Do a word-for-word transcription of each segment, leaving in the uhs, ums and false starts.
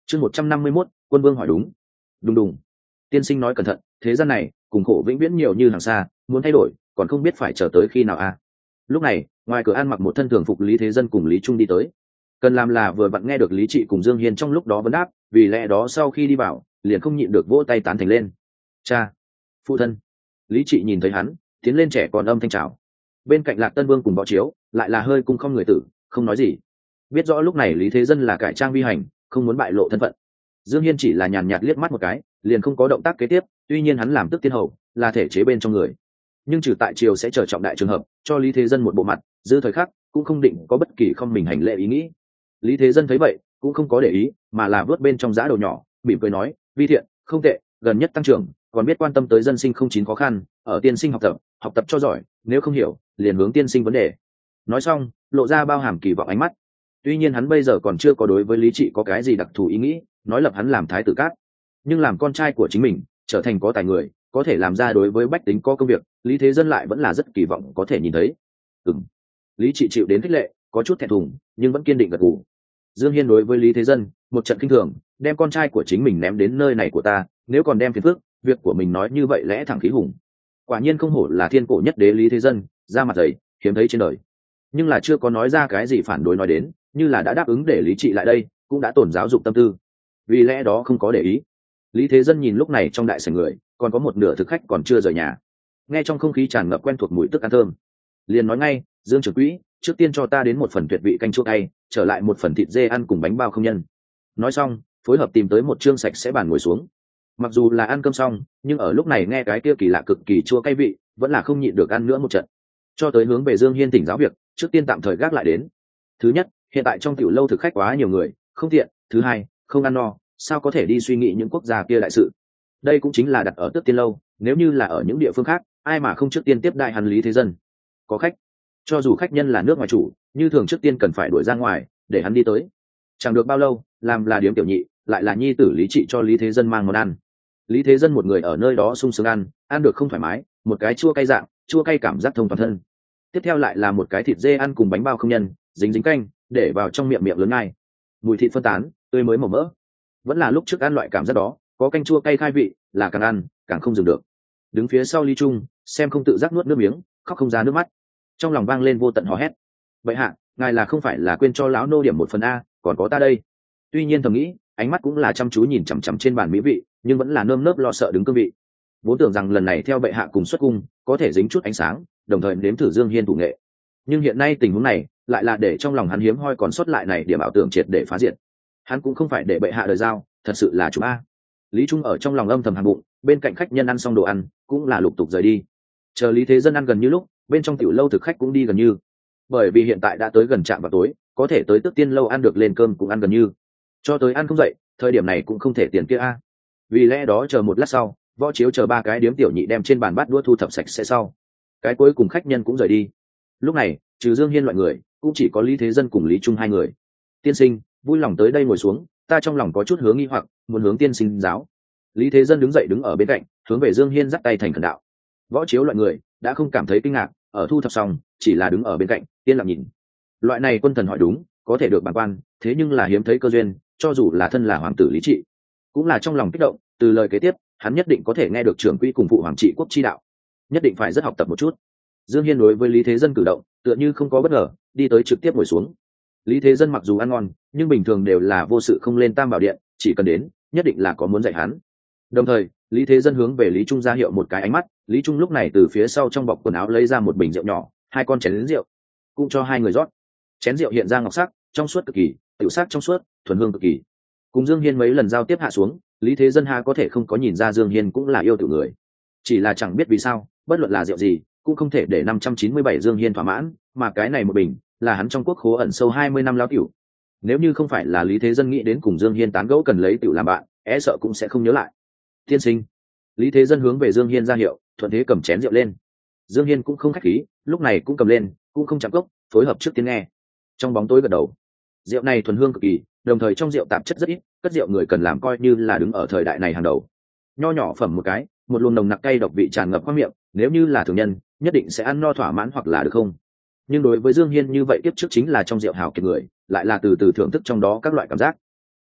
chương một trăm năm mươi mốt quân vương hỏi đúng. Đùng đùng. Tiên sinh nói cẩn thận, thế gian này cùng khổ vĩnh viễn nhiều như hàng xa, muốn thay đổi còn không biết phải chờ tới khi nào a à. Lúc này ngoài cửa ăn mặc một thân thường phục Lý Thế Dân cùng Lý Trung đi tới. Cần làm là vừa vặn nghe được Lý Trị cùng Dương Hiên trong lúc đó vấn đáp, vì lẽ đó sau khi đi vào liền không nhịn được vỗ tay tán thành lên. Cha, phụ thân. Lý Trị nhìn thấy hắn tiến lên trẻ còn âm thanh chào. Bên cạnh Lạc Tân Vương cùng Võ Chiếu lại là hơi cung không người tử, không nói gì. Biết rõ lúc này Lý Thế Dân là cải trang vi hành, không muốn bại lộ thân phận. Dương Hiên chỉ là nhàn nhạt liếc mắt một cái, liền không có động tác kế tiếp. Tuy nhiên hắn làm tức tiên hầu, là thể chế bên trong người, nhưng trừ tại triều sẽ chờ trọng đại trường hợp, cho Lý Thế Dân một bộ mặt, dư thời khắc cũng không định có bất kỳ không mình hành lễ ý nghĩ. Lý Thế Dân thấy vậy cũng không có để ý, mà là vớt bên trong giá đầu nhỏ, mỉm cười nói: vi thiện, không tệ, gần nhất tăng trưởng, còn biết quan tâm tới dân sinh không chín khó khăn, ở tiên sinh học tập, học tập cho giỏi, nếu không hiểu, liền hướng tiên sinh vấn đề. Nói xong, lộ ra bao hàm kỳ vọng ánh mắt. Tuy nhiên hắn bây giờ còn chưa có đối với Lý Trị có cái gì đặc thù ý nghĩ, nói lập hắn làm thái tử cát, nhưng làm con trai của chính mình, trở thành có tài người, có thể làm ra đối với bách tính có công việc, Lý Thế Dân lại vẫn là rất kỳ vọng có thể nhìn thấy. Ừm. Lý Trị chịu đến khích lệ, có chút thẹn thùng, nhưng vẫn kiên định gật gù. Dương Hiên đối với Lý Thế Dân một trận kinh thường, đem con trai của chính mình ném đến nơi này của ta, nếu còn đem phiền phức, việc của mình nói như vậy lẽ thẳng khí hùng. Quả nhiên không hổ là thiên cổ nhất đế Lý Thế Dân, ra mặt dày, hiếm thấy trên đời. Nhưng là chưa có nói ra cái gì phản đối nói đến, như là đã đáp ứng để Lý Trị lại đây, cũng đã tổn giáo dục tâm tư. Vì lẽ đó không có để ý. Lý Thế Dân nhìn lúc này trong đại sảnh người, còn có một nửa thực khách còn chưa rời nhà. Nghe trong không khí tràn ngập quen thuộc mùi tức ăn thơm, liền nói ngay: Dương trưởng quỹ, trước tiên cho ta đến một phần tuyệt vị canh chua cay, trở lại một phần thịt dê ăn cùng bánh bao không nhân. Nói xong, phối hợp tìm tới một trương sạch sẽ bàn ngồi xuống. Mặc dù là ăn cơm xong, nhưng ở lúc này nghe cái kia kỳ lạ cực kỳ chua cay vị, vẫn là không nhịn được ăn nữa một trận. Cho tới hướng về Dương Hiên tỉnh giáo việc, trước tiên tạm thời gác lại đến. Thứ nhất, hiện tại trong tiểu lâu thực khách quá nhiều người, không tiện. Thứ hai, không ăn no, sao có thể đi suy nghĩ những quốc gia kia đại sự. Đây cũng chính là đặt ở Tước Tiên lâu, nếu như là ở những địa phương khác, ai mà không trước tiên tiếp đại hắn Lý Thế Dân. Có khách, cho dù khách nhân là nước ngoài chủ, như thường trước tiên cần phải đuổi ra ngoài để hắn đi tới. Chẳng được bao lâu, làm là điếm tiểu nhị, lại là nhi tử Lý Trị cho Lý Thế Dân mang món ăn. Lý Thế Dân một người ở nơi đó sung sướng ăn, ăn được không thoải mái, một cái chua cay dạng, chua cay cảm giác thông toàn thân. Tiếp theo lại là một cái thịt dê ăn cùng bánh bao không nhân, dính dính canh, để vào trong miệng miệng lớn ngay. Mùi thịt phân tán, tươi mới màu mỡ. Vẫn là lúc trước ăn loại cảm giác đó, có canh chua cay khai vị, là càng ăn càng không dừng được. Đứng phía sau Lý Trung, xem không tự giác nuốt nước miếng, khóc không ra nước mắt, trong lòng vang lên vô tận hò hét: vậy hạ, ngài là không phải là quên cho lão nô điểm một phần a, còn có ta đây. Tuy nhiên thầm nghĩ, ánh mắt cũng là chăm chú nhìn chằm chằm trên bàn mỹ vị, nhưng vẫn là nơm nớp lo sợ đứng cương vị. Vốn tưởng rằng lần này theo bệ hạ cùng xuất cung, có thể dính chút ánh sáng, đồng thời nếm thử Dương Hiên thủ nghệ. Nhưng hiện nay tình huống này, lại là để trong lòng hắn hiếm hoi còn sót lại này điểm ảo tưởng triệt để phá diệt. Hắn cũng không phải để bệ hạ đời giao, thật sự là chủ a. Lý Trung ở trong lòng âm thầm hàn bụng, bên cạnh khách nhân ăn xong đồ ăn, cũng là lục tục rời đi. Chờ Lý Thế Dân ăn gần như lúc, bên trong tiểu lâu thực khách cũng đi gần như. Bởi vì hiện tại đã tới gần trạm vào tối, có thể tới Tước Tiên lâu ăn được lên cơm cũng ăn gần như. Cho tới ăn không dậy, thời điểm này cũng không thể tiền kia a. Vì lẽ đó chờ một lát sau, Võ Chiếu chờ ba cái điếm tiểu nhị đem trên bàn bát đũa thu thập sạch sẽ sau, cái cuối cùng khách nhân cũng rời đi. Lúc này, trừ Dương Hiên loại người, cũng chỉ có Lý Thế Dân cùng Lý Trung hai người. Tiên sinh, vui lòng tới đây ngồi xuống, ta trong lòng có chút hướng nghi hoặc, muốn hướng tiên sinh giáo. Lý Thế Dân đứng dậy đứng ở bên cạnh, hướng về Dương Hiên dắt tay thành khẩn đạo. Võ Chiếu loại người đã không cảm thấy kinh ngạc, ở thu thập xong, chỉ là đứng ở bên cạnh, yên lặng nhìn. Loại này quân thần hỏi đúng, có thể được bản quan, thế nhưng là hiếm thấy cơ duyên, cho dù là thân là hoàng tử Lý Trị, cũng là trong lòng kích động, từ lời kế tiếp, hắn nhất định có thể nghe được trưởng quỹ cùng phụ hoàng trị quốc chi đạo, nhất định phải rất học tập một chút. Dương Hiên đối với Lý Thế Dân cử động, tựa như không có bất ngờ, đi tới trực tiếp ngồi xuống. Lý Thế Dân mặc dù ăn ngon, nhưng bình thường đều là vô sự không lên Tam Bảo Điện, chỉ cần đến, nhất định là có muốn dạy hắn. Đồng thời, Lý Thế Dân hướng về Lý Trung ra hiệu một cái ánh mắt, Lý Trung lúc này từ phía sau trong bọc quần áo lấy ra một bình rượu nhỏ, hai con chén rượu, cũng cho hai người rót. Chén rượu hiện ra ngọc sắc, trong suốt cực kỳ, tiểu sắc trong suốt, thuần hương cực kỳ. Cùng Dương Hiên mấy lần giao tiếp hạ xuống, Lý Thế Dân ha có thể không có nhìn ra Dương Hiên cũng là yêu tiểu người, chỉ là chẳng biết vì sao, bất luận là rượu gì, cũng không thể để năm trăm chín mươi bảy Dương Hiên thỏa mãn, mà cái này một bình, là hắn trong quốc khố ẩn sâu hai mươi năm lão tiểu. Nếu như không phải là Lý Thế Dân nghĩ đến cùng Dương Hiên tán gẫu cần lấy tiểu làm bạn, e sợ cũng sẽ không nhớ lại. Tiên sinh. Lý Thế Dân hướng về Dương Hiên ra hiệu, thuận thế cầm chén rượu lên. Dương Hiên cũng không khách khí, lúc này cũng cầm lên, cũng không chạm cốc, phối hợp trước tiếng nghe. Trong bóng tối gật đầu. Rượu này thuần hương cực kỳ, đồng thời trong rượu tạp chất rất ít, cất rượu người cần làm coi như là đứng ở thời đại này hàng đầu. Nho nhỏ phẩm một cái, một luồng nồng nặc cay độc vị tràn ngập qua miệng, nếu như là thường nhân, nhất định sẽ ăn no thỏa mãn hoặc là được không. Nhưng đối với Dương Hiên như vậy tiếp trước chính là trong rượu hào kiệt người, lại là từ từ thưởng thức trong đó các loại cảm giác.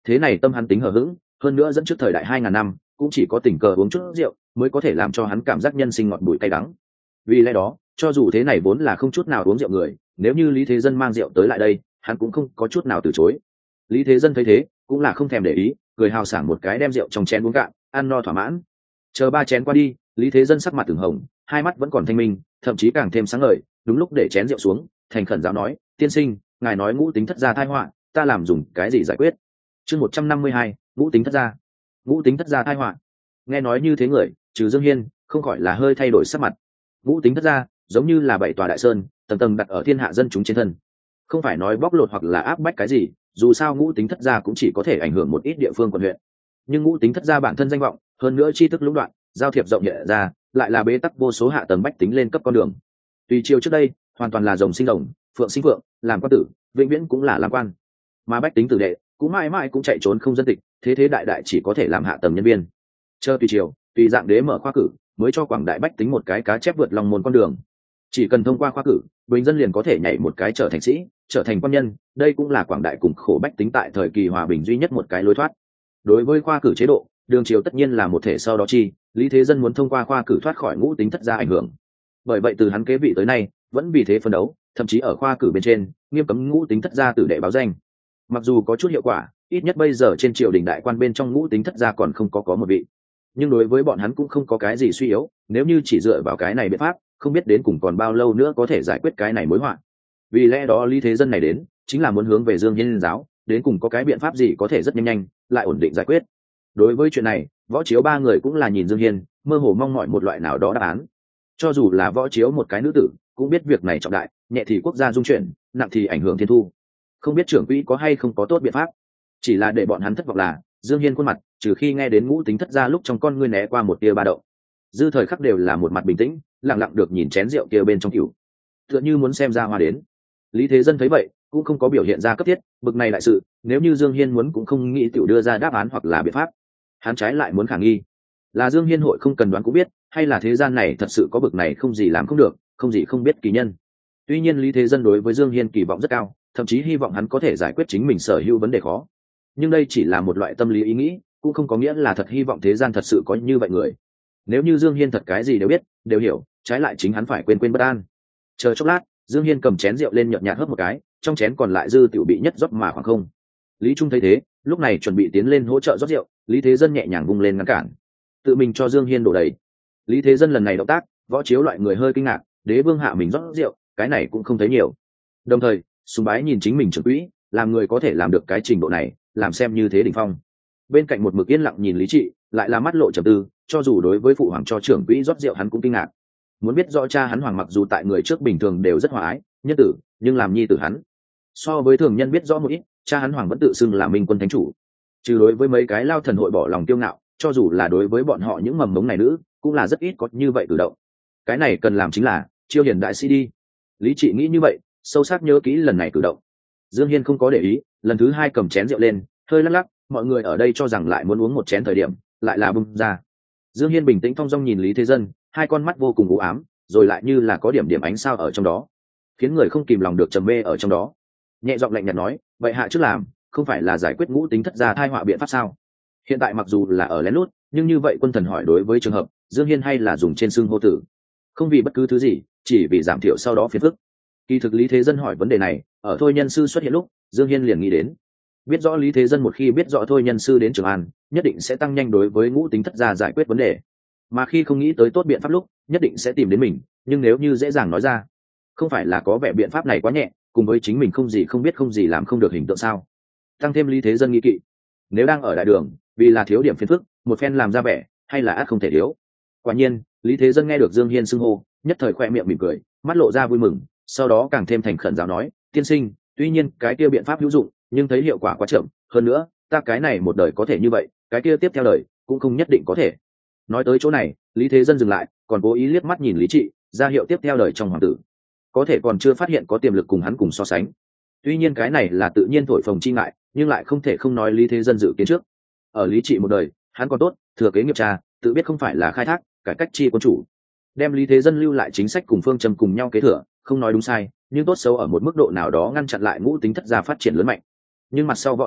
thế này tâm hắn tính hờ hững, hơn nữa dẫn trước thời đại hai ngàn năm cũng chỉ có tình cờ uống chút rượu mới có thể làm cho hắn cảm giác nhân sinh ngọt bùi cay đắng. Vì lẽ đó cho dù thế này vốn là không chút nào uống rượu người, nếu như Lý Thế Dân mang rượu tới lại đây, hắn cũng không có chút nào từ chối. Lý Thế Dân thấy thế cũng là không thèm để ý, cười hào sảng một cái đem rượu trong chén uống cạn, ăn no thỏa mãn. Chờ ba chén qua đi, Lý Thế Dân sắc mặt từng hồng, hai mắt vẫn còn thanh minh, thậm chí càng thêm sáng ngời. Đúng lúc để chén rượu xuống, thành khẩn giáo nói: tiên sinh, ngài nói ngũ tính thất gia tai họa, ta làm dùng cái gì giải quyết? Chương một trăm năm mươi hai, ngũ tính thất gia. Ngũ tính thất gia tai họa. Nghe nói như thế người, trừ Dương Hiên, không khỏi là hơi thay đổi sắc mặt. Ngũ tính thất gia giống như là bảy tòa đại sơn, tầng tầng đặt ở thiên hạ dân chúng trên thân. Không phải nói bóc lột hoặc là áp bách cái gì, dù sao ngũ tính thất gia cũng chỉ có thể ảnh hưởng một ít địa phương quận huyện. Nhưng ngũ tính thất gia bản thân danh vọng, hơn nữa tri thức lũng đoạn, giao thiệp rộng nhẹ ra, lại là bế tắc vô số hạ tầng bách tính lên cấp con đường. Tùy chiều trước đây, hoàn toàn là rồng sinh rồng, phượng sinh phượng, làm quan tử, vĩnh viễn cũng là làm quan. Mà bách tính tử đệ, cũng mãi mãi cũng chạy trốn không dân tịch, thế thế đại đại chỉ có thể làm hạ tầng nhân viên. Chờ tùy chiều, tùy dạng đế mở khoa cử, mới cho quảng đại bách tính một cái cá chép vượt lòng môn con đường. Chỉ cần thông qua khoa cử, bình dân liền có thể nhảy một cái trở thành sĩ, trở thành quan nhân, đây cũng là quảng đại cùng khổ bách tính tại thời kỳ hòa bình duy nhất một cái lối thoát. Đối với khoa cử chế độ, đường triều tất nhiên là một thể sau đó chi, Lý Thế Dân muốn thông qua khoa cử thoát khỏi ngũ tính thất gia ảnh hưởng. Bởi vậy từ hắn kế vị tới nay, vẫn vì thế phấn đấu, thậm chí ở khoa cử bên trên, nghiêm cấm ngũ tính thất gia tử đệ báo danh. Mặc dù có chút hiệu quả, ít nhất bây giờ trên triều đình đại quan bên trong ngũ tính thất gia còn không có có một vị. Nhưng đối với bọn hắn cũng không có cái gì suy yếu, nếu như chỉ dựa vào cái này biện pháp, không biết đến cùng còn bao lâu nữa có thể giải quyết cái này mối họa. Vì lẽ đó Lý Thế Dân này đến, chính là muốn hướng về Dương Hiên giáo, đến cùng có cái biện pháp gì có thể rất nhanh nhanh, lại ổn định giải quyết. Đối với chuyện này, Võ Chiếu ba người cũng là nhìn Dương Hiên, mơ hồ mong mỏi một loại nào đó đáp án. Cho dù là Võ Chiếu một cái nữ tử, cũng biết việc này trọng đại, nhẹ thì quốc gia dung chuyển, nặng thì ảnh hưởng thiên thu. Không biết trưởng quỹ có hay không có tốt biện pháp. Chỉ là để bọn hắn thất vọng là, Dương Hiên khuôn mặt, trừ khi nghe đến ngũ tính thất gia lúc trong con ngươi né qua một tia ba động, dư thời khắc đều là một mặt bình tĩnh, lặng lặng được nhìn chén rượu kia bên trong cửu, tựa như muốn xem ra hoa đến. Lý Thế Dân thấy vậy, cũng không có biểu hiện ra cấp thiết, bực này đại sự, nếu như Dương Hiên muốn cũng không nghĩ tiểu đưa ra đáp án hoặc là biện pháp. Hắn trái lại muốn khả nghi, là Dương Hiên hội không cần đoán cũng biết, hay là thế gian này thật sự có bực này không gì làm không được, không gì không biết kỳ nhân. Tuy nhiên Lý Thế Dân đối với Dương Hiên kỳ vọng rất cao, thậm chí hy vọng hắn có thể giải quyết chính mình sở hữu vấn đề khó. Nhưng đây chỉ là một loại tâm lý ý nghĩ, cũng không có nghĩa là thật hy vọng thế gian thật sự có như vậy người. Nếu như Dương Hiên thật cái gì đều biết, đều hiểu, trái lại chính hắn phải quên quên bất an. Chờ chốc lát, Dương Hiên cầm chén rượu lên nhợt nhạt hớp một cái, trong chén còn lại dư tiểu bị nhất rót mà khoảng không. Lý Trung thấy thế, lúc này chuẩn bị tiến lên hỗ trợ rót rượu, Lý Thế Dân nhẹ nhàng vung lên ngăn cản, tự mình cho Dương Hiên đổ đầy. Lý Thế Dân lần này động tác, Võ Chiếu loại người hơi kinh ngạc, đế vương hạ mình rót rượu, cái này cũng không thấy nhiều. Đồng thời, sùng bái nhìn chính mình trưởng quỹ, làm người có thể làm được cái trình độ này, làm xem như thế đỉnh phong. Bên cạnh một mực yên lặng nhìn Lý Trị, lại là mắt lộ trầm tư, cho dù đối với phụ hoàng cho trưởng quỹ rót rượu hắn cũng kinh ngạc. Muốn biết rõ cha hắn Hoàng mặc dù tại người trước bình thường đều rất hòa ái, nhân tử, nhưng làm nhi tử hắn, so với thường nhân biết rõ một ít, cha hắn Hoàng vẫn tự xưng là minh quân thánh chủ. Trừ đối với mấy cái lao thần hội bỏ lòng kiêu ngạo, cho dù là đối với bọn họ những mầm mống này nữ, cũng là rất ít có như vậy cử động. Cái này cần làm chính là chiêu hiền đại sĩ đi. Lý Trị nghĩ như vậy, sâu sắc nhớ kỹ lần này cử động. Dương Hiên không có để ý, lần thứ hai cầm chén rượu lên, hơi lắc lắc, mọi người ở đây cho rằng lại muốn uống một chén thời điểm, lại là bung ra. Dương Hiên bình tĩnh thong dong nhìn Lý Thế Dân, hai con mắt vô cùng u ám, rồi lại như là có điểm điểm ánh sao ở trong đó, khiến người không kìm lòng được trầm mê ở trong đó. Nhẹ giọng lạnh nhạt nói, vậy hạ trước làm, không phải là giải quyết ngũ tính thất gia thai họa biện pháp sao? Hiện tại mặc dù là ở lén lút, nhưng như vậy quân thần hỏi đối với trường hợp, Dương Hiên hay là dùng trên xưng hô tử, không vì bất cứ thứ gì, chỉ vì giảm thiểu sau đó phiền phức. Kỳ thực Lý Thế Dân hỏi vấn đề này, ở Thôi Nhân Sư xuất hiện lúc, Dương Hiên liền nghĩ đến, biết rõ Lý Thế Dân một khi biết rõ Thôi Nhân Sư đến Trường An, nhất định sẽ tăng nhanh đối với ngũ tính thất gia giải quyết vấn đề, mà khi không nghĩ tới tốt biện pháp lúc, nhất định sẽ tìm đến mình. Nhưng nếu như dễ dàng nói ra, không phải là có vẻ biện pháp này quá nhẹ, cùng với chính mình không gì không biết không gì làm không được hình tượng sao? Tăng thêm Lý Thế Dân nghi kỵ, nếu đang ở đại đường, vì là thiếu điểm phiền phức, một phen làm ra vẻ, hay là ắt không thể thiếu. Quả nhiên, Lý Thế Dân nghe được Dương Hiên xưng hô, nhất thời khoe miệng mỉm cười, mắt lộ ra vui mừng, sau đó càng thêm thành khẩn giáo nói, tiên sinh, tuy nhiên cái kia biện pháp hữu dụng, nhưng thấy hiệu quả quá chậm, hơn nữa, ta cái này một đời có thể như vậy, cái kia tiếp theo đời cũng không nhất định có thể. Nói tới chỗ này, Lý Thế Dân dừng lại, còn cố ý liếc mắt nhìn Lý Trị, ra hiệu tiếp theo đời trong hoàng tử, có thể còn chưa phát hiện có tiềm lực cùng hắn cùng so sánh. Tuy nhiên cái này là tự nhiên thổi phồng chi ngại, nhưng lại không thể không nói Lý Thế Dân dự kiến trước. Ở Lý Trị một đời, hắn còn tốt, thừa kế nghiệp cha, tự biết không phải là khai thác, cải cách chi quân chủ, đem Lý Thế Dân lưu lại chính sách cùng phương châm cùng nhau kế thừa, không nói đúng sai, nhưng tốt xấu ở một mức độ nào đó ngăn chặn lại ngũ tính thất gia phát triển lớn mạnh. Nhưng mặt sau võ anh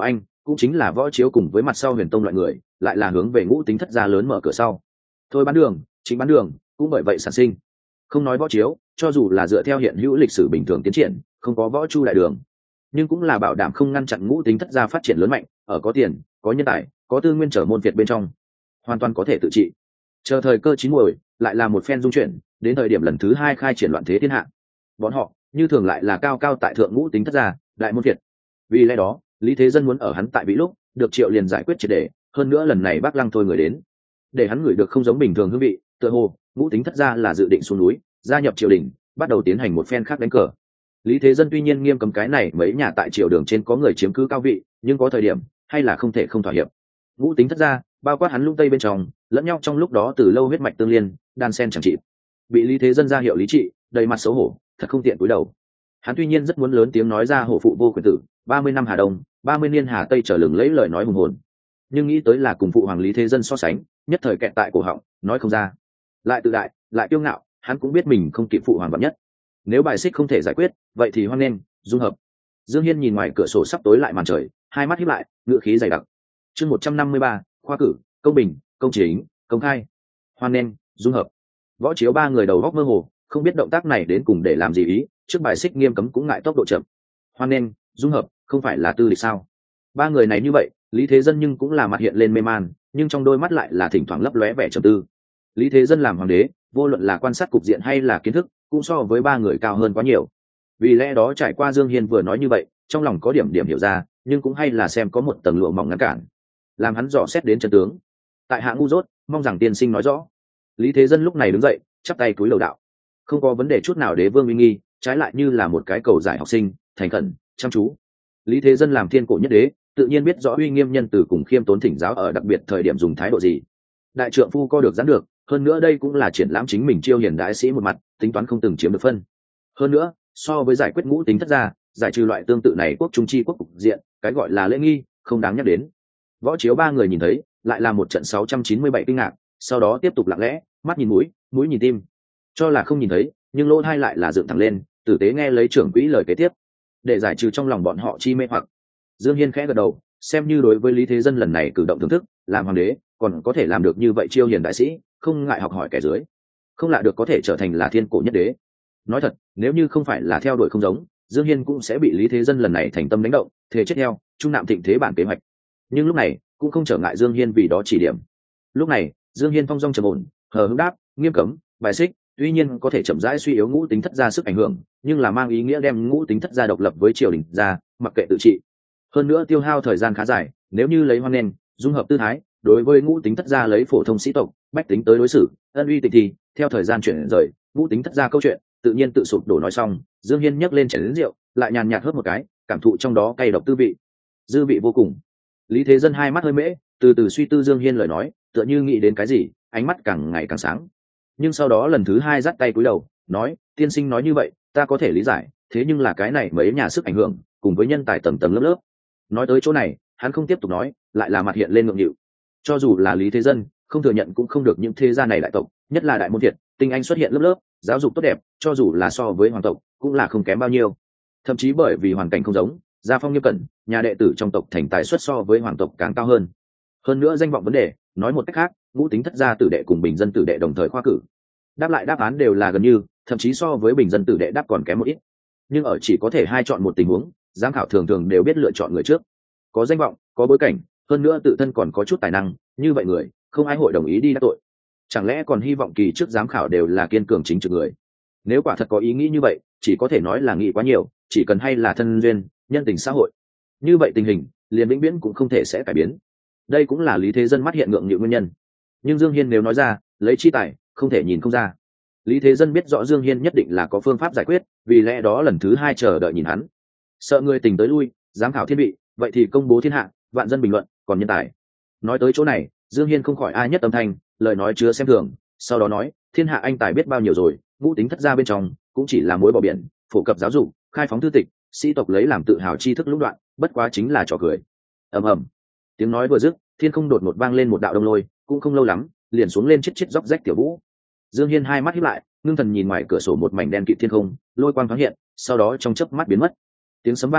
cũng chính là Võ Chiếu cùng với mặt sau Huyền Tông loại người lại là hướng về Ngũ Tính Thất gia lớn mở cửa sau. Thôi bán đường, chính bán đường cũng bởi vậy sản sinh. Không nói Võ Chiếu, cho dù là dựa theo hiện hữu lịch sử bình thường tiến triển, không có Võ Chu đại đường, nhưng cũng là bảo đảm không ngăn chặn Ngũ Tính Thất gia phát triển lớn mạnh, ở có tiền, có nhân tài, có tư nguyên trở môn Việt bên trong, hoàn toàn có thể tự trị. Chờ thời cơ chín muồi, lại là một phen dung chuyển, đến thời điểm lần thứ hai khai triển loạn thế thiên hạ. Bọn họ như thường lại là cao cao tại thượng Ngũ Tính Thất gia, đại môn Việt. Vì lẽ đó, Lý Thế Dân muốn ở hắn tại vị lúc, được Triệu liền giải quyết triệt để, hơn nữa lần này Bác Lăng thôi người đến, để hắn ngửi được không giống bình thường hương vị, tựa hồ Ngũ Tính Thất gia là dự định xuống núi, gia nhập triều đình, bắt đầu tiến hành một phen khác đánh cờ. Lý Thế Dân tuy nhiên nghiêm cấm cái này mấy nhà tại triều đường trên có người chiếm cứ cao vị, nhưng có thời điểm hay là không thể không thỏa hiệp. Ngũ Tính Thất gia bao quát hắn lung tây bên trong, lẫn nhau trong lúc đó từ lâu huyết mạch tương liên, đan sen chẳng trị. Bị Lý Thế Dân ra hiệu lý trị, đầy mặt xấu hổ, thật không tiện cúi đầu. Hắn tuy nhiên rất muốn lớn tiếng nói ra hổ phụ vô quyền tử, ba mươi năm Hà Đông, ba mươi niên Hà Tây trở lừng lấy lời nói hùng hồn, nhưng nghĩ tới là cùng phụ hoàng Lý Thế Dân so sánh, nhất thời kẹt tại cổ họng, nói không ra. Lại tự đại, lại kiêu ngạo, hắn cũng biết mình không kịp phụ hoàng vạn nhất. Nếu bài xích không thể giải quyết, vậy thì hoan nghênh dung hợp. Dương Hiên nhìn ngoài cửa sổ sắp tối lại màn trời, hai mắt híp lại, ngữ khí dày đặc. Chương một trăm năm mươi ba, khoa cử, công bình, công chính, công khai. Hoan nghênh dung hợp. Võ Chiếu ba người đầu góc mơ hồ, không biết động tác này đến cùng để làm gì ý, trước bài xích nghiêm cấm cũng ngại tốc độ chậm. Hoan nghênh dung hợp, không phải là tư lịch sao? Ba người này như vậy, Lý Thế Dân nhưng cũng là mặt hiện lên mê man, nhưng trong đôi mắt lại là thỉnh thoảng lấp lóe vẻ trầm tư. Lý Thế Dân làm hoàng đế, vô luận là quan sát cục diện hay là kiến thức, cũng so với ba người cao hơn quá nhiều. Vì lẽ đó trải qua Dương Hiên vừa nói như vậy, trong lòng có điểm điểm hiểu ra, nhưng cũng hay là xem có một tầng lụa mỏng ngăn cản, làm hắn dò xét đến chân tướng. Tại hạ ngu dốt, mong rằng tiên sinh nói rõ. Lý Thế Dân lúc này đứng dậy, chắp tay cúi đầu đạo. Không có vấn đề chút nào đế vương uy nghi, trái lại như là một cái cầu giải học sinh, thành khẩn, chăm chú. Lý Thế Dân làm thiên cổ nhất đế, tự nhiên biết rõ uy nghiêm nhân từ cùng khiêm tốn thỉnh giáo ở đặc biệt thời điểm dùng thái độ gì. Đại trượng phu co được gián được, hơn nữa đây cũng là triển lãm chính mình chiêu hiền đại sĩ một mặt, tính toán không từng chiếm được phân. Hơn nữa, so với giải quyết Ngũ Tính Thất gia, giải trừ loại tương tự này quốc trung chi quốc cục diện, cái gọi là lễ nghi, không đáng nhắc đến. Võ Chiếu ba người nhìn thấy, lại là một trận sáu trăm chín mươi bảy kinh ngạc, sau đó tiếp tục lặng lẽ, mắt nhìn mũi, mũi nhìn tim, cho là không nhìn thấy, nhưng lỗ tai lại là dựng thẳng lên, tử tế nghe lấy trưởng quỹ lời kế tiếp, để giải trừ trong lòng bọn họ chi mê hoặc. Dương Hiên khẽ gật đầu, xem như đối với Lý Thế Dân lần này cử động thưởng thức, làm hoàng đế còn có thể làm được như vậy chiêu hiền đại sĩ, không ngại học hỏi kẻ dưới, không lạ được có thể trở thành là thiên cổ nhất đế. Nói thật, nếu như không phải là theo đuổi không giống, Dương Hiên cũng sẽ bị Lý Thế Dân lần này thành tâm đánh động, thế chết theo, trung nạm thịnh thế bản kế hoạch. Nhưng lúc này cũng không trở ngại Dương Hiên vì đó chỉ điểm. Lúc này Dương Hiên phong dong trầm ổn, hờ hững đáp, nghiêm cấm, bài xích, tuy nhiên có thể chậm rãi suy yếu Ngũ Tính Thất gia sức ảnh hưởng, nhưng là mang ý nghĩa đem Ngũ Tính Thất gia độc lập với triều đình ra, mặc kệ tự trị. Hơn nữa tiêu hao thời gian khá dài, nếu như lấy hoan nghênh dung hợp tư thái, đối với Ngũ Tính Thất gia lấy phổ thông sĩ tộc, bách tính tới đối xử, ân uy tịch thì, theo thời gian chuyển rời, Ngũ Tính Thất gia câu chuyện tự nhiên tự sụp đổ. Nói xong, Dương Hiên nhấc lên chén lớn rượu, lại nhàn nhạt hớp một cái, cảm thụ trong đó cay độc tư vị, dư vị vô cùng. Lý Thế Dân hai mắt hơi mễ, từ từ suy tư Dương Hiên lời nói, tựa như nghĩ đến cái gì, ánh mắt càng ngày càng sáng. Nhưng sau đó lần thứ hai dắt tay cúi đầu, nói, tiên sinh nói như vậy, ta có thể lý giải, thế nhưng là cái này mấy nhà sức ảnh hưởng, cùng với nhân tài tầng tầng lớp lớp. Nói tới chỗ này, hắn không tiếp tục nói, lại là mặt hiện lên ngượng nghịu. Cho dù là Lý Thế Dân, không thừa nhận cũng không được những thế gia này đại tộc, nhất là đại môn Việt, tinh anh xuất hiện lớp lớp, giáo dục tốt đẹp, cho dù là so với hoàng tộc, cũng là không kém bao nhiêu. Thậm chí bởi vì hoàn cảnh không giống, gia phong nghiêm cẩn, nhà đệ tử trong tộc thành tài xuất so với hoàng tộc càng cao hơn. Hơn nữa danh vọng vấn đề, nói một cách khác, Ngũ Tính Thất gia tử đệ cùng bình dân tử đệ đồng thời khoa cử, đáp lại đáp án đều là gần như, thậm chí so với bình dân tử đệ đáp còn kém một ít. Nhưng ở chỉ có thể hai chọn một tình huống, giám khảo thường thường đều biết lựa chọn người trước, có danh vọng, có bối cảnh, hơn nữa tự thân còn có chút tài năng, như vậy người không ai hội đồng ý đi đắc tội. Chẳng lẽ còn hy vọng kỳ trước giám khảo đều là kiên cường chính trực người? Nếu quả thật có ý nghĩ như vậy, chỉ có thể nói là nghĩ quá nhiều, chỉ cần hay là thân duyên, nhân tình xã hội, như vậy tình hình liền vĩnh viễn cũng không thể sẽ cải biến. Đây cũng là Lý Thế Dân mắt hiện ngượng nghịu nguyên nhân. Nhưng Dương Hiên nếu nói ra, lấy chi tài, không thể nhìn không ra. Lý Thế Dân biết rõ Dương Hiên nhất định là có phương pháp giải quyết, vì lẽ đó lần thứ hai chờ đợi nhìn hắn. Sợ người tình tới lui, giám khảo thiên vị, vậy thì công bố thiên hạ, vạn dân bình luận, còn nhân tài. Nói tới chỗ này, Dương Hiên không khỏi ai nhất âm thanh, lời nói chứa xem thường, sau đó nói, thiên hạ anh tài biết bao nhiêu rồi, Ngũ Tính Thất gia bên trong cũng chỉ là mối bỏ biển, phổ cập giáo dục, khai phóng thư tịch, sĩ tộc lấy làm tự hào tri thức lũng đoạn, bất quá chính là trò cười. Ầm ầm. Tiếng nói vừa dứt, thiên không đột ngột vang lên một đạo đông lôi, cũng không lâu lắm, liền xuống lên chết chết róc rách tiểu vũ. Dương Hiên hai mắt híp lại, ngưng thần nhìn ngoài cửa sổ một mảnh đen kịt thiên không, lôi quang thoáng hiện, sau đó trong chớp mắt biến mất. Tiếng sấm vang lên lúc,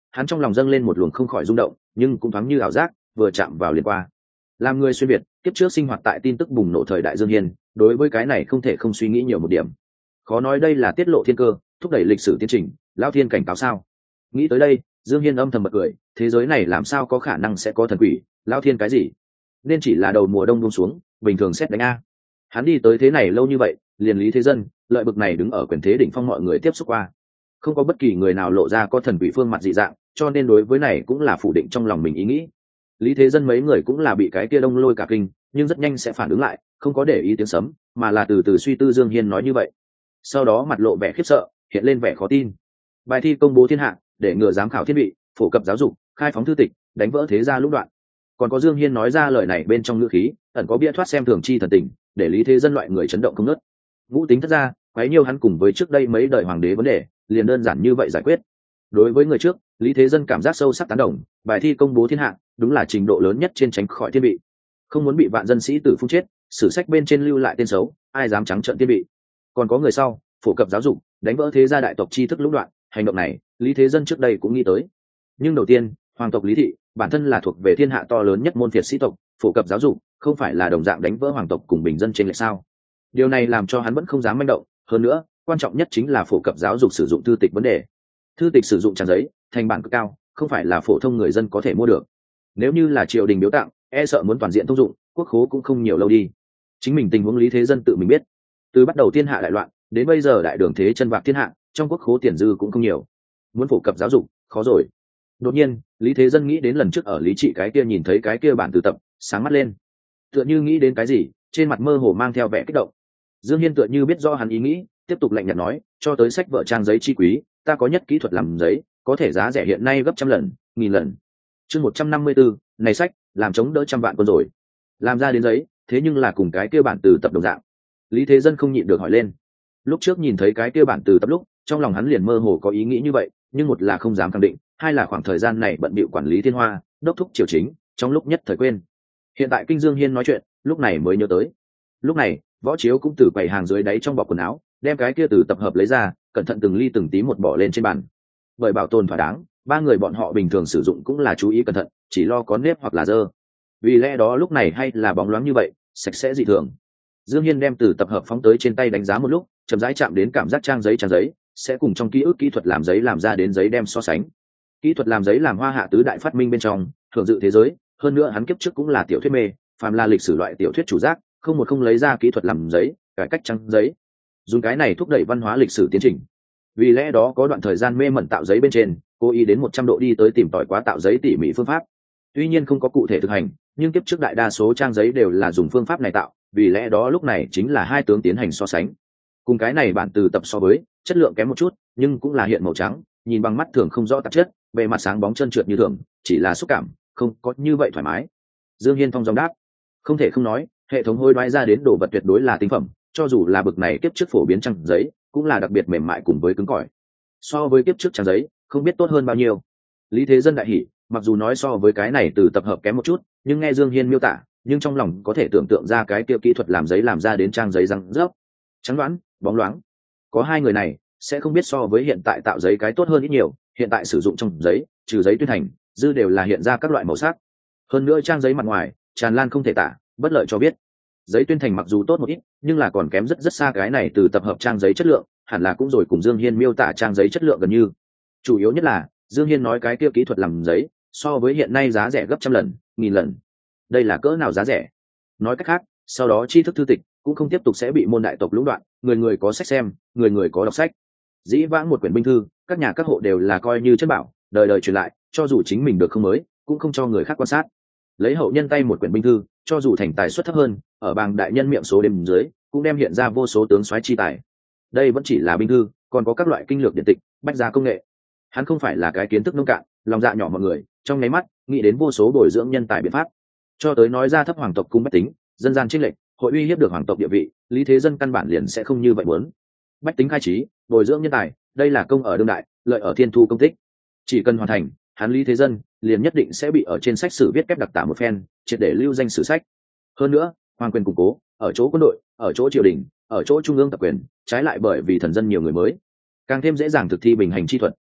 hắn trong lòng dâng lên một luồng không khỏi rung động, nhưng cũng thoáng như ảo giác, vừa chạm vào liền qua. Làm người xuyên việt, kiếp trước sinh hoạt tại tin tức bùng nổ thời đại Dương Hiên, đối với cái này không thể không suy nghĩ nhiều một điểm. Khó nói đây là tiết lộ thiên cơ, thúc đẩy lịch sử tiến trình, lão thiên cảnh cáo sao? Nghĩ tới đây, Dương Hiên âm thầm bật cười, thế giới này làm sao có khả năng sẽ có thần quỷ, lão thiên cái gì? Nên chỉ là đầu mùa đông buông xuống, bình thường xét đánh a. Hắn đi tới thế này lâu như vậy, liền Lý Thế Dân, lợi bực này đứng ở quyền thế đỉnh phong mọi người tiếp xúc qua, không có bất kỳ người nào lộ ra có thần quỷ phương mặt dị dạng, cho nên đối với này cũng là phủ định trong lòng mình ý nghĩ. Lý Thế Dân mấy người cũng là bị cái kia đông lôi cả kinh, nhưng rất nhanh sẽ phản ứng lại, không có để ý tiếng sấm, mà là từ từ suy tư Dương Hiên nói như vậy. Sau đó mặt lộ vẻ khiếp sợ, hiện lên vẻ khó tin. Bài thi công bố thiên hạ, để ngừa giám khảo thiết bị, phổ cập giáo dục, khai phóng thư tịch, đánh vỡ thế gia lũng đoạn. Còn có Dương Hiên nói ra lời này bên trong ngữ khí, ẩn có bia thoát xem thường chi thần tình, để Lý Thế Dân loại người chấn động không ngớt. Ngũ tính thất ra, quấy nhiêu hắn cùng với trước đây mấy đời hoàng đế vấn đề, liền đơn giản như vậy giải quyết. Đối với người trước, Lý Thế Dân cảm giác sâu sắc tán đồng, bài thi công bố thiên hạ, đúng là trình độ lớn nhất trên tránh khỏi thiên vị. Không muốn bị vạn dân sĩ tử phun chết, sử sách bên trên lưu lại tên xấu, ai dám trắng trợn thiên vị. Còn có người sau, phổ cập giáo dục, đánh vỡ thế gia đại tộc tri thức lũng đoạn, hành động này, Lý Thế Dân trước đây cũng nghĩ tới. Nhưng đầu tiên, hoàng tộc Lý thị, bản thân là thuộc về thiên hạ to lớn nhất môn phiệt sĩ tộc, phổ cập giáo dục, không phải là đồng dạng đánh vỡ hoàng tộc cùng bình dân trên lệch sao? Điều này làm cho hắn vẫn không dám manh động, hơn nữa, quan trọng nhất chính là phổ cập giáo dục sử dụng thư tịch vấn đề. Thư tịch sử dụng trang giấy, thành bản cực cao, không phải là phổ thông người dân có thể mua được. Nếu như là triều đình biếu tặng, e sợ muốn toàn diện thông dụng, quốc khố cũng không nhiều lâu đi. Chính mình tình huống Lý Thế Dân tự mình biết. Từ bắt đầu thiên hạ đại loạn, đến bây giờ đại đường thế chân vạc thiên hạ, trong quốc khố tiền dư cũng không nhiều. Muốn phổ cập giáo dục, khó rồi. Đột nhiên, Lý Thế Dân nghĩ đến lần trước ở Lý Trị cái kia nhìn thấy cái kia bản từ tập, sáng mắt lên. Tựa như nghĩ đến cái gì, trên mặt mơ hồ mang theo vẻ kích động. Dương Hiên tựa như biết do hắn ý nghĩ, tiếp tục lạnh nhạt nói, cho tới sách vở trang giấy chi quý, ta có nhất kỹ thuật làm giấy, có thể giá rẻ hiện nay gấp trăm lần, nghìn lần. Chương một trăm năm mươi tư, này sách, làm chống đỡ trăm vạn quân rồi. Làm ra đến giấy, thế nhưng là cùng cái kia bản từ tập đồng dạng. Lý Thế Dân không nhịn được hỏi lên. Lúc trước nhìn thấy cái kia bản từ tập lúc, trong lòng hắn liền mơ hồ có ý nghĩ như vậy, nhưng một là không dám khẳng định, hai là khoảng thời gian này bận bịu quản lý thiên hoa, đốc thúc triều chính, trong lúc nhất thời quên. Hiện tại kinh Dương Hiên nói chuyện, lúc này mới nhớ tới. Lúc này, Võ Chiếu cũng từ quầy hàng dưới đáy trong bọc quần áo, đem cái kia từ tập hợp lấy ra, cẩn thận từng ly từng tí một bỏ lên trên bàn. Bởi bảo tồn thỏa đáng, ba người bọn họ bình thường sử dụng cũng là chú ý cẩn thận, chỉ lo có nếp hoặc là dơ. Vì lẽ đó lúc này hay là bóng loáng như vậy, sạch sẽ dị thường. Dương Hiên đem từ tập hợp phóng tới trên tay đánh giá một lúc, chậm rãi chạm đến cảm giác trang giấy trang giấy, sẽ cùng trong ký ức kỹ thuật làm giấy làm ra đến giấy đem so sánh. Kỹ thuật làm giấy làm hoa hạ tứ đại phát minh bên trong, hưởng dự thế giới, hơn nữa hắn kiếp trước cũng là tiểu thuyết mê, phàm là lịch sử loại tiểu thuyết chủ giác, không một không lấy ra kỹ thuật làm giấy, cải cách trang giấy. Dùng cái này thúc đẩy văn hóa lịch sử tiến trình. Vì lẽ đó có đoạn thời gian mê mẩn tạo giấy bên trên, cố ý đến một trăm độ đi tới tìm tòi quá tạo giấy tỉ mỉ phương pháp. Tuy nhiên không có cụ thể thực hành, nhưng kiếp trước đại đa số trang giấy đều là dùng phương pháp này tạo, vì lẽ đó lúc này chính là hai tướng tiến hành so sánh. Cùng cái này bản từ tập so với, chất lượng kém một chút, nhưng cũng là hiện màu trắng, nhìn bằng mắt thường không rõ tạp chất, bề mặt sáng bóng trơn trượt như thường, chỉ là xúc cảm, không có như vậy thoải mái. Dương Hiên thong dong đáp, không thể không nói, hệ thống hối đoái ra đến đồ vật tuyệt đối là tinh phẩm, cho dù là bực này kiếp trước phổ biến trang giấy, cũng là đặc biệt mềm mại cùng với cứng cỏi. So với kiếp trước trang giấy, không biết tốt hơn bao nhiêu. Lý Thế Dân đại hỉ, mặc dù nói so với cái này từ tập hợp kém một chút, nhưng nghe Dương Hiên miêu tả, nhưng trong lòng có thể tưởng tượng ra cái kia kỹ thuật làm giấy làm ra đến trang giấy răng rớp, trắng đoán, bóng loáng. Có hai người này, sẽ không biết so với hiện tại tạo giấy cái tốt hơn ít nhiều, hiện tại sử dụng trong giấy, trừ giấy tuyên thành, dư đều là hiện ra các loại màu sắc. Hơn nữa trang giấy mặt ngoài, tràn lan không thể tả, bất lợi cho biết. Giấy tuyên thành mặc dù tốt một ít, nhưng là còn kém rất rất xa cái này từ tập hợp trang giấy chất lượng, hẳn là cũng rồi cùng Dương Hiên miêu tả trang giấy chất lượng gần như. Chủ yếu nhất là, Dương Hiên nói cái kia kỹ thuật làm giấy, so với hiện nay giá rẻ gấp trăm lần, nghìn lần. Đây là cỡ nào giá rẻ? Nói cách khác, sau đó tri thức thư tịch cũng không tiếp tục sẽ bị môn đại tộc lũng đoạn, người người có sách xem, người người có đọc sách. Dĩ vãng một quyển binh thư, các nhà các hộ đều là coi như chất bảo, đời đời truyền lại, cho dù chính mình được không mới, cũng không cho người khác quan sát. Lấy hậu nhân tay một quyển binh thư, cho dù thành tài suất thấp hơn, ở bảng đại nhân miệng số đêm dưới, cũng đem hiện ra vô số tướng soái chi tài. Đây vẫn chỉ là binh thư, còn có các loại kinh lược điện tịch, bách gia công nghệ. Hắn không phải là cái kiến thức nông cạn, lòng dạ nhỏ mọi người, trong nháy mắt nghĩ đến vô số bồi dưỡng nhân tài biện pháp, cho tới nói ra thấp hoàng tộc cung bách tính, dân gian chênh lệch, hội uy hiếp được hoàng tộc địa vị, Lý Thế Dân căn bản liền sẽ không như vậy muốn. Bách tính khai trí, bồi dưỡng nhân tài, đây là công ở đương đại, lợi ở thiên thu công tích. Chỉ cần hoàn thành, hắn Lý Thế Dân liền nhất định sẽ bị ở trên sách sử viết kép đặc tả một phen, triệt để lưu danh sử sách. Hơn nữa, hoàng quyền củng cố, ở chỗ quân đội, ở chỗ triều đình, ở chỗ trung ương tập quyền, trái lại bởi vì thần dân nhiều người mới, càng thêm dễ dàng thực thi bình hành chi thuật.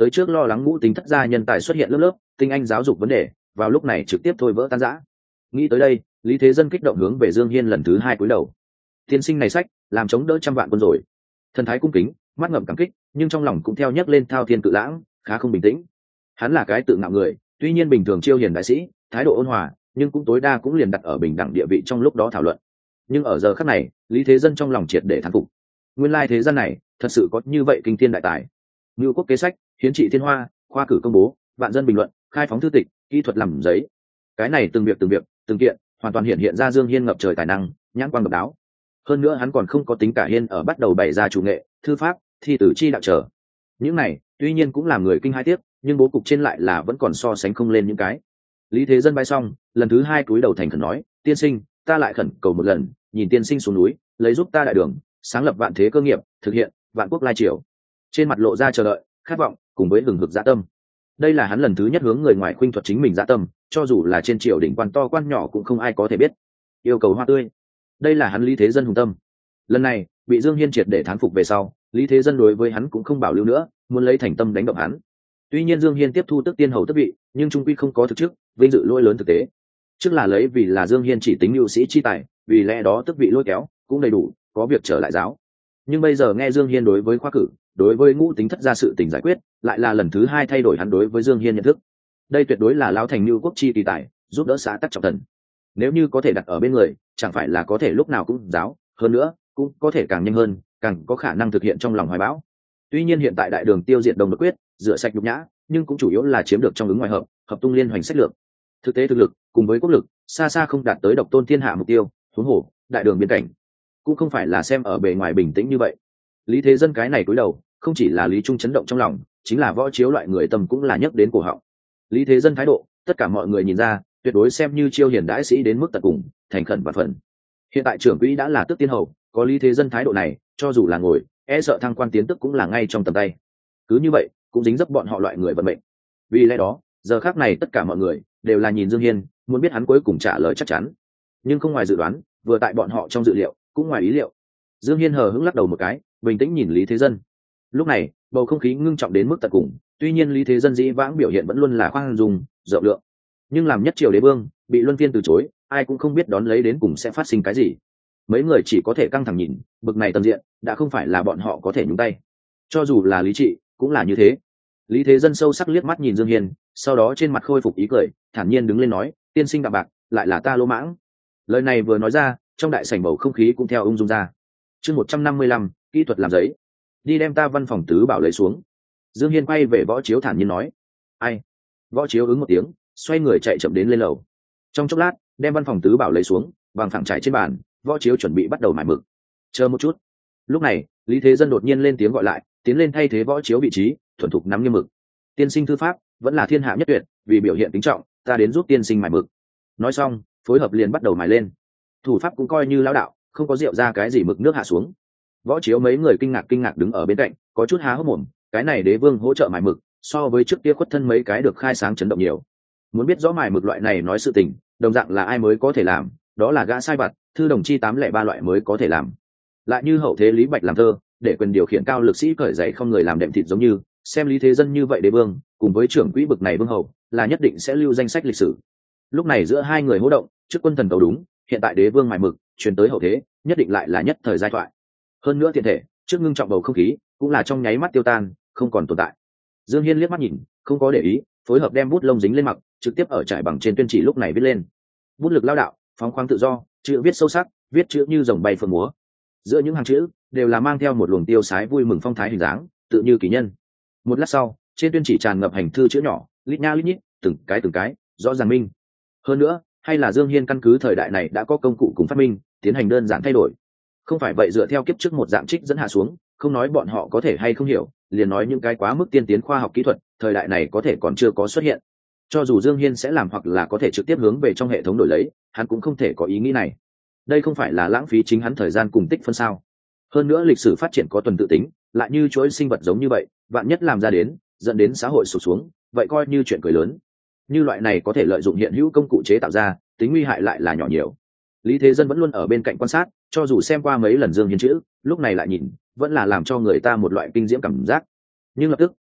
tới trước lo lắng ngũ tính thất gia nhân tài xuất hiện lớp lớp tinh anh giáo dục vấn đề, vào lúc này trực tiếp thôi vỡ tan rã. Nghĩ tới đây, Lý Thế Dân kích động hướng về Dương Hiên lần thứ hai cúi đầu. Tiên sinh này sách làm chống đỡ trăm vạn quân rồi. Thần thái cung kính, mắt ngậm cảm kích, nhưng trong lòng cũng theo nhấc lên thao thiên cự lãng, khá không bình tĩnh. Hắn là cái tự ngạo người, tuy nhiên bình thường chiêu hiền đại sĩ, thái độ ôn hòa, nhưng cũng tối đa cũng liền đặt ở bình đẳng địa vị trong lúc đó thảo luận. Nhưng ở giờ khắc này, Lý Thế Dân trong lòng triệt để thán phục. Nguyên lai thế gian này thật sự có như vậy kinh thiên đại tài. Ngưu quốc kế sách, hiến trị thiên hoa, khoa cử công bố, vạn dân bình luận, khai phóng thư tịch, kỹ thuật làm giấy. Cái này từng việc từng việc, từng kiện, hoàn toàn hiện hiện ra Dương Hiên ngập trời tài năng, nhãn quan độc đáo. Hơn nữa hắn còn không có tính cả hiên ở bắt đầu bày ra chủ nghệ, thư pháp, thi tử chi đạo trở. Những này, tuy nhiên cũng làm người kinh hai tiếc, nhưng bố cục trên lại là vẫn còn so sánh không lên những cái. Lý Thế Dân bay xong, lần thứ hai cúi đầu thành khẩn nói, tiên sinh, ta lại khẩn cầu một lần, nhìn tiên sinh xuống núi, lấy giúp ta đại đường, sáng lập vạn thế cơ nghiệp, thực hiện vạn quốc lai triều. Trên mặt lộ ra chờ đợi, khát vọng, cùng với hừng hực dạ tâm. Đây là hắn lần thứ nhất hướng người ngoài khuynh thuật chính mình dạ tâm, cho dù là trên triều đỉnh quan to quan nhỏ cũng không ai có thể biết. Yêu cầu hoa tươi, đây là hắn Lý Thế Dân hùng tâm. Lần này bị Dương Hiên triệt để thán phục về sau, Lý Thế Dân đối với hắn cũng không bảo lưu nữa, muốn lấy thành tâm đánh động hắn. Tuy nhiên Dương Hiên tiếp thu tức tiên hầu tước vị, nhưng trung quy không có thực chức, vinh dự lỗi lớn thực tế. Trước là lấy vì là Dương Hiên chỉ tính nhu sĩ chi tài, vì lẽ đó tước vị lôi kéo cũng đầy đủ, có việc trở lại giáo. Nhưng bây giờ nghe Dương Hiên đối với khoa cử, đối với ngũ tính thất gia sự tình giải quyết, lại là lần thứ hai thay đổi hắn đối với Dương Hiên nhận thức. Đây tuyệt đối là lão thành nhu quốc chi kỳ tài, giúp đỡ xã tắc trọng thần. Nếu như có thể đặt ở bên người, chẳng phải là có thể lúc nào cũng giáo, hơn nữa cũng có thể càng nhanh hơn, càng có khả năng thực hiện trong lòng hoài bão. Tuy nhiên hiện tại đại đường tiêu diệt đồng đột quyết, rửa sạch nhục nhã, nhưng cũng chủ yếu là chiếm được trong ứng ngoài hợp, hợp tung liên hoành sách lược. Thực tế thực lực cùng với quốc lực xa xa không đạt tới độc tôn thiên hạ mục tiêu, huống hồ đại đường biên cảnh cũng không phải là xem ở bề ngoài bình tĩnh như vậy. Lý Thế Dân cái này cúi đầu, không chỉ là Lý Trung chấn động trong lòng, chính là Võ Chiếu loại người tâm cũng là nhấc đến cổ họng. Lý Thế Dân thái độ, tất cả mọi người nhìn ra, tuyệt đối xem như chiêu hiền đãi sĩ đến mức tận cùng, thành khẩn và phần. Hiện tại trưởng quỹ đã là tước tiên hầu, có Lý Thế Dân thái độ này, cho dù là ngồi, e sợ thăng quan tiến tức cũng là ngay trong tầm tay. Cứ như vậy, cũng dính dấp bọn họ loại người vận mệnh. Vì lẽ đó, giờ khắc này tất cả mọi người đều là nhìn Dương Hiên, muốn biết hắn cuối cùng trả lời chắc chắn. Nhưng không ngoài dự đoán, vừa tại bọn họ trong dự liệu, cũng ngoài ý liệu. Dương Hiên hờ hững lắc đầu một cái, bình tĩnh nhìn Lý Thế Dân. Lúc này, bầu không khí ngưng trọng đến mức tận cùng, tuy nhiên Lý Thế Dân dĩ vãng biểu hiện vẫn luôn là khoan dung, rộng lượng. Nhưng làm nhất triều đế vương, bị luân phiên từ chối, ai cũng không biết đón lấy đến cùng sẽ phát sinh cái gì. Mấy người chỉ có thể căng thẳng nhìn, bực này tầm diện, đã không phải là bọn họ có thể nhúng tay. Cho dù là Lý Trị, cũng là như thế. Lý Thế Dân sâu sắc liếc mắt nhìn Dương Hiên, sau đó trên mặt khôi phục ý cười, thản nhiên đứng lên nói, tiên sinh đạm bạc, lại là ta lỗ mãng. Lời này vừa nói ra, trong đại sảnh bầu không khí cũng theo ung dung ra. Chương một trăm năm mươi lăm, kỹ thuật làm giấy. Đi đem ta văn phòng tứ bảo lấy xuống. Dương Hiên quay về Võ Chiếu thản nhiên nói. Ai? Võ Chiếu ứng một tiếng, xoay người chạy chậm đến lên lầu. Trong chốc lát, đem văn phòng tứ bảo lấy xuống, bằng phẳng trải trên bàn, Võ Chiếu chuẩn bị bắt đầu mài mực. Chờ một chút. Lúc này, Lý Thế Dân đột nhiên lên tiếng gọi lại, tiến lên thay thế Võ Chiếu vị trí, thuần thục nắm nghiêm mực. Tiên sinh thư pháp vẫn là thiên hạ nhất tuyệt, vì biểu hiện kính trọng, ta đến giúp tiên sinh mài mực. Nói xong, phối hợp liền bắt đầu mài lên. Thủ pháp cũng coi như lão đạo, không có rượu ra cái gì mực nước hạ xuống. Võ Chiếu mấy người kinh ngạc kinh ngạc đứng ở bên cạnh, có chút há hốc mồm, cái này đế vương hỗ trợ mài mực, so với trước kia khuất thân mấy cái được khai sáng chấn động nhiều. Muốn biết rõ mài mực loại này nói sự tình, đồng dạng là ai mới có thể làm, đó là gã sai vặt, thư đồng chi tám lẻ ba loại mới có thể làm. Lại như hậu thế Lý Bạch làm thơ, để quyền điều khiển cao lực sĩ cởi giày không người làm đệm thịt giống như, xem Lý Thế Dân như vậy đế vương, cùng với trưởng quỹ bực này vương hầu, là nhất định sẽ lưu danh sách lịch sử. Lúc này giữa hai người hô động, trước quân thần cầu đúng, hiện tại đế vương mài mực, truyền tới hậu thế, nhất định lại là nhất thời giai thoại. Hơn nữa tiện thể, trước ngưng trọng bầu không khí, cũng là trong nháy mắt tiêu tan, không còn tồn tại. Dương Hiên liếc mắt nhìn, không có để ý, phối hợp đem bút lông dính lên mặc, trực tiếp ở trải bằng trên tuyên chỉ lúc này viết lên. Bút lực lao đạo, phóng khoáng tự do, chữ viết sâu sắc, viết chữ như rồng bay phượng múa. Giữa những hàng chữ đều là mang theo một luồng tiêu sái vui mừng phong thái hình dáng, tự như kỳ nhân. Một lát sau, trên tuyên chỉ tràn ngập hành thư chữ nhỏ, lít nha lít nhít, từng cái từng cái, rõ ràng minh. Hơn nữa, hay là Dương Hiên căn cứ thời đại này đã có công cụ cùng phát minh, tiến hành đơn giản thay đổi. Không phải vậy dựa theo kiếp trước một dạng trích dẫn hạ xuống, không nói bọn họ có thể hay không hiểu, liền nói những cái quá mức tiên tiến khoa học kỹ thuật, thời đại này có thể còn chưa có xuất hiện. Cho dù Dương Hiên sẽ làm hoặc là có thể trực tiếp hướng về trong hệ thống đổi lấy, hắn cũng không thể có ý nghĩ này. Đây không phải là lãng phí chính hắn thời gian cùng tích phân sao? Hơn nữa lịch sử phát triển có tuần tự tính, lại như chuỗi sinh vật giống như vậy, vạn nhất làm ra đến, dẫn đến xã hội sụt xuống, vậy coi như chuyện cười lớn. Như loại này có thể lợi dụng hiện hữu công cụ chế tạo ra, tính nguy hại lại là nhỏ nhiều. Lý Thế Dân vẫn luôn ở bên cạnh quan sát, cho dù xem qua mấy lần Dương Hiên chữ, lúc này lại nhìn, vẫn là làm cho người ta một loại kinh diễm cảm giác. Nhưng lập tức,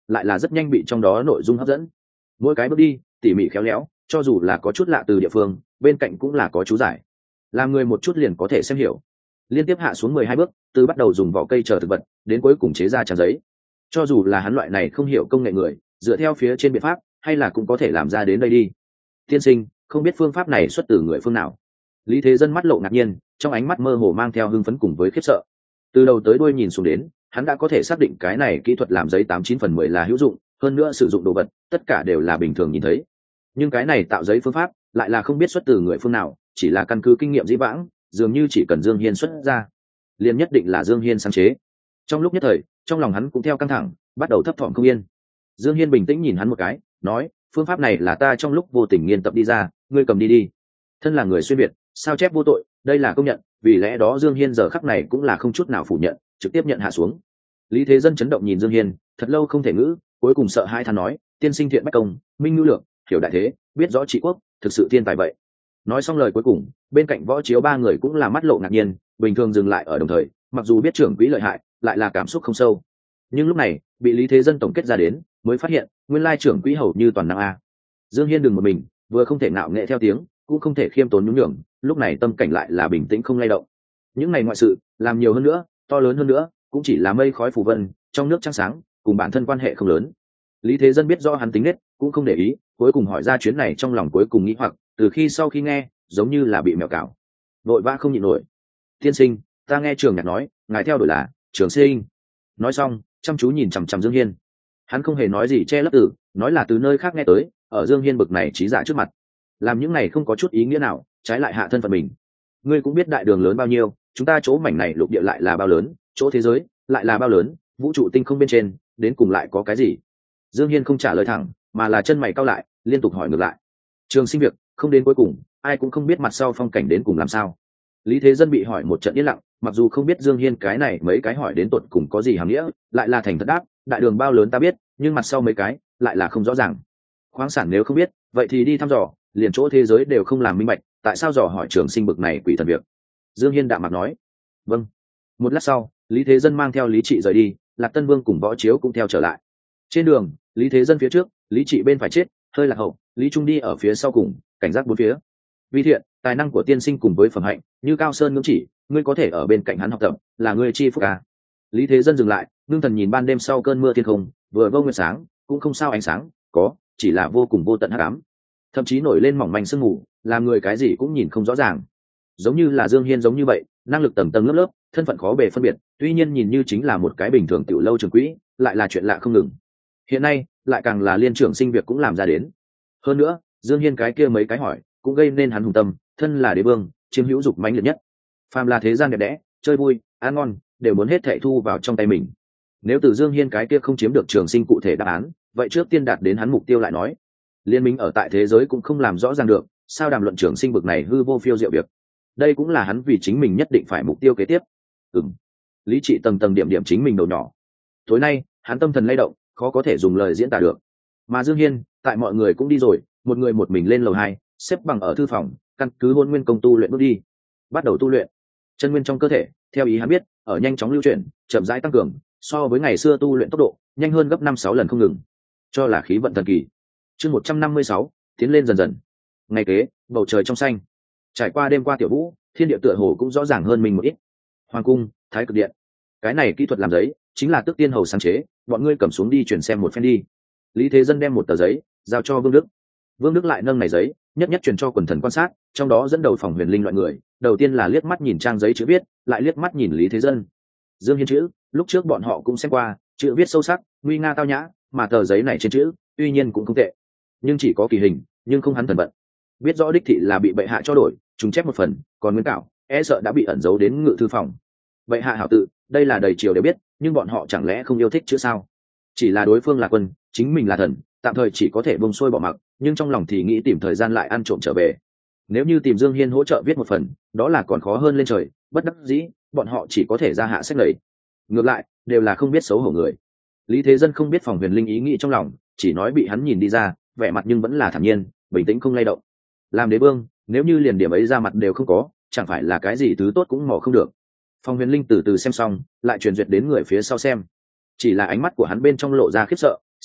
lại là rất nhanh bị trong đó nội dung hấp dẫn. Mỗi cái bước đi tỉ mỉ khéo léo, cho dù là có chút lạ từ địa phương, bên cạnh cũng là có chú giải, làm người một chút liền có thể xem hiểu. Liên tiếp hạ xuống mười hai bước, từ bắt đầu dùng vỏ cây chờ thực vật đến cuối cùng chế ra trang giấy, cho dù là hắn loại này không hiểu công nghệ người, dựa theo phía trên biện pháp hay là cũng có thể làm ra đến đây đi. Tiên sinh, không biết phương pháp này xuất từ người phương nào? Lý Thế Dân mắt lộ ngạc nhiên, trong ánh mắt mơ hồ mang theo hưng phấn cùng với khiếp sợ. Từ đầu tới đuôi nhìn xuống đến, hắn đã có thể xác định cái này kỹ thuật làm giấy tám chín phần mười là hữu dụng, hơn nữa sử dụng đồ vật tất cả đều là bình thường nhìn thấy. Nhưng cái này tạo giấy phương pháp lại là không biết xuất từ người phương nào, chỉ là căn cứ kinh nghiệm dĩ vãng, dường như chỉ cần Dương Hiên xuất ra, liền nhất định là Dương Hiên sáng chế. Trong lúc nhất thời, trong lòng hắn cũng theo căng thẳng, bắt đầu thấp thỏm không yên. Dương Hiên bình tĩnh nhìn hắn một cái, nói, phương pháp này là ta trong lúc vô tình nghiên tập đi ra, ngươi cầm đi đi. Thân là người xuyên việt, sao chép vô tội, đây là công nhận, vì lẽ đó Dương Hiên giờ khắc này cũng là không chút nào phủ nhận, trực tiếp nhận hạ xuống. Lý Thế Dân chấn động nhìn Dương Hiên, thật lâu không thể ngữ, cuối cùng sợ hai than nói, tiên sinh thiện bách công, minh ngữ lượng, hiểu đại thế, biết rõ trị quốc, thực sự thiên tài vậy. Nói xong lời cuối cùng, bên cạnh Võ Chiếu ba người cũng là mắt lộ ngạc nhiên, bình thường dừng lại ở đồng thời, mặc dù biết trưởng quỹ lợi hại, lại là cảm xúc không sâu. Nhưng lúc này, bị Lý Thế Dân tổng kết ra đến, mới phát hiện, nguyên lai trưởng quỹ hầu như toàn năng a. Dương Hiên đừng một mình, vừa không thể ngạo nghệ theo tiếng, cũng không thể khiêm tốn nhún nhường, lúc này tâm cảnh lại là bình tĩnh không lay động. Những ngày ngoại sự, làm nhiều hơn nữa, to lớn hơn nữa, cũng chỉ là mây khói phù vân, trong nước trăng sáng, cùng bản thân quan hệ không lớn. Lý Thế Dân biết rõ hắn tính nết, cũng không để ý, cuối cùng hỏi ra chuyến này trong lòng cuối cùng nghĩ hoặc, từ khi sau khi nghe, giống như là bị mèo cào, vội vã không nhịn nổi. Tiên sinh, ta nghe Trường Nhạc nói, ngài theo đuổi là Trường Sinh. Nói xong, chăm chú nhìn chằm chằm Dương Hiên. Hắn không hề nói gì che lấp từ, nói là từ nơi khác nghe tới, ở Dương Hiên bực này trí giả trước mặt, làm những này không có chút ý nghĩa nào, trái lại hạ thân phận mình. Ngươi cũng biết đại đường lớn bao nhiêu, chúng ta chỗ mảnh này lục địa lại là bao lớn, chỗ thế giới lại là bao lớn, vũ trụ tinh không bên trên đến cùng lại có cái gì? Dương Hiên không trả lời thẳng, mà là chân mày cau lại, liên tục hỏi ngược lại. Trường Sinh việc không đến cuối cùng, ai cũng không biết mặt sau phong cảnh đến cùng làm sao. Lý Thế Dân bị hỏi một trận yên lặng, mặc dù không biết Dương Hiên cái này mấy cái hỏi đến tột cùng có gì hàm nghĩa, lại là thành thật đáp, đại đường bao lớn ta biết, nhưng mặt sau mấy cái lại là không rõ ràng. Khoáng sản nếu không biết, vậy thì đi thăm dò, liền chỗ thế giới đều không làm minh bạch, tại sao dò hỏi Trường Sinh bực này quỷ thần việc? Dương Hiên đạm mặt nói. Vâng. Một lát sau, Lý Thế Dân mang theo Lý Trị rời đi, Lạc Tân Vương cùng Võ Chiếu cũng theo trở lại. Trên đường, Lý Thế Dân phía trước, Lý Trị bên phải chết, hơi lạc hậu, Lý Trung đi ở phía sau cùng, cảnh giác bốn phía. Vi thiện, tài năng của tiên sinh cùng với phẩm hạnh, như Cao Sơn ngưỡng chỉ, ngươi có thể ở bên cạnh hắn học tập, là ngươi chi phúc à. Lý Thế Dân dừng lại, ngưng thần nhìn ban đêm sau cơn mưa thiên không, vừa vô nguyệt sáng, cũng không sao ánh sáng, có, chỉ là vô cùng vô tận hắc ám. Thậm chí nổi lên mỏng manh sương mù, làm người cái gì cũng nhìn không rõ ràng. Giống như là Dương Hiên giống như vậy, năng lực tầng tầng lớp lớp, thân phận khó bề phân biệt, tuy nhiên nhìn như chính là một cái bình thường tiểu lâu trường quỹ, lại là chuyện lạ không ngừng. Hiện nay, lại càng là liên trưởng sinh việc cũng làm ra đến. Hơn nữa, Dương Hiên cái kia mấy cái hỏi, cũng gây nên hắn hùng tâm, thân là đế vương, chiếm hữu dục mãnh liệt nhất. Phàm là thế gian đẹp đẽ, chơi vui, ăn ngon, đều muốn hết thảy thu vào trong tay mình. Nếu từ Dương Hiên cái kia không chiếm được trường sinh cụ thể đáp án, vậy trước tiên đạt đến hắn mục tiêu lại nói. Liên minh ở tại thế giới cũng không làm rõ ràng được, sao đàm luận trường sinh bực này hư vô phiêu diệu việc. Đây cũng là hắn vì chính mình nhất định phải mục tiêu kế tiếp. Ừm. Lý Trị tầng tầng điểm điểm chính mình đầu nhỏ. Tối nay, hắn tâm thần lay động, khó có thể dùng lời diễn tả được. Mà Dương Hiên, tại mọi người cũng đi rồi, một người một mình lên lầu hai, xếp bằng ở thư phòng, căn cứ Hôn Nguyên công tu luyện bước đi, bắt đầu tu luyện. Chân nguyên trong cơ thể, theo ý hắn biết, ở nhanh chóng lưu chuyển, chậm rãi tăng cường, so với ngày xưa tu luyện tốc độ, nhanh hơn gấp năm sáu lần không ngừng. Cho là khí vận thần kỳ. Chương một trăm năm mươi sáu, tiến lên dần dần. Ngày kế, bầu trời trong xanh. Trải qua đêm qua tiểu vũ, thiên địa tựa hồ cũng rõ ràng hơn mình một ít. Hoàng cung, Thái Cực điện. Cái này kỹ thuật làm giấy, chính là Tước Tiên hầu sáng chế, bọn ngươi cầm xuống đi chuyển xem một phen đi. Lý Thế Dân đem một tờ giấy giao cho Vương Đức. Vương Đức lại nâng này giấy, nhất nhất truyền cho quần thần quan sát, trong đó dẫn đầu phòng huyền linh loại người, đầu tiên là liếc mắt nhìn trang giấy chữ viết, lại liếc mắt nhìn Lý Thế Dân. Dương Hiên chữ, lúc trước bọn họ cũng xem qua, chữ viết sâu sắc, nguy nga tao nhã, mà tờ giấy này trên chữ, tuy nhiên cũng không tệ, nhưng chỉ có kỳ hình, nhưng không hắn thần vận. Biết rõ đích thị là bị bệ hạ cho đổi, trùng chép một phần, còn nguyên cảo, e sợ đã bị ẩn giấu đến ngự thư phòng. Bệ hạ hảo tự, đây là đầy triều đều biết, nhưng bọn họ chẳng lẽ không yêu thích chữ sao? Chỉ là đối phương là quân, chính mình là thần, tạm thời chỉ có thể bông xuôi bỏ mặc, nhưng trong lòng thì nghĩ tìm thời gian lại ăn trộm trở về. Nếu như tìm Dương Hiên hỗ trợ viết một phần, đó là còn khó hơn lên trời, bất đắc dĩ, bọn họ chỉ có thể ra hạ sách lầy. Ngược lại, đều là không biết xấu hổ người. Lý Thế Dân không biết phòng huyền linh ý nghĩ trong lòng, chỉ nói bị hắn nhìn đi ra, vẻ mặt nhưng vẫn là thản nhiên, bình tĩnh không lay động. Làm đế vương, nếu như liền điểm ấy ra mặt đều không có, chẳng phải là cái gì thứ tốt cũng mò không được. Phòng huyền linh từ từ xem xong, lại truyền duyệt đến người phía sau xem. Chỉ là ánh mắt của hắn bên trong lộ ra khiếp sợ,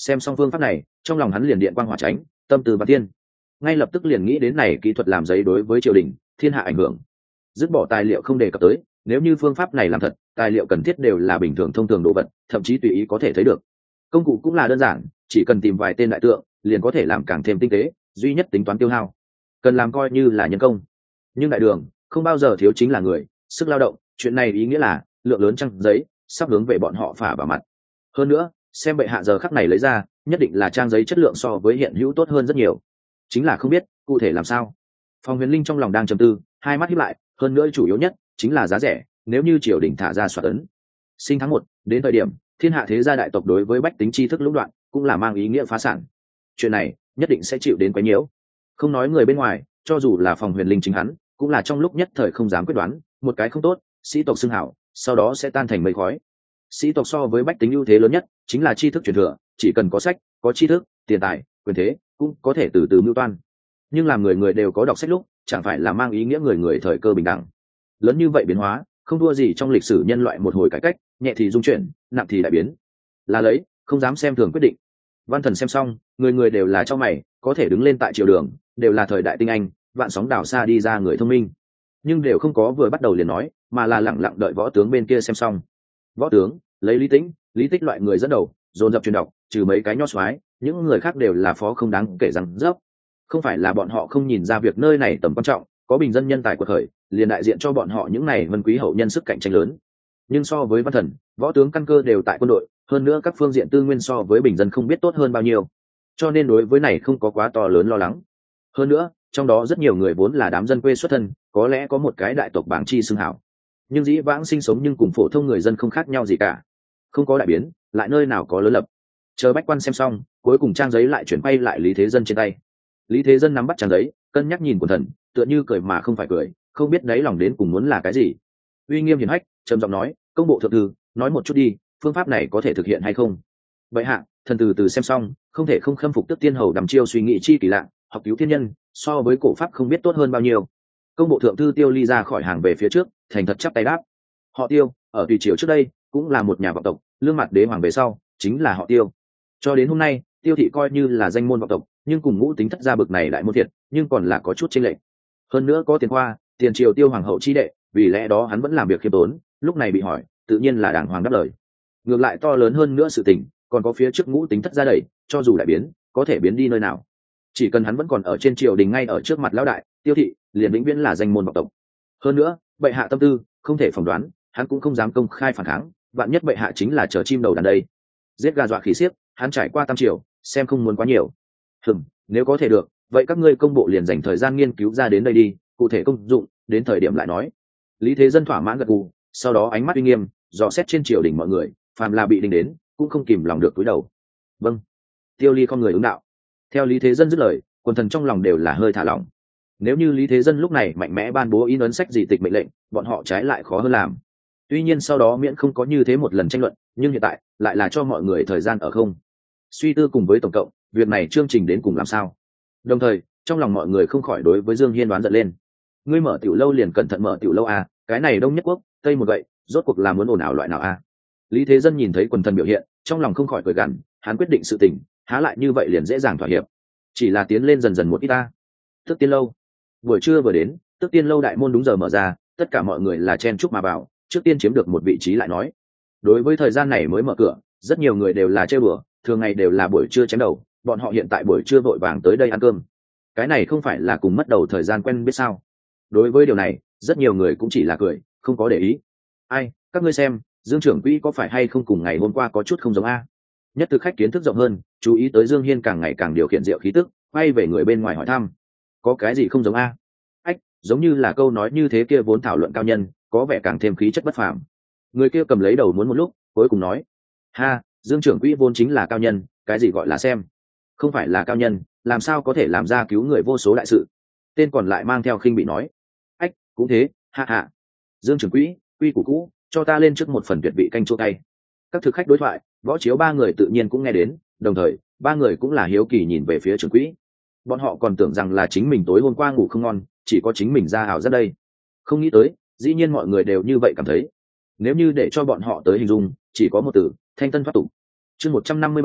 Xem xong phương pháp này, trong lòng hắn liền điện quang hỏa tránh, tâm từ và tiên, ngay lập tức liền nghĩ đến này kỹ thuật làm giấy đối với triều đình thiên hạ ảnh hưởng. Dứt bỏ tài liệu không đề cập tới, nếu như phương pháp này làm thật, tài liệu cần thiết đều là bình thường thông thường đồ vật, thậm chí tùy ý có thể thấy được. Công cụ cũng là đơn giản, chỉ cần tìm vài tên đại tượng liền có thể làm càng thêm tinh tế, duy nhất tính toán tiêu hao cần làm coi như là nhân công. Nhưng đại đường không bao giờ thiếu chính là người, sức lao động, chuyện này ý nghĩa là lượng lớn trang giấy sắp hướng về bọn họ phả vào mặt. Hơn nữa, xem bệ hạ giờ khắc này lấy ra, nhất định là trang giấy chất lượng so với hiện hữu tốt hơn rất nhiều, chính là không biết cụ thể làm sao. Phong Huyền Linh trong lòng đang trầm tư, hai mắt híp lại, hơn nữa chủ yếu nhất chính là giá rẻ, nếu như triều đình thả ra soạt ấn sinh tháng một, đến thời điểm thiên hạ thế gia đại tộc đối với bách tính tri thức lũng đoạn cũng là mang ý nghĩa phá sản, chuyện này nhất định sẽ chịu đến quấy nhiễu. Không nói người bên ngoài, cho dù là Phong Huyền Linh chính hắn cũng là trong lúc nhất thời không dám quyết đoán, một cái không tốt sĩ tộc xưng hảo sau đó sẽ tan thành mây khói. Sĩ tộc so với bách tính ưu thế lớn nhất chính là tri thức truyền thừa, chỉ cần có sách, có tri thức, tiền tài, quyền thế cũng có thể từ từ mưu toan. Nhưng làm người người đều có đọc sách lúc, chẳng phải là mang ý nghĩa người người thời cơ bình đẳng. Lớn như vậy biến hóa không thua gì trong lịch sử nhân loại một hồi cải cách, nhẹ thì dung chuyển, nặng thì đại biến. Là lấy không dám xem thường quyết định. Văn Thần xem xong, người người đều là cho mày, có thể đứng lên tại triều đường đều là thời đại tinh anh, vạn sóng đảo xa đi ra người thông minh, nhưng đều không có vừa bắt đầu liền nói, mà là lẳng lặng đợi võ tướng bên kia xem xong. Võ tướng lấy Lý Tĩnh, Lý Tích loại người dẫn đầu dồn dập truyền đọc, trừ mấy cái nho soái, những người khác đều là phó không đáng kể rằng dốc. Không phải là bọn họ không nhìn ra việc nơi này tầm quan trọng, có bình dân nhân tài của khởi liền đại diện cho bọn họ những này vân quý hậu nhân sức cạnh tranh lớn. Nhưng so với văn thần, võ tướng căn cơ đều tại quân đội, hơn nữa các phương diện tư nguyên so với bình dân không biết tốt hơn bao nhiêu, cho nên đối với này không có quá to lớn lo lắng. Hơn nữa trong đó rất nhiều người vốn là đám dân quê xuất thân, có lẽ có một cái đại tộc bảng chi xưng hảo, nhưng dĩ vãng sinh sống nhưng cùng phổ thông người dân không khác nhau gì cả, không có đại biến lại nơi nào có lớn lập. Chờ bách quan xem xong, cuối cùng trang giấy lại chuyển quay lại Lý Thế Dân trên tay. Lý Thế Dân nắm bắt trang giấy, cân nhắc nhìn quần thần, tựa như cười mà không phải cười, không biết đáy lòng đến cùng muốn là cái gì. Uy nghiêm hiển hách trầm giọng nói, công bộ thượng thư, nói một chút đi, phương pháp này có thể thực hiện hay không? Vậy hạ, thần từ từ xem xong, không thể không khâm phục Tức Tiên hầu đăm chiêu suy nghĩ chi kỳ lạ, học cứu thiên nhân, so với cổ pháp không biết tốt hơn bao nhiêu. Công bộ thượng thư Tiêu Ly ra khỏi hàng về phía trước, thành thật chắp tay đáp. Họ Tiêu ở tùy triều trước đây cũng là một nhà vọng tộc, lương mặt đế hoàng về sau chính là họ Tiêu. Cho đến hôm nay, Tiêu thị coi như là danh môn vọng tộc, nhưng cùng ngũ tính thất gia bực này lại môn thiệt, nhưng còn là có chút chênh lệch. Hơn nữa có tiền khoa, tiền triều Tiêu hoàng hậu chi đệ, vì lẽ đó hắn vẫn làm việc khiêm tốn, lúc này bị hỏi, tự nhiên là đàng hoàng đáp lời. Ngược lại to lớn hơn nữa sự tình, còn có phía trước ngũ tính thất gia đẩy, cho dù đại biến, có thể biến đi nơi nào. Chỉ cần hắn vẫn còn ở trên triều đình ngay ở trước mặt lão đại, Tiêu thị liền vĩnh viễn là danh môn vọng tộc. Hơn nữa, bệ hạ tâm tư không thể phỏng đoán, hắn cũng không dám công khai phản kháng, vạn nhất bệ hạ chính là chờ chim đầu đàn đây, giết gà dọa khỉ xiếc, hắn trải qua tam triều, xem không muốn quá nhiều. Hừm, nếu có thể được, vậy các ngươi công bộ liền dành thời gian nghiên cứu ra đến đây đi, cụ thể công dụng đến thời điểm lại nói. Lý Thế Dân thỏa mãn gật gù, sau đó ánh mắt uy nghiêm dò xét trên triều đình mọi người, phàm là bị đình đến cũng không kìm lòng được cúi đầu. Vâng. Tiêu Ly không người ứng đạo. Theo Lý Thế Dân dứt lời, quần thần trong lòng đều là hơi thả lỏng. Nếu như Lý Thế Dân lúc này mạnh mẽ ban bố in ấn sách gì tịch mệnh lệnh, bọn họ trái lại khó hơn làm. Tuy nhiên sau đó miễn không có như thế một lần tranh luận, nhưng hiện tại lại là cho mọi người thời gian ở không suy tư cùng với tổng cộng việc này chương trình đến cùng làm sao. Đồng thời trong lòng mọi người không khỏi đối với Dương Hiên đoán giận lên. Ngươi mở tiểu lâu liền cẩn thận mở tiểu lâu à, cái này đông nhất quốc tây một vậy, rốt cuộc là muốn ồn ào loại nào à? Lý Thế Dân nhìn thấy quần thần biểu hiện, trong lòng không khỏi cười gằn, hắn quyết định sự tình há lại như vậy liền dễ dàng thỏa hiệp, chỉ là tiến lên dần dần một ít ta. Tức Tiên lâu buổi trưa vừa đến, Tức Tiên lâu đại môn đúng giờ mở ra, tất cả mọi người là chen chúc mà vào, trước tiên chiếm được một vị trí lại nói. Đối với thời gian này mới mở cửa, rất nhiều người đều là chơi bừa, thường ngày đều là buổi trưa chém đầu, bọn họ hiện tại buổi trưa vội vàng tới đây ăn cơm, cái này không phải là cùng mất đầu thời gian quen biết sao? Đối với điều này, rất nhiều người cũng chỉ là cười, không có để ý. Ai, các ngươi xem, Dương trưởng quỹ có phải hay không cùng ngày hôm qua có chút không giống a? Nhất thực khách kiến thức rộng hơn, chú ý tới Dương Hiên càng ngày càng điều khiển rượu khí tức, quay về người bên ngoài hỏi thăm, có cái gì không giống a? Ách, giống như là câu nói như thế kia vốn thảo luận cao nhân, có vẻ càng thêm khí chất bất phàm. Người kia cầm lấy đầu muốn một lúc, cuối cùng nói, ha, Dương trưởng quỹ vốn chính là cao nhân, cái gì gọi là xem? Không phải là cao nhân, làm sao có thể làm ra cứu người vô số đại sự? Tên còn lại mang theo khinh bị nói, ách, cũng thế, ha ha. Dương trưởng quỹ, quy củ cũ, cho ta lên trước một phần tuyệt vị canh chua cay. Các thực khách đối thoại, võ chiếu ba người tự nhiên cũng nghe đến, đồng thời ba người cũng là hiếu kỳ nhìn về phía trưởng quỹ. Bọn họ còn tưởng rằng là chính mình tối hôm qua ngủ không ngon, chỉ có chính mình ra hào rất đây, không nghĩ tới dĩ nhiên mọi người đều như vậy cảm thấy. Nếu như để cho bọn họ tới hình dung, chỉ có một từ, thanh tân thoát tục. Chương một trăm năm mươi bảy,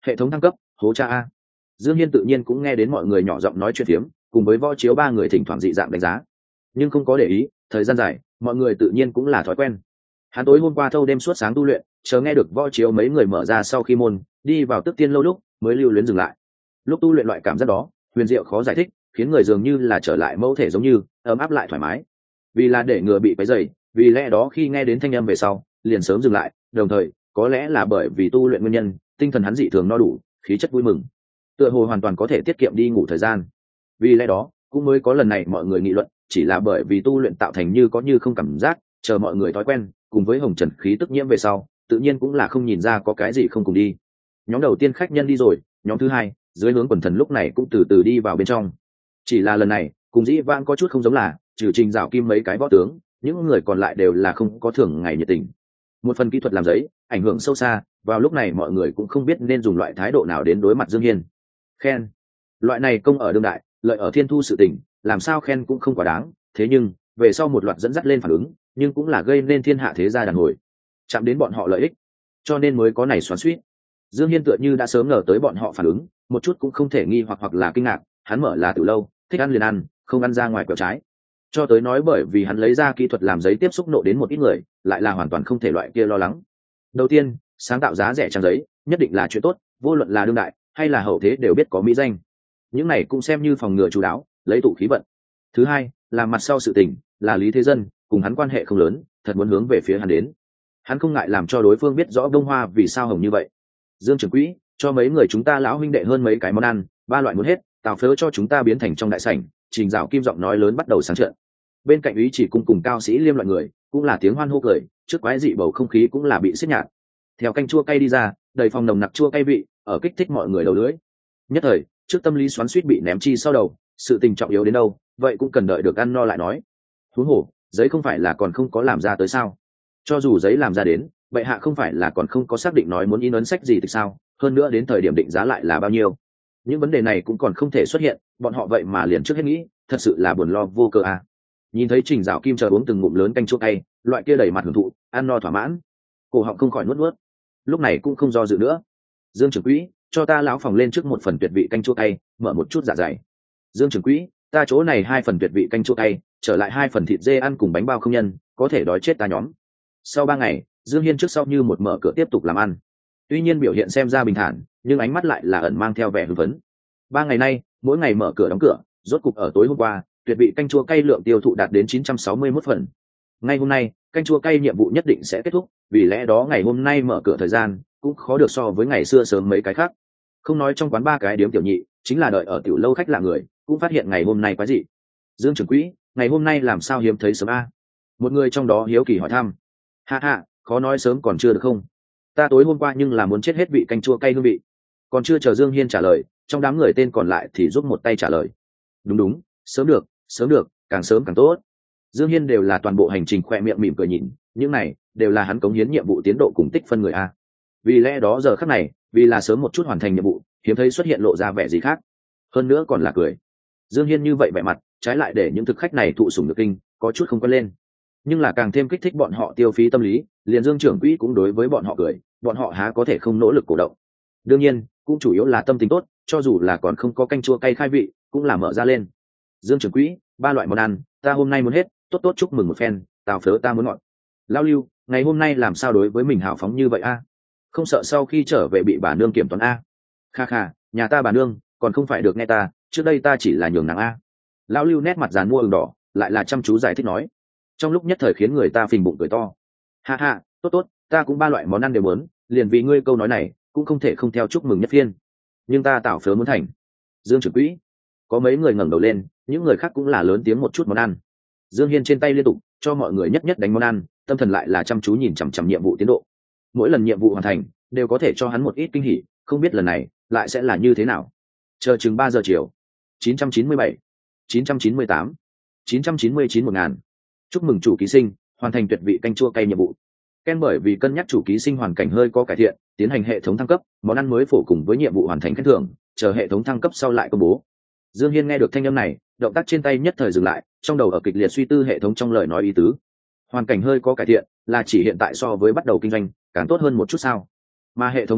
Hệ thống thăng cấp, hố cha a. Dương Hiên tự nhiên cũng nghe đến mọi người nhỏ giọng nói chuyện phiếm, cùng với võ chiếu ba người thỉnh thoảng dị dạng đánh giá, nhưng không có để ý. Thời gian dài, mọi người tự nhiên cũng là thói quen. Hắn tối hôm qua thâu đêm suốt sáng tu luyện, chờ nghe được võ chiếu mấy người mở ra sau khi môn đi vào tức tiên lâu lúc mới lưu luyến dừng lại. Lúc tu luyện loại cảm giác đó huyền diệu khó giải thích, khiến người dường như là trở lại mẫu thể, giống như ấm áp lại thoải mái. Vì là để ngừa bị quấy rầy, vì lẽ đó khi nghe đến thanh âm về sau liền sớm dừng lại. Đồng thời có lẽ là bởi vì tu luyện nguyên nhân, tinh thần hắn dị thường no đủ, khí chất vui mừng, tựa hồ hoàn toàn có thể tiết kiệm đi ngủ thời gian. Vì lẽ đó cũng mới có lần này mọi người nghị luận, chỉ là bởi vì tu luyện tạo thành như có như không cảm giác. Chờ mọi người thói quen, cùng với hồng trần khí tức nhiễm về sau, tự nhiên cũng là không nhìn ra có cái gì không cùng đi. Nhóm đầu tiên khách nhân đi rồi, nhóm thứ hai dưới hướng quần thần lúc này cũng từ từ đi vào bên trong. Chỉ là lần này cùng dĩ vãng có chút không giống, là trừ Trình Dạo Kim mấy cái võ tướng, những người còn lại đều là không có thường ngày nhiệt tình. Một phần kỹ thuật làm giấy ảnh hưởng sâu xa, vào lúc này mọi người cũng không biết nên dùng loại thái độ nào đến đối mặt Dương Hiên. Khen loại này công ở đương đại, lợi ở thiên thu sự tình, làm sao khen cũng không quá đáng. Thế nhưng về sau một loạt dẫn dắt lên phản ứng, nhưng cũng là gây nên thiên hạ thế gia đàn hồi, chạm đến bọn họ lợi ích, cho nên mới có này xoắn xuýt. Dương Hiên tựa như đã sớm ngờ tới bọn họ phản ứng, một chút cũng không thể nghi hoặc hoặc là kinh ngạc. Hắn mở là từ lâu, thích ăn liền ăn, không ăn ra ngoài quẹo trái. Cho tới nói bởi vì hắn lấy ra kỹ thuật làm giấy tiếp xúc nộ đến một ít người, lại là hoàn toàn không thể loại kia lo lắng. Đầu tiên, sáng tạo giá rẻ trang giấy nhất định là chuyện tốt, vô luận là đương đại hay là hậu thế đều biết có mỹ danh. Những này cũng xem như phòng ngừa chú đáo, lấy tụ khí vận. Thứ hai, là mặt sau sự tình, là Lý Thế Dân, cùng hắn quan hệ không lớn, thật muốn hướng về phía hắn đến. Hắn không ngại làm cho đối phương biết rõ Đông Hoa vì sao hồng như vậy. Dương trưởng quỹ, cho mấy người chúng ta lão huynh đệ hơn mấy cái món ăn, ba loại muốn hết, tào phớ cho chúng ta biến thành trong đại sảnh. Trình Dạo Kim giọng nói lớn bắt đầu sáng trận. Bên cạnh ý chỉ cung cùng cao sĩ liêm loại người cũng là tiếng hoan hô cười, trước quái dị bầu không khí cũng là bị siết nhạt. Theo canh chua cay đi ra, đầy phòng nồng nặc chua cay vị, ở kích thích mọi người đầu lưỡi. Nhất thời, trước tâm lý xoắn xuýt bị ném chi sau đầu, sự tình trọng yếu đến đâu, vậy cũng cần đợi được ăn no lại nói. Huống hồ, giấy không phải là còn không có làm ra tới sao? Cho dù giấy làm ra đến, vậy hạ không phải là còn không có xác định nói muốn in ấn sách gì thì sao? Hơn nữa đến thời điểm định giá lại là bao nhiêu? Những vấn đề này cũng còn không thể xuất hiện, bọn họ vậy mà liền trước hết nghĩ, thật sự là buồn lo vô cơ à. Nhìn thấy Trình Dạo Kim chờ uống từng ngụm lớn canh chua cay, loại kia đầy mặt hưởng thụ, ăn no thỏa mãn, cổ họng không khỏi nuốt nuốt. Lúc này cũng không do dự nữa. Dương trưởng quỹ, cho ta lão phòng lên trước một phần tuyệt vị canh chua cay, mở một chút dạ dày. Dương trưởng quỹ, ta chỗ này hai phần tuyệt vị canh chua cay, trở lại hai phần thịt dê ăn cùng bánh bao không nhân, có thể đói chết ta nhóm. Sau ba ngày, Dương Hiên trước sau như một mở cửa tiếp tục làm ăn. Tuy nhiên biểu hiện xem ra bình thản, nhưng ánh mắt lại là ẩn mang theo vẻ hưng phấn. Ba ngày nay, mỗi ngày mở cửa đóng cửa, rốt cục ở tối hôm qua, tuyệt vị canh chua cay lượng tiêu thụ đạt đến chín trăm sáu mươi mốt phần. Ngay hôm nay, canh chua cay nhiệm vụ nhất định sẽ kết thúc, vì lẽ đó ngày hôm nay mở cửa thời gian cũng khó được so với ngày xưa sớm mấy cái khác. Không nói trong quán ba cái điếm tiểu nhị, chính là đợi ở tiểu lâu khách lạ người, cũng phát hiện ngày hôm nay quái dị. Dương trưởng quỹ, ngày hôm nay làm sao hiếm thấy sớm a? Một người trong đó hiếu kỳ hỏi thăm. Ha ha, khó nói sớm còn chưa được không? Ta tối hôm qua nhưng là muốn chết hết vị canh chua cay hương vị. Còn chưa chờ Dương Hiên trả lời, trong đám người tên còn lại thì giúp một tay trả lời. Đúng đúng, sớm được, sớm được, càng sớm càng tốt. Dương Hiên đều là toàn bộ hành trình khoe miệng mỉm cười nhìn, những này đều là hắn cống hiến nhiệm vụ tiến độ cùng tích phân người a. Vì lẽ đó giờ khắc này, vì là sớm một chút hoàn thành nhiệm vụ, hiếm thấy xuất hiện lộ ra vẻ gì khác, hơn nữa còn là cười. Dương Hiên như vậy vẻ mặt, trái lại để những thực khách này thụ sủng được kinh, có chút không quen lên, nhưng là càng thêm kích thích bọn họ tiêu phí tâm lý. Liền Dương trưởng quỹ cũng đối với bọn họ cười, bọn họ há có thể không nỗ lực cổ động. Đương nhiên, cũng chủ yếu là tâm tình tốt, cho dù là còn không có canh chua cay khai vị, cũng là mở ra lên. Dương trưởng quỹ, ba loại món ăn, ta hôm nay muốn hết, tốt tốt chúc mừng một phen, tào phớ ta muốn ngọn. Lao Lưu, ngày hôm nay làm sao đối với mình hào phóng như vậy a? Không sợ sau khi trở về bị bà nương kiểm toán a? Kha kha, nhà ta bà nương còn không phải được nghe ta, trước đây ta chỉ là nhường nàng a. Lão Lưu nét mặt dàn mua ửng đỏ, lại là chăm chú giải thích nói, trong lúc nhất thời khiến người ta phình bụng cười to. Ha ha, tốt tốt, ta cũng ba loại món ăn đều muốn, liền vì ngươi câu nói này cũng không thể không theo chúc mừng nhất phiên. Nhưng ta tảo phớ muốn thành. Dương trưởng quỹ. Có mấy người ngẩng đầu lên, những người khác cũng là lớn tiếng một chút món ăn. Dương Hiên trên tay liên tục cho mọi người nhất nhất đánh món ăn, tâm thần lại là chăm chú nhìn chằm chằm nhiệm vụ tiến độ. Mỗi lần nhiệm vụ hoàn thành đều có thể cho hắn một ít kinh hỉ, không biết lần này lại sẽ là như thế nào. Chờ chừng ba giờ chiều. chín trăm chín mươi bảy, chín trăm chín mươi tám, chín trăm chín mươi chín một ngàn. Chúc mừng chủ ký sinh hoàn thành tuyệt vị canh chua cay nhiệm vụ. Ken bởi vì cân nhắc chủ ký sinh hoàn cảnh hơi có cải thiện, tiến hành hệ thống thăng cấp, món ăn mới phổ cùng với nhiệm vụ hoàn thành khen thưởng, chờ hệ thống thăng cấp sau lại công bố. Dương Hiên nghe được thanh âm này, động tác trên tay nhất thời dừng lại, trong đầu ở kịch liệt suy tư hệ thống trong lời nói ý tứ. Hoàn cảnh hơi có cải thiện là chỉ hiện tại so với bắt đầu kinh doanh càng tốt hơn một chút sao? Mà hệ thống thăng cấp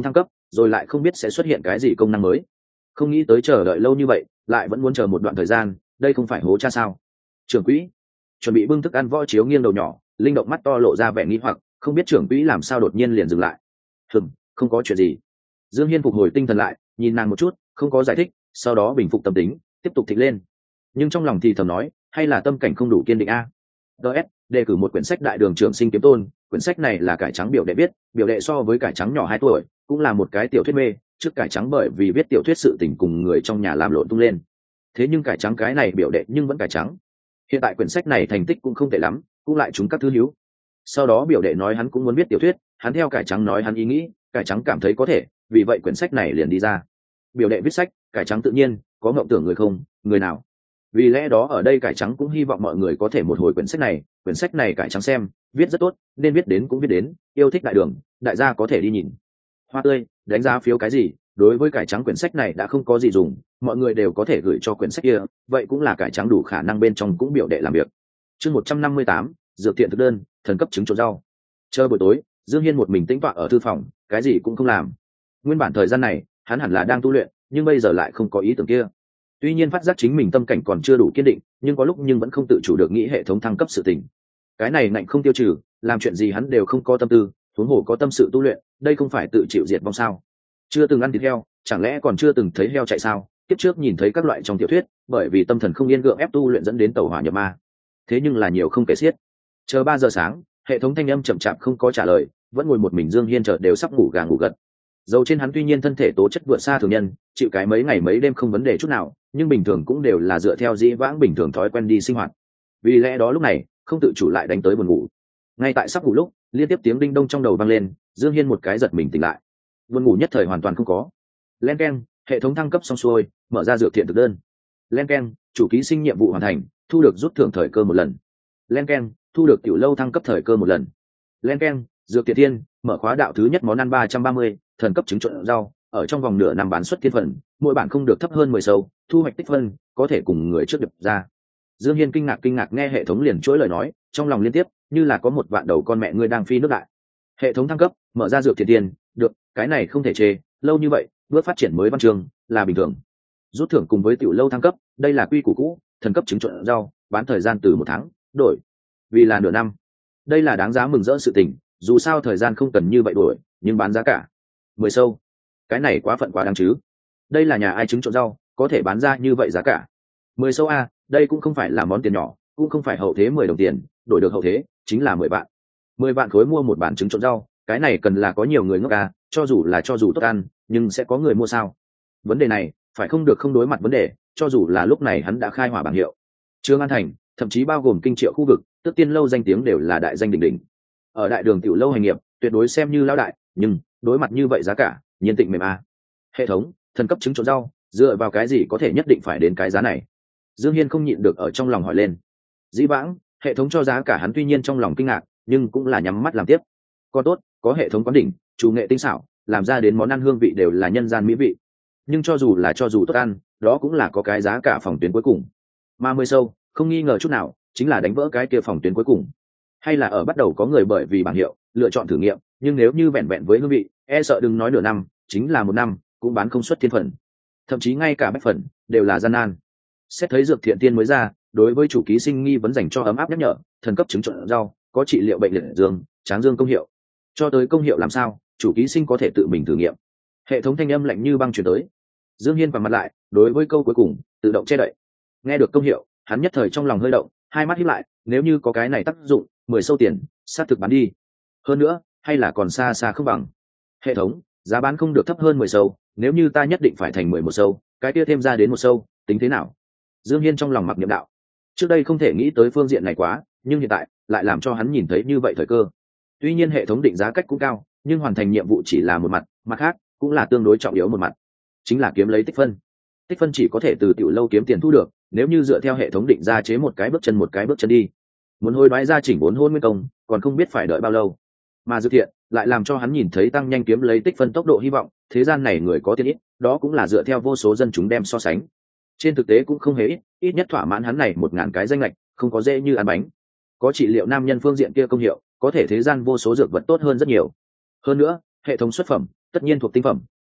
rồi lại không biết sẽ xuất hiện cái gì công năng mới. Không nghĩ tới chờ đợi lâu như vậy lại vẫn muốn chờ một đoạn thời gian, đây không phải hố cha sao? Trưởng quỹ chuẩn bị bưng thức ăn võ chiếu nghiêng đầu nhỏ, linh động mắt to lộ ra vẻ nghi hoặc, không biết trưởng quỹ làm sao đột nhiên liền dừng lại. Hừm, không có chuyện gì. Dương Hiên phục hồi tinh thần lại, nhìn nàng một chút, không có giải thích, sau đó bình phục tâm tính, tiếp tục thịnh lên. Nhưng trong lòng thì thầm nói, hay là tâm cảnh không đủ kiên định a. ds đề cử một quyển sách Đại Đường Trường Sinh Kiếm Tôn. Quyển sách này là cải trắng biểu đệ viết, biểu đệ so với cải trắng nhỏ hai tuổi, cũng là một cái tiểu thuyết mê. Trước cải trắng bởi vì viết tiểu thuyết sự tình cùng người trong nhà làm lộn tung lên, thế nhưng cải trắng cái này biểu đệ nhưng vẫn cải trắng. Hiện tại quyển sách này thành tích cũng không tệ lắm, cũng lại trúng các thứ hữu. Sau đó biểu đệ nói hắn cũng muốn viết tiểu thuyết, hắn theo cải trắng nói hắn ý nghĩ, cải trắng cảm thấy có thể, vì vậy quyển sách này liền đi ra. Biểu đệ viết sách, cải trắng tự nhiên có mộng tưởng người không, người nào. Vì lẽ đó ở đây cải trắng cũng hy vọng mọi người có thể một hồi quyển sách này, quyển sách này cải trắng xem, viết rất tốt, nên viết đến cũng viết đến, yêu thích đại đường, đại gia có thể đi nhìn. Hoa tươi, đánh giá phiếu cái gì, đối với cải trắng quyển sách này đã không có gì dùng, mọi người đều có thể gửi cho quyển sách kia, vậy cũng là cải trắng đủ khả năng bên trong cũng biểu đệ làm việc. Chương một trăm năm mươi tám, dược thiện thực đơn, thần cấp trứng trộn rau. Chờ buổi tối, Dương Hiên một mình tĩnh tọa ở thư phòng, cái gì cũng không làm. Nguyên bản thời gian này, hắn hẳn là đang tu luyện, nhưng bây giờ lại không có ý tưởng kia. Tuy nhiên phát giác chính mình tâm cảnh còn chưa đủ kiên định, nhưng có lúc nhưng vẫn không tự chủ được nghĩ hệ thống thăng cấp sự tình. Cái này ngạnh không tiêu trừ, làm chuyện gì hắn đều không có tâm tư, huống hồ có tâm sự tu luyện, đây không phải tự chịu diệt vong sao? Chưa từng ăn thịt heo, chẳng lẽ còn chưa từng thấy heo chạy sao? Kiếp trước nhìn thấy các loại trong tiểu thuyết, bởi vì tâm thần không yên gượng ép tu luyện dẫn đến tẩu hỏa nhập ma. Thế nhưng là nhiều không kể xiết. Chờ ba giờ sáng, hệ thống thanh âm chậm chạp không có trả lời, vẫn ngồi một mình Dương Hiên chờ đều sắp ngủ gà ngủ gật. Dầu trên hắn tuy nhiên thân thể tố chất vượt xa thường nhân, chịu cái mấy ngày mấy đêm không vấn đề chút nào, nhưng bình thường cũng đều là dựa theo dĩ vãng bình thường thói quen đi sinh hoạt. Vì lẽ đó lúc này, không tự chủ lại đánh tới buồn ngủ. Ngay tại sắp ngủ lúc, liên tiếp tiếng đinh đông trong đầu vang lên, Dương Hiên một cái giật mình tỉnh lại. Buồn ngủ nhất thời hoàn toàn không có. Len keng, hệ thống thăng cấp xong xuôi, mở ra dược thiện thực đơn. Len keng, chủ ký sinh nhiệm vụ hoàn thành, thu được rút thưởng thời cơ một lần. Len keng, thu được tiểu lâu thăng cấp thời cơ một lần. Len keng, dược thiện thiên, mở khóa đạo thứ nhất món ăn ba trăm ba mươi, thần cấp trứng trộn rau, ở trong vòng nửa năm bán xuất thiên phần, mỗi bản không được thấp hơn mười sâu, thu hoạch tích phân, có thể cùng người trước đập ra. Dương Hiên kinh ngạc kinh ngạc nghe hệ thống liền chuỗi lời nói, trong lòng liên tiếp, như là có một vạn đầu con mẹ ngươi đang phi nước đại. Hệ thống thăng cấp, mở ra dược thiện tiền, được, cái này không thể chê, lâu như vậy, bước phát triển mới văn trường, là bình thường. Rút thưởng cùng với tiểu lâu thăng cấp, đây là quy củ cũ, thần cấp trứng trộn rau, bán thời gian từ một tháng, đổi vì là nửa năm. Đây là đáng giá mừng rỡ sự tình, dù sao thời gian không cần như vậy đổi, nhưng bán giá cả mười sâu, cái này quá phận quá đáng chứ. Đây là nhà ai trứng trộn rau, có thể bán ra như vậy giá cả mười sâu a, đây cũng không phải là món tiền nhỏ, cũng không phải hậu thế mười đồng tiền, đổi được hậu thế chính là mười vạn. Mười vạn khối mua một bản trứng trộn rau, cái này cần là có nhiều người ngốc à, cho dù là cho dù tốt ăn, nhưng sẽ có người mua sao? Vấn đề này, phải không được không đối mặt vấn đề, cho dù là lúc này hắn đã khai hỏa bảng hiệu. Trương An Thành, thậm chí bao gồm kinh triệu khu vực, tức tiên lâu danh tiếng đều là đại danh đỉnh đỉnh. Ở đại đường tiểu lâu hành nghiệp, tuyệt đối xem như lão đại, nhưng đối mặt như vậy giá cả, nhiên tịnh mềm a. Hệ thống, thần cấp trứng trộn rau, dựa vào cái gì có thể nhất định phải đến cái giá này? Dương Hiên không nhịn được ở trong lòng hỏi lên. Dĩ vãng, hệ thống cho giá cả hắn tuy nhiên trong lòng kinh ngạc, nhưng cũng là nhắm mắt làm tiếp. Còn tốt, có hệ thống quán đỉnh, chủ nghệ tinh xảo, làm ra đến món ăn hương vị đều là nhân gian mỹ vị. Nhưng cho dù là cho dù tốt ăn, đó cũng là có cái giá cả phòng tuyến cuối cùng. Mà mười sâu, không nghi ngờ chút nào, chính là đánh vỡ cái kia phòng tuyến cuối cùng. Hay là ở bắt đầu có người bởi vì bảng hiệu, lựa chọn thử nghiệm, nhưng nếu như vẹn vẹn với hương vị, e sợ đừng nói nửa năm, chính là một năm, cũng bán không xuất thiên phần. Thậm chí ngay cả bách phần, đều là gian nan. Xét thấy dược thiện tiên mới ra, đối với chủ ký sinh nghi vấn dành cho ấm áp nhắc nhở, thần cấp trứng trộn rau, có trị liệu bệnh liệt dương, tráng dương công hiệu. Cho tới công hiệu làm sao, chủ ký sinh có thể tự mình thử nghiệm. Hệ thống thanh âm lạnh như băng truyền tới. Dương Hiên vào mặt lại, đối với câu cuối cùng, tự động che đậy. Nghe được công hiệu, hắn nhất thời trong lòng hơi động, hai mắt híp lại, nếu như có cái này tác dụng, mười sâu tiền, sát thực bán đi. Hơn nữa, hay là còn xa xa không bằng. Hệ thống, giá bán không được thấp hơn mười sâu, nếu như ta nhất định phải thành mười một sâu, cái kia thêm ra đến một sâu, tính thế nào? Dương Hiên trong lòng mặc niệm đạo. Trước đây không thể nghĩ tới phương diện này quá, nhưng hiện tại lại làm cho hắn nhìn thấy như vậy thời cơ. Tuy nhiên hệ thống định giá cách cũng cao, nhưng hoàn thành nhiệm vụ chỉ là một mặt, mặt khác cũng là tương đối trọng yếu một mặt, chính là kiếm lấy tích phân. Tích phân chỉ có thể từ tiểu lâu kiếm tiền thu được, nếu như dựa theo hệ thống định ra chế một cái bước chân một cái bước chân đi, muốn hối đoái ra chỉnh bốn hôn nguyên công, còn không biết phải đợi bao lâu. Mà dược thiện lại làm cho hắn nhìn thấy tăng nhanh kiếm lấy tích phân tốc độ hy vọng, thế gian này người có tiền ít, đó cũng là dựa theo vô số dân chúng đem so sánh. Trên thực tế cũng không hề ít, ít nhất thỏa mãn hắn này một ngàn cái danh lệch, không có dễ như ăn bánh. Có trị liệu nam nhân phương diện kia công hiệu, có thể thế gian vô số dược vật tốt hơn rất nhiều. Hơn nữa, hệ thống xuất phẩm tất nhiên thuộc tinh phẩm,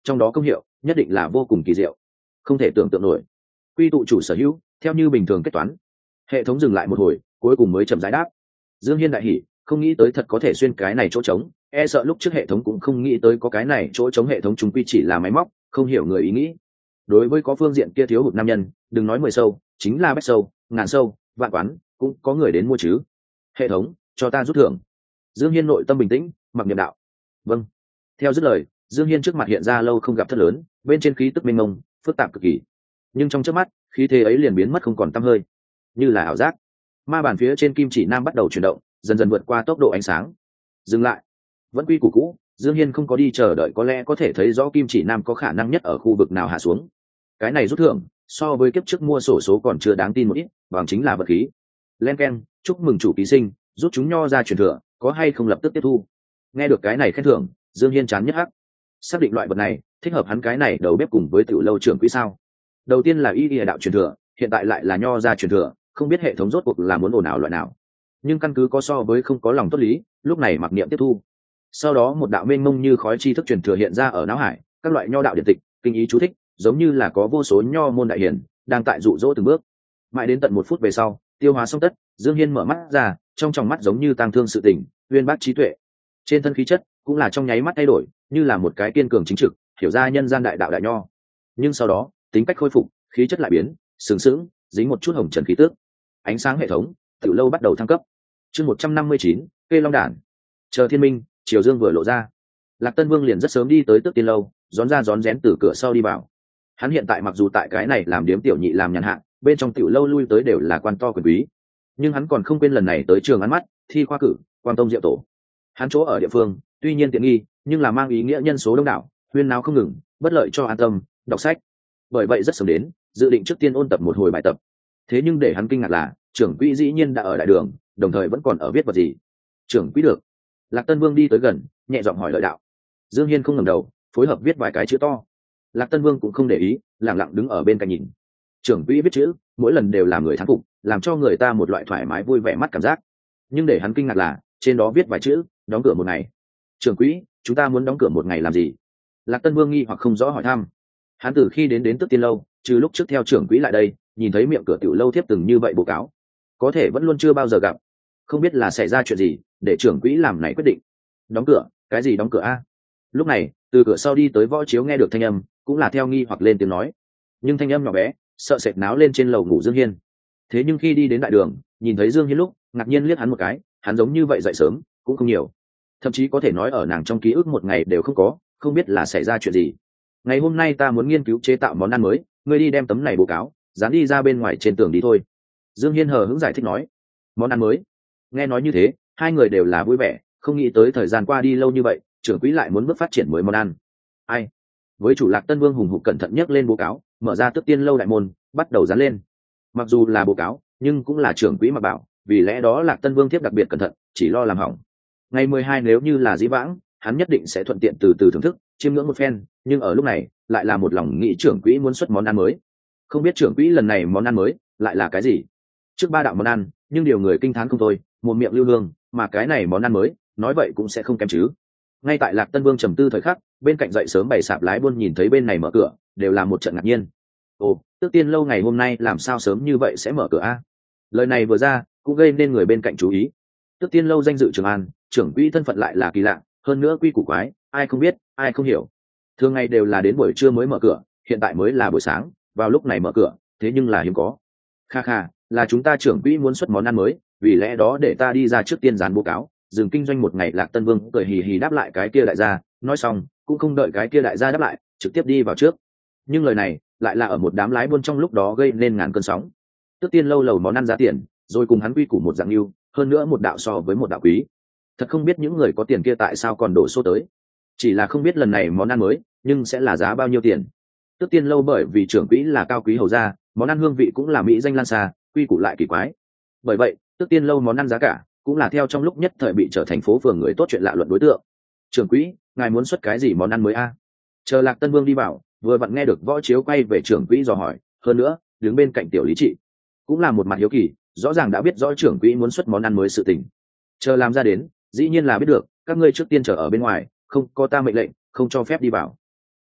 trong đó công hiệu nhất định là vô cùng kỳ diệu, không thể tưởng tượng nổi. Quy tụ chủ sở hữu, theo như bình thường kết toán. Hệ thống dừng lại một hồi, cuối cùng mới chậm rãi đáp. Dương Hiên đại hỉ, không nghĩ tới thật có thể xuyên cái này chỗ trống, e sợ lúc trước hệ thống cũng không nghĩ tới có cái này chỗ trống, hệ thống chúng quy chỉ là máy móc, không hiểu người ý nghĩ. Đối với có phương diện kia thiếu hụt nam nhân, đừng nói mười sâu, chính là bách sâu, ngàn sâu, vạn quán, cũng có người đến mua chứ. Hệ thống, cho ta rút thưởng. Dương Hiên nội tâm bình tĩnh, mặc niệm đạo. Vâng. Theo dứt lời, Dương Hiên trước mặt hiện ra lâu không gặp thất lớn, bên trên khí tức mênh mông, phức tạp cực kỳ. Nhưng trong chớp mắt, khí thế ấy liền biến mất không còn tăm hơi, như là ảo giác. Ma bàn phía trên kim chỉ nam bắt đầu chuyển động, dần dần vượt qua tốc độ ánh sáng. Dừng lại. Vẫn quy củ cũ, Dương Hiên không có đi chờ đợi, có lẽ có thể thấy rõ kim chỉ nam có khả năng nhất ở khu vực nào hạ xuống. Cái này rút thưởng, so với kiếp trước mua sổ số còn chưa đáng tin một ít, bằng chính là vật khí. Len keng, chúc mừng chủ ký sinh, rút chúng nho ra truyền thừa, có hay không lập tức tiếp thu. Nghe được cái này khen thưởng, Dương Hiên chán nhất hắc. Xác định loại vật này thích hợp hắn cái này đầu bếp cùng với tiểu lâu trưởng quỹ sao? Đầu tiên là y y đạo truyền thừa, hiện tại lại là nho ra truyền thừa, không biết hệ thống rốt cuộc là muốn ồn ào loại nào. Nhưng căn cứ có so với không có lòng tốt lý, lúc này mặc niệm tiếp thu. Sau đó một đạo mênh mông như khói tri thức truyền thừa hiện ra ở não hải, các loại nho đạo điện tịch, kinh ý chú thích, giống như là có vô số nho môn đại hiển đang tại dụ dỗ từng bước. Mãi đến tận một phút về sau, tiêu hóa xong tất, Dương Hiên mở mắt ra, trong tròng mắt giống như tang thương sự tình, uyên bác trí tuệ. Trên thân khí chất cũng là trong nháy mắt thay đổi, như là một cái kiên cường chính trực, hiểu ra nhân gian đại đạo đại nho. Nhưng sau đó, tính cách khôi phục, khí chất lại biến, sừng sững, dính một chút hồng trần khí tước. Ánh sáng hệ thống, tiểu lâu bắt đầu thăng cấp. Chương một trăm năm mươi chín, cây long đản. Chờ thiên minh, chiều dương vừa lộ ra, Lạc Tân Vương liền rất sớm đi tới Tước Tiên lâu, rón ra rón rén từ cửa sau đi vào. Hắn hiện tại mặc dù tại cái này làm điếm tiểu nhị làm nhàn hạ, bên trong tiểu lâu lui tới đều là quan to quyền quý, nhưng hắn còn không quên lần này tới trường ăn mắt, thi khoa cử, quan tông diệu tổ. Hắn chỗ ở địa phương tuy nhiên tiện nghi, nhưng là mang ý nghĩa nhân số đông đảo, huyên náo không ngừng, bất lợi cho an tâm đọc sách. Bởi vậy rất sớm đến, dự định trước tiên ôn tập một hồi bài tập. Thế nhưng để hắn kinh ngạc là, trưởng quỹ dĩ nhiên đã ở đại đường, đồng thời vẫn còn ở viết vật gì. Trưởng quỹ được. Lạc Tân Vương đi tới gần, nhẹ giọng hỏi lợi đạo. Dương Hiên không ngẩng đầu, phối hợp viết vài cái chữ to. Lạc Tân Vương cũng không để ý, lặng lặng đứng ở bên cạnh nhìn. Trưởng quỹ viết chữ, mỗi lần đều làm người thán phục, làm cho người ta một loại thoải mái vui vẻ mắt cảm giác. Nhưng để hắn kinh ngạc là, trên đó viết vài chữ, đóng cửa một ngày. Trưởng quỹ, chúng ta muốn đóng cửa một ngày làm gì? Lạc Tân Vương nghi hoặc không rõ hỏi thăm. Hắn từ khi đến đến Tước Tiên lâu, trừ lúc trước theo trưởng quỹ lại đây, nhìn thấy miệng cửa tiểu lâu tiếp từng như vậy bố cáo, có thể vẫn luôn chưa bao giờ gặp. Không biết là xảy ra chuyện gì, để trưởng quỹ làm này quyết định. Đóng cửa? Cái gì đóng cửa a? Lúc này, từ cửa sau đi tới Võ Chiếu nghe được thanh âm, cũng là theo nghi hoặc lên tiếng nói. Nhưng thanh âm nhỏ bé, sợ sệt náo lên trên lầu ngủ Dương Hiên. Thế nhưng khi đi đến đại đường, nhìn thấy Dương Hiên lúc, ngạc nhiên liếc hắn một cái, hắn giống như vậy dậy sớm, cũng không nhiều. Thậm chí có thể nói ở nàng trong ký ức một ngày đều không có, không biết là xảy ra chuyện gì. Ngày hôm nay ta muốn nghiên cứu chế tạo món ăn mới, ngươi đi đem tấm này báo cáo, dán đi ra bên ngoài trên tường đi thôi. Dương Hiên hờ hững giải thích nói. Món ăn mới? Nghe nói như thế, hai người đều là vui vẻ, không nghĩ tới thời gian qua đi lâu như vậy, trưởng quỹ lại muốn bước phát triển mới món ăn. Ai? Với chủ Lạc Tân Vương hùng hục cẩn thận nhấc lên báo cáo, mở ra Tước Tiên lâu đại môn, bắt đầu dán lên. Mặc dù là báo cáo, nhưng cũng là trưởng quỹ mà bảo, vì lẽ đó Lạc Tân Vương tiếp đặc biệt cẩn thận, chỉ lo làm hỏng. Ngày mười hai nếu như là dĩ vãng, hắn nhất định sẽ thuận tiện từ từ thưởng thức, chiêm ngưỡng một phen, nhưng ở lúc này, lại là một lòng nghĩ trưởng quỹ muốn xuất món ăn mới. Không biết trưởng quỹ lần này món ăn mới lại là cái gì? Trước ba đạo món ăn, nhưng điều người kinh thán không thôi, một miệng lưu hương, mà cái này món ăn mới, nói vậy cũng sẽ không kém chứ. Ngay tại Lạc Tân Vương trầm tư thời khắc, bên cạnh dậy sớm bày sạp lái buôn nhìn thấy bên này mở cửa, đều là một trận ngạc nhiên. Ồ, Tước Tiên lâu ngày hôm nay làm sao sớm như vậy sẽ mở cửa a? Lời này vừa ra, cũng gây nên người bên cạnh chú ý. Tước Tiên lâu danh dự Trường An, trưởng quỹ thân phận lại là kỳ lạ, hơn nữa quy củ quái, ai không biết, ai không hiểu. Thường ngày đều là đến buổi trưa mới mở cửa, hiện tại mới là buổi sáng, vào lúc này mở cửa, thế nhưng là hiếm có. Kha kha, là chúng ta trưởng quỹ muốn xuất món ăn mới, vì lẽ đó để ta đi ra trước tiên dán báo cáo, dừng kinh doanh một ngày. Lạc Tân Vương cười hì hì đáp lại cái kia đại gia, nói xong, cũng không đợi cái kia đại gia đáp lại, trực tiếp đi vào trước. Nhưng lời này, lại là ở một đám lái buôn trong lúc đó gây nên ngàn cơn sóng. Tước Tiên lâu lầu món ăn giá tiền, rồi cùng hắn quy củ một dạng lưu, hơn nữa một đạo so với một đạo quý. Thật không biết những người có tiền kia tại sao còn đổ số tới. Chỉ là không biết lần này món ăn mới, nhưng sẽ là giá bao nhiêu tiền. Tước Tiên lâu bởi vì trưởng quỹ là cao quý hầu gia, món ăn hương vị cũng là mỹ danh lan xa, quy củ lại kỳ quái. Bởi vậy, Tước Tiên lâu món ăn giá cả cũng là theo trong lúc nhất thời bị trở thành phố phường người tốt chuyện lạ luận đối tượng. Trưởng quỹ, ngài muốn xuất cái gì món ăn mới a? Chờ Lạc Tân Vương đi vào, vừa vặn nghe được Võ Chiếu quay về trưởng quỹ dò hỏi, hơn nữa, đứng bên cạnh tiểu lý trị, cũng là một mặt hiếu kỳ, rõ ràng đã biết rõ trưởng quỹ muốn xuất món ăn mới sự tình. Chờ làm ra đến, dĩ nhiên là biết được, các ngươi trước tiên chờ ở bên ngoài, không có ta mệnh lệnh, không cho phép đi vào.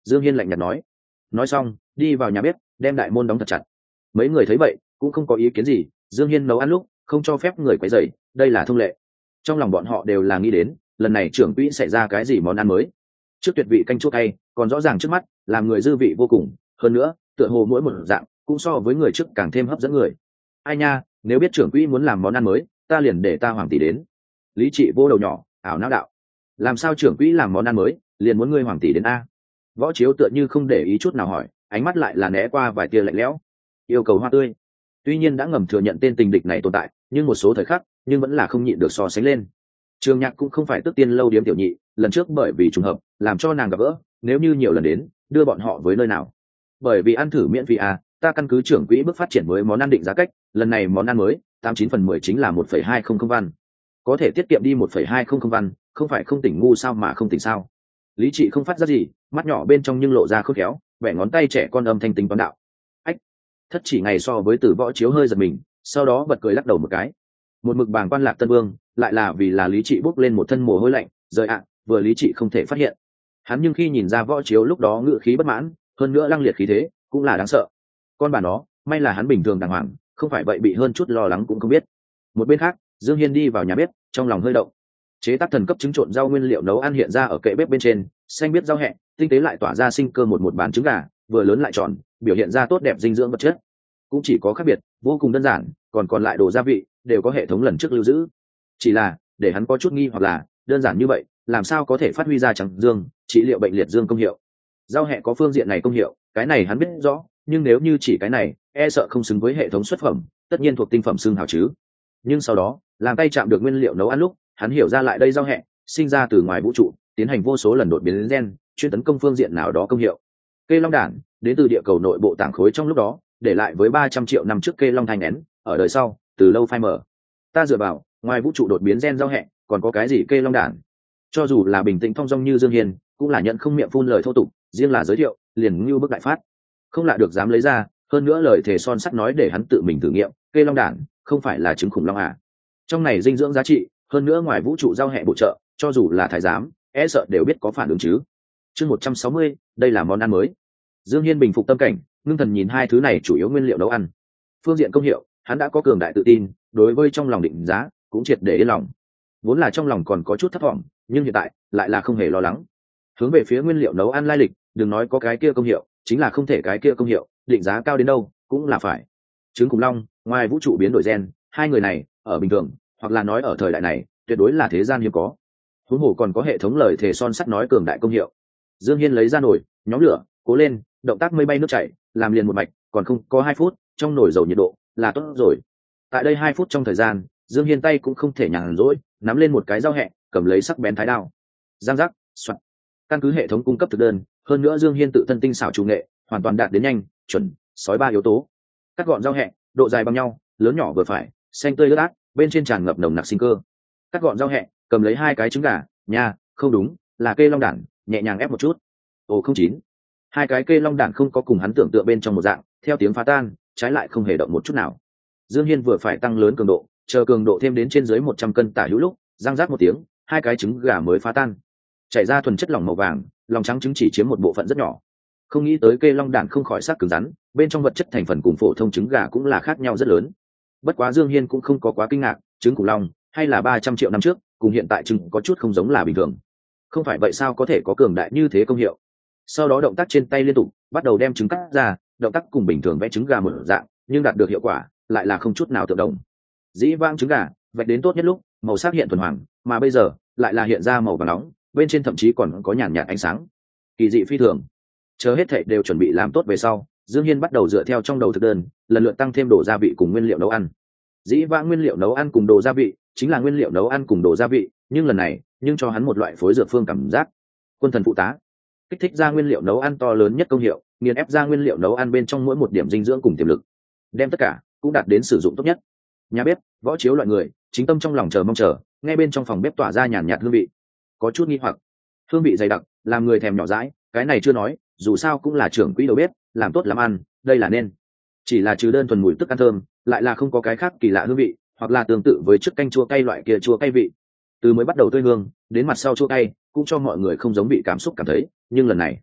Dương Hiên lạnh nhạt nói. Nói xong đi vào nhà bếp đem đại môn đóng thật chặt. Mấy người thấy vậy cũng không có ý kiến gì, Dương Hiên nấu ăn lúc không cho phép người quấy rầy, đây là thông lệ. Trong lòng bọn họ đều là nghĩ đến lần này trưởng quỹ xảy ra cái gì món ăn mới. Trước tuyệt vị canh chua cay còn rõ ràng trước mắt, làm người dư vị vô cùng, hơn nữa tựa hồ mỗi một dạng cũng so với người trước càng thêm hấp dẫn người. Ai nha, nếu biết trưởng quỹ muốn làm món ăn mới, ta liền để ta hoàng tỷ đến. Lý Trị vô đầu nhỏ ảo não đạo, làm sao trưởng quỹ làm món ăn mới liền muốn ngươi hoàng tỷ đến a? Võ Chiếu tựa như không để ý chút nào hỏi, ánh mắt lại là né qua vài tia lạnh lẽo. Yêu cầu hoa tươi. Tuy nhiên đã ngầm thừa nhận tên tình địch này tồn tại, nhưng một số thời khắc nhưng vẫn là không nhịn được so sánh lên. Trường Nhạc cũng không phải tức tiên lâu điếm tiểu nhị, lần trước bởi vì trùng hợp làm cho nàng gặp gỡ, nếu như nhiều lần đến đưa bọn họ với nơi nào. Bởi vì ăn thử miễn phí à, ta căn cứ trưởng quỹ bước phát triển mới món ăn định giá cách, lần này món ăn mới tám chín phần mười chính là một phẩy hai không không văn, có thể tiết kiệm đi một phẩy hai không không văn, không phải không tỉnh ngu sao mà không tỉnh sao? Lý Trị không phát ra gì, mắt nhỏ bên trong nhưng lộ ra khôn khéo, bẻ ngón tay trẻ con âm thanh tính toán đạo. Ách, thất chỉ ngày so với Từ Võ Chiếu hơi giật mình, sau đó bật cười lắc đầu một cái. Một mực bàng quan Lạc Tân Vương, lại là vì là Lý Trị bốc lên một thân mồ hôi lạnh, rời ạ, vừa Lý Trị không thể phát hiện. Hắn nhưng khi nhìn ra Võ Chiếu lúc đó ngự khí bất mãn, hơn nữa lăng liệt khí thế, cũng là đáng sợ. Con bà nó, may là hắn bình thường đàng hoàng, không phải vậy bị hơn chút lo lắng cũng không biết. Một bên khác, Dương Hiên đi vào nhà bếp, trong lòng hơi động. Chế tác thần cấp trứng trộn rau nguyên liệu nấu ăn hiện ra ở kệ bếp bên trên, xanh biết rau hẹ, tinh tế lại tỏa ra sinh cơ một một bàn trứng gà, vừa lớn lại tròn, biểu hiện ra tốt đẹp dinh dưỡng vật chất. Cũng chỉ có khác biệt, vô cùng đơn giản, còn còn lại đồ gia vị đều có hệ thống lần trước lưu giữ. Chỉ là, để hắn có chút nghi hoặc là, đơn giản như vậy, làm sao có thể phát huy ra trắng dương, trị liệu bệnh liệt dương công hiệu. Rau hẹ có phương diện này công hiệu, cái này hắn biết rõ, nhưng nếu như chỉ cái này, e sợ không xứng với hệ thống xuất phẩm, tất nhiên thuộc tinh phẩm xương hào chứ. Nhưng sau đó, làm tay chạm được nguyên liệu nấu ăn lúc, hắn hiểu ra lại đây rau hẹ sinh ra từ ngoài vũ trụ, tiến hành vô số lần đột biến gen, chuyên tấn công phương diện nào đó công hiệu. Cây long đản đến từ địa cầu nội bộ tảng khối trong lúc đó, để lại với ba trăm triệu năm trước cây long thai nén, ở đời sau, từ lâu phai mở. Ta dựa vào, ngoài vũ trụ đột biến gen rau hẹ, còn có cái gì cây long đản? Cho dù là bình tĩnh thong dong như Dương Hiền, cũng là nhận không miệng phun lời thô tục, riêng là giới thiệu, liền như bức đại phát. Không lạ được dám lấy ra, hơn nữa lời thề son sắt nói để hắn tự mình thử nghiệm, cây long đản không phải là trứng khủng long à? Trong này dinh dưỡng giá trị, hơn nữa ngoài vũ trụ rau hẹ bổ trợ, cho dù là thái giám, e sợ đều biết có phản ứng chứ. Chương một trăm sáu mươi, đây là món ăn mới. Dương Hiên bình phục tâm cảnh, ngưng thần nhìn hai thứ này chủ yếu nguyên liệu nấu ăn. Phương diện công hiệu, hắn đã có cường đại tự tin, đối với trong lòng định giá cũng triệt để yên lòng. Vốn là trong lòng còn có chút thất vọng, nhưng hiện tại lại là không hề lo lắng. Hướng về phía nguyên liệu nấu ăn lai lịch, đừng nói có cái kia công hiệu, chính là không thể cái kia công hiệu, định giá cao đến đâu cũng là phải. Trứng khủng long, ngoài vũ trụ biến đổi gen, hai người này ở bình thường, hoặc là nói ở thời đại này, tuyệt đối là thế gian hiếm có. Huống hồ còn có hệ thống lời thề son sắt nói cường đại công hiệu. Dương Hiên lấy ra nồi, nhóm lửa, cố lên, động tác mây bay nước chảy, làm liền một mạch, còn không có hai phút, trong nồi dầu nhiệt độ là tốt rồi. Tại đây hai phút trong thời gian, Dương Hiên tay cũng không thể nhàn rỗi, nắm lên một cái dao hẹ, cầm lấy sắc bén thái đao. Giang giác, soạt. Căn cứ hệ thống cung cấp thực đơn, hơn nữa Dương Hiên tự thân tinh xảo chủ nghệ, hoàn toàn đạt đến nhanh, chuẩn, sói ba yếu tố. Cắt gọn rau hẹ, độ dài bằng nhau, lớn nhỏ vừa phải, xanh tươi lướt át, bên trên tràn ngập nồng nặc sinh cơ. Cắt gọn rau hẹ, cầm lấy hai cái trứng gà, nha, không đúng, là cây long đản, nhẹ nhàng ép một chút. Ồ không chín. Hai cái cây long đản không có cùng hắn tưởng tượng bên trong một dạng, theo tiếng phá tan, trái lại không hề động một chút nào. Dương Hiên vừa phải tăng lớn cường độ, chờ cường độ thêm đến trên dưới một trăm cân tả hữu lúc, răng rác một tiếng, hai cái trứng gà mới phá tan. Chảy ra thuần chất lỏng màu vàng, lòng trắng trứng chỉ chiếm một bộ phận rất nhỏ. Không nghĩ tới cây long đản không khỏi sắc cứng rắn, bên trong vật chất thành phần cùng phổ thông trứng gà cũng là khác nhau rất lớn. Bất quá Dương Hiên cũng không có quá kinh ngạc, trứng khủng long hay là ba trăm triệu năm trước, cùng hiện tại trứng có chút không giống là bình thường. Không phải vậy sao có thể có cường đại như thế công hiệu. Sau đó động tác trên tay liên tục, bắt đầu đem trứng cắt ra, động tác cùng bình thường vẽ trứng gà một dạng, nhưng đạt được hiệu quả lại là không chút nào tương đồng. Dĩ vãng trứng gà vạch đến tốt nhất lúc, màu sắc hiện thuần hoàng, mà bây giờ lại là hiện ra màu vàng nóng, bên trên thậm chí còn có nhàn nhạt ánh sáng, kỳ dị phi thường. Chờ hết thảy đều chuẩn bị làm tốt về sau, Dương Hiên bắt đầu dựa theo trong đầu thực đơn, lần lượt tăng thêm đồ gia vị cùng nguyên liệu nấu ăn. Dĩ vãng nguyên liệu nấu ăn cùng đồ gia vị chính là nguyên liệu nấu ăn cùng đồ gia vị, nhưng lần này, nhưng cho hắn một loại phối dược phương cảm giác. Quân thần phụ tá, kích thích ra nguyên liệu nấu ăn to lớn nhất công hiệu, nghiền ép ra nguyên liệu nấu ăn bên trong mỗi một điểm dinh dưỡng cùng tiềm lực, đem tất cả cũng đạt đến sử dụng tốt nhất. Nhà bếp, Võ Chiếu loại người, chính tâm trong lòng chờ mong chờ, nghe bên trong phòng bếp tỏa ra nhàn nhạt hương vị, có chút nghi hoặc. Hương vị dày đặc, làm người thèm nhỏ dãi, cái này chưa nói, dù sao cũng là trưởng quỹ đầu bếp, làm tốt làm ăn, đây là nên. Chỉ là trừ đơn thuần mùi tức ăn thơm, lại là không có cái khác kỳ lạ hương vị, hoặc là tương tự với trước canh chua cay loại kia chua cay vị. Từ mới bắt đầu tươi hương, đến mặt sau chua cay, cũng cho mọi người không giống bị cảm xúc cảm thấy, nhưng lần này,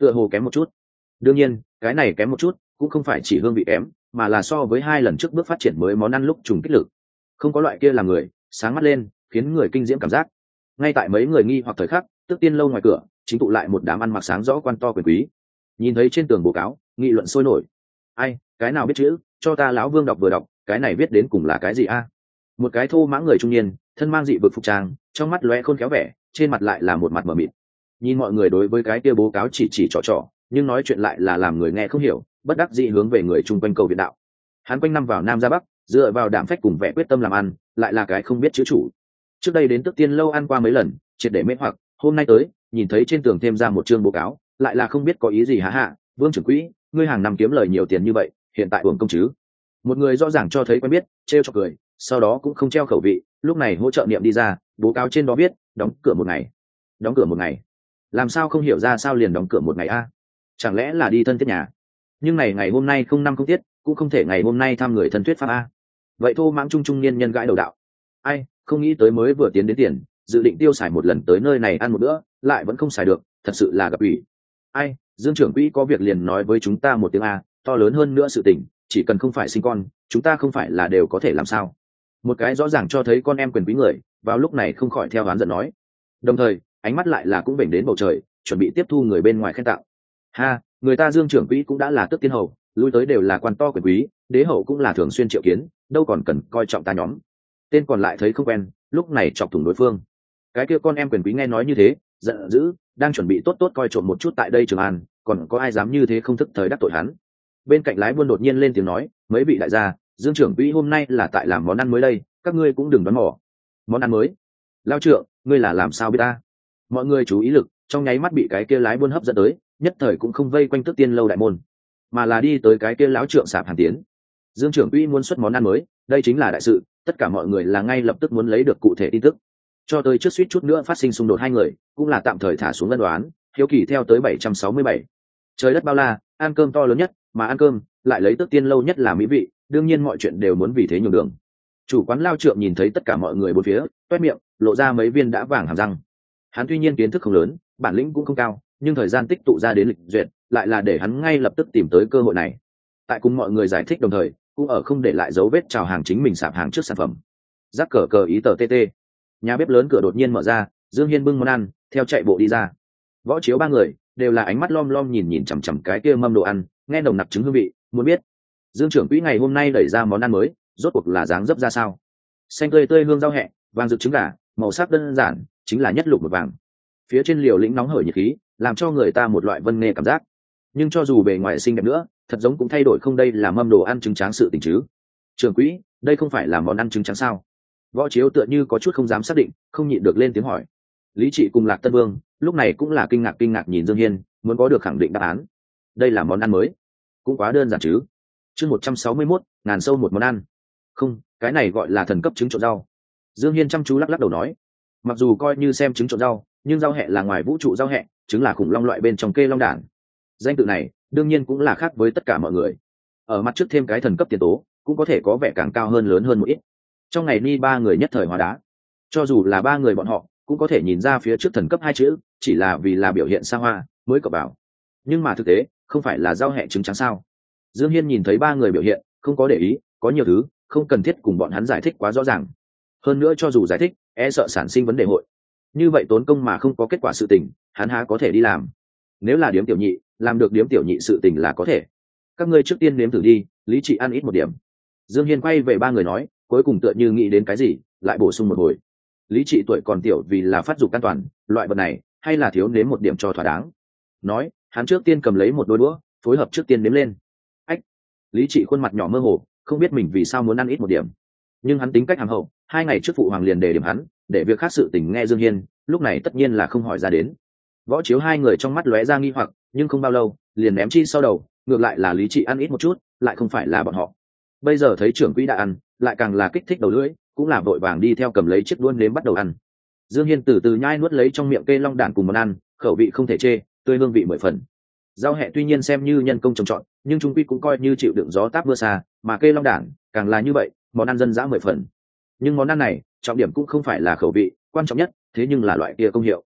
tựa hồ kém một chút. Đương nhiên cái này kém một chút cũng không phải chỉ hương vị kém, mà là so với hai lần trước bước phát triển mới món ăn lúc trùng kích lực, không có loại kia làm người sáng mắt lên khiến người kinh diễm cảm giác. Ngay tại mấy người nghi hoặc thời khắc, Tước Tiên lâu ngoài cửa chính tụ lại một đám ăn mặc sáng rõ quan to quyền quý, nhìn thấy trên tường bố cáo nghị luận sôi nổi. Ai cái nào biết chữ, cho ta lão vương đọc vừa đọc, cái này viết đến cùng là cái gì a? Một cái thô mãng người trung niên thân mang dị vực phục trang, trong mắt lóe khôn khéo vẻ, trên mặt lại là một mặt mờ mịt. Nhìn mọi người đối với cái kia bố cáo chỉ chỉ trò trò, nhưng nói chuyện lại là làm người nghe không hiểu, bất đắc dĩ hướng về người chung quanh cầu viện đạo. Hắn quanh năm vào nam ra bắc, dựa vào đảm phách cùng vẻ quyết tâm làm ăn, lại là cái không biết chữ chủ. Trước đây đến Tước Tiên lâu ăn qua mấy lần, triệt để mê hoặc, hôm nay tới nhìn thấy trên tường thêm ra một chương bố cáo, lại là không biết có ý gì hả hạ. Vương trưởng quỹ, ngươi hàng năm kiếm lời nhiều tiền như vậy, hiện tại uổng công chứ? Một người rõ ràng cho thấy quen biết, trêu cho cười, sau đó cũng không treo khẩu vị, lúc này hỗ trợ niệm đi ra, bố cáo trên đó viết đóng cửa một ngày. Đóng cửa một ngày? Làm sao không hiểu ra sao liền đóng cửa một ngày a? Chẳng lẽ là đi thân thiết nhà? Nhưng này ngày hôm nay không năm không tiết, cũng không thể ngày hôm nay thăm người thân thuyết pháp a. Vậy thô mãng trung trung niên nhân gãi đầu đạo. Ai, không nghĩ tới mới vừa tiến đến tiền, dự định tiêu xài một lần tới nơi này ăn một bữa, lại vẫn không xài được, thật sự là gặp ủy. Ai, Dương trưởng quỹ có việc liền nói với chúng ta một tiếng a, to lớn hơn nữa sự tình, chỉ cần không phải sinh con, chúng ta không phải là đều có thể làm sao? Một cái rõ ràng cho thấy con em quyền quý người, vào lúc này không khỏi theo đoán giận nói. Đồng thời, ánh mắt lại là cũng vểnh đến bầu trời, chuẩn bị tiếp thu người bên ngoài khen tặng. Ha, người ta Dương trưởng quỹ cũng đã là Tước Tiên hầu, lui tới đều là quan to quyền quý, đế hậu cũng là thường xuyên triệu kiến, đâu còn cần coi trọng ta nhóm. Tên còn lại thấy không quen, lúc này chọc thủng đối phương. Cái kia con em quyền quý nghe nói như thế, giận dữ, đang chuẩn bị tốt tốt coi trộm một chút tại đây Trường An, còn có ai dám như thế không thức thời đắc tội hắn. Bên cạnh lái buôn đột nhiên lên tiếng nói, mấy vị đại gia, Dương trưởng quỹ hôm nay là tại làm món ăn mới đây, các ngươi cũng đừng đoán mò. Món ăn mới? Lao trượng, ngươi là làm sao biết ta? Mọi người chú ý lực trong nháy mắt bị cái kia lái buôn hấp dẫn tới, nhất thời cũng không vây quanh Tước Tiên lâu đại môn, mà là đi tới cái kia lão trượng sạp hàng tiến. Dương trưởng quỹ muốn xuất món ăn mới, đây chính là đại sự, tất cả mọi người là ngay lập tức muốn lấy được cụ thể tin tức. Cho tới trước suýt chút nữa phát sinh xung đột hai người, cũng là tạm thời thả xuống ân đoán, hiếu kỳ theo tới bảy trăm sáu mươi bảy. Trời đất bao la, ăn cơm to lớn nhất, mà ăn cơm lại lấy Tước Tiên lâu nhất là mỹ vị, đương nhiên mọi chuyện đều muốn vì thế nhường đường. Chủ quán Lao trượng nhìn thấy tất cả mọi người bốn phía, toét miệng, lộ ra mấy viên đã vàng hàm răng. Hắn tuy nhiên kiến thức không lớn, bản lĩnh cũng không cao, nhưng thời gian tích tụ ra đến lịch duyệt, lại là để hắn ngay lập tức tìm tới cơ hội này. Tại cùng mọi người giải thích đồng thời, cũng ở không để lại dấu vết chào hàng chính mình sạp hàng trước sản phẩm. Rắc cờ cờ ý tờ tt. Nhà bếp lớn cửa đột nhiên mở ra, Dương Hiên bưng món ăn, theo chạy bộ đi ra. Võ Chiếu ba người đều là ánh mắt lom lom nhìn nhìn chằm chằm cái kia mâm đồ ăn, nghe nồng nặc trứng hương vị, muốn biết Dương trưởng quỹ ngày hôm nay đẩy ra món ăn mới, rốt cuộc là dáng dấp ra sao? Xanh tươi tươi hương rau hẹ, vàng rực trứng gà, màu sắc đơn giản, chính là nhất lục một vàng. Phía trên liều lĩnh nóng hởi nhiệt khí, làm cho người ta một loại vân nghe cảm giác. Nhưng cho dù bề ngoài xinh đẹp nữa, thật giống cũng thay đổi không, đây là mâm đồ ăn trứng tráng sự tình chứ? Trưởng quỹ, đây không phải là món ăn trứng tráng sao? Võ Chiếu tựa như có chút không dám xác định, không nhịn được lên tiếng hỏi. Lý Trị cùng Lạc Tân Vương lúc này cũng là kinh ngạc kinh ngạc nhìn Dương Hiên, muốn có được khẳng định đáp án. Đây là món ăn mới, cũng quá đơn giản chứ? Chương một trăm sáu mươi mốt, ngàn sâu một món ăn. Không, cái này gọi là thần cấp trứng trộn rau. Dương Hiên chăm chú lắc lắc đầu nói, mặc dù coi như xem trứng trộn rau, nhưng rau hẹ là ngoài vũ trụ rau hẹ, trứng là khủng long loại bên trong kê long đản. Danh tự này đương nhiên cũng là khác với tất cả mọi người. Ở mặt trước thêm cái thần cấp tiền tố, cũng có thể có vẻ càng cao hơn lớn hơn một ít. Trong ngày ni ba người nhất thời hóa đá, cho dù là ba người bọn họ cũng có thể nhìn ra phía trước thần cấp hai chữ, chỉ là vì là biểu hiện xa hoa mới cập bảo. Nhưng mà thực tế không phải là rau hẹ trứng trắng sao? Dương Hiên nhìn thấy ba người biểu hiện, không có để ý, có nhiều thứ không cần thiết cùng bọn hắn giải thích quá rõ ràng. Hơn nữa cho dù giải thích, e sợ sản sinh vấn đề hội. Như vậy tốn công mà không có kết quả sự tình, hắn há có thể đi làm? Nếu là điếm tiểu nhị, làm được điếm tiểu nhị sự tình là có thể. Các ngươi trước tiên nếm thử đi, Lý Trị ăn ít một điểm. Dương Hiên quay về ba người nói, cuối cùng tựa như nghĩ đến cái gì, lại bổ sung một hồi. Lý Trị tuổi còn tiểu, vì là phát dục an toàn, loại vật này hay là thiếu nếm một điểm cho thỏa đáng. Nói, hắn trước tiên cầm lấy một đôi đũa, phối hợp trước tiên nếm lên. Ách! Lý Trị khuôn mặt nhỏ mơ hồ, không biết mình vì sao muốn ăn ít một điểm. Nhưng hắn tính cách hàm hậu, hai ngày trước phụ hoàng liền đề điểm hắn, để việc khác sự tình nghe Dương Hiên, lúc này tất nhiên là không hỏi ra đến. Võ Chiếu hai người trong mắt lóe ra nghi hoặc, nhưng không bao lâu, liền ném chi sau đầu, ngược lại là Lý Trị ăn ít một chút, lại không phải là bọn họ. Bây giờ thấy trưởng quỹ đã ăn, lại càng là kích thích đầu lưỡi, cũng là vội vàng đi theo cầm lấy chiếc đũa nếm bắt đầu ăn. Dương Hiên từ từ nhai nuốt lấy trong miệng kê long đản cùng món ăn, khẩu vị không thể chê, tươi hương vị mười phần. Rau hẹ tuy nhiên xem như nhân công trồng trọt, nhưng trung quy cũng coi như chịu đựng gió táp mưa xa, mà kê long đản càng là như vậy, món ăn dân dã mười phần. Nhưng món ăn này, trọng điểm cũng không phải là khẩu vị, quan trọng nhất, thế nhưng là loại kia công hiệu.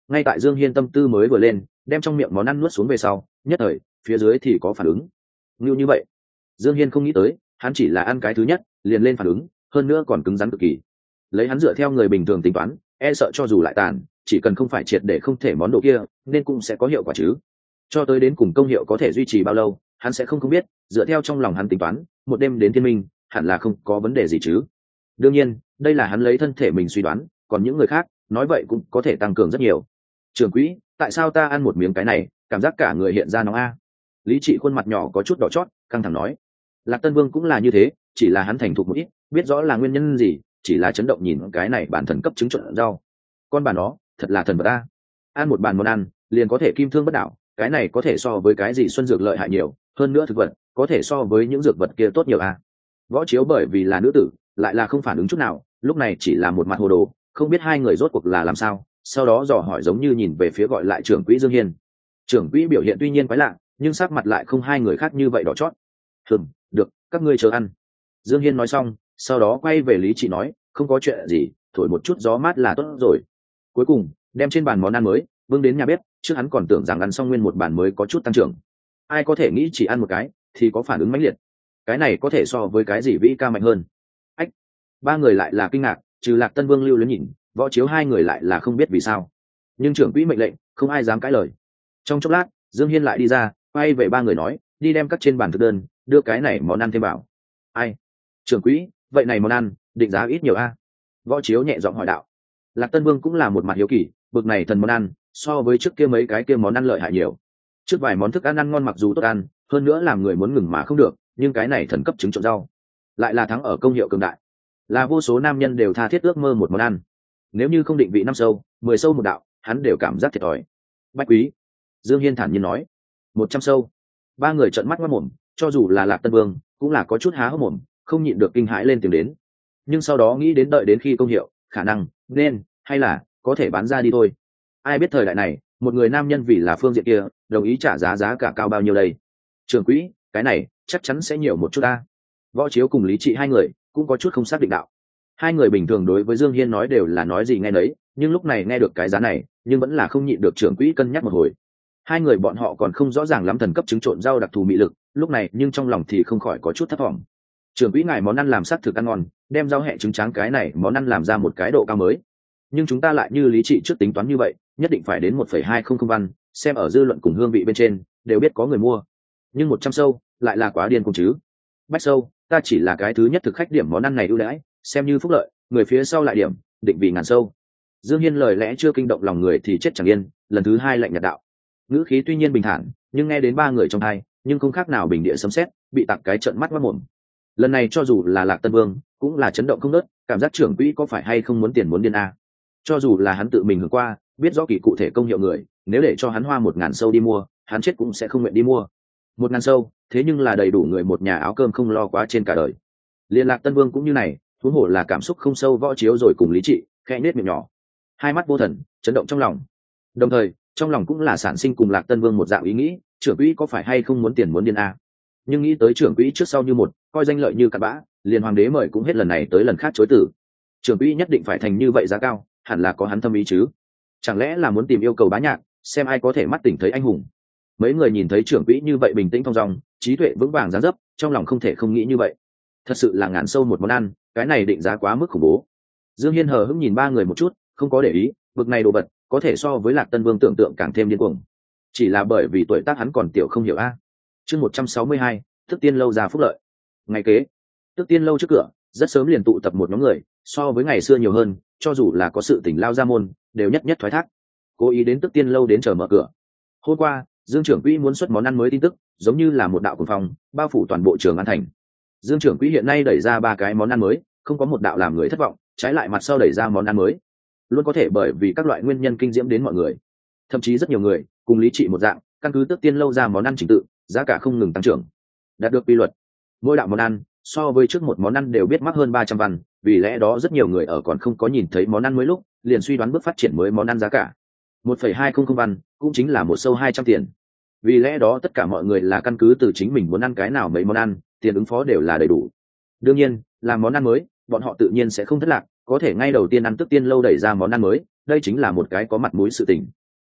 Ngay tại Dương Hiên tâm tư mới vừa lên, đem trong miệng món ăn nuốt xuống về sau, nhất thời phía dưới thì có phản ứng. Như như vậy, Dương Hiên không nghĩ tới, hắn chỉ là ăn cái thứ nhất, liền lên phản ứng, hơn nữa còn cứng rắn cực kỳ. Lấy hắn dựa theo người bình thường tính toán, e sợ cho dù lại tàn, chỉ cần không phải triệt để không thể món đồ kia, nên cũng sẽ có hiệu quả chứ. Cho tới đến cùng công hiệu có thể duy trì bao lâu, hắn sẽ không không biết, dựa theo trong lòng hắn tính toán, một đêm đến thiên minh, hẳn là không có vấn đề gì chứ. Đương nhiên, đây là hắn lấy thân thể mình suy đoán, còn những người khác, nói vậy cũng có thể tăng cường rất nhiều. Trưởng quỹ, tại sao ta ăn một miếng cái này, cảm giác cả người hiện ra nóng a? Lý Trị khuôn mặt nhỏ có chút đỏ chót, căng thẳng nói. Lạc Tân Vương cũng là như thế, chỉ là hắn thành thục một ít, biết rõ là nguyên nhân gì, chỉ là chấn động nhìn cái này bản thần cấp chứng trộn rau. Con bà nó, thật là thần vật a. Ăn một bàn món ăn, liền có thể kim thương bất đảo, cái này có thể so với cái gì xuân dược lợi hại nhiều, hơn nữa thực vật, có thể so với những dược vật kia tốt nhiều a. Võ Chiếu bởi vì là nữ tử, lại là không phản ứng chút nào, lúc này chỉ là một mặt hồ đồ, không biết hai người rốt cuộc là làm sao, sau đó dò hỏi giống như nhìn về phía gọi lại trưởng quỹ Dương Hiên. Trưởng quỹ biểu hiện tuy nhiên quái lạ, nhưng sắc mặt lại không hai người khác như vậy đỏ chót. Hừm, được, các ngươi chờ ăn. Dương Hiên nói xong, sau đó quay về Lý Trị nói, không có chuyện gì, thổi một chút gió mát là tốt rồi. Cuối cùng, đem trên bàn món ăn mới, bưng đến nhà bếp, trước hắn còn tưởng rằng ăn xong nguyên một bàn mới có chút tăng trưởng. Ai có thể nghĩ chỉ ăn một cái, thì có phản ứng mãnh liệt. Cái này có thể so với cái gì vĩ ca mạnh hơn. Ách, ba người lại là kinh ngạc, trừ Lạc Tân Vương lưu luyến nhìn, Võ Chiếu hai người lại là không biết vì sao. Nhưng trưởng quỹ mệnh lệnh, không ai dám cãi lời. Trong chốc lát, Dương Hiên lại đi ra, quay về ba người nói, đi đem các trên bàn thực đơn, đưa cái này món ăn thêm vào. Ai? Trưởng quỹ, vậy này món ăn, định giá ít nhiều a? Võ Chiếu nhẹ giọng hỏi đạo. Lạc Tân Vương cũng là một mặt hiếu kỳ, bực này thần món ăn, so với trước kia mấy cái kia món ăn lợi hại nhiều. Trước vài món thức ăn ăn ngon mặc dù tốt ăn, hơn nữa làm người muốn ngừng mà không được, nhưng cái này thần cấp trứng trộn rau, lại là thắng ở công hiệu cường đại, là vô số nam nhân đều tha thiết ước mơ một món ăn. Nếu như không định vị năm sâu, mười sâu một đạo, hắn đều cảm giác thiệt thòi. Bách quý, Dương Hiên thản nhiên nói, một trăm sâu. Ba người trợn mắt ngoác mồm, cho dù là Lạc Tân Vương, cũng là có chút há hốc mồm, không nhịn được kinh hãi lên tiếng đến. Nhưng sau đó nghĩ đến đợi đến khi công hiệu, khả năng, nên, hay là có thể bán ra đi thôi. Ai biết thời đại này, một người nam nhân vì là phương diện kia, đồng ý trả giá giá cả cao bao nhiêu đây? Trưởng quỹ, cái này chắc chắn sẽ nhiều một chút ta. Võ Chiếu cùng Lý Trị hai người cũng có chút không xác định đạo. Hai người bình thường đối với Dương Hiên nói đều là nói gì nghe nấy, nhưng lúc này nghe được cái giá này, nhưng vẫn là không nhịn được trưởng quỹ cân nhắc một hồi. Hai người bọn họ còn không rõ ràng lắm thần cấp trứng trộn rau đặc thù mị lực, lúc này nhưng trong lòng thì không khỏi có chút thất vọng. Trưởng quỹ ngài món ăn làm sắc thực ăn ngon, đem rau hẹ trứng tráng cái này món ăn làm ra một cái độ cao mới. Nhưng chúng ta lại như Lý Trị trước tính toán như vậy, nhất định phải đến một phẩy hai không không văn, xem ở dư luận cùng hương vị bên trên, đều biết có người mua. Nhưng một trăm sâu, lại là quá điên cùng chứ. Bách sâu, ta chỉ là cái thứ nhất thực khách điểm món ăn này ưu đãi, xem như phúc lợi, người phía sau lại điểm, định vị ngàn sâu. Dương Hiên lời lẽ chưa kinh động lòng người thì chết chẳng yên, lần thứ hai lạnh nhạt đạo. Ngữ khí tuy nhiên bình thản, nhưng nghe đến ba người trong hai, nhưng không khác nào bình địa sấm sét, bị tặng cái trợn mắt mắt mồm. Lần này cho dù là Lạc Tân Vương, cũng là chấn động không nớt, cảm giác trưởng quỹ có phải hay không muốn tiền muốn điên a. Cho dù là hắn tự mình hưởng qua, biết rõ kỳ cụ thể công hiệu người, nếu để cho hắn hoa một ngàn sâu đi mua, hắn chết cũng sẽ không nguyện đi mua. Một ngàn sâu, thế nhưng là đầy đủ người một nhà áo cơm không lo quá trên cả đời. Liên Lạc Tân Vương cũng như này, huống hồ là cảm xúc không sâu Võ Chiếu rồi cùng Lý Trị, khẽ nết miệng nhỏ, hai mắt vô thần, chấn động trong lòng. Đồng thời, trong lòng cũng là sản sinh cùng Lạc Tân Vương một dạng ý nghĩ, trưởng quỹ có phải hay không muốn tiền muốn điên a. Nhưng nghĩ tới trưởng quỹ trước sau như một, coi danh lợi như cặn bã, liền hoàng đế mời cũng hết lần này tới lần khác chối từ. Trưởng quỹ nhất định phải thành như vậy giá cao, hẳn là có hắn thâm ý chứ. Chẳng lẽ là muốn tìm yêu cầu bá nhạc, xem ai có thể mắt tỉnh thấy anh hùng. Mấy người nhìn thấy trưởng quỹ như vậy bình tĩnh thong dong, trí tuệ vững vàng dáng dấp, trong lòng không thể không nghĩ như vậy. Thật sự là ngàn sâu một món ăn, cái này định giá quá mức khủng bố. Dương Hiên hờ hững nhìn ba người một chút, không có để ý, bực này đồ vật có thể so với Lạc Tân Vương tưởng tượng càng thêm điên cuồng. Chỉ là bởi vì tuổi tác hắn còn tiểu không hiểu a. Chương một trăm sáu mươi hai, Tức Tiên lâu ra phúc lợi. Ngày kế, Tức Tiên lâu trước cửa, rất sớm liền tụ tập một nhóm người, so với ngày xưa nhiều hơn, cho dù là có sự tình lao ra môn, đều nhất nhất thoái thác, cố ý đến Tức Tiên lâu đến chờ mở cửa. Hôm qua, Dương trưởng quỹ muốn xuất món ăn mới tin tức, giống như là một đạo cuồng phong, bao phủ toàn bộ Trường An thành. Dương trưởng quỹ hiện nay đẩy ra ba cái món ăn mới, không có một đạo làm người thất vọng, trái lại mặt sau đẩy ra món ăn mới, luôn có thể bởi vì các loại nguyên nhân kinh diễm đến mọi người. Thậm chí rất nhiều người cùng Lý Trị một dạng, căn cứ Tức Tiên lâu ra món ăn trình tự, giá cả không ngừng tăng trưởng, đạt được quy luật. Mỗi đạo món ăn so với trước một món ăn đều biết mắc hơn ba trăm văn, vì lẽ đó rất nhiều người ở còn không có nhìn thấy món ăn mới lúc, liền suy đoán bước phát triển mới món ăn giá cả. một phẩy hai không không văn, cũng chính là một sâu hai trăm tiền. Vì lẽ đó tất cả mọi người là căn cứ từ chính mình muốn ăn cái nào mấy món ăn, tiền ứng phó đều là đầy đủ. Đương nhiên, làm món ăn mới, bọn họ tự nhiên sẽ không thất lạc, có thể ngay đầu tiên ăn Tức Tiên lâu đẩy ra món ăn mới, đây chính là một cái có mặt mũi sự tình,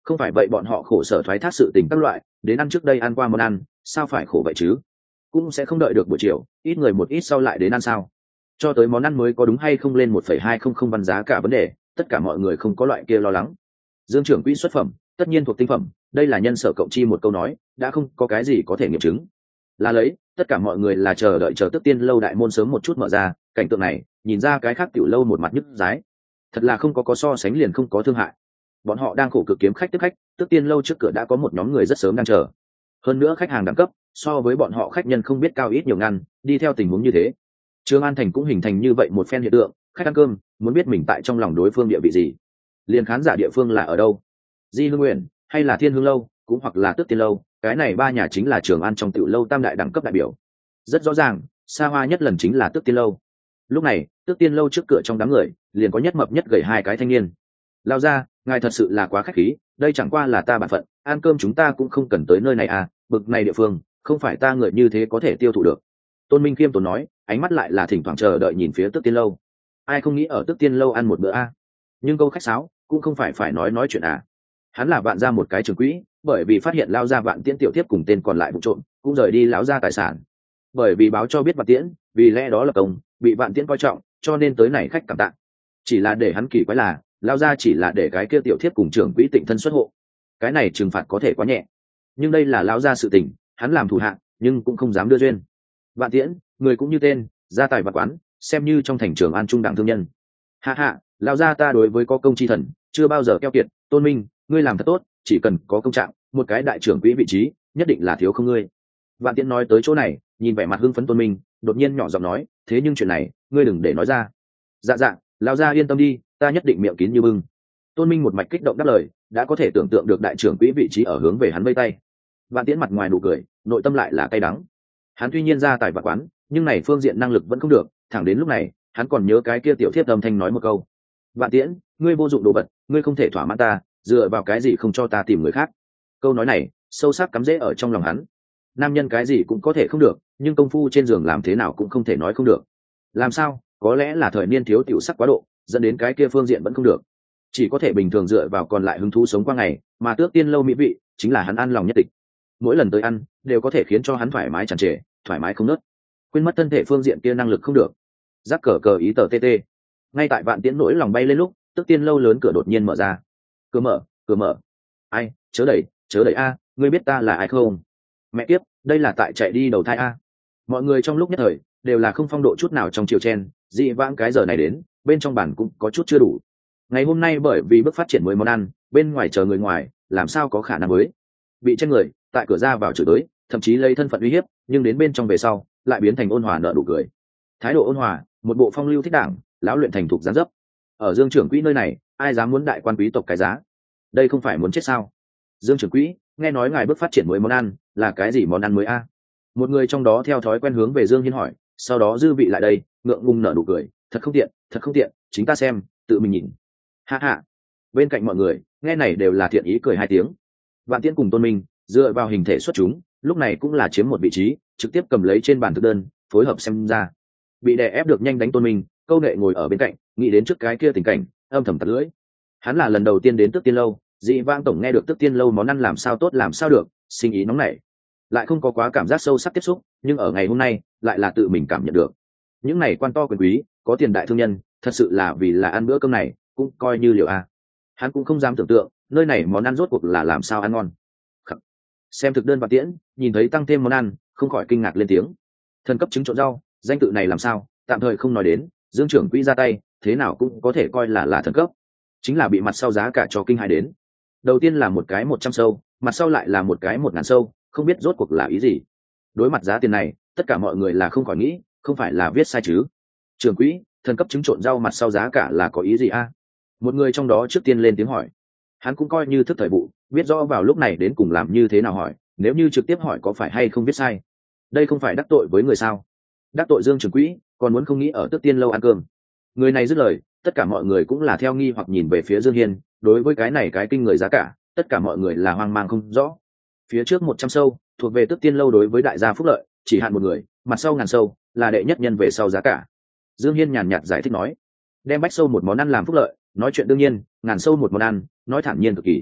không phải vậy bọn họ khổ sở thoái thác sự tình các loại, đến ăn trước đây ăn qua món ăn, sao phải khổ vậy chứ? Cũng sẽ không đợi được buổi chiều, ít người một ít sau lại đến ăn sao? Cho tới món ăn mới có đúng hay không lên một phẩy hai không không văn giá cả vấn đề, tất cả mọi người không có loại kia lo lắng. Dương trưởng quỹ xuất phẩm, tất nhiên thuộc tinh phẩm, đây là nhân sở cộng chi một câu nói, đã không có cái gì có thể nghiệm chứng. Là lấy, tất cả mọi người là chờ đợi chờ Tước Tiên lâu đại môn sớm một chút mở ra, cảnh tượng này, nhìn ra cái khác tiểu lâu một mặt nhức dái. Thật là không có có so sánh liền không có thương hại. Bọn họ đang khổ cực kiếm khách tiếp khách, Tước Tiên lâu trước cửa đã có một nhóm người rất sớm đang chờ. Hơn nữa khách hàng đẳng cấp, so với bọn họ khách nhân không biết cao ít nhiều ngăn, đi theo tình huống như thế. Trường An thành cũng hình thành như vậy một phen hiện tượng, khách ăn cơm, muốn biết mình tại trong lòng đối phương địa vị gì. Liền khán giả địa phương là ở đâu? Di Hương Nguyện, hay là Thiên Hương lâu, cũng hoặc là Tước Tiên lâu, cái này ba nhà chính là Trường An trong tiểu lâu tam đại đẳng cấp đại biểu. Rất rõ ràng, xa hoa nhất lần chính là Tước Tiên lâu. Lúc này, Tước Tiên lâu trước cửa trong đám người, liền có nhất mập nhất gầy hai cái thanh niên. Lao ra, ngài thật sự là quá khách khí, đây chẳng qua là ta bản phận, ăn cơm chúng ta cũng không cần tới nơi này à, bực này địa phương, không phải ta người như thế có thể tiêu thụ được. Tôn Minh khiêm tốn nói, ánh mắt lại là thỉnh thoảng chờ đợi nhìn phía Tước Tiên lâu. Ai không nghĩ ở Tước Tiên lâu ăn một bữa a? À? Nhưng câu khách sáo cũng không phải phải nói nói chuyện à? Hắn là Vạn gia một cái trường quỹ, bởi vì phát hiện Lao gia Vạn Tiễn tiểu tiếp cùng tên còn lại vụ trộm, cũng rời đi lão gia tài sản. Bởi vì báo cho biết Vạn Tiễn, vì lẽ đó là công, bị Vạn Tiễn coi trọng, cho nên tới này khách cảm tạ. Chỉ là để hắn kỳ quái là, Lao gia chỉ là để cái kia tiểu thiếp cùng trưởng quỹ tịnh thân xuất hộ, cái này trừng phạt có thể quá nhẹ. Nhưng đây là Lao gia sự tình, hắn làm thủ hạ, nhưng cũng không dám đưa duyên. Vạn Tiễn, người cũng như tên, gia tài vật quán, xem như trong thành Trường An trung đẳng thương nhân. Hạ hạ, Lao gia ta đối với có công chi thần, chưa bao giờ keo kiệt. Tôn Minh, ngươi làm thật tốt, chỉ cần có công trạng, một cái đại trưởng quỹ vị trí, nhất định là thiếu không ngươi. Vạn Tiễn nói tới chỗ này, nhìn vẻ mặt hưng phấn Tôn Minh, đột nhiên nhỏ giọng nói, thế nhưng chuyện này, ngươi đừng để nói ra. Dạ dạ, Lao gia yên tâm đi, ta nhất định miệng kín như bưng. Tôn Minh một mạch kích động đáp lời, đã có thể tưởng tượng được đại trưởng quỹ vị trí ở hướng về hắn vây tay. Vạn Tiễn mặt ngoài nụ cười, nội tâm lại là cay đắng. Hắn tuy nhiên ra tài vật quán, nhưng này phương diện năng lực vẫn không được, thẳng đến lúc này, hắn còn nhớ cái kia tiểu thiếp âm thanh nói một câu: Vạn Tiễn, ngươi vô dụng đồ vật, ngươi không thể thỏa mãn ta, dựa vào cái gì không cho ta tìm người khác. Câu nói này sâu sắc cắm rễ ở trong lòng hắn. Nam nhân cái gì cũng có thể không được, nhưng công phu trên giường làm thế nào cũng không thể nói không được. Làm sao? Có lẽ là thời niên thiếu tiểu sắc quá độ, dẫn đến cái kia phương diện vẫn không được, chỉ có thể bình thường dựa vào còn lại hứng thú sống qua ngày. Mà Tước Tiên lâu mỹ vị chính là hắn ăn lòng nhất tịch, mỗi lần tới ăn đều có thể khiến cho hắn thoải mái tràn trề, thoải mái không nớt, quên mất thân thể phương diện kia năng lực không được. Giác cờ cờ ý tờ tt. Ngay tại Vạn Tiễn nỗi lòng bay lên lúc, Tước Tiên lâu lớn cửa đột nhiên mở ra. Cửa mở, cửa mở. Ai, chớ đẩy, chớ đẩy a, ngươi biết ta là ai không? Mẹ kiếp, đây là tại chạy đi đầu thai a. Mọi người trong lúc nhất thời đều là không phong độ chút nào trong chiều chen, dị vãng cái giờ này đến, bên trong bản cũng có chút chưa đủ. Ngày hôm nay bởi vì bước phát triển mới món ăn, bên ngoài chờ người ngoài, làm sao có khả năng mới bị chen người, tại cửa ra vào chửi tới, thậm chí lấy thân phận uy hiếp, nhưng đến bên trong về sau, lại biến thành ôn hòa nở nụ cười. Thái độ ôn hòa, một bộ phong lưu thích đảng, lão luyện thành thục gián dấp. Ở Dương trưởng quỹ nơi này, ai dám muốn đại quan quý tộc cái giá? Đây không phải muốn chết sao? Dương trưởng quỹ, nghe nói ngài bước phát triển mới món ăn, là cái gì món ăn mới a? Một người trong đó theo thói quen hướng về Dương Hiên hỏi, sau đó dư vị lại đây, ngượng ngùng nở nụ cười, thật không tiện, thật không tiện, chính ta xem, tự mình nhìn. Ha ha. Bên cạnh mọi người, nghe này đều là thiện ý cười hai tiếng. Vạn Tiễn cùng Tôn Minh, dựa vào hình thể xuất chúng, lúc này cũng là chiếm một vị trí, trực tiếp cầm lấy trên bàn thực đơn, phối hợp xem ra. Bị đè ép được nhanh đánh Tôn Minh, câu nệ ngồi ở bên cạnh, nghĩ đến trước cái kia tình cảnh, âm thầm tạt lưỡi. Hắn là lần đầu tiên đến Tước Tiên lâu, dị vãng tổng nghe được Tước Tiên lâu món ăn làm sao tốt làm sao được, sinh ý nóng nảy, lại không có quá cảm giác sâu sắc tiếp xúc, nhưng ở ngày hôm nay, lại là tự mình cảm nhận được. Những này quan to quyền quý, có tiền đại thương nhân, thật sự là vì là ăn bữa cơm này, cũng coi như liệu a. Hắn cũng không dám tưởng tượng, nơi này món ăn rốt cuộc là làm sao ăn ngon. Khắc. Xem thực đơn Vạn Tiễn, nhìn thấy tăng thêm món ăn, không khỏi kinh ngạc lên tiếng. Thần cấp trứng trộn rau, danh tự này làm sao, tạm thời không nói đến, Dương trưởng quỹ ra tay, thế nào cũng có thể coi là là thần cấp. Chính là bị mặt sau giá cả cho kinh hãi đến. Đầu tiên là một cái một trăm sâu, mặt sau lại là một cái một ngàn sâu, không biết rốt cuộc là ý gì. Đối mặt giá tiền này, tất cả mọi người là không khỏi nghĩ, không phải là viết sai chứ? Trưởng quỹ, thần cấp trứng trộn rau mặt sau giá cả là có ý gì a? Một người trong đó trước tiên lên tiếng hỏi. Hắn cũng coi như thức thời vụ, biết rõ vào lúc này đến cùng làm như thế nào hỏi, nếu như trực tiếp hỏi có phải hay không viết sai. Đây không phải đắc tội với người sao? Đắc tội Dương trưởng quỹ, còn muốn không nghĩ ở Tước Tiên lâu ăn cơm. Người này dứt lời, tất cả mọi người cũng là theo nghi hoặc nhìn về phía Dương Hiên, đối với cái này cái kinh người giá cả, tất cả mọi người là hoang mang không rõ. Phía trước một trăm sâu, thuộc về Tước Tiên lâu đối với đại gia phúc lợi, chỉ hạn một người, mặt sau ngàn sâu, là đệ nhất nhân về sau giá cả. Dương Hiên nhàn nhạt giải thích nói, đem bách sâu một món ăn làm phúc lợi, nói chuyện đương nhiên, ngàn sâu một món ăn, nói thản nhiên cực kỳ.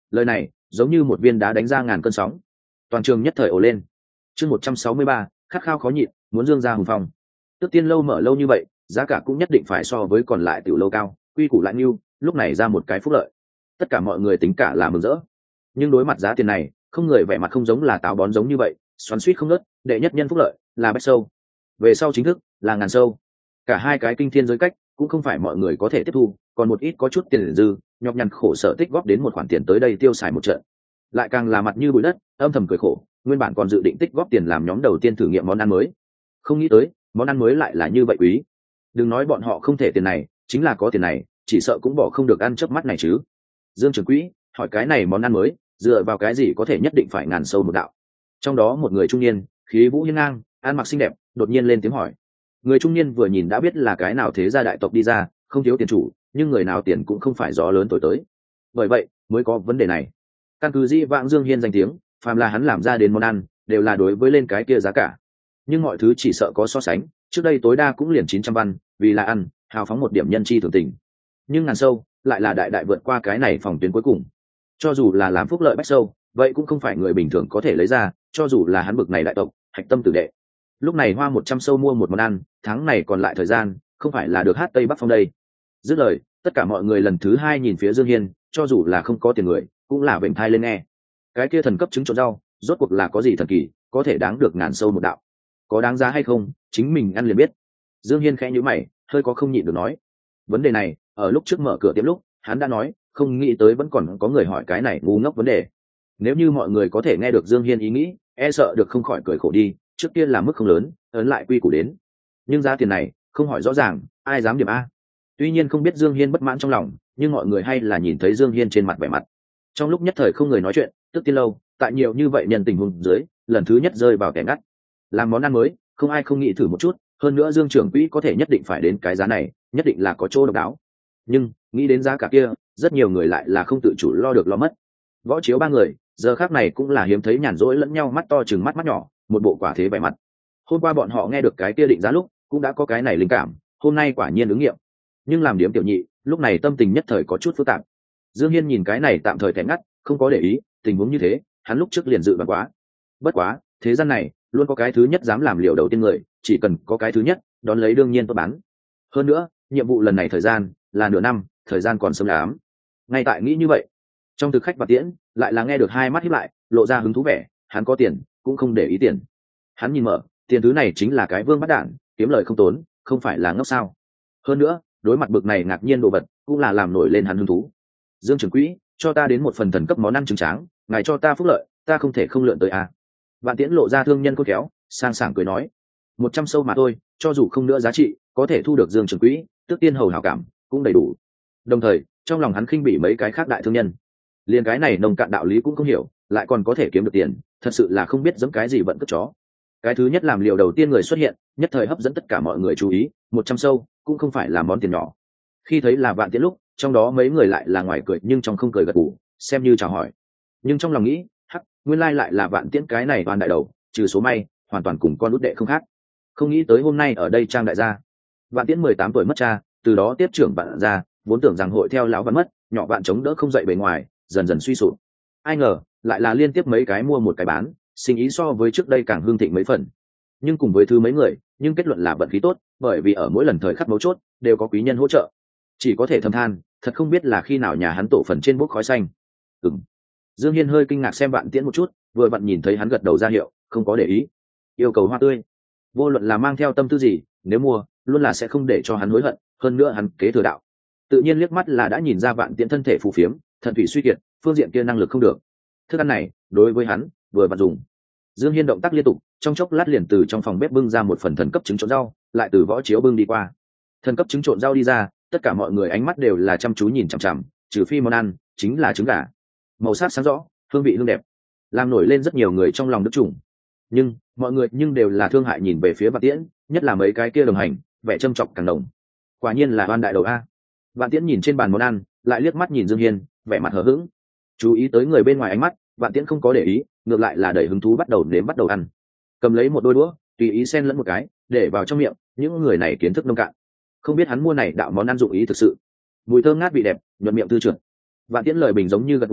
Lời này giống như một viên đá đánh ra ngàn cơn sóng, toàn trường nhất thời ồ lên. Chương một trăm sáu mươi ba, khát khao khó nhịn, muốn dương ra hùng phong. Tước Tiên lâu mở lâu như vậy, giá cả cũng nhất định phải so với còn lại tiểu lâu cao, quy củ lại nhiêu, lúc này ra một cái phúc lợi. Tất cả mọi người tính cả là mừng rỡ. Nhưng đối mặt giá tiền này, không người vẻ mặt không giống là táo bón giống như vậy, xoắn xuýt không ngớt, đệ nhất nhân phúc lợi là bách sâu, về sau chính thức là ngàn sâu. Cả hai cái kinh thiên giới cách cũng không phải mọi người có thể tiếp thu, còn một ít có chút tiền dư, nhọc nhằn khổ sở tích góp đến một khoản tiền tới đây tiêu xài một trận, lại càng là mặt như bụi đất, âm thầm cười khổ. Nguyên bản còn dự định tích góp tiền làm nhóm đầu tiên thử nghiệm món ăn mới, không nghĩ tới món ăn mới lại là như vậy quý. Đừng nói bọn họ không thể tiền này, chính là có tiền này chỉ sợ cũng bỏ không được ăn chớp mắt này chứ. Dương trưởng quỹ hỏi cái này món ăn mới dựa vào cái gì có thể nhất định phải ngàn sâu một đạo? Trong đó một người trung niên khí vũ hiên ngang, ăn mặc xinh đẹp, đột nhiên lên tiếng hỏi. Người trung niên vừa nhìn đã biết là cái nào thế gia đại tộc đi ra, không thiếu tiền chủ, nhưng người nào tiền cũng không phải gió lớn thổi tới, bởi vậy mới có vấn đề này. Căn cứ dĩ vãng Dương Hiên danh tiếng, phàm là hắn làm ra đến món ăn đều là đối với lên cái kia giá cả, nhưng mọi thứ chỉ sợ có so sánh, trước đây tối đa cũng liền chín trăm văn, vì là ăn hào phóng một điểm nhân chi thường tình. Nhưng ngàn sâu lại là đại đại vượt qua cái này phòng tuyến cuối cùng, cho dù là làm phúc lợi bách sâu, vậy cũng không phải người bình thường có thể lấy ra, cho dù là hắn bực này đại tộc hạch tâm tử đệ. Lúc này hoa một trăm sâu mua một món ăn, tháng này còn lại thời gian không phải là được hát tây bắc phong đây. Dứt lời, tất cả mọi người lần thứ hai nhìn phía Dương Hiên, cho dù là không có tiền người cũng là vểnh thai lên nghe. Cái kia thần cấp trứng trộn rau rốt cuộc là có gì thần kỳ, có thể đáng được ngàn sâu một đạo? Có đáng giá hay không, chính mình ăn liền biết. Dương Hiên khẽ nhíu mày, hơi có không nhịn được nói. Vấn đề này ở lúc trước mở cửa tiệm lúc hắn đã nói, không nghĩ tới vẫn còn có người hỏi cái này ngu ngốc vấn đề. Nếu như mọi người có thể nghe được Dương Hiên ý nghĩ, e sợ được không khỏi cười khổ đi. Trước tiên là mức không lớn, ấn lại quy củ đến, nhưng giá tiền này không hỏi rõ ràng, ai dám điểm a? Tuy nhiên không biết Dương Hiên bất mãn trong lòng, nhưng mọi người hay là nhìn thấy Dương Hiên trên mặt vẻ mặt. Trong lúc nhất thời không người nói chuyện, Tước Tiên lâu tại nhiều như vậy nhân tình huống dưới, lần thứ nhất rơi vào kẻ ngắt. Làm món ăn mới, không ai không nghĩ thử một chút, hơn nữa Dương trưởng quỹ có thể nhất định phải đến cái giá này, nhất định là có chỗ độc đáo. Nhưng nghĩ đến giá cả kia, rất nhiều người lại là không tự chủ lo được lo mất. Võ Chiếu ba người giờ khác này cũng là hiếm thấy nhàn rỗi lẫn nhau, mắt to chừng mắt mắt nhỏ, một bộ quả thế vẻ mặt. Hôm qua bọn họ nghe được cái kia định giá lúc cũng đã có cái này linh cảm, hôm nay quả nhiên ứng nghiệm. Nhưng làm điếm tiểu nhị lúc này tâm tình nhất thời có chút phức tạp. Dương Hiên nhìn cái này tạm thời thẻ ngắt, không có để ý tình huống như thế, hắn lúc trước liền dự đoán quá. Bất quá thế gian này luôn có cái thứ nhất dám làm liều đầu tiên người, chỉ cần có cái thứ nhất đón lấy đương nhiên tốt bán. Hơn nữa nhiệm vụ lần này thời gian là nửa năm, thời gian còn sớm lắm. Ngay tại nghĩ như vậy, trong thực khách và tiễn lại là nghe được hai mắt híp lại, lộ ra hứng thú vẻ. Hắn có tiền cũng không để ý tiền, hắn nhìn mở, tiền thứ này chính là cái vương bắt đản, kiếm lời không tốn, không phải là ngốc sao? Hơn nữa đối mặt bực này ngạc nhiên đồ vật cũng là làm nổi lên hắn hứng thú. Dương trưởng quỹ, cho ta đến một phần thần cấp món ăn trứng tráng, ngài cho ta phúc lợi, ta không thể không lượn tới à. Vạn Tiễn lộ ra thương nhân khôn khéo, sang sảng cười nói, một trăm sâu mà thôi, cho dù không nữa giá trị, có thể thu được Dương trưởng quỹ Tước Tiên hầu hảo cảm cũng đầy đủ. Đồng thời trong lòng hắn khinh bỉ mấy cái khác đại thương nhân, liền cái này nông cạn đạo lý cũng không hiểu, lại còn có thể kiếm được tiền, thật sự là không biết giẫm cái gì vận cất chó. Cái thứ nhất làm liều đầu tiên người xuất hiện, nhất thời hấp dẫn tất cả mọi người chú ý. Một trăm sâu cũng không phải là món tiền nhỏ. Khi thấy là Vạn Tiễn lúc, trong đó mấy người lại là ngoài cười nhưng trong không cười gật gù, xem như chào hỏi. Nhưng trong lòng nghĩ, hắc, nguyên lai lại là Vạn Tiễn cái này toàn đại đầu, trừ số may hoàn toàn cùng con út đệ không khác. Không nghĩ tới hôm nay ở đây trang đại gia. Vạn Tiễn mười tám tuổi mất cha, từ đó tiếp trưởng Vạn gia, vốn tưởng rằng hội theo lão Vạn mất, nhỏ Vạn chống đỡ không dậy bề ngoài, dần dần suy sụp. Ai ngờ lại là liên tiếp mấy cái mua một cái bán, sinh ý so với trước đây càng hương thịnh mấy phần. Nhưng cùng với thứ mấy người, nhưng kết luận là vận khí tốt, bởi vì ở mỗi lần thời khắc mấu chốt đều có quý nhân hỗ trợ. Chỉ có thể thầm than, thật không biết là khi nào nhà hắn tổ phần trên bốc khói xanh. Ừm. Dương Hiên hơi kinh ngạc xem Vạn Tiễn một chút, vừa vặn nhìn thấy hắn gật đầu ra hiệu, không có để ý. Yêu cầu hoa tươi, vô luận là mang theo tâm tư gì, nếu mua, luôn là sẽ không để cho hắn hối hận. Hơn nữa hắn kế thừa đạo, tự nhiên liếc mắt là đã nhìn ra Vạn Tiễn thân thể phù phiếm, thận thủy suy kiệt, phương diện kia năng lực không được. Thức ăn này đối với hắn vừa vặn dùng. Dương Hiên động tác liên tục, trong chốc lát liền từ trong phòng bếp bưng ra một phần thần cấp trứng trộn rau, lại từ Võ Chiếu bưng đi qua. Thần cấp trứng trộn rau đi ra, tất cả mọi người ánh mắt đều là chăm chú nhìn chằm chằm, trừ phi món ăn chính là trứng gà, màu sắc sáng rõ, hương vị hương đẹp, làm nổi lên rất nhiều người trong lòng đức trùng. Nhưng mọi người nhưng đều là thương hại nhìn về phía Vạn Tiễn, nhất là mấy cái kia đồng hành, vẻ châm chọc càng đồng. Quả nhiên là oan đại đầu a. Vạn Tiễn nhìn trên bàn món ăn, lại liếc mắt nhìn Dương Hiên, vẻ mặt hờ hững. Chú ý tới người bên ngoài ánh mắt, Vạn Tiễn không có để ý, ngược lại là đầy hứng thú bắt đầu nếm bắt đầu ăn. Cầm lấy một đôi đũa, tùy ý xen lẫn một cái, để vào trong miệng. Những người này kiến thức nông cạn, không biết hắn mua này đạo món ăn dụng ý thực sự. Mùi thơm ngát vị đẹp, nhuận miệng tư trưởng. Vạn Tiễn lời bình giống như gật gù,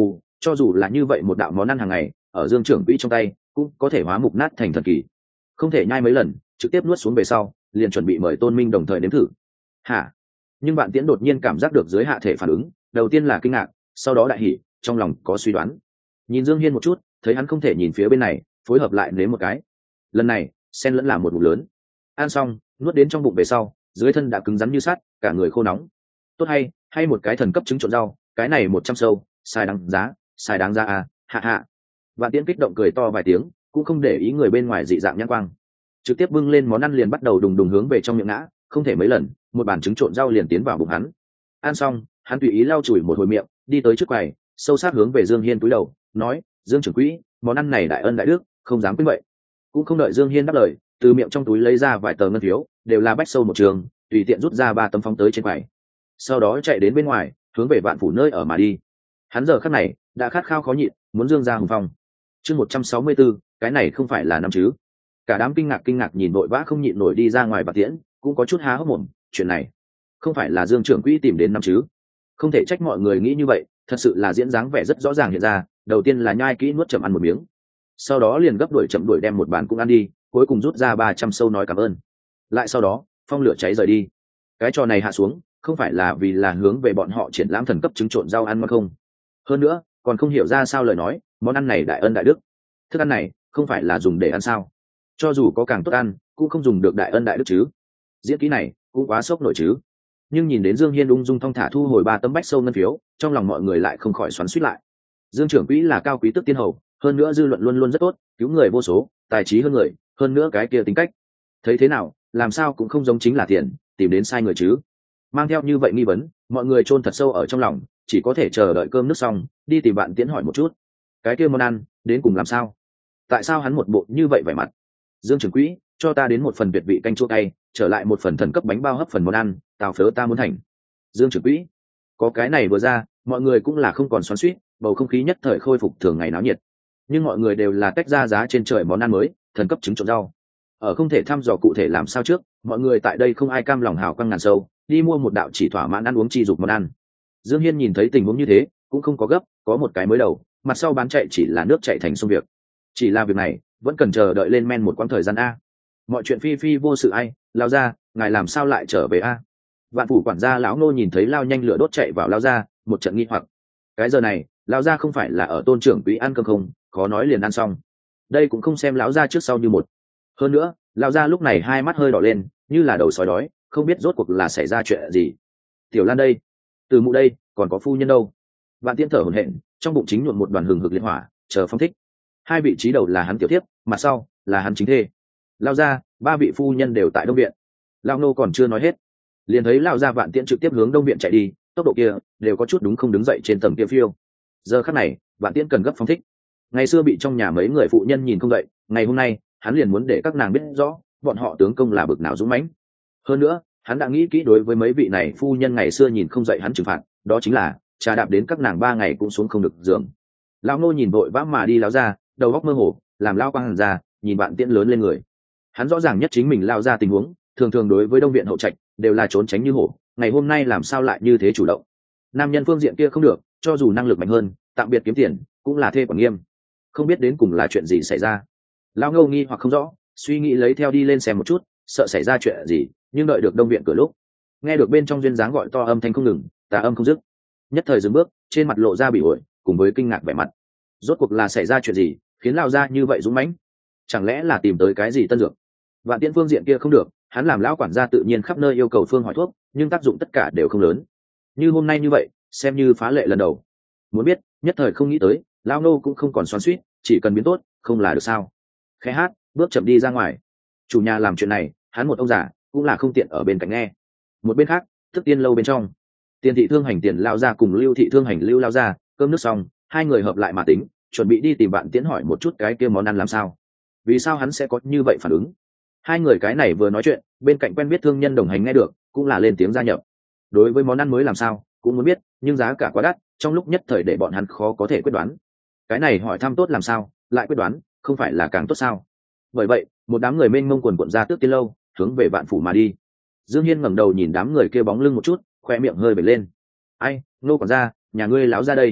cho dù là như vậy một đạo món ăn hàng ngày ở Dương trưởng quỹ trong tay cũng có thể hóa mục nát thành thần kỳ, không thể nhai mấy lần trực tiếp nuốt xuống về sau liền chuẩn bị mời Tôn Minh đồng thời nếm thử. Hả? Nhưng bạn Tiễn đột nhiên cảm giác được dưới hạ thể phản ứng, đầu tiên là kinh ngạc, sau đó đại hỉ, trong lòng có suy đoán. Nhìn Dương Hiên một chút, thấy hắn không thể nhìn phía bên này, phối hợp lại nếm một cái. Lần này xen lẫn là một ngụm lớn, ăn xong nuốt đến trong bụng về sau, dưới thân đã cứng rắn như sắt, cả người khô nóng. Tốt hay hay một cái thần cấp trứng trộn rau, cái này một trăm sâu, xài đáng giá, xài đáng giá à, hạ hạ. Vạn Tiễn kích động cười to vài tiếng, cũng không để ý người bên ngoài dị dạng nhãn quang, trực tiếp bưng lên món ăn liền bắt đầu đùng đùng hướng về trong miệng ngã, không thể mấy lần, một bàn trứng trộn rau liền tiến vào bụng hắn. Ăn xong, hắn tùy ý lau chùi một hồi miệng, đi tới trước quầy, sâu sát hướng về Dương Hiên cúi đầu, nói: "Dương trưởng quỹ, món ăn này đại ân đại đức, không dám quên vậy." Cũng không đợi Dương Hiên đáp lời, từ miệng trong túi lấy ra vài tờ ngân phiếu, đều là bách sâu một trường, tùy tiện rút ra ba tấm phóng tới trên quầy. Sau đó chạy đến bên ngoài, hướng về Vạn phủ nơi ở mà đi. Hắn giờ khắc này đã khát khao khó nhịn, muốn dương ra hùng phong. Chương một trăm sáu mươi tư, cái này không phải là năm chứ? Cả đám kinh ngạc kinh ngạc nhìn vội vã không nhịn nổi đi ra ngoài Vạn Tiễn, cũng có chút há hốc mồm, chuyện này không phải là Dương trưởng quỹ tìm đến năm chứ? Không thể trách mọi người nghĩ như vậy, thật sự là diễn dáng vẻ rất rõ ràng hiện ra, đầu tiên là nhai kỹ nuốt chậm ăn một miếng, sau đó liền gấp đuổi chậm đuổi đem một bàn cũng ăn đi, cuối cùng rút ra ba trăm sâu nói cảm ơn. Lại sau đó, phong lửa cháy rời đi. Cái trò này hạ xuống, không phải là vì là hướng về bọn họ triển lãm thần cấp trứng trộn rau ăn mà không. Hơn nữa, còn không hiểu ra sao lời nói, món ăn này đại ân đại đức. Thức ăn này không phải là dùng để ăn sao? Cho dù có càng tốt ăn, cũng không dùng được đại ân đại đức chứ. Diễn kỹ này cũng quá sốc nổi chứ. Nhưng nhìn đến Dương Hiên ung dung thong thả thu hồi ba tấm bách sâu ngân phiếu, trong lòng mọi người lại không khỏi xoắn xuýt lại. Dương trưởng quỹ là cao quý tước tiên hầu, hơn nữa dư luận luôn luôn rất tốt, cứu người vô số, tài trí hơn người, hơn nữa cái kia tính cách, thấy thế nào, làm sao cũng không giống chính là tiền, tìm đến sai người chứ. Mang theo như vậy nghi vấn, mọi người chôn thật sâu ở trong lòng, chỉ có thể chờ đợi cơm nước xong, đi tìm Vạn Tiễn hỏi một chút, cái kia món ăn đến cùng làm sao? Tại sao hắn một bộ như vậy vẻ mặt? Dương trưởng quỹ, cho ta đến một phần tuyệt vị canh chua cay, trở lại một phần thần cấp bánh bao hấp phần món ăn, tào phớ ta muốn thành. Dương trưởng quỹ, có cái này vừa ra, mọi người cũng là không còn xoắn xuýt, bầu không khí nhất thời khôi phục thường ngày náo nhiệt. Nhưng mọi người đều là tách ra giá trên trời món ăn mới, thần cấp trứng trộn rau. Ở không thể thăm dò cụ thể làm sao trước, mọi người tại đây không ai cam lòng hào căng ngàn sâu, đi mua một đạo chỉ thỏa mãn ăn uống chi dục món ăn. Dương Hiên nhìn thấy tình huống như thế, cũng không có gấp, có một cái mới đầu, mặt sau bán chạy chỉ là nước chạy thành sông việc. Chỉ là việc này, vẫn cần chờ đợi lên men một quãng thời gian a. Mọi chuyện phi phi vô sự ai, lao ra, ngài làm sao lại trở về a? Vạn phủ quản gia lão Nô nhìn thấy lao nhanh lửa đốt chạy vào lao ra, một trận nghi hoặc. Cái giờ này, lão gia không phải là ở Tôn trưởng quỹ ăn cơm không, khó nói liền ăn xong. Đây cũng không xem lão gia trước sau như một. Hơn nữa, lão gia lúc này hai mắt hơi đỏ lên, như là đầu sói đói, không biết rốt cuộc là xảy ra chuyện gì. Tiểu Lan đây, Từ Mụ đây, còn có phu nhân đâu? Vạn Tiễn thở hổn hển, trong bụng chính nhuộm một đoàn hừng hực liệt hỏa, chờ phong thích. Hai vị trí đầu là hắn tiểu thiếp, mặt sau là hắn chính thê. Lão gia, ba vị phu nhân đều tại Đông viện. Lão Nô còn chưa nói hết, liền thấy lão gia Vạn Tiễn trực tiếp hướng Đông viện chạy đi, tốc độ kia đều có chút đúng không đứng dậy trên tầng kia phiêu. Giờ khắc này, Vạn Tiễn cần gấp phóng thích. Ngày xưa bị trong nhà mấy người phụ nhân nhìn không dậy, ngày hôm nay hắn liền muốn để các nàng biết rõ bọn họ tướng công là bực nào dũng mãnh. Hơn nữa, hắn đã nghĩ kỹ đối với mấy vị này phu nhân ngày xưa nhìn không dậy hắn trừng phạt, đó chính là trà đạp đến các nàng ba ngày cũng xuống không được giường. Lão Nô nhìn vội vã mà đi lão ra, đầu óc mơ hồ, làm lao quang hàn ra, nhìn Vạn Tiễn lớn lên người. Hắn rõ ràng nhất chính mình lao ra tình huống, thường thường đối với Đông viện hậu trạch đều là trốn tránh như hổ, ngày hôm nay làm sao lại như thế chủ động. Nam nhân phương diện kia không được, cho dù năng lực mạnh hơn, tạm biệt kiếm tiền cũng là thê quản nghiêm. Không biết đến cùng là chuyện gì xảy ra. Lão Ngâu nghi hoặc không rõ, suy nghĩ lấy theo đi lên xem một chút, sợ xảy ra chuyện gì, nhưng đợi được Đông viện cửa lúc, nghe được bên trong duyên dáng gọi to âm thanh không ngừng, tà âm không dứt. Nhất thời dừng bước, trên mặt lộ ra bị ổi, cùng với kinh ngạc vẻ mặt. Rốt cuộc là xảy ra chuyện gì, khiến lão gia như vậy dũng mãnh? Chẳng lẽ là tìm tới cái gì tân dược? Vạn Tiễn phương diện kia không được, hắn làm lão quản gia tự nhiên khắp nơi yêu cầu phương hỏi thuốc, nhưng tác dụng tất cả đều không lớn. Như hôm nay như vậy, xem như phá lệ lần đầu. Muốn biết, nhất thời không nghĩ tới, lão nô cũng không còn xoắn xuýt, chỉ cần biến tốt, không là được sao? Khẽ hát, bước chậm đi ra ngoài. Chủ nhà làm chuyện này, hắn một ông già, cũng là không tiện ở bên cạnh nghe. Một bên khác, thức tiên lâu bên trong, Tiền thị thương hành Tiền lao ra cùng Lưu thị thương hành Lưu lao ra, cơm nước xong, hai người hợp lại mà tính, chuẩn bị đi tìm Vạn Tiễn hỏi một chút cái kia món ăn làm sao. Vì sao hắn sẽ có như vậy phản ứng? Hai người cái này vừa nói chuyện, bên cạnh quen biết thương nhân đồng hành nghe được, cũng là lên tiếng gia nhập. Đối với món ăn mới làm sao, cũng muốn biết, nhưng giá cả quá đắt, trong lúc nhất thời để bọn hắn khó có thể quyết đoán. Cái này hỏi thăm tốt làm sao, lại quyết đoán, không phải là càng tốt sao? Bởi vậy, một đám người mênh mông quần quần ra Tước Tiên lâu, hướng về Vạn phủ mà đi. Dương Hiên ngẩng đầu nhìn đám người kia bóng lưng một chút, khoe miệng hơi bật lên. Ai, nô quản gia, nhà ngươi láo ra đây.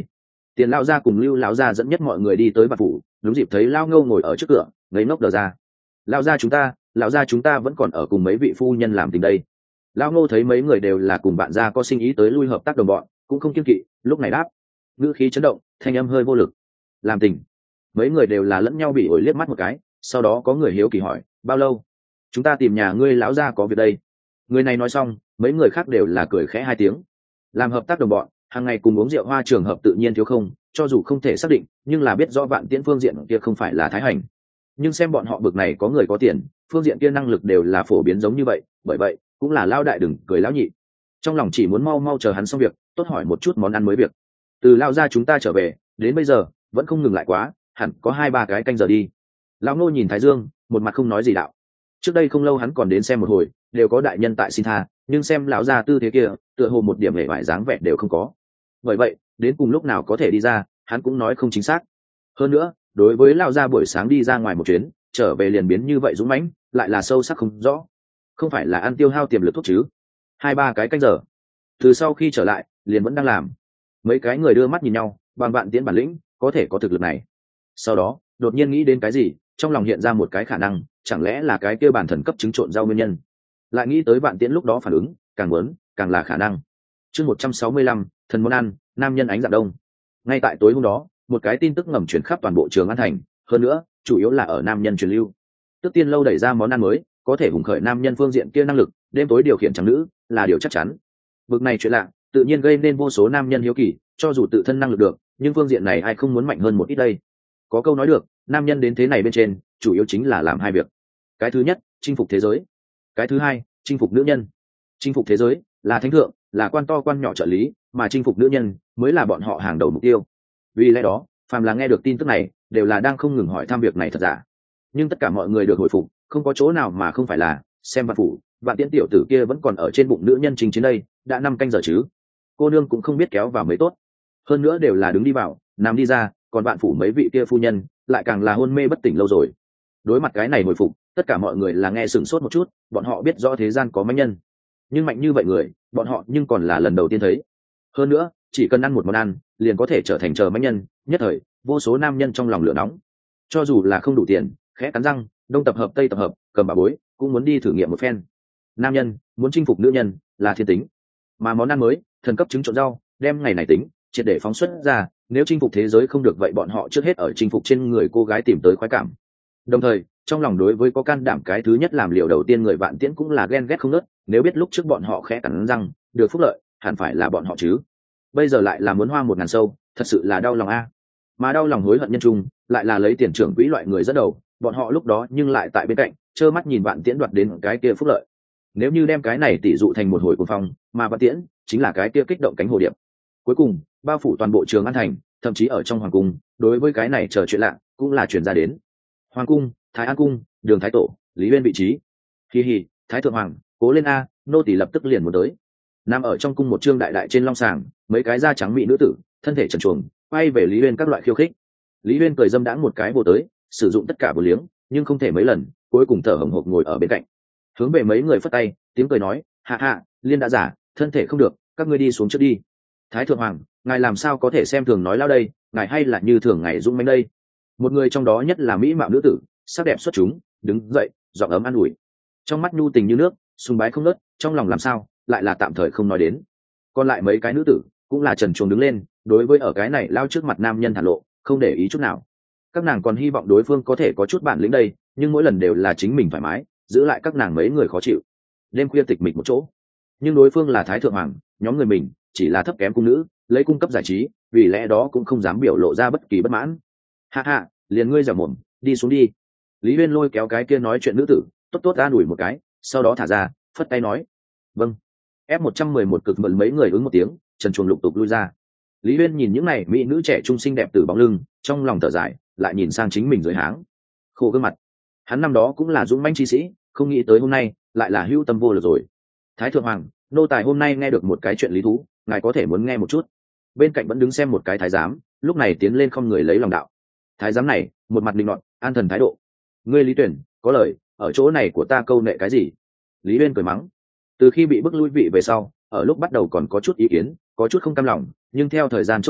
Tiền lão gia cùng Lưu lão gia dẫn nhất mọi người đi tới vạn phủ, đúng dịp thấy Lão Ngô ngồi ở trước cửa, ngây ngốc đờ ra. Lão gia chúng ta, lão gia chúng ta vẫn còn ở cùng mấy vị phu nhân làm tình đây. Lão Ngô thấy mấy người đều là cùng bạn gia có sinh ý tới lui hợp tác đồng bọn, cũng không kiêng kỵ, lúc này đáp, ngữ khí chấn động, thanh âm hơi vô lực. Làm tình? Mấy người đều là lẫn nhau bị ổi liếc mắt một cái, sau đó có người hiếu kỳ hỏi, bao lâu? Chúng ta tìm nhà ngươi lão gia có việc đây. Người này nói xong, mấy người khác đều là cười khẽ hai tiếng. Làm hợp tác đồng bọn, hàng ngày cùng uống rượu hoa trường hợp tự nhiên thiếu không, cho dù không thể xác định, nhưng là biết rõ Vạn Tiễn phương diện kia không phải là thái hành. Nhưng xem bọn họ bực này có người có tiền, phương diện kia năng lực đều là phổ biến giống như vậy, bởi vậy cũng là lao đại đừng cười lão nhị. Trong lòng chỉ muốn mau mau chờ hắn xong việc, tốt hỏi một chút món ăn mới việc. Từ lao ra chúng ta trở về, đến bây giờ vẫn không ngừng lại quá, hẳn có hai ba cái canh giờ đi. Lão Ngô nhìn Thái Dương, một mặt không nói gì đạo. Trước đây không lâu hắn còn đến xem một hồi, đều có đại nhân tại xin tha, nhưng xem lão gia tư thế kia, tựa hồ một điểm hề vải dáng vẻ đều không có. Bởi vậy, đến cùng lúc nào có thể đi ra, hắn cũng nói không chính xác. Hơn nữa, đối với lão gia buổi sáng đi ra ngoài một chuyến, trở về liền biến như vậy dũng mãnh, lại là sâu sắc không rõ. Không phải là ăn tiêu hao tiềm lực thuốc chứ? Hai ba cái canh giờ. Từ sau khi trở lại, liền vẫn đang làm. Mấy cái người đưa mắt nhìn nhau, bằng Vạn Tiễn bản lĩnh, có thể có thực lực này. Sau đó, đột nhiên nghĩ đến cái gì, trong lòng hiện ra một cái khả năng, chẳng lẽ là cái kia bản thần cấp trứng trộn rau nguyên nhân. Lại nghĩ tới Vạn Tiễn lúc đó phản ứng, càng muốn, càng là khả năng. Chương một trăm sáu mươi lăm, thần món ăn, nam nhân ánh dạng đông. Ngay tại tối hôm đó, một cái tin tức ngầm truyền khắp toàn bộ Trường An thành, hơn nữa, chủ yếu là ở nam nhân truyền lưu. Tức Tiên lâu đẩy ra món ăn mới, có thể hùng khởi nam nhân phương diện kia năng lực, đêm tối điều khiển trắng nữ, là điều chắc chắn. Vực này chuyện lạ, tự nhiên gây nên vô số nam nhân hiếu kỳ, cho dù tự thân năng lực được, nhưng phương diện này ai không muốn mạnh hơn một ít đây. Có câu nói được, nam nhân đến thế này bên trên, chủ yếu chính là làm hai việc. Cái thứ nhất, chinh phục thế giới. Cái thứ hai, chinh phục nữ nhân. Chinh phục thế giới là thánh thượng, là quan to quan nhỏ trợ lý, mà chinh phục nữ nhân mới là bọn họ hàng đầu mục tiêu. Vì lẽ đó, phàm là nghe được tin tức này, đều là đang không ngừng hỏi thăm việc này thật giả. Nhưng tất cả mọi người được hồi phục, không có chỗ nào mà không phải là xem Vạn phủ, Vạn Tiễn tiểu tử kia vẫn còn ở trên bụng nữ nhân chính chiến đây, đã năm canh giờ chứ. Cô nương cũng không biết kéo vào mới tốt. Hơn nữa đều là đứng đi vào, nằm đi ra, còn Vạn phủ mấy vị kia phu nhân lại càng là hôn mê bất tỉnh lâu rồi. Đối mặt cái này hồi phục, tất cả mọi người là nghe sửng sốt một chút, bọn họ biết rõ thế gian có mãnh nhân, nhưng mạnh như vậy người, bọn họ nhưng còn là lần đầu tiên thấy. Hơn nữa, chỉ cần ăn một món ăn, liền có thể trở thành chờ mãnh nhân, nhất thời, vô số nam nhân trong lòng lửa nóng. Cho dù là không đủ tiền, khẽ cắn răng, đông tập hợp tây tập hợp, cầm bà bối, cũng muốn đi thử nghiệm một phen. Nam nhân muốn chinh phục nữ nhân là thiên tính, mà món ăn mới, thần cấp trứng trộn rau, đem ngày này tính, triệt để phóng xuất ra, nếu chinh phục thế giới không được vậy bọn họ trước hết ở chinh phục trên người cô gái tìm tới khoái cảm. Đồng thời, trong lòng đối với có can đảm cái thứ nhất làm liều đầu tiên người Vạn Tiễn cũng là ghen ghét không nớt, nếu biết lúc trước bọn họ khẽ cắn răng, được phúc lợi, hẳn phải là bọn họ chứ. Bây giờ lại là muốn hoa một ngàn sâu, thật sự là đau lòng a. Mà đau lòng hối hận nhân trung, lại là lấy tiền trưởng quỹ loại người dẫn đầu, bọn họ lúc đó nhưng lại tại bên cạnh, trơ mắt nhìn Vạn Tiễn đoạt đến cái kia phúc lợi. Nếu như đem cái này tỷ dụ thành một hồi cuồng phong, mà Vạn Tiễn chính là cái kia kích động cánh hồ điệp. Cuối cùng, bao phủ toàn bộ Trường An thành, thậm chí ở trong hoàng cung, đối với cái này chờ chuyện lạ, cũng là truyền ra đến. Hoàng cung, Thái An cung, Đường Thái tổ, Lý Uyên vị trí. Hi hi, Thái thượng hoàng, cố lên a, nô tỳ lập tức liền muốn tới. Nằm ở trong cung một trương đại đại trên long sàng, mấy cái da trắng mỹ nữ tử, thân thể trần truồng, quay về Lý Uyên các loại khiêu khích. Lý Uyên cười dâm đãng một cái vô tới, sử dụng tất cả vô liếng, nhưng không thể mấy lần, cuối cùng thở hổn hộc ngồi ở bên cạnh. Hướng về mấy người phất tay, tiếng cười nói, hạ hạ, Liên đã giả, thân thể không được, các ngươi đi xuống trước đi. Thái thượng hoàng, ngài làm sao có thể xem thường nói lao đây, ngài hay là như thường ngày dung manh đây. Một người trong đó nhất là mỹ mạo nữ tử, sắc đẹp xuất chúng, đứng dậy, giọng ấm an ủi, trong mắt nhu tình như nước, sùng bái không nớt, trong lòng làm sao lại là tạm thời không nói đến. Còn lại mấy cái nữ tử cũng là trần truồng đứng lên, đối với ở cái này lao trước mặt nam nhân thả lộ, không để ý chút nào. Các nàng còn hy vọng đối phương có thể có chút bản lĩnh đây, nhưng mỗi lần đều là chính mình thoải mái, giữ lại các nàng mấy người khó chịu. Đêm khuya tịch mịch một chỗ, nhưng đối phương là Thái thượng hoàng, nhóm người mình chỉ là thấp kém cung nữ, lấy cung cấp giải trí, vì lẽ đó cũng không dám biểu lộ ra bất kỳ bất mãn. Hạ hạ, liền ngươi dẻo mồm, đi xuống đi. Lý Uyên lôi kéo cái kia nói chuyện nữ tử, tốt tốt an ủi một cái, sau đó thả ra, phất tay nói, vâng. F một trăm mười một cực mượn mấy người ứng một tiếng, trần truồng lục tục lui ra. Lý Uyên nhìn những này mỹ nữ trẻ trung xinh đẹp từ bóng lưng, trong lòng thở dài, lại nhìn sang chính mình dưới háng, khô gương mặt. Hắn năm đó cũng là dũng mãnh chi sĩ, không nghĩ tới hôm nay lại là hữu tâm vô lực rồi. Thái thượng hoàng, nô tài hôm nay nghe được một cái chuyện lý thú, ngài có thể muốn nghe một chút. Bên cạnh vẫn đứng xem một cái thái giám, lúc này tiến lên không người lấy lòng đạo. Thái giám này một mặt định nọt, an thần thái độ. Ngươi Lý Tuyển, có lời, ở chỗ này của ta câu nệ cái gì? Lý Uyên cười mắng. Từ khi bị bức lui vị về sau, ở lúc bắt đầu còn có chút ý kiến, có chút không cam lòng, nhưng theo thời gian trôi qua,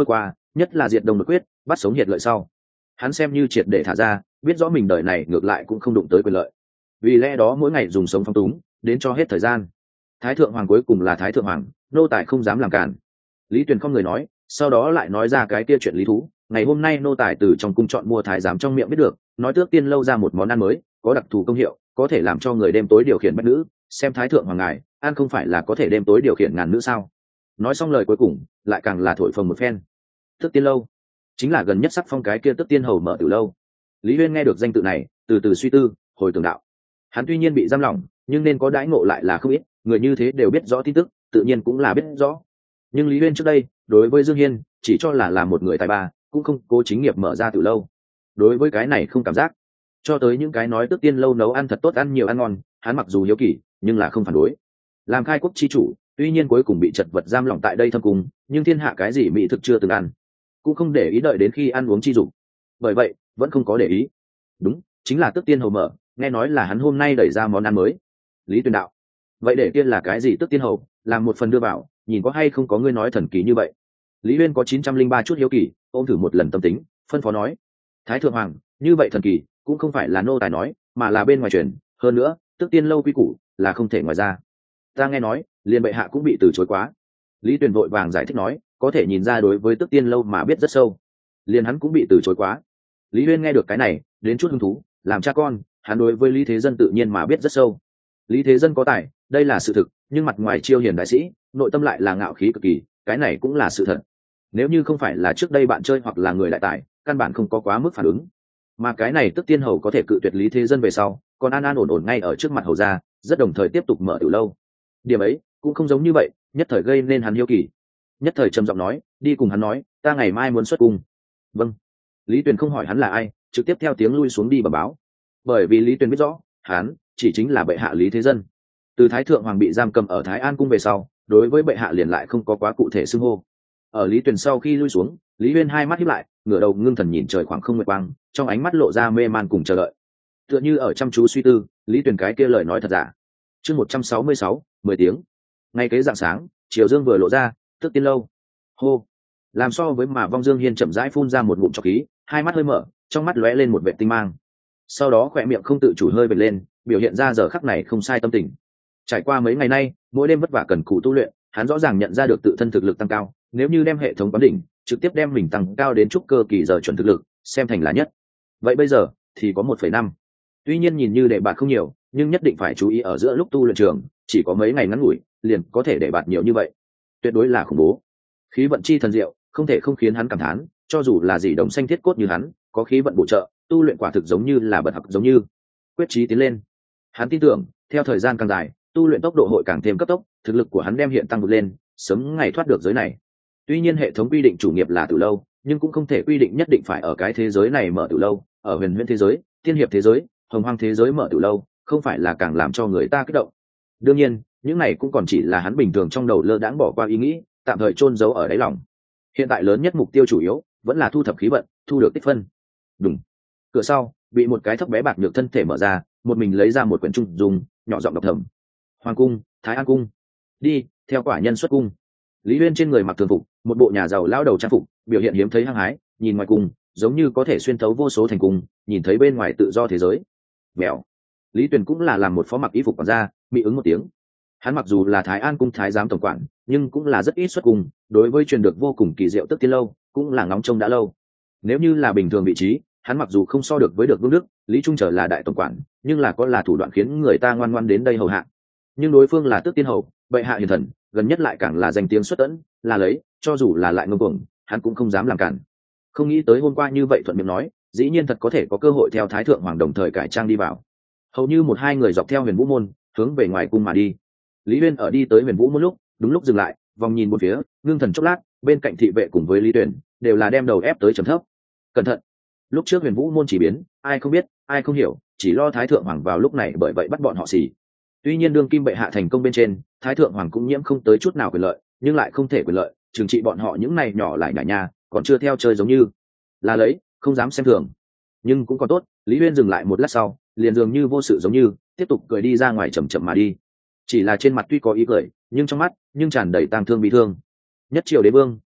nhất là diệt đông đột quyết, bắt sống hiệt lợi sau, hắn xem như triệt để thả ra, biết rõ mình đời này ngược lại cũng không đụng tới quyền lợi, vì lẽ đó mỗi ngày dùng sống phong túng đến cho hết thời gian. Thái thượng hoàng cuối cùng là thái thượng hoàng, nô tài không dám làm cản. Lý Tuyền không người nói, sau đó lại nói ra cái kia chuyện lý thú. Ngày hôm nay nô tài từ trong cung chọn mua thái giám trong miệng biết được, nói Tước Tiên lâu ra một món ăn mới, có đặc thù công hiệu, có thể làm cho người đêm tối điều khiển bách nữ. Xem thái thượng hoàng ngài ăn không phải là có thể đêm tối điều khiển ngàn nữ sao? Nói xong lời cuối cùng, lại càng là thổi phồng một phen. Tước Tiên lâu chính là gần nhất sắc phong cái kia Tước Tiên hầu mở từ lâu. Lý Uyên nghe được danh tự này, từ từ suy tư, hồi tưởng đạo. Hắn tuy nhiên bị giam lỏng, nhưng nên có đãi ngộ lại là không ít, người như thế đều biết rõ tin tức, tự nhiên cũng là biết rõ. Nhưng Lý Uyên trước đây đối với Dương Hiên chỉ cho là là một người tài ba, cũng không cố chính nghiệp mở ra từ lâu. Đối với cái này không cảm giác, cho tới những cái nói Tước Tiên lâu nấu ăn thật tốt, ăn nhiều ăn ngon, hắn mặc dù hiếu kỳ nhưng là không phản đối. Làm khai quốc chi chủ, tuy nhiên cuối cùng bị chật vật giam lỏng tại đây thâm cung, nhưng thiên hạ cái gì mỹ thực chưa từng ăn, cũng không để ý đợi đến khi ăn uống chi dụng, bởi vậy vẫn không có để ý. Đúng, chính là Tước Tiên hầu mở, nghe nói là hắn hôm nay đẩy ra món ăn mới. Lý Tuyền đạo, vậy để kia là cái gì? Tước Tiên hầu làm một phần đưa vào, nhìn có hay không có ngươi nói thần kỳ như vậy. Lý Uyên có chín trăm linh ba chút hiếu kỳ, ôm thử một lần tâm tính, phân phó nói, thái thượng hoàng, như vậy thần kỳ cũng không phải là nô tài nói, mà là bên ngoài truyền, hơn nữa Tước Tiên lâu quy củ là không thể ngoài ra. Ta nghe nói liền bệ hạ cũng bị từ chối quá. Lý Tuyền vội vàng giải thích nói, có thể nhìn ra đối với Tước Tiên lâu mà biết rất sâu, liền hắn cũng bị từ chối quá. Lý Uyên nghe được cái này đến chút hứng thú, làm cha con hắn đối với Lý Thế Dân tự nhiên mà biết rất sâu. Lý Thế Dân có tài, đây là sự thực, nhưng mặt ngoài chiêu hiền đại sĩ, nội tâm lại là ngạo khí cực kỳ, cái này cũng là sự thật. Nếu như không phải là trước đây bạn chơi hoặc là người đại tài, căn bản không có quá mức phản ứng. Mà cái này Tước Tiên hầu có thể cự tuyệt Lý Thế Dân về sau, còn an an ổn ổn ngay ở trước mặt hầu gia, rất đồng thời tiếp tục mở từ lâu. Điểm ấy cũng không giống như vậy, nhất thời gây nên hắn hiếu kỳ. Nhất thời trầm giọng nói, đi cùng hắn nói, ta ngày mai muốn xuất cung. Vâng. Lý Tuyền không hỏi hắn là ai, trực tiếp theo tiếng lui xuống đi bẩm báo. Bởi vì Lý Tuyền biết rõ, hắn chỉ chính là bệ hạ Lý Thế Dân. Từ thái thượng hoàng bị giam cầm ở Thái An cung về sau, đối với bệ hạ liền lại không có quá cụ thể xưng hô. Ở Lý Tuyền sau khi lui xuống, Lý Uyên hai mắt híp lại, ngửa đầu ngưng thần nhìn trời khoảng không nguyệt quang, trong ánh mắt lộ ra mê man cùng chờ đợi. Tựa như ở chăm chú suy tư, Lý Tuyền cái kia lời nói thật giả. Chương một trăm sáu mươi sáu, mười tiếng. Ngay kế rạng sáng, chiều dương vừa lộ ra, Tước Tiên lâu. Hô. Làm so với mà Vong Dương Hiên chậm rãi phun ra một ngụm trọc khí, hai mắt hơi mở, trong mắt lóe lên một vệt tinh mang. Sau đó khỏe miệng không tự chủ hơi bật lên, biểu hiện ra giờ khắc này không sai tâm tình. Trải qua mấy ngày nay, mỗi đêm vất vả cần cù tu luyện, hắn rõ ràng nhận ra được tự thân thực lực tăng cao, nếu như đem hệ thống quán đỉnh, trực tiếp đem mình tăng cao đến trúc cơ kỳ giờ chuẩn thực lực, xem thành là nhất. Vậy bây giờ thì có một phẩy năm. Tuy nhiên nhìn như để bạt không nhiều, nhưng nhất định phải chú ý ở giữa lúc tu luyện trường, chỉ có mấy ngày ngắn ngủi, liền có thể để bạt nhiều như vậy. Tuyệt đối là khủng bố. Khí vận chi thần diệu, không thể không khiến hắn cảm thán, cho dù là dị đồng xanh thiết cốt như hắn, có khí vận bổ trợ, tu luyện quả thực giống như là bật học giống như quyết chí tiến lên. Hắn tin tưởng, theo thời gian càng dài, tu luyện tốc độ hội càng thêm cấp tốc, thực lực của hắn đem hiện tăng vượt lên, sớm ngày thoát được giới này. Tuy nhiên hệ thống quy định chủ nghiệp là Tử lâu, nhưng cũng không thể quy định nhất định phải ở cái thế giới này mở Tử lâu, ở huyền huyễn thế giới, tiên hiệp thế giới, hồng hoang thế giới mở Tử lâu, không phải là càng làm cho người ta kích động. Đương nhiên, những này cũng còn chỉ là hắn bình thường trong đầu lơ đãng bỏ qua ý nghĩ, tạm thời chôn giấu ở đáy lòng. Hiện tại lớn nhất mục tiêu chủ yếu vẫn là thu thập khí vận, thu được tích phân. Đúng. Cửa sau bị một cái thấp bé bạc nhược thân thể mở ra, một mình lấy ra một quyển trung dùng, nhỏ giọng đọc thầm. Hoàng cung, Thái An cung. Đi, theo quả nhân xuất cung. Lý Uyên trên người mặc thường phục, một bộ nhà giàu lao đầu trang phục, biểu hiện hiếm thấy hăng hái, nhìn ngoài cung, giống như có thể xuyên thấu vô số thành cung, nhìn thấy bên ngoài tự do thế giới. Mèo. Lý Tuyền cũng là làm một phó mặc y phục quản gia, bị ứng một tiếng. Hắn mặc dù là Thái An cung thái giám tổng quản, nhưng cũng là rất ít xuất cung, đối với truyền được vô cùng kỳ diệu Tước Tiên lâu, cũng là ngóng trông đã lâu. Nếu như là bình thường vị trí, hắn mặc dù không so được với được Vương Đức, Lý Trung trở là đại tổng quản, nhưng là có là thủ đoạn khiến người ta ngoan ngoãn đến đây hầu hạ. Nhưng đối phương là Tước Tiên hầu, bệ hạ hiền thần, gần nhất lại càng là danh tiếng xuất tẫn, là lấy, cho dù là lại ngông cuồng, hắn cũng không dám làm cản. Không nghĩ tới hôm qua như vậy thuận miệng nói, dĩ nhiên thật có thể có cơ hội theo Thái thượng hoàng đồng thời cải trang đi vào. Hầu như một hai người dọc theo Huyền Vũ môn, hướng về ngoài cung mà đi. Lý Uyên ở đi tới Huyền Vũ môn lúc, đúng lúc dừng lại, vòng nhìn một phía, ngưng thần chốc lát, bên cạnh thị vệ cùng với Lý Tuyển đều là đem đầu ép tới trầm thấp. Cẩn thận! Lúc trước Huyền Vũ môn chỉ biến, ai không biết, ai không hiểu, chỉ lo Thái thượng hoàng vào lúc này bởi vậy bắt bọn họ xỉ. Tuy nhiên đương kim bệ hạ thành công bên trên, Thái thượng hoàng cũng nhiễm không tới chút nào quyền lợi, nhưng lại không thể quyền lợi, trừng trị bọn họ những này nhỏ lại nhả nha, còn chưa theo chơi giống như là lấy, không dám xem thường. Nhưng cũng còn tốt, Lý Uyên dừng lại một lát sau, liền dường như vô sự giống như tiếp tục cười đi ra ngoài chậm chậm mà đi. Chỉ là trên mặt tuy có ý cười, nhưng trong mắt nhưng tràn đầy tang thương bi thương. Nhất triều đế vương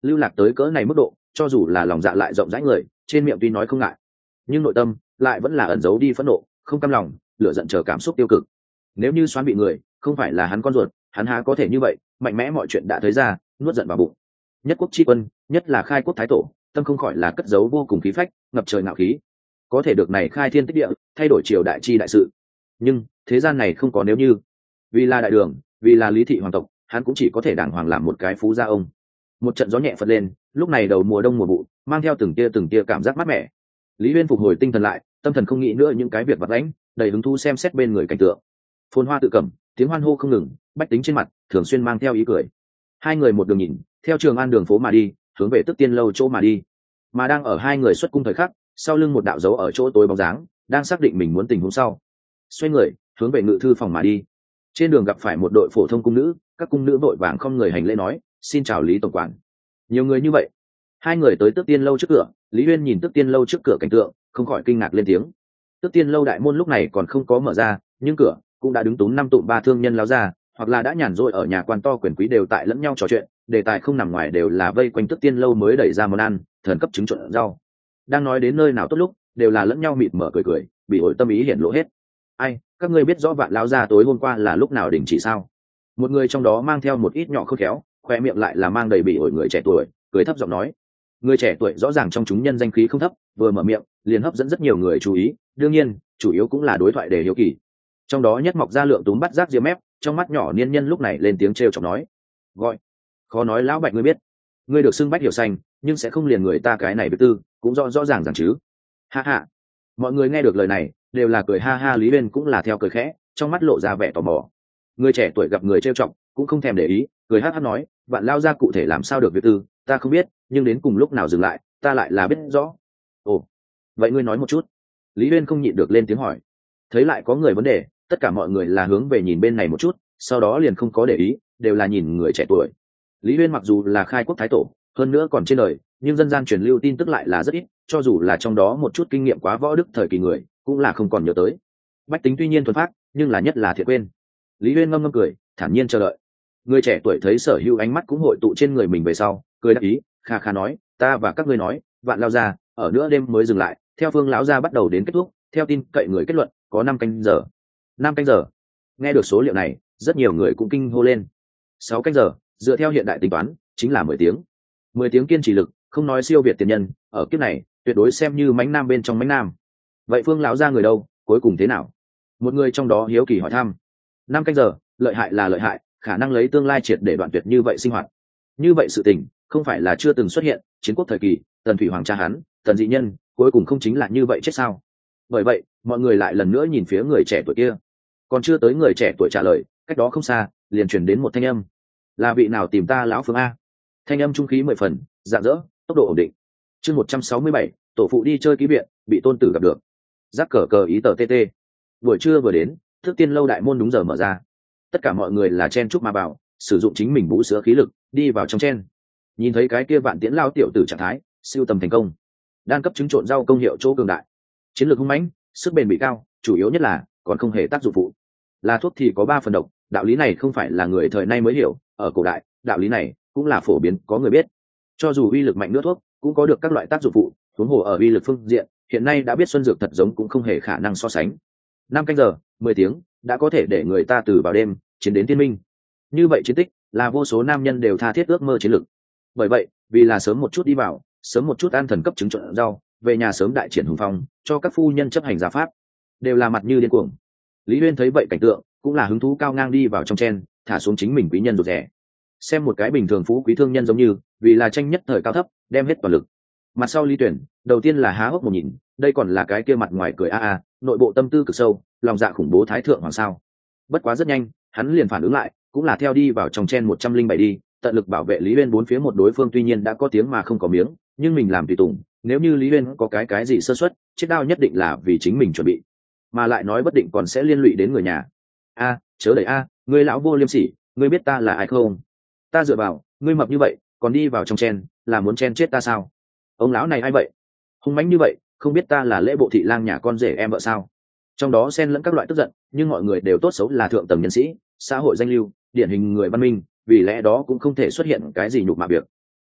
lưu lạc tới cỡ này mức độ, cho dù là lòng dạ lại rộng rãi người, trên miệng tuy nói không ngại, nhưng nội tâm lại vẫn là ẩn giấu đi phẫn nộ, không cam lòng, lửa giận chờ cảm xúc tiêu cực. Nếu như Xoán bị người không phải là hắn con ruột, hắn há có thể như vậy mạnh mẽ mọi chuyện đã thấy ra, nuốt giận vào bụng. Nhất quốc tri quân, nhất là khai quốc thái tổ, tâm không khỏi là cất giấu vô cùng khí phách, ngập trời ngạo khí, có thể được này khai thiên tích địa, thay đổi triều đại chi đại sự. Nhưng thế gian này không có nếu như, vì là đại đường, vì là lý thị hoàng tộc, hắn cũng chỉ có thể đàng hoàng làm một cái phú gia ông. Một trận gió nhẹ phật lên, lúc này đầu mùa đông mùa vụ, mang theo từng tia từng tia cảm giác mát mẻ. Lý Uyên phục hồi tinh thần lại, tâm thần không nghĩ nữa những cái việc vặt vãnh, đầy hứng thú xem xét bên người cảnh tượng. Phồn hoa tự cầm, tiếng hoan hô không ngừng, bách tính trên mặt thường xuyên mang theo ý cười. Hai người một đường nhìn, theo Trường An đường phố mà đi, hướng về Tức Tiên lâu chỗ mà đi. Mà đang ở hai người xuất cung thời khắc, sau lưng một đạo dấu ở chỗ tối bóng dáng, đang xác định mình muốn tình huống sau, xoay người hướng về ngự thư phòng mà đi. Trên đường gặp phải một đội phổ thông cung nữ, các cung nữ vội vàng không người hành lễ nói, xin chào Lý tổng quản. Nhiều người như vậy. Hai người tới Tước Tiên lâu trước cửa, Lý Uyên nhìn Tước Tiên lâu trước cửa cảnh tượng, không khỏi kinh ngạc lên tiếng. Tước Tiên lâu đại môn lúc này còn không có mở ra, nhưng cửa cũng đã đứng túm năm tụm ba thương nhân láo ra, hoặc là đã nhàn rỗi ở nhà quan to quyền quý đều tại lẫn nhau trò chuyện, đề tài không nằm ngoài đều là vây quanh Tước Tiên lâu mới đẩy ra món ăn, thần cấp trứng trộn rau. Đang nói đến nơi nào tốt lúc, đều là lẫn nhau mịt mở cười cười, bị ổi tâm ý hiển lộ hết. Ai, các ngươi biết rõ Vạn lão gia tối hôm qua là lúc nào đình chỉ sao? Một người trong đó mang theo một ít nhỏ khôn khéo, khoe miệng lại là mang đầy bị ổi người trẻ tuổi, cười thấp giọng nói. Người trẻ tuổi rõ ràng trong chúng nhân danh khí không thấp, vừa mở miệng liền hấp dẫn rất nhiều người chú ý, đương nhiên chủ yếu cũng là đối thoại để hiếu kỳ. Trong đó nhất mọc ra lượng túm bắt rác diêm mép, trong mắt nhỏ niên nhân lúc này lên tiếng trêu chọc nói, gọi, khó nói lão Bạch ngươi biết, ngươi được xưng Bách hiểu xanh, nhưng sẽ không liền người ta cái này với tư, cũng rõ rõ ràng rằng chứ. Ha ha. Mọi người nghe được lời này đều là cười ha ha. Lý Uyên cũng là theo cười khẽ, trong mắt lộ ra vẻ tò mò. Người trẻ tuổi gặp người trêu chọc cũng không thèm để ý, cười hát hát nói, Vạn lao ra cụ thể làm sao được việc tư, ta không biết, nhưng đến cùng lúc nào dừng lại, ta lại là biết rõ. Ồ, vậy ngươi nói một chút. Lý Uyên không nhịn được lên tiếng hỏi. Thấy lại có người vấn đề, tất cả mọi người là hướng về nhìn bên này một chút, sau đó liền không có để ý, đều là nhìn người trẻ tuổi. Lý Uyên mặc dù là khai quốc thái tổ, hơn nữa còn trên đời, nhưng dân gian truyền lưu tin tức lại là rất ít, cho dù là trong đó một chút kinh nghiệm quá võ đức thời kỳ người, cũng là không còn nhớ tới. Bách tính tuy nhiên thuần phát, nhưng là nhất là thiệt quên. Lý Uyên ngâm ngâm cười, thản nhiên chờ đợi. Người trẻ tuổi thấy sở hữu ánh mắt cũng hội tụ trên người mình về sau, cười đáp ý, kha kha nói, ta và các ngươi nói, Vạn lao ra, ở nửa đêm mới dừng lại, theo Phương lão gia bắt đầu đến kết thúc, theo tin cậy người kết luận, có năm canh giờ. Năm canh giờ. Nghe được số liệu này, rất nhiều người cũng kinh hô lên. Sáu canh giờ, dựa theo hiện đại tính toán, chính là mười tiếng. Mười tiếng kiên trì lực, không nói siêu việt tiền nhân, ở kiếp này, tuyệt đối xem như mánh nam bên trong mánh nam. Vậy Phương lão gia người đâu, cuối cùng thế nào? Một người trong đó hiếu kỳ hỏi thăm. Năm canh giờ, lợi hại là lợi hại, khả năng lấy tương lai triệt để đoạn tuyệt như vậy sinh hoạt. Như vậy sự tình, không phải là chưa từng xuất hiện, chiến quốc thời kỳ, Tần Thủy Hoàng cha hắn, Tần Dị Nhân, cuối cùng không chính là như vậy chết sao? Bởi vậy, mọi người lại lần nữa nhìn phía người trẻ tuổi kia. Còn chưa tới người trẻ tuổi trả lời, cách đó không xa, liền truyền đến một thanh âm. Là vị nào tìm ta lão Phương a? Thanh âm trung khí mười phần, rạng rỡ, tốc độ ổn định. Chương một trăm sáu mươi bảy, tổ phụ đi chơi ký viện, bị tôn tử gặp được. Giác cờ cờ ý tờ tê tê. Buổi trưa vừa đến, Tước Tiên lâu đại môn đúng giờ mở ra. Tất cả mọi người là chen chúc mà vào, sử dụng chính mình bú sữa khí lực, đi vào trong chen. Nhìn thấy cái kia Vạn Tiễn lao tiểu tử trạng thái, siêu tầm thành công. Đan cấp trứng trộn rau công hiệu chỗ cường đại, chiến lược hung mãnh, sức bền bị cao, chủ yếu nhất là còn không hề tác dụng phụ. Là thuốc thì có ba phần độc, đạo lý này không phải là người thời nay mới hiểu, ở cổ đại, đạo lý này cũng là phổ biến, có người biết. Cho dù uy lực mạnh nữa thuốc, cũng có được các loại tác dụng phụ, huống hồ ở uy lực phương diện, hiện nay đã biết xuân dược thật giống cũng không hề khả năng so sánh. Năm canh giờ, mười tiếng, đã có thể để người ta từ vào đêm chiến đến thiên minh. Như vậy chiến tích là vô số nam nhân đều tha thiết ước mơ chiến lực. Bởi vậy, vì là sớm một chút đi vào, sớm một chút ăn thần cấp trứng trộn rau, về nhà sớm đại triển hùng phong, cho các phu nhân chấp hành gia pháp, đều là mặt như điên cuồng. Lý Uyên thấy vậy cảnh tượng, cũng là hứng thú cao ngang đi vào trong chen, thả xuống chính mình quý nhân rụt rẻ. Xem một cái bình thường phú quý thương nhân giống như, vì là tranh nhất thời cao thấp, đem hết toàn lực. Mặt sau Lý Tuyển, đầu tiên là há hốc một nhìn, đây còn là cái kia mặt ngoài cười a a, nội bộ tâm tư cực sâu, lòng dạ khủng bố thái thượng hoàng sao. Bất quá rất nhanh, hắn liền phản ứng lại, cũng là theo đi vào trong chen một trăm linh bảy đi, tận lực bảo vệ Lý Uyên bốn phía một đối phương tuy nhiên đã có tiếng mà không có miếng, nhưng mình làm tùy tùng, nếu như Lý Uyên có cái cái gì sơ suất, chiếc đao nhất định là vì chính mình chuẩn bị, mà lại nói bất định còn sẽ liên lụy đến người nhà. A, chớ đẩy a, ngươi lão vô liêm sỉ, ngươi biết ta là ai không? Ta dựa vào, ngươi mập như vậy, còn đi vào trong chen, là muốn chen chết ta sao? Ông lão này ai vậy? Hung mãnh như vậy, không biết ta là lễ bộ thị lang nhà con rể em vợ sao? Trong đó xen lẫn các loại tức giận, nhưng mọi người đều tốt xấu là thượng tầng nhân sĩ, xã hội danh lưu, điển hình người văn minh, vì lẽ đó cũng không thể xuất hiện cái gì nhục mạ việc.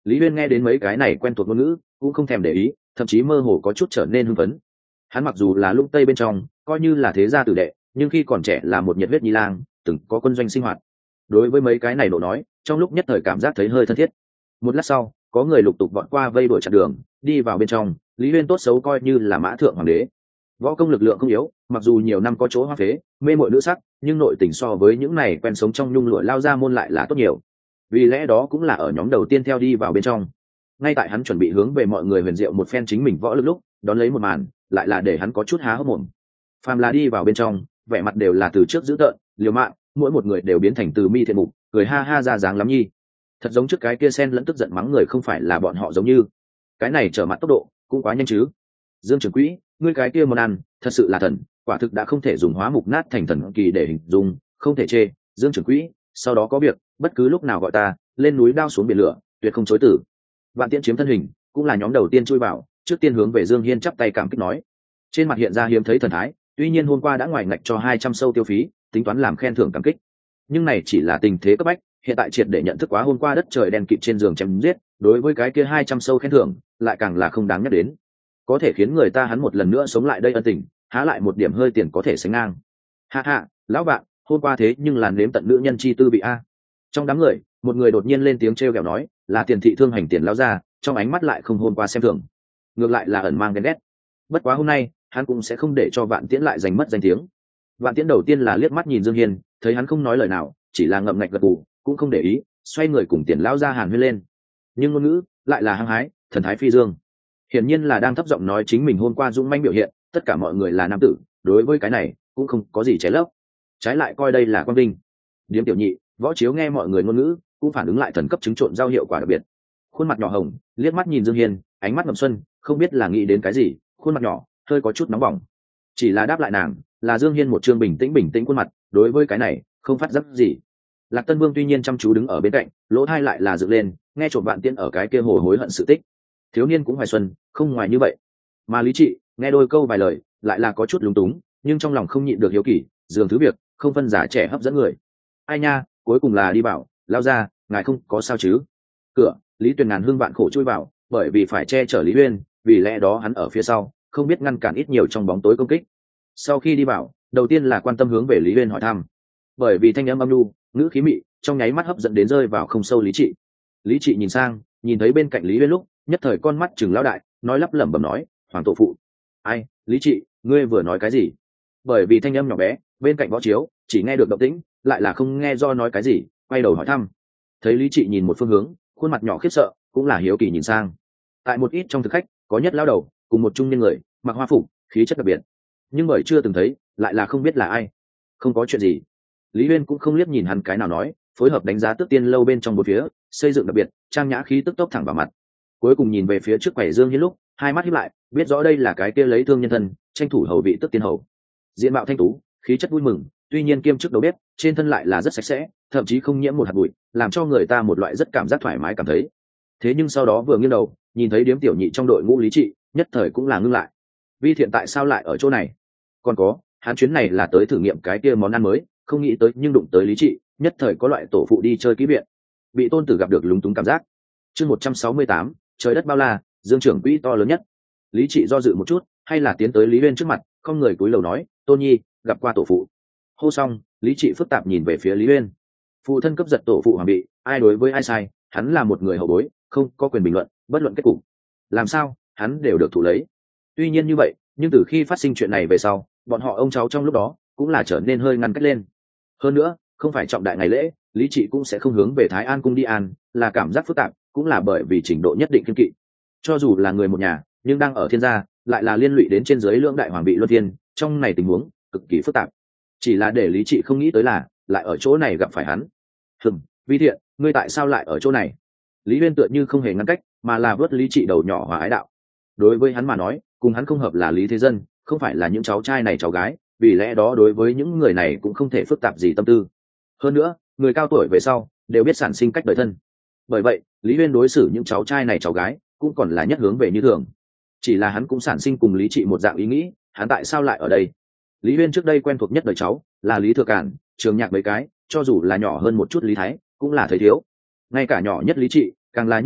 Lý Uyên nghe đến mấy cái này quen thuộc ngôn ngữ cũng không thèm để ý, thậm chí mơ hồ có chút trở nên hưng phấn. Hắn mặc dù là lũng tây bên trong coi như là thế gia tử đệ, nhưng khi còn trẻ là một nhiệt huyết nhi lang, từng có quân doanh sinh hoạt. Đối với mấy cái này nổ nói, trong lúc nhất thời cảm giác thấy hơi thân thiết. Một lát sau, có người lục tục vọt qua vây đuổi chặn đường, đi vào bên trong. Lý Uyên tốt xấu coi như là mã thượng hoàng đế, võ công lực lượng không yếu, mặc dù nhiều năm có chỗ hoa phế, mê mội nữ sắc, nhưng nội tình so với những này quen sống trong nhung lụa lao ra môn lại là tốt nhiều. Vì lẽ đó cũng là ở nhóm đầu tiên theo đi vào bên trong. Ngay tại hắn chuẩn bị hướng về mọi người huyền diệu một phen chính mình võ lực lúc, đón lấy một màn lại là để hắn có chút há hốc mồm. Phàm là đi vào bên trong, vẻ mặt đều là từ trước dữ tợn, liều mạng, mỗi một người đều biến thành từ mi thiện mục, cười ha ha ra dáng lắm nhi. Thật giống trước cái kia sen lẫn tức giận mắng người không phải là bọn họ giống như. Cái này trở mặt tốc độ cũng quá nhanh chứ. Dương Trường Quỹ, ngươi cái kia món ăn thật sự là thần, quả thực đã không thể dùng hóa mục nát thành thần kỳ để hình dung, không thể chê. Dương Trường Quỹ, sau đó có việc bất cứ lúc nào gọi ta, lên núi đao xuống biển lửa, tuyệt không chối từ. Vạn Tiễn chiếm thân hình, cũng là nhóm đầu tiên chui vào, trước tiên hướng về Dương Hiên chắp tay cảm kích nói, trên mặt hiện ra hiếm thấy thần thái. Tuy nhiên hôm qua đã ngoài ngạch cho hai trăm sâu tiêu phí, tính toán làm khen thưởng cảm kích, nhưng này chỉ là tình thế cấp bách, hiện tại triệt để nhận thức quá hôm qua đất trời đen kịt trên giường chém giết, đối với cái kia hai trăm sâu khen thưởng lại càng là không đáng nhắc đến. Có thể khiến người ta hắn một lần nữa sống lại đây ân tình, há lại một điểm hơi tiền có thể sánh ngang. Ha ha, lão bạn, hôm qua thế nhưng là nếm tận nữ nhân chi tư bị a. Trong đám người, một người đột nhiên lên tiếng trêu ghẹo nói, là tiền thị thương hành tiền lão ra, trong ánh mắt lại không hôm qua xem thường, ngược lại là ẩn mang ghen ghét. Bất quá hôm nay hắn cũng sẽ không để cho Vạn Tiễn lại giành mất danh tiếng. Vạn Tiễn đầu tiên là liếc mắt nhìn Dương Hiên, thấy hắn không nói lời nào, chỉ là ngậm ngạch gật gù, cũng không để ý, xoay người cùng tiền lão ra hàn huyên lên. Nhưng ngôn ngữ lại là hăng hái, thần thái phi dương, hiển nhiên là đang thấp giọng nói chính mình hôm qua dũng manh biểu hiện. Tất cả mọi người là nam tử, đối với cái này cũng không có gì trái lấp, trái lại coi đây là quang vinh. Điếm tiểu nhị, Võ Chiếu nghe mọi người ngôn ngữ cũng phản ứng lại thần cấp chứng trộn giao hiệu quả đặc biệt, khuôn mặt nhỏ hồng, liếc mắt nhìn Dương Hiên, ánh mắt ngậm xuân, không biết là nghĩ đến cái gì, khuôn mặt nhỏ hơi có chút nóng bỏng. Chỉ là đáp lại nàng là Dương Hiên một trương bình tĩnh bình tĩnh khuôn mặt, đối với cái này không phát giác gì. Lạc Tân Vương tuy nhiên chăm chú đứng ở bên cạnh, lỗ tai lại là dựng lên, nghe trộm Vạn Tiễn ở cái kia hồ hối hận sự tích. Thiếu niên cũng hoài xuân, không ngoài như vậy. Mà Lý Trị nghe đôi câu vài lời, lại là có chút lúng túng, nhưng trong lòng không nhịn được hiếu kỳ, dường thứ việc không phân già trẻ hấp dẫn người. Ai nha, cuối cùng là đi bảo, lao ra, ngài không có sao chứ? Cửa, Lý Tuyền ngàn hương vạn khổ chui vào, bởi vì phải che chở Lý Uyên, vì lẽ đó hắn ở phía sau, không biết ngăn cản ít nhiều trong bóng tối công kích. Sau khi đi vào, đầu tiên là quan tâm hướng về Lý Uyên hỏi thăm, bởi vì thanh âm âm nhu, ngữ khí mị, trong nháy mắt hấp dẫn đến rơi vào không sâu Lý Trị. Lý Trị nhìn sang, nhìn thấy bên cạnh Lý Uyên lúc, nhất thời con mắt chừng lão đại, nói lắp lẩm bẩm nói, hoàng tổ phụ. Ai, Lý Trị, ngươi vừa nói cái gì? Bởi vì thanh âm nhỏ bé, bên cạnh Võ Chiếu chỉ nghe được động tĩnh, lại là không nghe do nói cái gì, quay đầu hỏi thăm. Thấy Lý Trị nhìn một phương hướng, khuôn mặt nhỏ khiếp sợ, cũng là hiếu kỳ nhìn sang. Tại một ít trong thực khách, có nhất lão đầu cùng một trung niên người, mặc hoa phục, khí chất đặc biệt, nhưng bởi chưa từng thấy, lại là không biết là ai. Không có chuyện gì. Lý Uyên cũng không liếc nhìn hắn cái nào nói, phối hợp đánh giá Tước Tiên lâu bên trong bốn phía, xây dựng đặc biệt, trang nhã khí tức tốc thẳng vào mặt. Cuối cùng nhìn về phía trước quầy Dương Hiên lúc, hai mắt híp lại, biết rõ đây là cái kia lấy thương nhân thân, tranh thủ hầu vị Tước Tiên hầu. Diện mạo thanh tú, khí chất vui mừng, tuy nhiên kiêm chức đầu bếp, trên thân lại là rất sạch sẽ, thậm chí không nhiễm một hạt bụi, làm cho người ta một loại rất cảm giác thoải mái cảm thấy. Thế nhưng sau đó vừa nghiêng đầu, nhìn thấy điếm tiểu nhị trong đội ngũ Lý Trị, nhất thời cũng là ngưng lại. Vi Thiện tại sao lại ở chỗ này? Còn có, hắn chuyến này là tới thử nghiệm cái kia món ăn mới, không nghĩ tới nhưng đụng tới Lý Trị, nhất thời có loại tổ phụ đi chơi ký viện, bị tôn tử gặp được lúng túng cảm giác. Chương một trăm sáu mươi tám, trời đất bao la, Dương trưởng quỹ to lớn nhất. Lý Trị do dự một chút, hay là tiến tới Lý Uyên trước mặt, không người cúi đầu nói, Tôn Nhi, gặp qua tổ phụ. Hô xong, Lý Trị phức tạp nhìn về phía Lý Uyên. Phụ thân cấp giật tổ phụ hoàng bị, ai đối với ai sai, hắn là một người hậu bối, không có quyền bình luận, bất luận kết cục. Làm sao, hắn đều được thụ lấy. Tuy nhiên như vậy, nhưng từ khi phát sinh chuyện này về sau, bọn họ ông cháu trong lúc đó cũng là trở nên hơi ngăn cách lên. Hơn nữa, không phải trọng đại ngày lễ, Lý Trị cũng sẽ không hướng về Thái An cung đi an, là cảm giác phức tạp, cũng là bởi vì trình độ nhất định kiên kỵ. Cho dù là người một nhà, nhưng đang ở thiên gia, lại là liên lụy đến trên dưới lưỡng đại hoàng bị luân phiên, trong này tình huống cực kỳ phức tạp. Chỉ là để Lý Trị không nghĩ tới là, lại ở chỗ này gặp phải hắn. Hừm, Vi Thiện, ngươi tại sao lại ở chỗ này? Lý Uyên tựa như không hề ngăn cách, mà là vớt Lý Trị đầu nhỏ hòa ái đạo. Đối với hắn mà nói, cùng hắn không hợp là Lý Thế Dân, không phải là những cháu trai này cháu gái, vì lẽ đó đối với những người này cũng không thể phức tạp gì tâm tư. Hơn nữa, người cao tuổi về sau đều biết sản sinh cách đời thân. Bởi vậy, Lý Uyên đối xử những cháu trai này cháu gái cũng còn là nhất hướng về như thường. Chỉ là hắn cũng sản sinh cùng Lý Trị một dạng ý nghĩ, hắn tại sao lại ở đây? Lý Uyên trước đây quen thuộc nhất đời cháu là Lý Thừa Cản, Trường Nhạc mấy cái, cho dù là nhỏ hơn một chút Lý Thái, cũng là thấy thiếu. Ngay cả nhỏ nhất Lý Trị, càng là như vậy,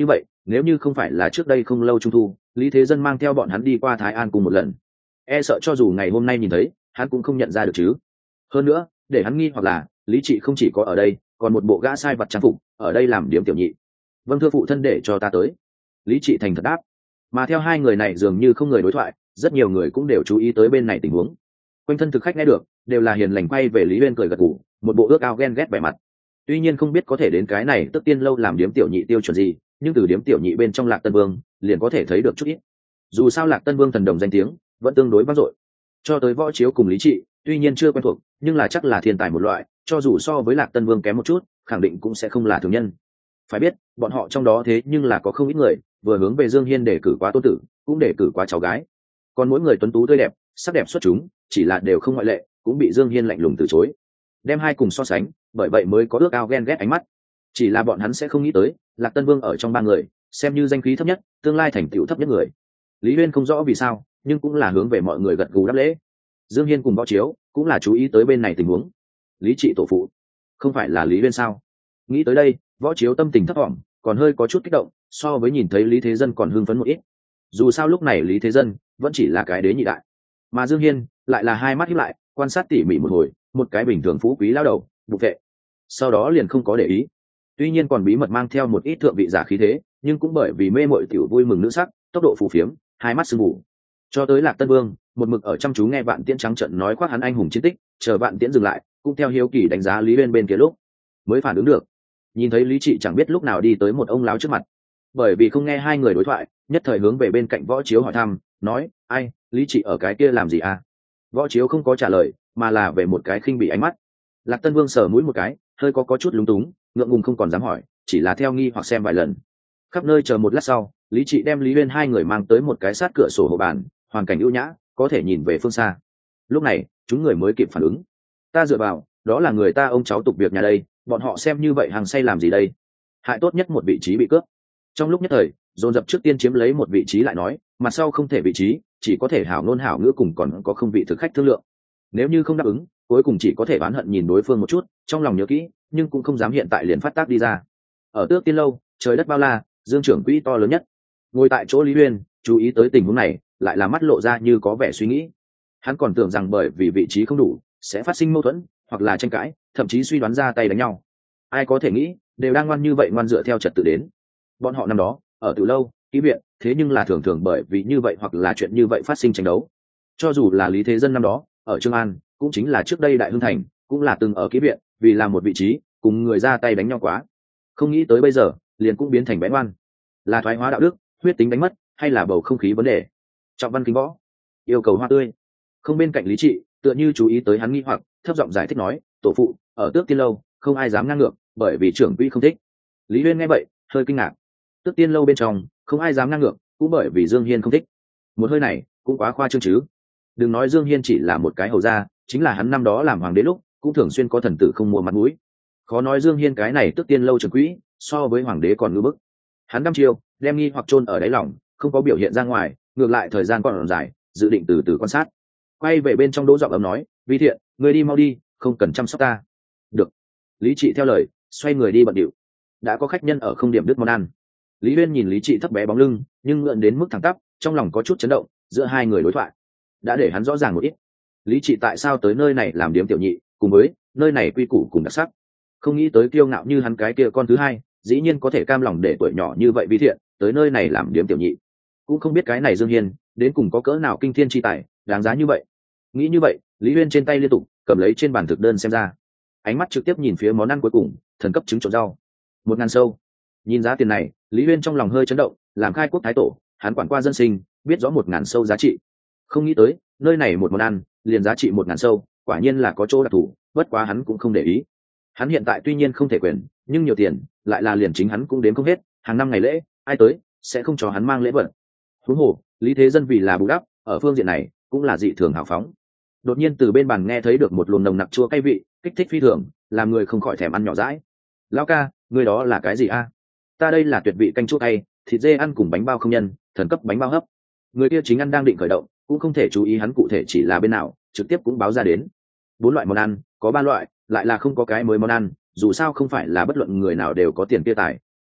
nếu như không phải là trước đây không lâu trung thu lý thế dân mang theo bọn hắn đi qua Thái An cùng một lần, e sợ cho dù ngày hôm nay nhìn thấy hắn cũng không nhận ra được chứ. Hơn nữa để hắn nghi hoặc là lý trị không chỉ có ở đây, còn một bộ gã sai vật trang phục ở đây làm điểm tiểu nhị. Vâng thưa phụ thân, để cho ta tới. Lý trị thành thật đáp. Mà theo hai người này dường như không người đối thoại, rất nhiều người cũng đều chú ý tới bên này tình huống. Quanh thân thực khách nghe được đều là hiền lành quay về Lý Uyên cười gật gù, một bộ ước ao ghen ghét vẻ mặt. Tuy nhiên không biết có thể đến cái này tức tiên lâu làm điếm tiểu nhị tiêu chuẩn gì, nhưng từ điếm tiểu nhị bên trong Lạc Tân Vương liền có thể thấy được chút ít. Dù sao Lạc Tân Vương thần đồng danh tiếng vẫn tương đối vang dội. Cho tới Võ Chiếu cùng Lý Trị, tuy nhiên chưa quen thuộc, nhưng là chắc là thiên tài một loại, cho dù so với Lạc Tân Vương kém một chút, khẳng định cũng sẽ không là thường nhân. Phải biết, bọn họ trong đó thế nhưng là có không ít người vừa hướng về Dương Hiên để cử quá tôn tử, cũng để cử quá cháu gái. Còn mỗi người tuấn tú tươi đẹp, sắc đẹp xuất chúng, chỉ là đều không ngoại lệ, cũng bị Dương Hiên lạnh lùng từ chối. Đem hai cùng so sánh, bởi vậy mới có ước ao ghen ghét ánh mắt. Chỉ là bọn hắn sẽ không nghĩ tới, Lạc Tân Vương ở trong ba người, xem như danh khí thấp nhất, tương lai thành tựu thấp nhất người. Lý Uyên không rõ vì sao, nhưng cũng là hướng về mọi người gật gù đáp lễ. Dương Hiên cùng Võ Chiếu cũng là chú ý tới bên này tình huống. Lý Trị tổ phụ, không phải là Lý Uyên sao? Nghĩ tới đây, Võ Chiếu tâm tình thấp thỏm, còn hơi có chút kích động, so với nhìn thấy Lý Thế Dân còn hưng phấn một ít. Dù sao lúc này Lý Thế Dân vẫn chỉ là cái đế nhị đại, mà Dương Hiên lại là hai mắt híp lại, quan sát tỉ mỉ một hồi, một cái bình thường phú quý lao đầu, bục vệ. Sau đó liền không có để ý. Tuy nhiên còn bí mật mang theo một ít thượng vị giả khí thế, nhưng cũng bởi vì mê mội tiểu vui mừng nữ sắc, tốc độ phù phiếm, hai mắt sưng mù. Cho tới Lạc Tân Vương, một mực ở chăm chú nghe Vạn Tiễn trắng trợn nói khoác hắn anh hùng chiến tích, chờ Vạn Tiễn dừng lại, cũng theo hiếu kỳ đánh giá Lý Uyên bên kia lúc, mới phản ứng được. Nhìn thấy Lý Trị chẳng biết lúc nào đi tới một ông lão trước mặt, bởi vì không nghe hai người đối thoại, nhất thời hướng về bên cạnh Võ Chiếu hỏi thăm, nói: "Ai, Lý Trị ở cái kia làm gì à?" Võ Chiếu không có trả lời, mà là về một cái khinh bị ánh mắt. Lạc Tân Vương sờ mũi một cái, hơi có có chút lúng túng, ngượng ngùng không còn dám hỏi, chỉ là theo nghi hoặc xem vài lần. Khắp nơi chờ một lát sau, Lý Trị đem Lý Uyên hai người mang tới một cái sát cửa sổ hộ bàn, hoàn cảnh ưu nhã, có thể nhìn về phương xa. Lúc này, chúng người mới kịp phản ứng. Ta dựa vào, đó là người ta ông cháu tục việc nhà đây, bọn họ xem như vậy hàng say làm gì đây? Hại tốt nhất một vị trí bị cướp. Trong lúc nhất thời, dồn dập trước tiên chiếm lấy một vị trí lại nói, mặt sau không thể vị trí, chỉ có thể hảo ngôn hảo ngữ cùng còn có không vị thực khách thương lượng. Nếu như không đáp ứng, cuối cùng chỉ có thể oán hận nhìn đối phương một chút, trong lòng nhớ kỹ, nhưng cũng không dám hiện tại liền phát tác đi ra. Ở Tước Tiên lâu, trời đất bao la, Dương trưởng quỹ to lớn nhất. Ngồi tại chỗ Lý Uyên, chú ý tới tình huống này, lại là mắt lộ ra như có vẻ suy nghĩ. Hắn còn tưởng rằng bởi vì vị trí không đủ, sẽ phát sinh mâu thuẫn, hoặc là tranh cãi, thậm chí suy đoán ra tay đánh nhau. Ai có thể nghĩ, đều đang ngoan như vậy ngoan dựa theo trật tự đến. Bọn họ năm đó, ở từ lâu, ký viện, thế nhưng là thường thường bởi vì như vậy hoặc là chuyện như vậy phát sinh tranh đấu. Cho dù là Lý Thế Dân năm đó, ở Trương An, cũng chính là trước đây Đại Hưng Thành, cũng là từng ở ký viện, vì làm một vị trí, cùng người ra tay đánh nhau quá. Không nghĩ tới bây giờ, liền cũng biến thành bén ngoan. Là thoái hóa đạo đức, huyết tính đánh mất, hay là bầu không khí vấn đề? Trọng văn kính võ, yêu cầu hoa tươi. Không bên cạnh Lý Trị, tựa như chú ý tới hắn nghi hoặc, thấp giọng giải thích nói, tổ phụ, ở Tước Tiên lâu, không ai dám ngang ngược, bởi vì trưởng quỹ không thích. Lý Uyên nghe vậy, hơi kinh ngạc. Tước Tiên lâu bên trong, không ai dám ngang ngược, cũng bởi vì Dương Hiên không thích. Một hơi này, cũng quá khoa trương chứ. Đừng nói Dương Hiên chỉ là một cái hầu gia, chính là hắn năm đó làm hoàng đế lúc, cũng thường xuyên có thần tử không mua mặt mũi. Khó nói Dương Hiên cái này Tước Tiên lâu trưởng quỹ, so với hoàng đế còn ngư bức. Hắn đăm chiêu, đem nghi hoặc chôn ở đáy lòng, không có biểu hiện ra ngoài, ngược lại thời gian còn dài, dự định từ từ quan sát. Quay về bên trong đỗ giọng ấm nói, Vi Thiện, người đi mau đi, không cần chăm sóc ta. Được. Lý Trị theo lời, xoay người đi bận điệu. Đã có khách nhân ở không điểm đứt món ăn. Lý Uyên nhìn Lý Trị thấp bé bóng lưng, nhưng ngượng đến mức thẳng tắp, trong lòng có chút chấn động, giữa hai người đối thoại đã để hắn rõ ràng một ít. Lý Trị tại sao tới nơi này làm điếm tiểu nhị, cùng với nơi này quy củ cùng đặc sắc. Không nghĩ tới kiêu ngạo như hắn cái kia con thứ hai, dĩ nhiên có thể cam lòng để tuổi nhỏ như vậy Vi Thiện tới nơi này làm điếm tiểu nhị. Cũng không biết cái này Dương Hiên đến cùng có cỡ nào kinh thiên chi tài, đáng giá như vậy. Nghĩ như vậy, Lý Uyên trên tay liên tục cầm lấy trên bàn thực đơn xem ra, ánh mắt trực tiếp nhìn phía món ăn cuối cùng, thần cấp trứng trộn rau, một ngàn sâu. Nhìn giá tiền này, Lý Uyên trong lòng hơi chấn động, làm khai quốc thái tổ, hắn quản qua dân sinh, biết rõ một ngàn sâu giá trị. Không nghĩ tới, nơi này một món ăn, liền giá trị một ngàn sâu, quả nhiên là có chỗ đặc thù, bất quá hắn cũng không để ý. Hắn hiện tại tuy nhiên không thể quyền, nhưng nhiều tiền, lại là liền chính hắn cũng đếm không hết, hàng năm ngày lễ, ai tới, sẽ không cho hắn mang lễ vật. Huống hồ, Lý Thế Dân vì là bù đắp, ở phương diện này, cũng là dị thường hào phóng. Đột nhiên từ bên bàn nghe thấy được một luồng nồng nặc chua cay vị, kích thích phi thường, làm người không khỏi thèm ăn nhỏ dãi. Lão ca, người đó là cái gì a? Ta đây là tuyệt vị canh chua cay, thịt dê ăn cùng bánh bao không nhân, thần cấp bánh bao hấp. Người kia chính ăn đang định khởi động, cũng không thể chú ý hắn cụ thể chỉ là bên nào, trực tiếp cũng báo ra đến. Bốn loại món ăn, có ba loại, lại là không có cái mới món ăn, dù sao không phải là bất luận người nào đều có tiền kia tài. Được,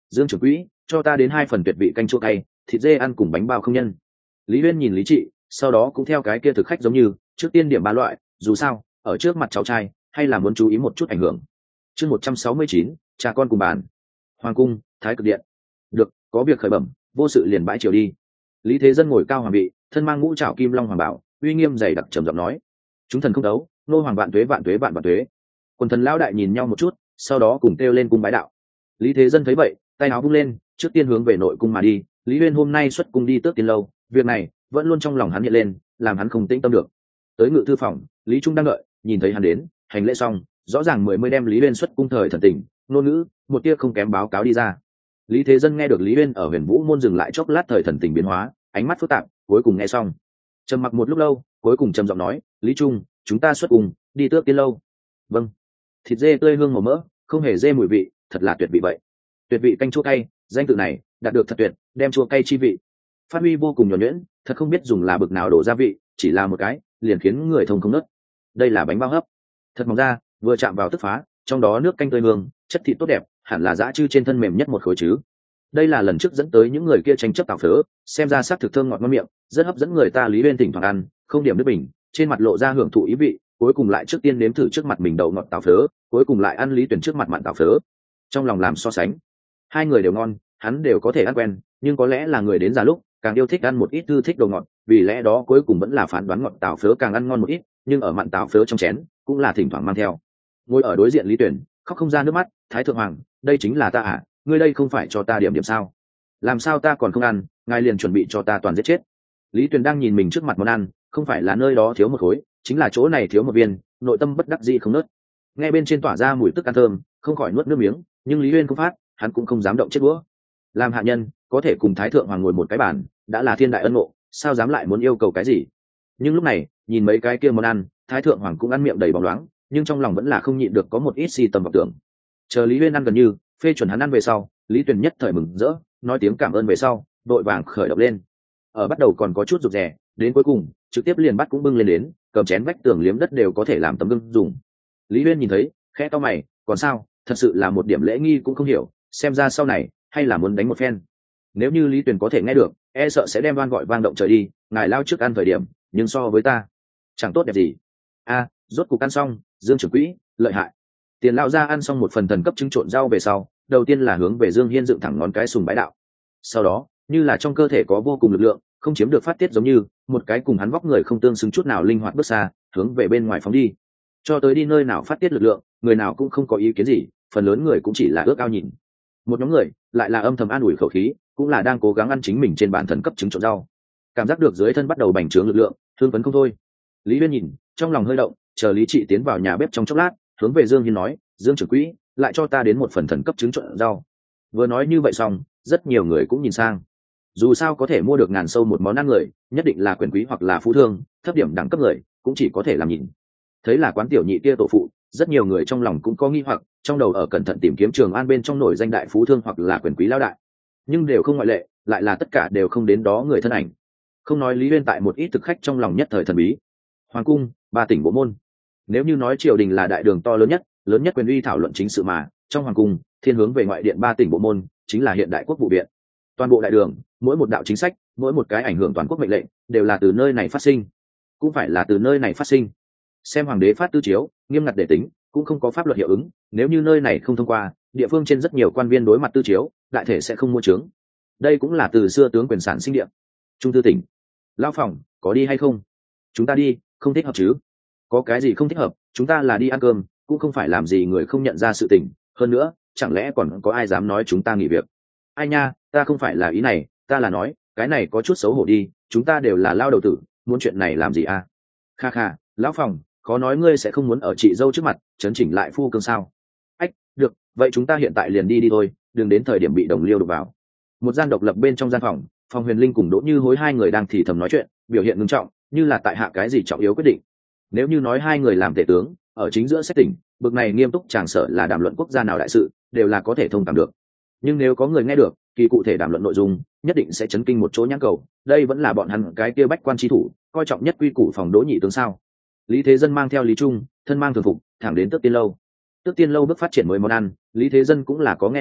Dương trưởng quỹ, cho ta đến hai phần tuyệt vị canh chua cay, thịt dê ăn cùng bánh bao không nhân. Lý Uyên nhìn Lý Trị, sau đó cũng theo cái kia thực khách giống như trước tiên điểm ba loại, dù sao ở trước mặt cháu trai hay là muốn chú ý một chút ảnh hưởng. Chương một trăm sáu mươi chín, cha con cùng bàn. Hoàng cung, Thái Cực điện. Được, có việc khởi bẩm, vô sự liền bãi triều đi. Lý Thế Dân ngồi cao hoàng vị, thân mang ngũ trảo kim long hoàng bảo, uy nghiêm dày đặc trầm giọng nói: chúng thần không đấu, nô hoàng vạn tuế vạn tuế vạn vạn tuế. Quần thần lão đại nhìn nhau một chút, sau đó cùng kêu lên cung bái đạo. Lý Thế Dân thấy vậy, tay áo vung lên, trước tiên hướng về nội cung mà đi. Lý Uyên hôm nay xuất cung đi tước tiên lâu, việc này vẫn luôn trong lòng hắn hiện lên, làm hắn không tĩnh tâm được. Tới ngự thư phòng, Lý Trung đang đợi, nhìn thấy hắn đến, hành lễ xong, rõ ràng mười mươi đem Lý Uyên xuất cung thời thần tình, ngôn ngữ một tia không kém báo cáo đi ra. Lý Thế Dân nghe được Lý Uyên ở Huyền Vũ môn dừng lại chốc lát thời thần tình biến hóa, ánh mắt phức tạp, cuối cùng nghe xong, trầm mặc một lúc lâu, cuối cùng trầm giọng nói: Lý Trung, chúng ta xuất cung đi tước tiên lâu. Vâng. Thịt dê tươi hương màu mỡ, không hề dê mùi vị, thật là tuyệt vị vậy. Tuyệt vị canh chua cay, danh tự này đạt được thật tuyệt, đem chua cay chi vị phát huy vô cùng nhuần nhuyễn, thật không biết dùng là bực nào đổ gia vị, chỉ là một cái liền khiến người thông không nớt. Đây là bánh bao hấp, thật mỏng ra, vừa chạm vào tức phá, trong đó nước canh tươi hương, chất thịt tốt đẹp, hẳn là dã chư trên thân mềm nhất một khối chứ. Đây là lần trước dẫn tới những người kia tranh chấp tảo phớ, xem ra sắc thực thơm ngọt ngon miệng, rất hấp dẫn người ta. Lý Uyên thỉnh thoảng ăn, không điểm nước bình, trên mặt lộ ra hưởng thụ ý vị, cuối cùng lại trước tiên nếm thử trước mặt mình đậu ngọt tảo phớ, cuối cùng lại ăn Lý Tuyển trước mặt mặn tảo phớ. Trong lòng làm so sánh, hai người đều ngon, hắn đều có thể ăn quen, nhưng có lẽ là người đến già lúc càng yêu thích ăn một ít thư thích đồ ngọt, vì lẽ đó cuối cùng vẫn là phán đoán ngọt tảo phớ càng ăn ngon một ít, nhưng ở mặn tảo phớ trong chén cũng là thỉnh thoảng mang theo. Ngồi ở đối diện Lý Tuyển, khóc không ra nước mắt: Thái thượng hoàng, đây chính là ta à, ngươi đây không phải cho ta điểm điểm sao? Làm sao ta còn không ăn, ngài liền chuẩn bị cho ta toàn giết chết. Lý Tuyền đang nhìn mình trước mặt món ăn, không phải là nơi đó thiếu một khối, chính là chỗ này thiếu một viên, nội tâm bất đắc dĩ không nớt. Nghe bên trên tỏa ra mùi tức ăn thơm, không khỏi nuốt nước miếng, nhưng Lý Uyên không phát, hắn cũng không dám động chết đũa. Làm hạ nhân, có thể cùng Thái thượng hoàng ngồi một cái bàn, đã là thiên đại ân ngộ, sao dám lại muốn yêu cầu cái gì? Nhưng lúc này, nhìn mấy cái kia món ăn, Thái thượng hoàng cũng ăn miệng đầy bóng loáng, nhưng trong lòng vẫn là không nhịn được có một ít si tầm vọng tưởng. Chờ Lý Uyên ăn gần như phê chuẩn hắn ăn về sau, Lý Tuyền nhất thời mừng rỡ, nói tiếng cảm ơn về sau, đội vàng khởi động lên. Ở bắt đầu còn có chút rụt rè, đến cuối cùng trực tiếp liền bắt cũng bưng lên đến, cầm chén vách tường liếm đất đều có thể làm tấm gương dùng. Lý Uyên nhìn thấy, khẽ to mày, còn sao, thật sự là một điểm lễ nghi cũng không hiểu, xem ra sau này hay là muốn đánh một phen. Nếu như Lý Tuyền có thể nghe được, e sợ sẽ đem đoan gọi vang động trời đi, ngài lao trước ăn thời điểm, nhưng so với ta chẳng tốt đẹp gì. A, rốt cục ăn xong, Dương trưởng quỹ lợi hại. Tiền lão ra ăn xong một phần thần cấp trứng trộn rau về sau, đầu tiên là hướng về Dương Hiên dựng thẳng ngón cái sùng bái đạo. Sau đó, như là trong cơ thể có vô cùng lực lượng, không chiếm được phát tiết, giống như một cái cùng hắn vóc người không tương xứng chút nào linh hoạt bước xa, hướng về bên ngoài phóng đi. Cho tới đi nơi nào phát tiết lực lượng, người nào cũng không có ý kiến gì, phần lớn người cũng chỉ là ước ao nhìn. Một nhóm người lại là âm thầm an ủi khẩu khí, cũng là đang cố gắng ăn chính mình trên bàn thần cấp trứng trộn rau. Cảm giác được dưới thân bắt đầu bành trướng lực lượng, thương phấn không thôi. Lý Uyên nhìn, trong lòng hơi động, chờ Lý Trị tiến vào nhà bếp trong chốc lát, hướng về Dương Hiên nói: Dương trưởng quỹ, lại cho ta đến một phần thần cấp trứng trộn rau. Vừa nói như vậy xong, rất nhiều người cũng nhìn sang. Dù sao có thể mua được ngàn sâu một món ăn người, nhất định là quyền quý hoặc là phú thương, thấp điểm đẳng cấp người cũng chỉ có thể làm nhìn. Thấy là quán tiểu nhị kia tổ phụ, rất nhiều người trong lòng cũng có nghi hoặc, trong đầu ở cẩn thận tìm kiếm Trường An bên trong nổi danh đại phú thương hoặc là quyền quý lão đại, nhưng đều không ngoại lệ, lại là tất cả đều không đến đó người thân ảnh. Không nói Lý Uyên tại một ít thực khách trong lòng nhất thời thần bí. Hoàng cung, ba tỉnh bộ môn. Nếu như nói triều đình là đại đường to lớn nhất, lớn nhất quyền uy thảo luận chính sự mà, trong hoàng cung, thiên hướng về ngoại điện ba tỉnh bộ môn, chính là hiện đại quốc vụ viện. Toàn bộ đại đường, mỗi một đạo chính sách, mỗi một cái ảnh hưởng toàn quốc mệnh lệnh, đều là từ nơi này phát sinh, cũng phải là từ nơi này phát sinh. Xem hoàng đế phát tư chiếu, nghiêm ngặt để tính, cũng không có pháp luật hiệu ứng, nếu như nơi này không thông qua, địa phương trên rất nhiều quan viên đối mặt tư chiếu, đại thể sẽ không mua trướng. Đây cũng là từ xưa tướng quyền sản sinh địa. Trung thư tỉnh, lão phòng, có đi hay không? Chúng ta đi, không thích hợp chứ? Có cái gì không thích hợp, chúng ta là đi ăn cơm, cũng không phải làm gì người không nhận ra sự tình. Hơn nữa, chẳng lẽ còn có ai dám nói chúng ta nghỉ việc? Ai nha, ta không phải là ý này, ta là nói, cái này có chút xấu hổ đi, chúng ta đều là lao đầu tử, muốn chuyện này làm gì à? Kha kha, lão phòng, khó nói ngươi sẽ không muốn ở chị dâu trước mặt chấn chỉnh lại phu cương sao? Ách, được, vậy chúng ta hiện tại liền đi đi thôi, đừng đến thời điểm bị đồng liêu đục vào. Một gian độc lập bên trong gian phòng, Phong Huyền Linh cùng Đỗ Như Hối hai người đang thì thầm nói chuyện, biểu hiện nghiêm trọng, như là tại hạ cái gì trọng yếu quyết định. Nếu như nói hai người làm tể tướng, ở chính giữa xét tỉnh, bực này nghiêm túc chàng sợ là đàm luận quốc gia nào đại sự, đều là có thể thông cảm được. Nhưng nếu có người nghe được, kỳ cụ thể đàm luận nội dung, nhất định sẽ chấn kinh một chỗ nhãn cầu. Đây vẫn là bọn hắn cái kia bách quan tri thủ, coi trọng nhất quy củ phòng Đỗ nhị tướng sao? Lý Thế Dân mang theo Lý Trung, thân mang thường phục, thẳng đến Tước Tiên lâu. Tước Tiên lâu bước phát triển mới món ăn, Lý Thế Dân cũng là có nghe thấy,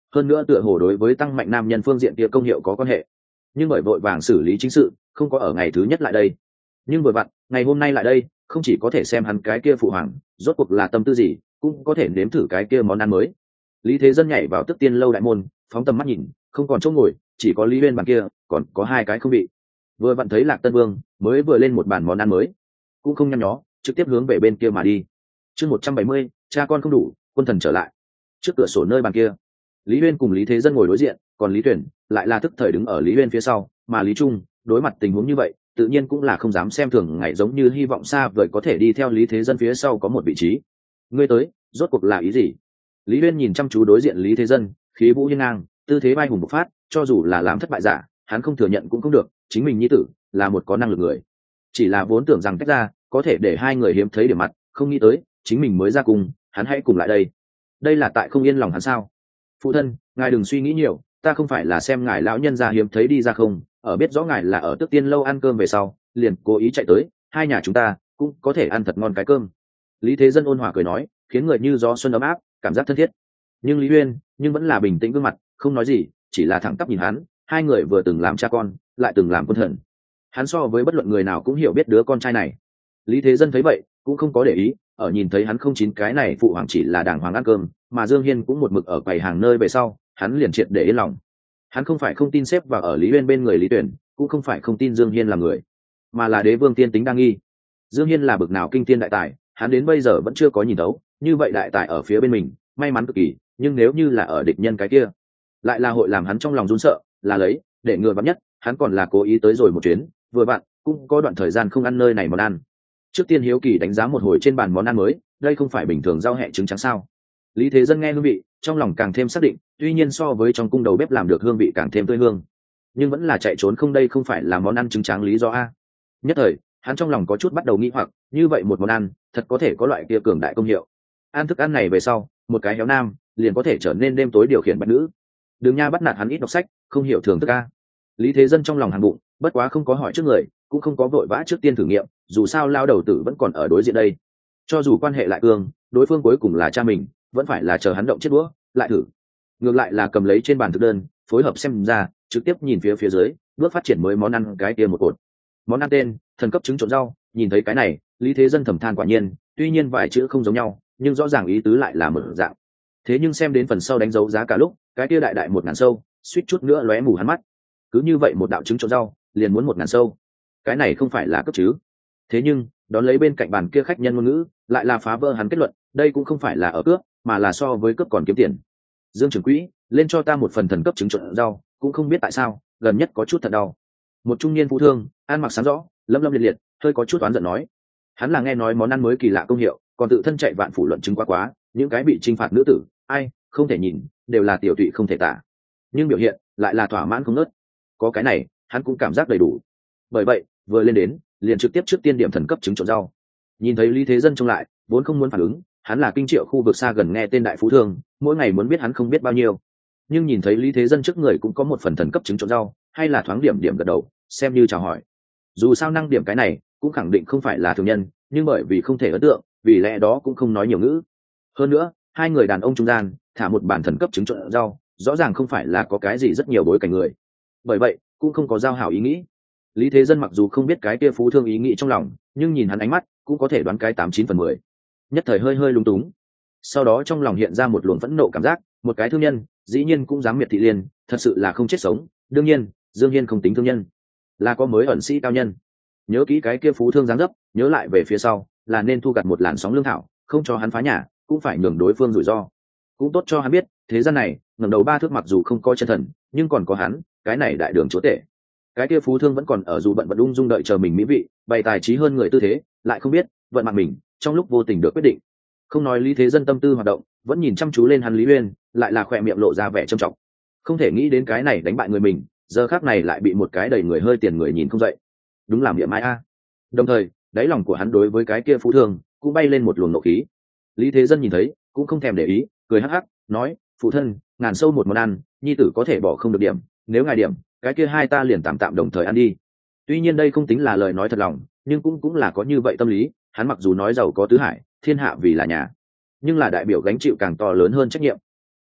hơn nữa tựa hồ đối với tăng mạnh nam nhân phương diện kia công hiệu có quan hệ. Nhưng bởi vội vàng xử lý chính sự, không có ở ngày thứ nhất lại đây. Nhưng vừa vặn ngày hôm nay lại đây, không chỉ có thể xem hắn cái kia phụ hoàng rốt cuộc là tâm tư gì, cũng có thể nếm thử cái kia món ăn mới. Lý Thế Dân nhảy vào Tức Tiên lâu đại môn, phóng tầm mắt nhìn, không còn chỗ ngồi, chỉ có Lý Uyên bàn kia còn có hai cái không bị. Vừa vặn thấy Lạc Tân Vương mới vừa lên một bàn món ăn mới, cũng không nhăn nhó, trực tiếp hướng về bên kia mà đi. Chương một trăm bảy mươi, cha con không đủ, quân thần trở lại. Trước cửa sổ nơi bàn kia, Lý Uyên cùng Lý Thế Dân ngồi đối diện, còn Lý Tuyển lại là tức thời đứng ở Lý Uyên phía sau, mà Lý Trung đối mặt tình huống như vậy, tự nhiên cũng là không dám xem thường ngày, giống như hy vọng xa vời có thể đi theo Lý Thế Dân phía sau có một vị trí. Ngươi tới, rốt cuộc là ý gì? Lý Uyên nhìn chăm chú đối diện Lý Thế Dân, khí vũ hiên ngang, tư thế vai hùng bộc phát, cho dù là làm thất bại giả, hắn không thừa nhận cũng không được, chính mình nhi tử là một có năng lực người. Chỉ là vốn tưởng rằng tách ra, có thể để hai người hiếm thấy điểm mặt, không nghĩ tới, chính mình mới ra cùng, hắn hãy cùng lại đây. Đây là tại không yên lòng hắn sao? Phụ thân, ngài đừng suy nghĩ nhiều, ta không phải là xem ngài lão nhân gia hiếm thấy đi ra không, ở biết rõ ngài là ở Tước Tiên lâu ăn cơm về sau, liền cố ý chạy tới, hai nhà chúng ta cũng có thể ăn thật ngon cái cơm. Lý Thế Dân ôn hòa cười nói, khiến người như gió xuân ấm áp, cảm giác thân thiết. Nhưng Lý Uyên nhưng vẫn là bình tĩnh gương mặt, không nói gì, chỉ là thẳng tắp nhìn hắn. Hai người vừa từng làm cha con, lại từng làm quân thần, hắn so với bất luận người nào cũng hiểu biết đứa con trai này. Lý Thế Dân thấy vậy cũng không có để ý, ở nhìn thấy hắn không chín cái này phụ hoàng chỉ là đàng hoàng ăn cơm, mà Dương Hiên cũng một mực ở quầy hàng nơi về sau, hắn liền triệt để yên lòng. Hắn không phải không tin xếp vào ở Lý Uyên bên người Lý Tuyển, cũng không phải không tin Dương Hiên là người, mà là đế vương tiên tính đang nghi. Dương Hiên là bực nào kinh thiên đại tài, hắn đến bây giờ vẫn chưa có nhìn thấu, như vậy đại tài ở phía bên mình, may mắn cực kỳ, nhưng nếu như là ở địch nhân cái kia, lại là hội làm hắn trong lòng run sợ, là lấy, để ngừa vắn nhất, hắn còn là cố ý tới rồi một chuyến, vừa vặn cũng có đoạn thời gian không ăn nơi này món ăn. Trước tiên hiếu kỳ đánh giá một hồi trên bàn món ăn mới, đây không phải bình thường rau hẹ trứng trắng sao? Lý Thế Dân nghe hương vị, trong lòng càng thêm xác định, tuy nhiên so với trong cung đầu bếp làm được hương vị càng thêm tươi hương, nhưng vẫn là chạy trốn không, đây không phải là món ăn trứng trắng lý do a. Nhất thời, hắn trong lòng có chút bắt đầu nghĩ hoặc, như vậy một món ăn, thật có thể có loại kia cường đại công hiệu. Ăn thức ăn này về sau, một cái héo nam liền có thể trở nên đêm tối điều khiển bạch nữ. Đường Nha bắt nạt hắn ít đọc sách, không hiểu thường thức a. Lý Thế Dân trong lòng hàn bụng, bất quá không có hỏi trước người, cũng không có vội vã trước tiên thử nghiệm, dù sao lao đầu tử vẫn còn ở đối diện đây. Cho dù quan hệ lại cương, đối phương cuối cùng là cha mình, vẫn phải là chờ hắn động chết đũa lại thử. Ngược lại là cầm lấy trên bàn thực đơn, phối hợp xem ra, trực tiếp nhìn phía phía dưới, bước phát triển mới món ăn cái kia một cột. Món ăn tên, thần cấp trứng trộn rau. Nhìn thấy cái này, Lý Thế Dân thầm than quả nhiên, tuy nhiên vài chữ không giống nhau, nhưng rõ ràng ý tứ lại là một dạng. Thế nhưng xem đến phần sau đánh dấu giá cả lúc, cái kia đại đại một ngàn sâu, suýt chút nữa lóe mù hắn mắt. Cứ như vậy một đạo trứng trộn rau, liền muốn một ngàn sâu, cái này không phải là cấp chứ? Thế nhưng đón lấy bên cạnh bàn kia khách nhân ngôn ngữ, lại là phá vỡ hắn kết luận, đây cũng không phải là ở cướp, mà là so với cướp còn kiếm tiền. Dương trưởng quỹ, lên cho ta một phần thần cấp trứng trộn rau, cũng không biết tại sao, gần nhất có chút thật đau. Một trung niên phú thương, ăn mặc sáng rõ, lâm lâm liệt liệt, hơi có chút oán giận nói. Hắn là nghe nói món ăn mới kỳ lạ công hiệu, còn tự thân chạy vạn phủ luận chứng quá quá, những cái bị trinh phạt nữ tử, ai không thể nhìn, đều là tiểu tụy không thể tả. Nhưng biểu hiện lại là thỏa mãn không ngớt. Có cái này, hắn cũng cảm giác đầy đủ. Bởi vậy, vừa lên đến, liền trực tiếp trước tiên điểm thần cấp trứng trộn rau. Nhìn thấy Lý Thế Dân trông lại, vốn không muốn phản ứng, hắn là kinh triệu khu vực xa gần nghe tên đại phú thương, mỗi ngày muốn biết hắn không biết bao nhiêu. Nhưng nhìn thấy Lý Thế Dân trước người cũng có một phần thần cấp trứng trộn rau, hay là thoáng điểm điểm gật đầu, xem như chào hỏi. Dù sao năng điểm cái này, cũng khẳng định không phải là thường nhân, nhưng bởi vì không thể ấn tượng, vì lẽ đó cũng không nói nhiều ngữ. Hơn nữa, hai người đàn ông trung gian, thả một bản thần cấp trứng trộn rau, rõ ràng không phải là có cái gì rất nhiều bối cảnh người. Bởi vậy, cũng không có giao hảo ý nghĩ. Lý Thế Dân mặc dù không biết cái kia phú thương ý nghĩ trong lòng, nhưng nhìn hắn ánh mắt, cũng có thể đoán cái tám chín phần mười. Nhất thời hơi hơi lung túng. Sau đó trong lòng hiện ra một luồng phẫn nộ cảm giác, một cái thương nhân, dĩ nhiên cũng dám miệt thị liên, thật sự là không chết sống. Đương nhiên, Dương Hiên không tính thương nhân, là có mới ẩn sĩ cao nhân. Nhớ kỹ cái kia phú thương dáng dấp, nhớ lại về phía sau, là nên thu gặt một làn sóng lương thảo, không cho hắn phá nhà, cũng phải nhường đối phương rủi ro. Cũng tốt cho hắn biết, thế gian này, ngẩng đầu ba thước mặc dù không có chân thần, nhưng còn có hắn, cái này đại đường chúa tể. Cái kia phú thương vẫn còn ở dù bận vận ung dung đợi chờ mình mỹ vị, bày tài trí hơn người tư thế, lại không biết vận mạng mình trong lúc vô tình được quyết định. Không nói Lý Thế Dân tâm tư hoạt động, vẫn nhìn chăm chú lên hắn Lý Uyên, lại là khỏe miệng lộ ra vẻ trầm trọng. Không thể nghĩ đến cái này đánh bại người mình, giờ khác này lại bị một cái đầy người hơi tiền người nhìn không dậy, đúng là miệng mai a. Đồng thời, đáy lòng của hắn đối với cái kia phú thương cũng bay lên một luồng nộ khí. Lý Thế Dân nhìn thấy, cũng không thèm để ý, cười hắc hắc, nói: "Phụ thân, ngàn sâu một món ăn, nhi tử có thể bỏ không được điểm, nếu ngài điểm, cái kia hai ta liền tạm tạm đồng thời ăn đi." Tuy nhiên đây không tính là lời nói thật lòng, nhưng cũng cũng là có như vậy tâm lý. Hắn mặc dù nói giàu có tứ hải, thiên hạ vì là nhà, nhưng là đại biểu gánh chịu càng to lớn hơn trách nhiệm.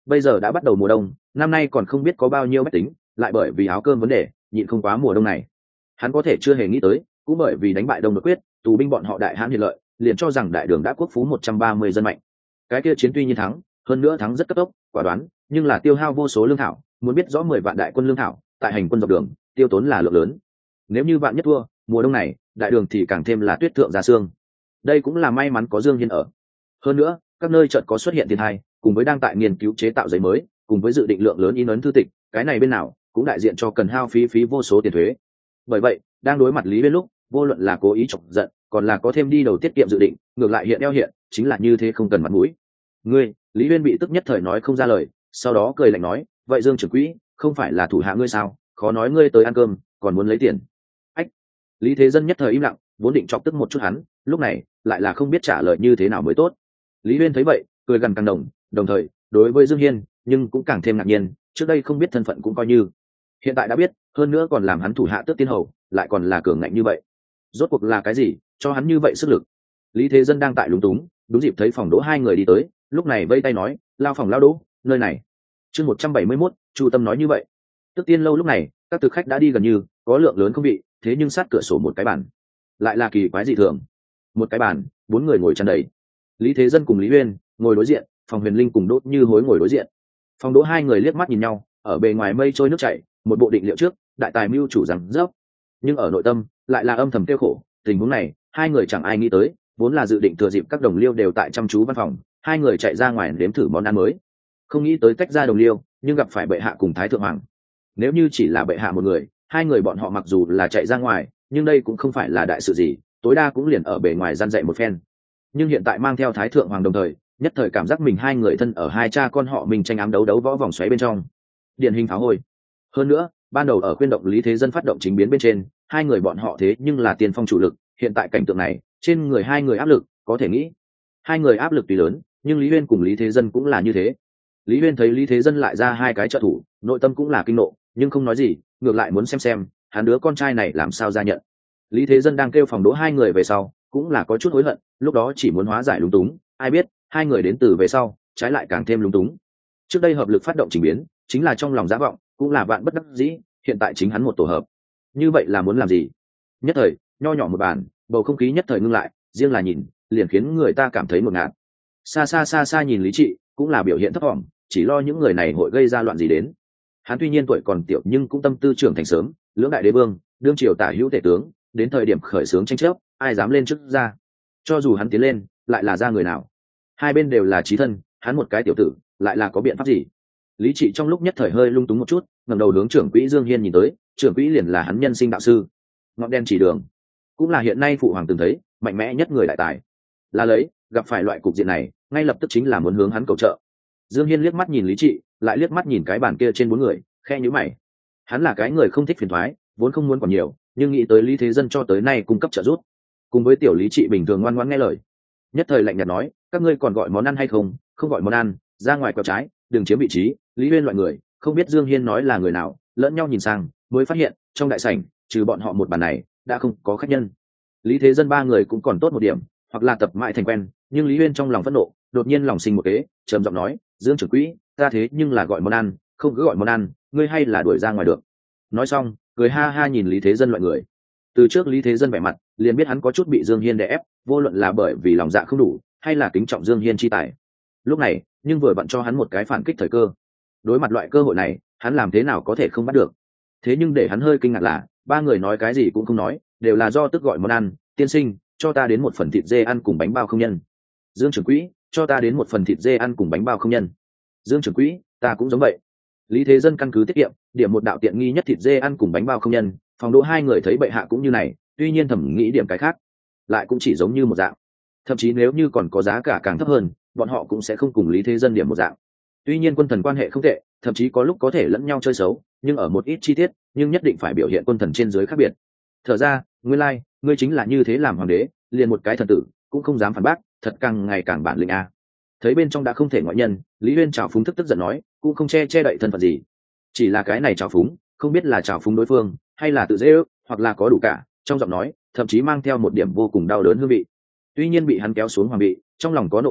bây giờ đã bắt đầu mùa đông, năm nay còn không biết có bao nhiêu bách tính lại bởi vì áo cơm vấn đề nhịn không quá mùa đông này. Hắn có thể chưa hề nghĩ tới, cũng bởi vì đánh bại đông đột quyết, tù binh bọn họ đại hãn hiền lợi, liền cho rằng đại đường đã quốc phú một trăm ba mươi dân mạnh. Cái kia chiến tuy nhiên thắng, hơn nữa thắng rất cấp tốc, quả đoán, nhưng là tiêu hao vô số lương thảo, muốn biết rõ mười vạn đại quân lương thảo, tại hành quân dọc đường, tiêu tốn là lượng lớn. Nếu như vạn nhất thua, mùa đông này, đại đường thì càng thêm là tuyết thượng giá xương. Đây cũng là may mắn có Dương Hiên ở. Hơn nữa, các nơi chợt có xuất hiện thiên tai, cùng với đang tại nghiên cứu chế tạo giấy mới, cùng với dự định lượng lớn in ấn thư tịch, cái này bên nào cũng đại diện cho cần hao phí phí vô số tiền thuế. Bởi vậy, đang đối mặt Lý Uyên lúc, vô luận là cố ý chọc giận, còn là có thêm đi đầu tiết kiệm dự định, ngược lại hiện eo hiện, chính là như thế không cần mặt mũi. Ngươi, Lý Uyên bị tức nhất thời nói không ra lời, sau đó cười lạnh nói, vậy Dương trưởng quỹ, không phải là thủ hạ ngươi sao, khó nói ngươi tới ăn cơm, còn muốn lấy tiền. Ách. Lý Thế Dân nhất thời im lặng, vốn định chọc tức một chút hắn, lúc này lại là không biết trả lời như thế nào mới tốt. Lý Uyên thấy vậy, cười gần càng đồng, đồng thời, đối với Dương Hiên, nhưng cũng càng thêm ngạc nhiên, trước đây không biết thân phận cũng coi như, hiện tại đã biết, hơn nữa còn làm hắn thủ hạ tước tiên hầu, lại còn là cường ngạnh như vậy. Rốt cuộc là cái gì, cho hắn như vậy sức lực? Lý Thế Dân đang tại lúng túng, đúng dịp thấy phòng đỗ hai người đi tới, lúc này vây tay nói, lao phòng lao đỗ, nơi này. Chương một trăm bảy mươi mốt, Chu Tâm nói như vậy. Tức tiên lâu lúc này, các thực khách đã đi gần như, có lượng lớn không vị, thế nhưng sát cửa sổ một cái bàn, lại là kỳ quái dị thường. Một cái bàn, bốn người ngồi tràn đầy. Lý Thế Dân cùng Lý Uyên ngồi đối diện, Phòng Huyền Linh cùng Đỗ Như Hối ngồi đối diện. Phòng Đỗ hai người liếc mắt nhìn nhau, ở bề ngoài mây trôi nước chảy, một bộ định liệu trước, đại tài mưu chủ rằng dốc, nhưng ở nội tâm lại là âm thầm tiêu khổ. Tình huống này, hai người chẳng ai nghĩ tới, vốn là dự định thừa dịp các đồng liêu đều tại chăm chú văn phòng, hai người chạy ra ngoài nếm thử món ăn mới. Không nghĩ tới tách ra đồng liêu, nhưng gặp phải bệ hạ cùng thái thượng hoàng. Nếu như chỉ là bệ hạ một người, hai người bọn họ mặc dù là chạy ra ngoài, nhưng đây cũng không phải là đại sự gì, tối đa cũng liền ở bề ngoài gian dạy một phen. Nhưng hiện tại mang theo thái thượng hoàng đồng thời, nhất thời cảm giác mình hai người thân ở hai cha con họ mình tranh ám đấu đấu võ vòng xoáy bên trong, điển hình pháo hôi. Hơn nữa, ban đầu ở khuyên động Lý Thế Dân phát động chính biến bên trên, hai người bọn họ thế nhưng là tiền phong chủ lực, hiện tại cảnh tượng này, trên người hai người áp lực, có thể nghĩ, hai người áp lực tuy lớn, nhưng Lý Uyên cùng Lý Thế Dân cũng là như thế. Lý Uyên thấy Lý Thế Dân lại ra hai cái trợ thủ, nội tâm cũng là kinh nộ, nhưng không nói gì, ngược lại muốn xem xem hắn đứa con trai này làm sao ra nhận. Lý Thế Dân đang kêu phòng đỗ hai người về sau, cũng là có chút hối hận, lúc đó chỉ muốn hóa giải lúng túng, ai biết hai người đến từ về sau, trái lại càng thêm lúng túng. Trước đây hợp lực phát động chỉnh biến, chính là trong lòng giả vọng, cũng là bạn bất đắc dĩ, hiện tại chính hắn một tổ hợp, như vậy là muốn làm gì? Nhất thời, nho nhỏ một bàn, bầu không khí nhất thời ngưng lại, riêng là nhìn, liền khiến người ta cảm thấy ngột ngạt. Xa xa xa xa nhìn Lý Trị, cũng là biểu hiện thấp thỏm, chỉ lo những người này hội gây ra loạn gì đến. Hắn tuy nhiên tuổi còn tiểu nhưng cũng tâm tư trưởng thành sớm, lưỡng đại đế vương, đương triều tả hữu tể tướng, đến thời điểm khởi xướng tranh chấp, ai dám lên trước ra? Cho dù hắn tiến lên, lại là ra người nào? Hai bên đều là chí thân, hắn một cái tiểu tử, lại là có biện pháp gì? Lý Trị trong lúc nhất thời hơi lung túng một chút, ngẩng đầu hướng trưởng quỹ Dương Hiên nhìn tới, trưởng quỹ liền là hắn nhân sinh đạo sư, ngọn đen chỉ đường, cũng là hiện nay phụ hoàng từng thấy mạnh mẽ nhất người đại tài. Là lấy, gặp phải loại cục diện này, ngay lập tức chính là muốn hướng hắn cầu trợ. Dương Hiên liếc mắt nhìn Lý Trị, lại liếc mắt nhìn cái bàn kia trên bốn người, khe nhíu mày. Hắn là cái người không thích phiền toái, vốn không muốn còn nhiều, nhưng nghĩ tới Lý Thế Dân cho tới nay cung cấp trợ giúp, cùng với tiểu Lý Trị bình thường ngoan ngoãn nghe lời, nhất thời lạnh nhạt nói, các ngươi còn gọi món ăn hay không? Không gọi món ăn, ra ngoài quẹo trái, đừng chiếm vị trí. Lý Uyên loại người, không biết Dương Hiên nói là người nào, lẫn nhau nhìn sang, mới phát hiện trong đại sảnh, trừ bọn họ một bàn này, đã không có khách nhân. Lý Thế Dân ba người cũng còn tốt một điểm, hoặc là tập mãi thành quen, nhưng Lý Uyên trong lòng phẫn nộ, đột nhiên lòng sinh một kế, trầm giọng nói, Dương trưởng quỹ, ta thế nhưng là gọi món ăn, không cứ gọi món ăn, ngươi hay là đuổi ra ngoài được. Nói xong, cười ha ha nhìn Lý Thế Dân loại người. Từ trước Lý Thế Dân vẻ mặt, liền biết hắn có chút bị Dương Hiên đè ép, vô luận là bởi vì lòng dạ không đủ, hay là kính trọng Dương Hiên chi tài. Lúc này, nhưng vừa vặn cho hắn một cái phản kích thời cơ. Đối mặt loại cơ hội này, hắn làm thế nào có thể không bắt được? Thế nhưng để hắn hơi kinh ngạc là, ba người nói cái gì cũng không nói, đều là do tức gọi món ăn, tiên sinh, cho ta đến một phần thịt dê ăn cùng bánh bao không nhân. Dương trưởng quỹ, cho ta đến một phần thịt dê ăn cùng bánh bao không nhân. Dương trưởng quỹ, ta cũng giống vậy. Lý Thế Dân căn cứ tiết kiệm, điểm một đạo tiện nghi nhất thịt dê ăn cùng bánh bao không nhân. Phòng đỗ hai người thấy bệ hạ cũng như này, tuy nhiên thẩm nghĩ điểm cái khác, lại cũng chỉ giống như một dạng. Thậm chí nếu như còn có giá cả càng thấp hơn, bọn họ cũng sẽ không cùng Lý Thế Dân điểm một dạng. Tuy nhiên quân thần quan hệ không tệ, thậm chí có lúc có thể lẫn nhau chơi xấu, nhưng ở một ít chi tiết, nhưng nhất định phải biểu hiện quân thần trên dưới khác biệt. Thở ra, nguyên lai, like, ngươi chính là như thế làm hoàng đế, liền một cái thần tử cũng không dám phản bác, thật càng ngày càng bản lĩnh a. Thấy bên trong đã không thể ngoại nhân, Lý Uyên trào phúng thức tức giận nói, cũng không che che đậy thân phận gì, chỉ là cái này trào phúng, không biết là trào phúng đối phương, hay là tự dễ ước, hoặc là có đủ cả, trong giọng nói, thậm chí mang theo một điểm vô cùng đau đớn hương vị. Tuy nhiên bị hắn kéo xuống hoàng vị, trong lòng có nộ khí,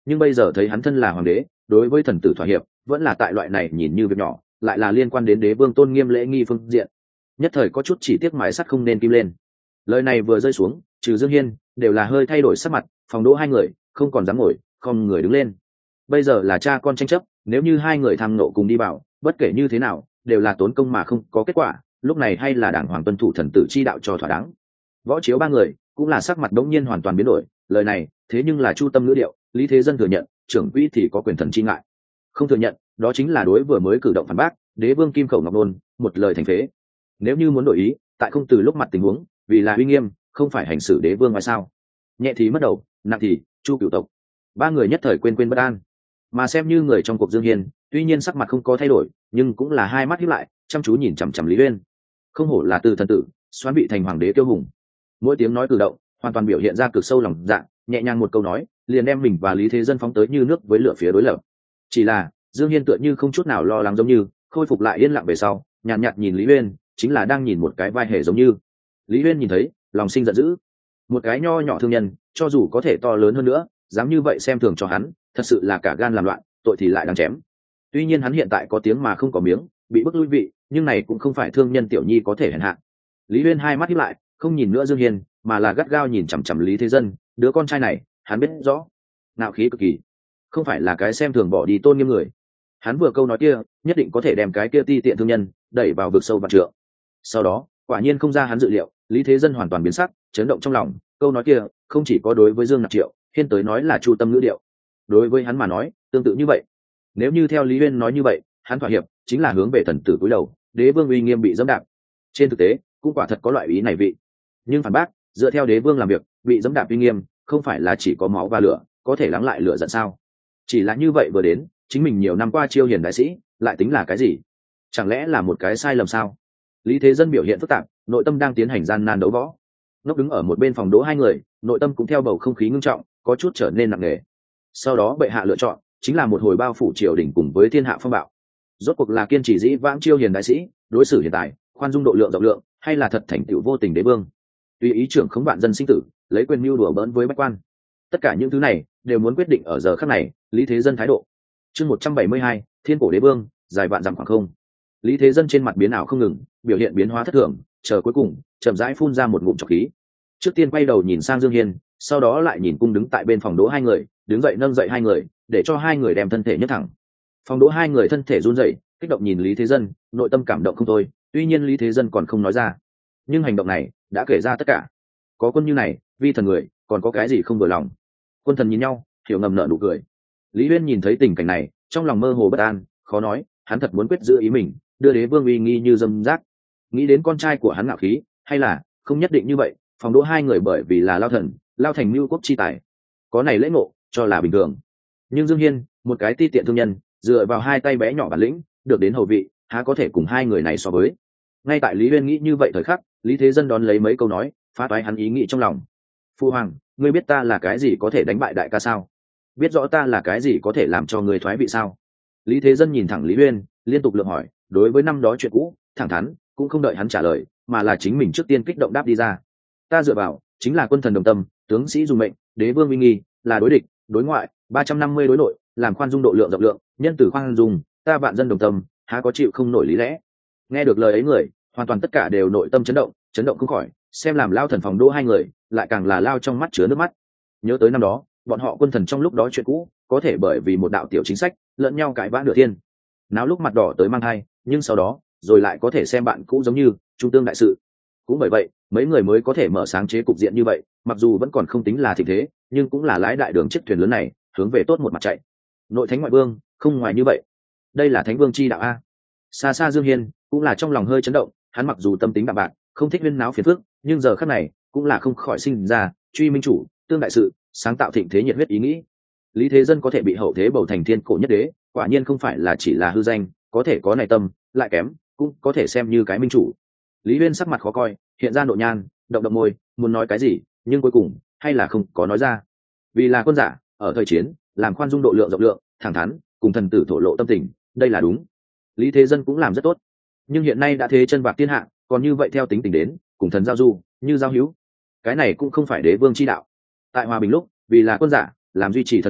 nhưng bây giờ thấy hắn thân là hoàng đế, đối với thần tử thỏa hiệp vẫn là tại loại này nhìn như việc nhỏ, lại là liên quan đến đế vương tôn nghiêm lễ nghi phương diện, nhất thời có chút chỉ tiếc mái sắt không nên kim lên. Lời này vừa rơi xuống, trừ Dương Hiên đều là hơi thay đổi sắc mặt, phòng đỗ hai người không còn dám ngồi, không người đứng lên. Bây giờ là cha con tranh chấp, nếu như hai người tham nộ cùng đi vào, bất kể như thế nào đều là tốn công mà không có kết quả, lúc này hay là đảng hoàng tuân thủ thần tử chi đạo cho thỏa đáng. Võ Chiếu ba người cũng là sắc mặt đống nhiên hoàn toàn biến đổi, lời này thế nhưng là chu tâm ngữ điệu, Lý Thế Dân thừa nhận, trưởng quỹ thì có quyền thần chi ngại. Không thừa nhận, đó chính là đối vừa mới cử động phản bác, đế vương kim khẩu ngọc nôn, một lời thành phế. Nếu như muốn đổi ý, tại không từ lúc mặt tình huống, vì là uy nghiêm, không phải hành xử đế vương ngoài sao? Nhẹ thì mất đầu, nặng thì chu cửu tộc. Ba người nhất thời quên quên bất an, mà xem như người trong cuộc Dương Hiên, tuy nhiên sắc mặt không có thay đổi, nhưng cũng là hai mắt híp lại, chăm chú nhìn chằm chằm Lý Uyên. Không hổ là từ thần tử, xoán bị thành hoàng đế kiêu hùng. Mỗi tiếng nói cử động, hoàn toàn biểu hiện ra cực sâu lòng dạ, nhẹ nhàng một câu nói, liền đem mình và Lý Thế Dân phóng tới như nước với lửa phía đối lập. Chỉ là Dương Hiên tựa như không chút nào lo lắng giống như, khôi phục lại yên lặng về sau, nhàn nhạt, nhạt nhìn Lý Uyên, chính là đang nhìn một cái vai hề giống như. Lý Uyên nhìn thấy, lòng sinh giận dữ. Một cái nho nhỏ thương nhân, cho dù có thể to lớn hơn nữa, dám như vậy xem thường cho hắn, thật sự là cả gan làm loạn, tội thì lại đáng chém. Tuy nhiên hắn hiện tại có tiếng mà không có miếng, bị bức lui vị, nhưng này cũng không phải thương nhân tiểu nhi có thể hèn hạ. Lý Uyên hai mắt híp lại, không nhìn nữa Dương Hiên, mà là gắt gao nhìn chằm chằm Lý Thế Dân, đứa con trai này, hắn biết rõ, ngạo khí cực kỳ, không phải là cái xem thường bỏ đi tôn nghiêm người. Hắn vừa câu nói kia, nhất định có thể đem cái kia ti tiện thương nhân đẩy vào vực sâu vạn trượng. Sau đó, quả nhiên không ra hắn dự liệu, Lý Thế Dân hoàn toàn biến sắc, chấn động trong lòng, câu nói kia không chỉ có đối với Dương Nạp Triệu, Hiên tới nói là chu tâm ngữ điệu. Đối với hắn mà nói, tương tự như vậy. Nếu như theo Lý Uyên nói như vậy, hắn thỏa hiệp chính là hướng về thần tử cúi đầu, đế vương uy nghiêm bị dẫm đạp. Trên thực tế, cũng quả thật có loại ý này vị. Nhưng phản bác, dựa theo đế vương làm việc, bị dẫm đạp uy nghiêm, không phải là chỉ có máu và lửa, có thể lắng lại lửa giận sao? Chỉ là như vậy vừa đến, chính mình nhiều năm qua chiêu hiền đại sĩ, lại tính là cái gì? Chẳng lẽ là một cái sai lầm sao? Lý Thế Dân biểu hiện phức tạp, nội tâm đang tiến hành gian nan đấu võ. Ngốc đứng ở một bên phòng đỗ hai người, nội tâm cũng theo bầu không khí ngưng trọng, có chút trở nên nặng nề. Sau đó bệ hạ lựa chọn chính là một hồi bao phủ triều đình cùng với thiên hạ phong bạo. Rốt cuộc là kiên trì dĩ vãng chiêu hiền đại sĩ, đối xử hiện tại, khoan dung độ lượng rộng lượng, hay là thật thành tựu vô tình đế vương, tùy ý trưởng khống vạn dân sinh tử, lấy quyền mưu đùa bỡn với bách quan. Tất cả những thứ này đều muốn quyết định ở giờ khắc này Lý Thế Dân thái độ. Chương một trăm bảy mươi hai, Thiên cổ đế vương, dài vạn dặm khoảng không. Lý Thế Dân trên mặt biến ảo không ngừng, biểu hiện biến hóa thất thường, chờ cuối cùng chậm rãi phun ra một ngụm trọc khí. Trước tiên quay đầu nhìn sang Dương Hiên, sau đó lại nhìn cung đứng tại bên phòng đỗ hai người, đứng dậy nâng dậy hai người, để cho hai người đem thân thể nhấc thẳng. Phòng đỗ hai người thân thể run rẩy, kích động nhìn Lý Thế Dân, nội tâm cảm động không thôi. Tuy nhiên Lý Thế Dân còn không nói ra, nhưng hành động này đã kể ra tất cả. Có quân như này, vi thần người còn có cái gì không vừa lòng? Quân thần nhìn nhau, hiểu ngầm nở nụ cười. Lý Uyên nhìn thấy tình cảnh này, trong lòng mơ hồ bất an, khó nói, hắn thật muốn quyết giữ ý mình, đưa đế vương uy nghi như dâm rác. Nghĩ đến con trai của hắn ngạo khí, hay là không nhất định như vậy, phòng đỗ hai người bởi vì là lao thần, lao thành mưu quốc chi tài, có này lễ ngộ cho là bình thường. Nhưng Dương Hiên, một cái ti tiện thương nhân, dựa vào hai tay bé nhỏ bản lĩnh, được đến hầu vị, há có thể cùng hai người này so với. Ngay tại Lý Uyên nghĩ như vậy thời khắc, Lý Thế Dân đón lấy mấy câu nói, phá toái hắn ý nghĩ trong lòng. Phu hoàng, ngươi biết ta là cái gì có thể đánh bại đại ca sao? Biết rõ ta là cái gì có thể làm cho người thoái vị sao? Lý Thế Dân nhìn thẳng Lý Uyên, liên tục lượng hỏi, đối với năm đó chuyện cũ, thẳng thắn, cũng không đợi hắn trả lời, mà là chính mình trước tiên kích động đáp đi ra. Ta dựa vào, chính là quân thần đồng tâm, tướng sĩ dùng mệnh, đế vương uy nghi, là đối địch, đối ngoại, ba trăm năm mươi đối nội, làm khoan dung độ lượng rộng lượng, nhân tử khoan dung, ta vạn dân đồng tâm, há có chịu không nổi lý lẽ. Nghe được lời ấy người, hoàn toàn tất cả đều nội tâm chấn động, chấn động không khỏi, xem làm lao thần phòng đỗ hai người, lại càng là lao trong mắt chứa nước mắt. Nhớ tới năm đó, bọn họ quân thần trong lúc đó chuyện cũ, có thể bởi vì một đạo tiểu chính sách, lẫn nhau cãi vã nửa thiên. Náo lúc mặt đỏ tới mang thai, nhưng sau đó, rồi lại có thể xem bạn cũ giống như trung tương đại sự. Cũng bởi vậy, mấy người mới có thể mở sáng chế cục diện như vậy, mặc dù vẫn còn không tính là thịnh thế, nhưng cũng là lái đại đường chiếc thuyền lớn này, hướng về tốt một mặt chạy. Nội thánh ngoại vương, không ngoài như vậy. Đây là thánh vương chi đạo a. Xa xa Dương Hiên, cũng là trong lòng hơi chấn động, hắn mặc dù tâm tính đạm bạc, không thích huyên náo phiền phức, nhưng giờ khắc này, cũng là không khỏi sinh ra truy minh chủ, tương đại sự, sáng tạo thịnh thế nhiệt huyết ý nghĩ. Lý Thế Dân có thể bị hậu thế bầu thành thiên cổ nhất đế, quả nhiên không phải là chỉ là hư danh, có thể có này tâm, lại kém, cũng có thể xem như cái minh chủ. Lý Uyên sắc mặt khó coi, hiện ra nộ nhan, động động môi, muốn nói cái gì, nhưng cuối cùng hay là không có nói ra. Vì là quân giả, ở thời chiến, làm khoan dung độ lượng rộng lượng, thẳng thắn, cùng thần tử thổ lộ tâm tình, đây là đúng. Lý Thế Dân cũng làm rất tốt, nhưng hiện nay đã thế chân bạc thiên hạ, còn như vậy theo tính tình đến, cùng thần giao du, như giao hữu, cái này cũng không phải đế vương chi đạo. Tại hòa bình lúc, vì là quân giả, làm duy trì thần bí,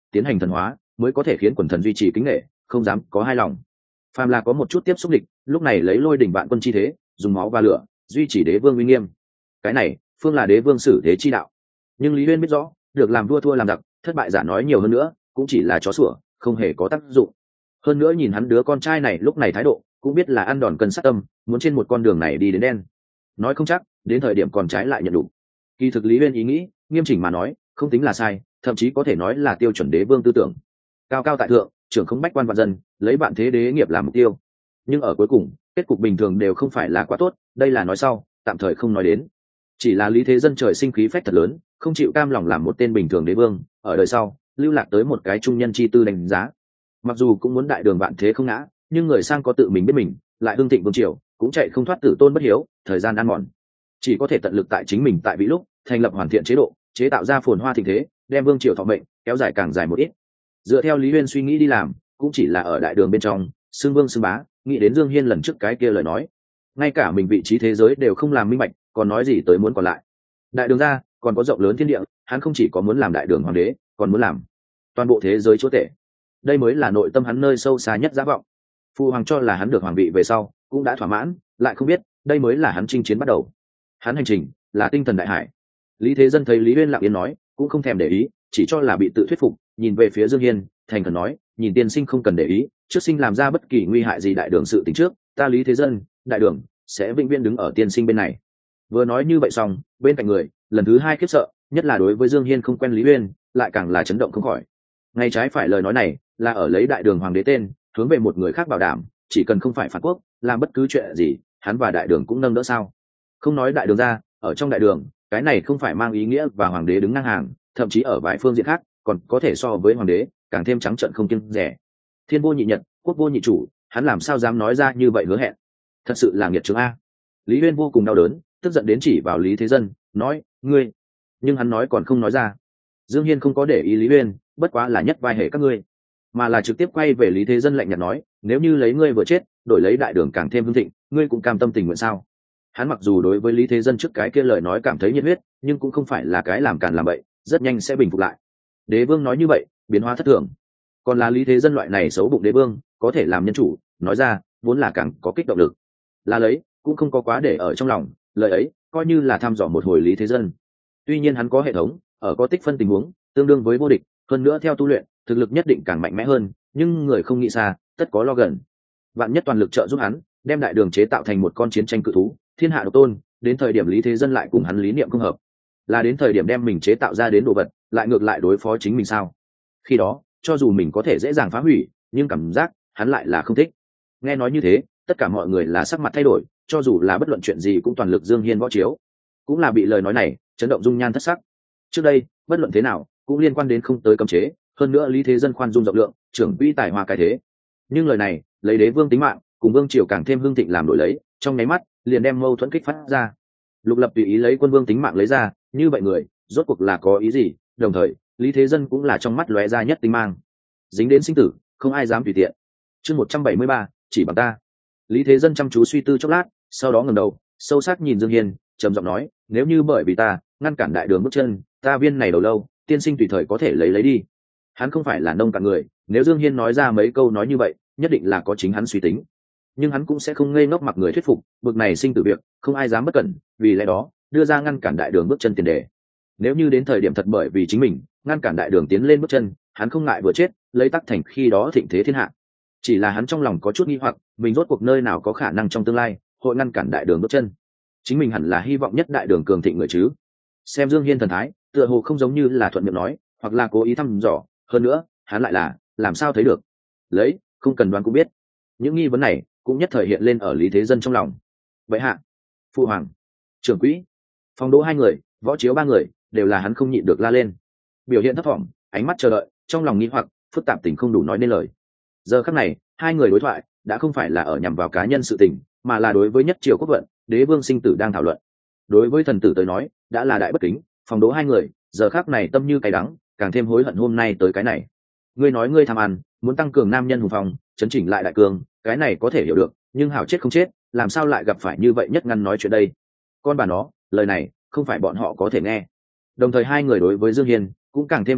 tiến hành thần hóa mới có thể khiến quần thần duy trì kính nghệ, không dám có hai lòng. Phàm là có một chút tiếp xúc địch, lúc này lấy lôi đỉnh vạn quân chi thế, dùng máu và lửa duy trì đế vương uy nghiêm. Cái này phương là đế vương xử thế chi đạo. Nhưng Lý Uyên biết rõ, được làm vua thua làm giặc, thất bại giả nói nhiều hơn nữa cũng chỉ là chó sủa, không hề có tác dụng. Hơn nữa nhìn hắn đứa con trai này lúc này thái độ, cũng biết là ăn đòn cân sát tâm, muốn trên một con đường này đi đến đen. Nói không chắc đến thời điểm còn trái lại nhận đủ. Kỳ thực Lý Uyên ý nghĩ, nghiêm chỉnh mà nói, không tính là sai, thậm chí có thể nói là tiêu chuẩn đế vương tư tưởng. Cao cao tại thượng, trưởng không bách quan vạn dân, lấy bạn thế đế nghiệp làm mục tiêu. Nhưng ở cuối cùng, kết cục bình thường đều không phải là quá tốt, đây là nói sau, tạm thời không nói đến. Chỉ là Lý Thế Dân trời sinh khí phách thật lớn, không chịu cam lòng làm một tên bình thường đế vương, ở đời sau, lưu lạc tới một cái trung nhân chi tư đánh giá. Mặc dù cũng muốn đại đường vạn thế không ngã, nhưng người sang có tự mình biết mình, lại hưng thịnh vương triều, cũng chạy không thoát tử tôn bất hiếu, thời gian ăn mòn. Chỉ có thể tận lực tại chính mình tại vị lúc, thành lập hoàn thiện chế độ, chế tạo ra phồn hoa thịnh thế, đem vương triều thọ mệnh kéo dài càng dài một ít. Dựa theo Lý Uyên suy nghĩ đi làm, cũng chỉ là ở đại đường bên trong, xưng vương xưng bá, nghĩ đến Dương Hiên lần trước cái kia lời nói, ngay cả mình vị trí thế giới đều không làm minh bạch, còn nói gì tới muốn còn lại. Đại đường ra, còn có rộng lớn thiên địa, hắn không chỉ có muốn làm đại đường hoàng đế, còn muốn làm toàn bộ thế giới chúa tể. Đây mới là nội tâm hắn nơi sâu xa nhất giả vọng. Phu hoàng cho là hắn được hoàng vị về sau, cũng đã thỏa mãn, lại không biết, đây mới là hắn chinh chiến bắt đầu. Hắn hành trình là tinh thần đại hải. Lý Thế Dân thấy Lý Uyên lặng yên nói, cũng không thèm để ý, chỉ cho là bị tự thuyết phục, nhìn về phía Dương Hiên, thành khẩn nói, nhìn tiên sinh không cần để ý, trước sinh làm ra bất kỳ nguy hại gì đại đường sự tình trước, ta Lý Thế Dân, đại đường sẽ vĩnh viễn đứng ở tiên sinh bên này. Vừa nói như vậy xong, bên cạnh người lần thứ hai khiếp sợ, nhất là đối với Dương Hiên không quen Lý Uyên, lại càng là chấn động không khỏi. Ngay trái phải lời nói này, là ở lấy đại đường hoàng đế tên, hướng về một người khác bảo đảm, chỉ cần không phải phản quốc, làm bất cứ chuyện gì, hắn và đại đường cũng nâng đỡ sao? Không nói đại đường ra, ở trong đại đường, cái này không phải mang ý nghĩa và hoàng đế đứng ngang hàng, thậm chí ở vài phương diện khác, còn có thể so với hoàng đế, càng thêm trắng trợn không kiêng dè. Thiên vô nhị nhật, quốc vô nhị chủ, hắn làm sao dám nói ra như vậy hứa hẹn? Thật sự là nghiệt chướng a. Lý Uyên vô cùng đau đớn, tức giận đến chỉ vào Lý Thế Dân, nói, ngươi. Nhưng hắn nói còn không nói ra. Dương Hiên không có để ý Lý Uyên, bất quá là nhất vai hệ các ngươi, mà là trực tiếp quay về Lý Thế Dân lạnh nhạt nói, nếu như lấy ngươi vừa chết, đổi lấy đại đường càng thêm hưng thịnh, ngươi cũng cam tâm tình nguyện sao? Hắn mặc dù đối với Lý Thế Dân trước cái kia lời nói cảm thấy nhiệt huyết, nhưng cũng không phải là cái làm càn làm bậy, rất nhanh sẽ bình phục lại. Đế vương nói như vậy, biến hóa thất thường. Còn là Lý Thế Dân loại này xấu bụng đế vương, có thể làm nhân chủ, nói ra, vốn là càng có kích động lực. Là lấy, cũng không có quá để ở trong lòng, lời ấy coi như là thăm dò một hồi Lý Thế Dân. Tuy nhiên hắn có hệ thống, ở có tích phân tình huống, tương đương với vô địch, hơn nữa theo tu luyện, thực lực nhất định càng mạnh mẽ hơn, nhưng người không nghĩ xa, tất có lo gần. Vạn nhất toàn lực trợ giúp hắn, đem đại đường chế tạo thành một con chiến tranh cự thú, thiên hạ độc tôn, đến thời điểm Lý Thế Dân lại cùng hắn lý niệm không hợp, là đến thời điểm đem mình chế tạo ra đến đồ vật, lại ngược lại đối phó chính mình sao? Khi đó, cho dù mình có thể dễ dàng phá hủy, nhưng cảm giác hắn lại là không thích. Nghe nói như thế, tất cả mọi người là sắc mặt thay đổi, cho dù là bất luận chuyện gì cũng toàn lực Dương Hiên võ chiếu, cũng là bị lời nói này chấn động dung nhan thất sắc. Trước đây, bất luận thế nào, cũng liên quan đến không tới cấm chế, hơn nữa Lý Thế Dân khoan dung rộng lượng, trưởng uy tài hoa cái thế. Nhưng lời này, lấy đế vương tính mạng, cùng vương triều càng thêm hưng thịnh làm đổi lấy, trong nháy mắt, liền đem mâu thuẫn kích phát ra. Lục Lập tùy ý lấy quân vương tính mạng lấy ra, như vậy người, rốt cuộc là có ý gì? Đồng thời, Lý Thế Dân cũng là trong mắt lóe ra nhất tinh mang. Dính đến sinh tử, không ai dám tùy tiện. Chương một trăm bảy mươi ba, chỉ bằng ta. Lý Thế Dân chăm chú suy tư chốc lát, sau đó ngẩng đầu, sâu sắc nhìn Dương Hiên, trầm giọng nói, nếu như bởi vì ta ngăn cản đại đường bước chân, ta viên này đầu lâu, tiên sinh tùy thời có thể lấy lấy đi. Hắn không phải là nông cạn người, nếu Dương Hiên nói ra mấy câu nói như vậy, nhất định là có chính hắn suy tính. Nhưng hắn cũng sẽ không ngây ngốc mặc người thuyết phục, bực này sinh tử việc, không ai dám bất cẩn, vì lẽ đó, đưa ra ngăn cản đại đường bước chân tiền đề. Nếu như đến thời điểm thật bởi vì chính mình, ngăn cản đại đường tiến lên bước chân, hắn không ngại vừa chết, lấy tắc thành khi đó thịnh thế thiên hạ. Chỉ là hắn trong lòng có chút nghi hoặc, mình rốt cuộc nơi nào có khả năng trong tương lai hội ngăn cản đại đường bước chân. Chính mình hẳn là hy vọng nhất đại đường cường thịnh người chứ. Xem Dương Hiên thần thái, tựa hồ không giống như là thuận miệng nói, hoặc là cố ý thăm dò, hơn nữa, hắn lại là, làm sao thấy được? Lấy, không cần đoán cũng biết. Những nghi vấn này cũng nhất thời hiện lên ở Lý Thế Dân trong lòng. Vậy hạ, phụ hoàng, trưởng quỹ, phong đỗ hai người, võ chiếu ba người, đều là hắn không nhịn được la lên. Biểu hiện thấp thỏm, ánh mắt chờ đợi, trong lòng nghi hoặc, phức tạp tình không đủ nói nên lời. Giờ khắc này, hai người đối thoại đã không phải là ở nhằm vào cá nhân sự tình, mà là đối với nhất triều quốc vận, đế vương sinh tử đang thảo luận. Đối với thần tử tới nói, đã là đại bất kính, phong đỗ hai người, giờ khắc này tâm như cay đắng, càng thêm hối hận hôm nay tới cái này. Ngươi nói ngươi tham ăn, muốn tăng cường nam nhân hùng phong, chấn chỉnh lại đại cường, cái này có thể hiểu được, nhưng hảo chết không chết, làm sao lại gặp phải như vậy nhất ngăn nói chuyện đây? Con bà nó, lời này không phải bọn họ có thể nghe. Đồng thời hai người đối với Dương Hiên cũng càng thêm khiếp sợ,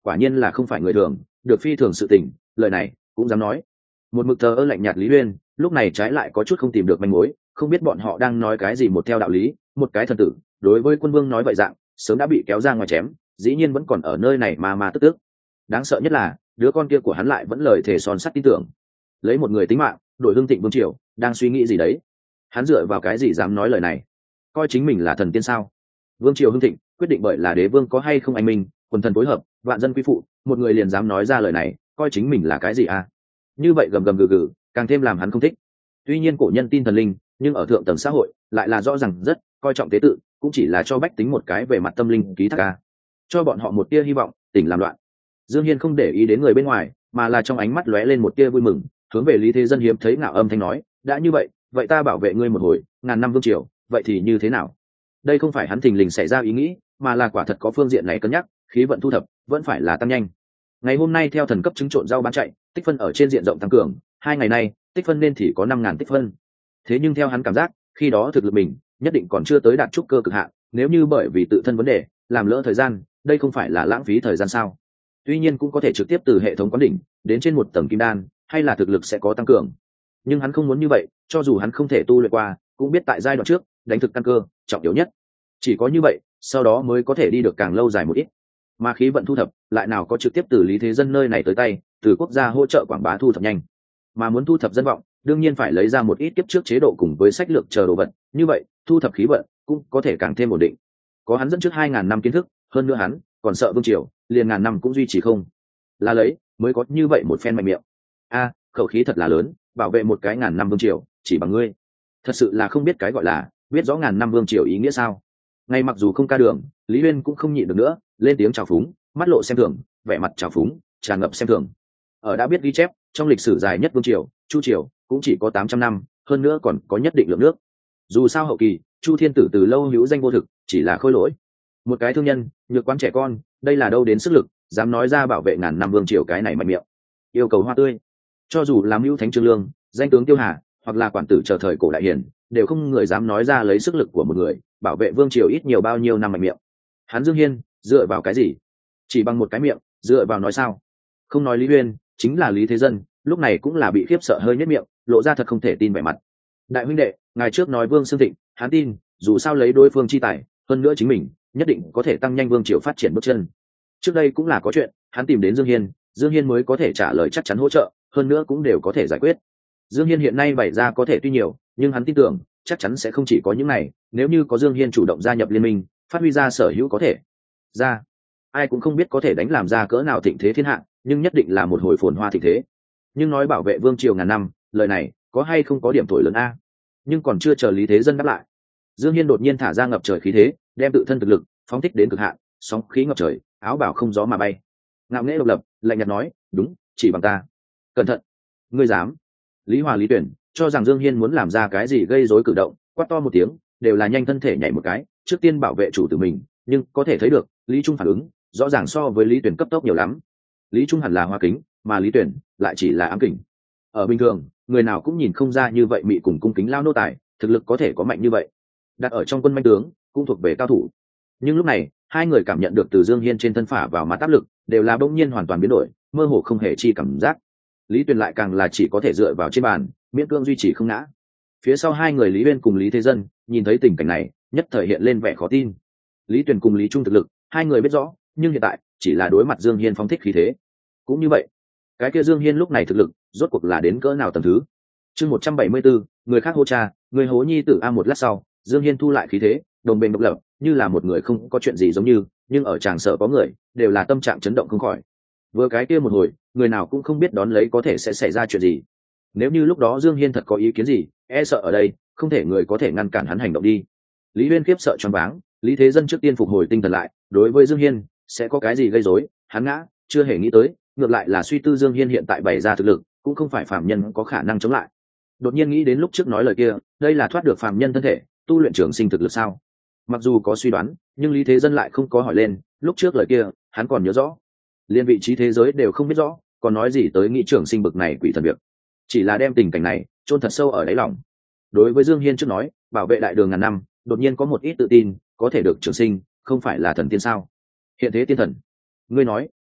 quả nhiên là không phải người thường, được phi thường sự tình, lời này cũng dám nói. Một mực thờ ơ lạnh nhạt Lý Uyên lúc này trái lại có chút không tìm được manh mối, không biết bọn họ đang nói cái gì. Một theo đạo lý, một cái thần tử đối với quân vương nói vậy dạng sớm đã bị kéo ra ngoài chém, dĩ nhiên vẫn còn ở nơi này mà mà tức tức. Đáng sợ nhất là đứa con kia của hắn lại vẫn lời thề son sắt tin tưởng, lấy một người tính mạng đổi hưng thịnh vương triều, đang suy nghĩ gì đấy? Hắn dựa vào cái gì dám nói lời này? Coi chính mình là thần tiên sao? Vương triều hưng thịnh quyết định bởi là đế vương có hay không anh minh, quần thần phối hợp, vạn dân quy phụ, một người liền dám nói ra lời này, coi chính mình là cái gì à? Như vậy gầm gầm gừ gừ càng thêm làm hắn không thích. Tuy nhiên cổ nhân tin thần linh, nhưng ở thượng tầng xã hội lại là rõ ràng rất coi trọng tế tự, cũng chỉ là cho bách tính một cái về mặt tâm linh ký thác ca, cho bọn họ một tia hy vọng, tỉnh làm loạn. Dương Hiên không để ý đến người bên ngoài, mà là trong ánh mắt lóe lên một tia vui mừng, hướng về Lý Thế Dân hiếm thấy ngạo âm thanh nói, đã như vậy, vậy ta bảo vệ ngươi một hồi ngàn năm vương triều, vậy thì như thế nào? Đây không phải hắn thình lình xảy ra ý nghĩ, mà là quả thật có phương diện này cân nhắc, khí vận thu thập vẫn phải là tăng nhanh. Ngày hôm nay theo thần cấp chứng trộn rau bán chạy, tích phân ở trên diện rộng tăng cường, hai ngày nay tích phân nên thì có năm ngàn tích phân. Thế nhưng theo hắn cảm giác, khi đó thực lực mình nhất định còn chưa tới đạt trúc cơ cực hạn, nếu như bởi vì tự thân vấn đề làm lỡ thời gian, đây không phải là lãng phí thời gian sao? Tuy nhiên cũng có thể trực tiếp từ hệ thống quán đỉnh đến trên một tầng kim đan, hay là thực lực sẽ có tăng cường. Nhưng hắn không muốn như vậy, cho dù hắn không thể tu luyện qua, cũng biết tại giai đoạn trước đánh thực căn cơ trọng yếu nhất, chỉ có như vậy sau đó mới có thể đi được càng lâu dài một ít. Mà khí vận thu thập lại nào có trực tiếp từ Lý Thế Dân nơi này tới tay, từ quốc gia hỗ trợ quảng bá thu thập nhanh. Mà muốn thu thập dân vọng, đương nhiên phải lấy ra một ít tiếp trước chế độ cùng với sách lược chờ đồ vật, như vậy thu thập khí vận cũng có thể càng thêm ổn định. Có hắn dẫn trước hai ngàn năm kiến thức, hơn nữa hắn còn sợ vương triều liền ngàn năm cũng duy trì không là lấy, mới có như vậy một phen mạnh miệng. A, khẩu khí thật là lớn, bảo vệ một cái ngàn năm vương triều chỉ bằng ngươi, thật sự là không biết cái gọi là biết rõ ngàn năm vương triều ý nghĩa sao? Ngay mặc dù không ca đường, Lý Uyên cũng không nhịn được nữa, lên tiếng chào phúng, mắt lộ xem thường, vẻ mặt chào phúng tràn ngập xem thường. Ở đã biết ghi chép trong lịch sử dài nhất vương triều Chu triều cũng chỉ có tám trăm năm, hơn nữa còn có nhất định lượng nước. Dù sao hậu kỳ Chu thiên tử từ lâu hữu danh vô thực, chỉ là khôi lỗi, một cái thương nhân nhược quán trẻ con, đây là đâu đến sức lực dám nói ra bảo vệ ngàn năm vương triều cái này mạnh miệng. Yêu cầu hoa tươi, cho dù làm mưu thánh trương lương, danh tướng tiêu hà, hoặc là quản tử chờ thời cổ đại hiển, đều không người dám nói ra lấy sức lực của một người bảo vệ vương triều ít nhiều bao nhiêu năm mạnh miệng. Hắn Dương Hiên dựa vào cái gì? Chỉ bằng một cái miệng dựa vào nói sao? Không nói Lý Uyên, chính là Lý Thế Dân lúc này cũng là bị khiếp sợ hơi nhất miệng, lộ ra thật không thể tin vẻ mặt. Đại huynh đệ, ngài trước nói Vương Xương Thịnh, hắn tin dù sao lấy đối phương chi tài, hơn nữa chính mình nhất định có thể tăng nhanh vương triều phát triển bước chân. Trước đây cũng là có chuyện, hắn tìm đến Dương Hiên, Dương Hiên mới có thể trả lời chắc chắn hỗ trợ, hơn nữa cũng đều có thể giải quyết. Dương Hiên hiện nay bày ra có thể tuy nhiều, nhưng hắn tin tưởng chắc chắn sẽ không chỉ có những này, nếu như có Dương Hiên chủ động gia nhập liên minh, phát huy ra sở hữu có thể ra, ai cũng không biết có thể đánh làm ra cỡ nào thịnh thế thiên hạ, nhưng nhất định là một hồi phồn hoa thịnh thế. Nhưng nói bảo vệ vương triều ngàn năm, lời này có hay không có điểm thổi lớn a? Nhưng còn chưa chờ Lý Thế Dân đáp lại, Dương Hiên đột nhiên thả ra ngập trời khí thế, đem tự thân thực lực phóng thích đến cực hạn, sóng khí ngập trời, áo bào không gió mà bay, ngạo nghễ độc lập, lạnh nhạt nói, đúng, chỉ bằng ta. Cẩn thận, ngươi dám? Lý Hòa Lý Tuyển cho rằng Dương Hiên muốn làm ra cái gì gây rối cử động, quát to một tiếng, đều là nhanh thân thể nhảy một cái, trước tiên bảo vệ chủ tử mình. Nhưng có thể thấy được Lý Trung phản ứng rõ ràng so với Lý Tuyển cấp tốc nhiều lắm. Lý Trung hẳn là hoa kính, mà Lý Tuyển lại chỉ là ám kình. Ở bình thường người nào cũng nhìn không ra như vậy mị cùng cung kính lao nô tài thực lực có thể có mạnh như vậy, đặt ở trong quân manh tướng cũng thuộc về cao thủ. Nhưng lúc này hai người cảm nhận được từ Dương Hiên trên thân phả vào mặt áp lực, đều là bỗng nhiên hoàn toàn biến đổi, mơ hồ không hề chi cảm giác. Lý Tuyền lại càng là chỉ có thể dựa vào trên bàn miễn cưỡng duy trì không ngã. Phía sau hai người Lý Uyên cùng Lý Thế Dân nhìn thấy tình cảnh này, nhất thời hiện lên vẻ khó tin. Lý Tuyền cùng Lý Trung thực lực hai người biết rõ, nhưng hiện tại chỉ là đối mặt Dương Hiên phóng thích khí thế. Cũng như vậy, cái kia Dương Hiên lúc này thực lực rốt cuộc là đến cỡ nào tầm thứ? Chương một trăm bảy mươi bốn, người khác hô cha, người hố nhi tử. A một lát sau, Dương Hiên thu lại khí thế, đồng bền độc lập, như là một người không có chuyện gì giống như, nhưng ở tràng sở có người, đều là tâm trạng chấn động không khỏi. Vừa cái kia một hồi, người nào cũng không biết đón lấy có thể sẽ xảy ra chuyện gì. Nếu như lúc đó Dương Hiên thật có ý kiến gì, e sợ ở đây không thể người có thể ngăn cản hắn hành động đi. Lý Uyên khiếp sợ choáng váng, Lý Thế Dân trước tiên phục hồi tinh thần lại, đối với Dương Hiên sẽ có cái gì gây rối, hắn ngã chưa hề nghĩ tới, ngược lại là suy tư Dương Hiên hiện tại bày ra thực lực, cũng không phải phàm nhân có khả năng chống lại. Đột nhiên nghĩ đến lúc trước nói lời kia, đây là thoát được phàm nhân thân thể, tu luyện trường sinh thực lực sao? Mặc dù có suy đoán, nhưng Lý Thế Dân lại không có hỏi lên, lúc trước lời kia, hắn còn nhớ rõ. Liên vị trí thế giới đều không biết rõ, còn nói gì tới nghị trường sinh bực này quỷ thần việc. Chỉ là đem tình cảnh này chôn thật sâu ở đáy lòng. Đối với Dương Hiên trước nói, bảo vệ đại đường ngàn năm, đột nhiên có một ít tự tin, có thể được trường sinh, không phải là thần tiên sao? Hiện thế tiên thần. Ngươi nói,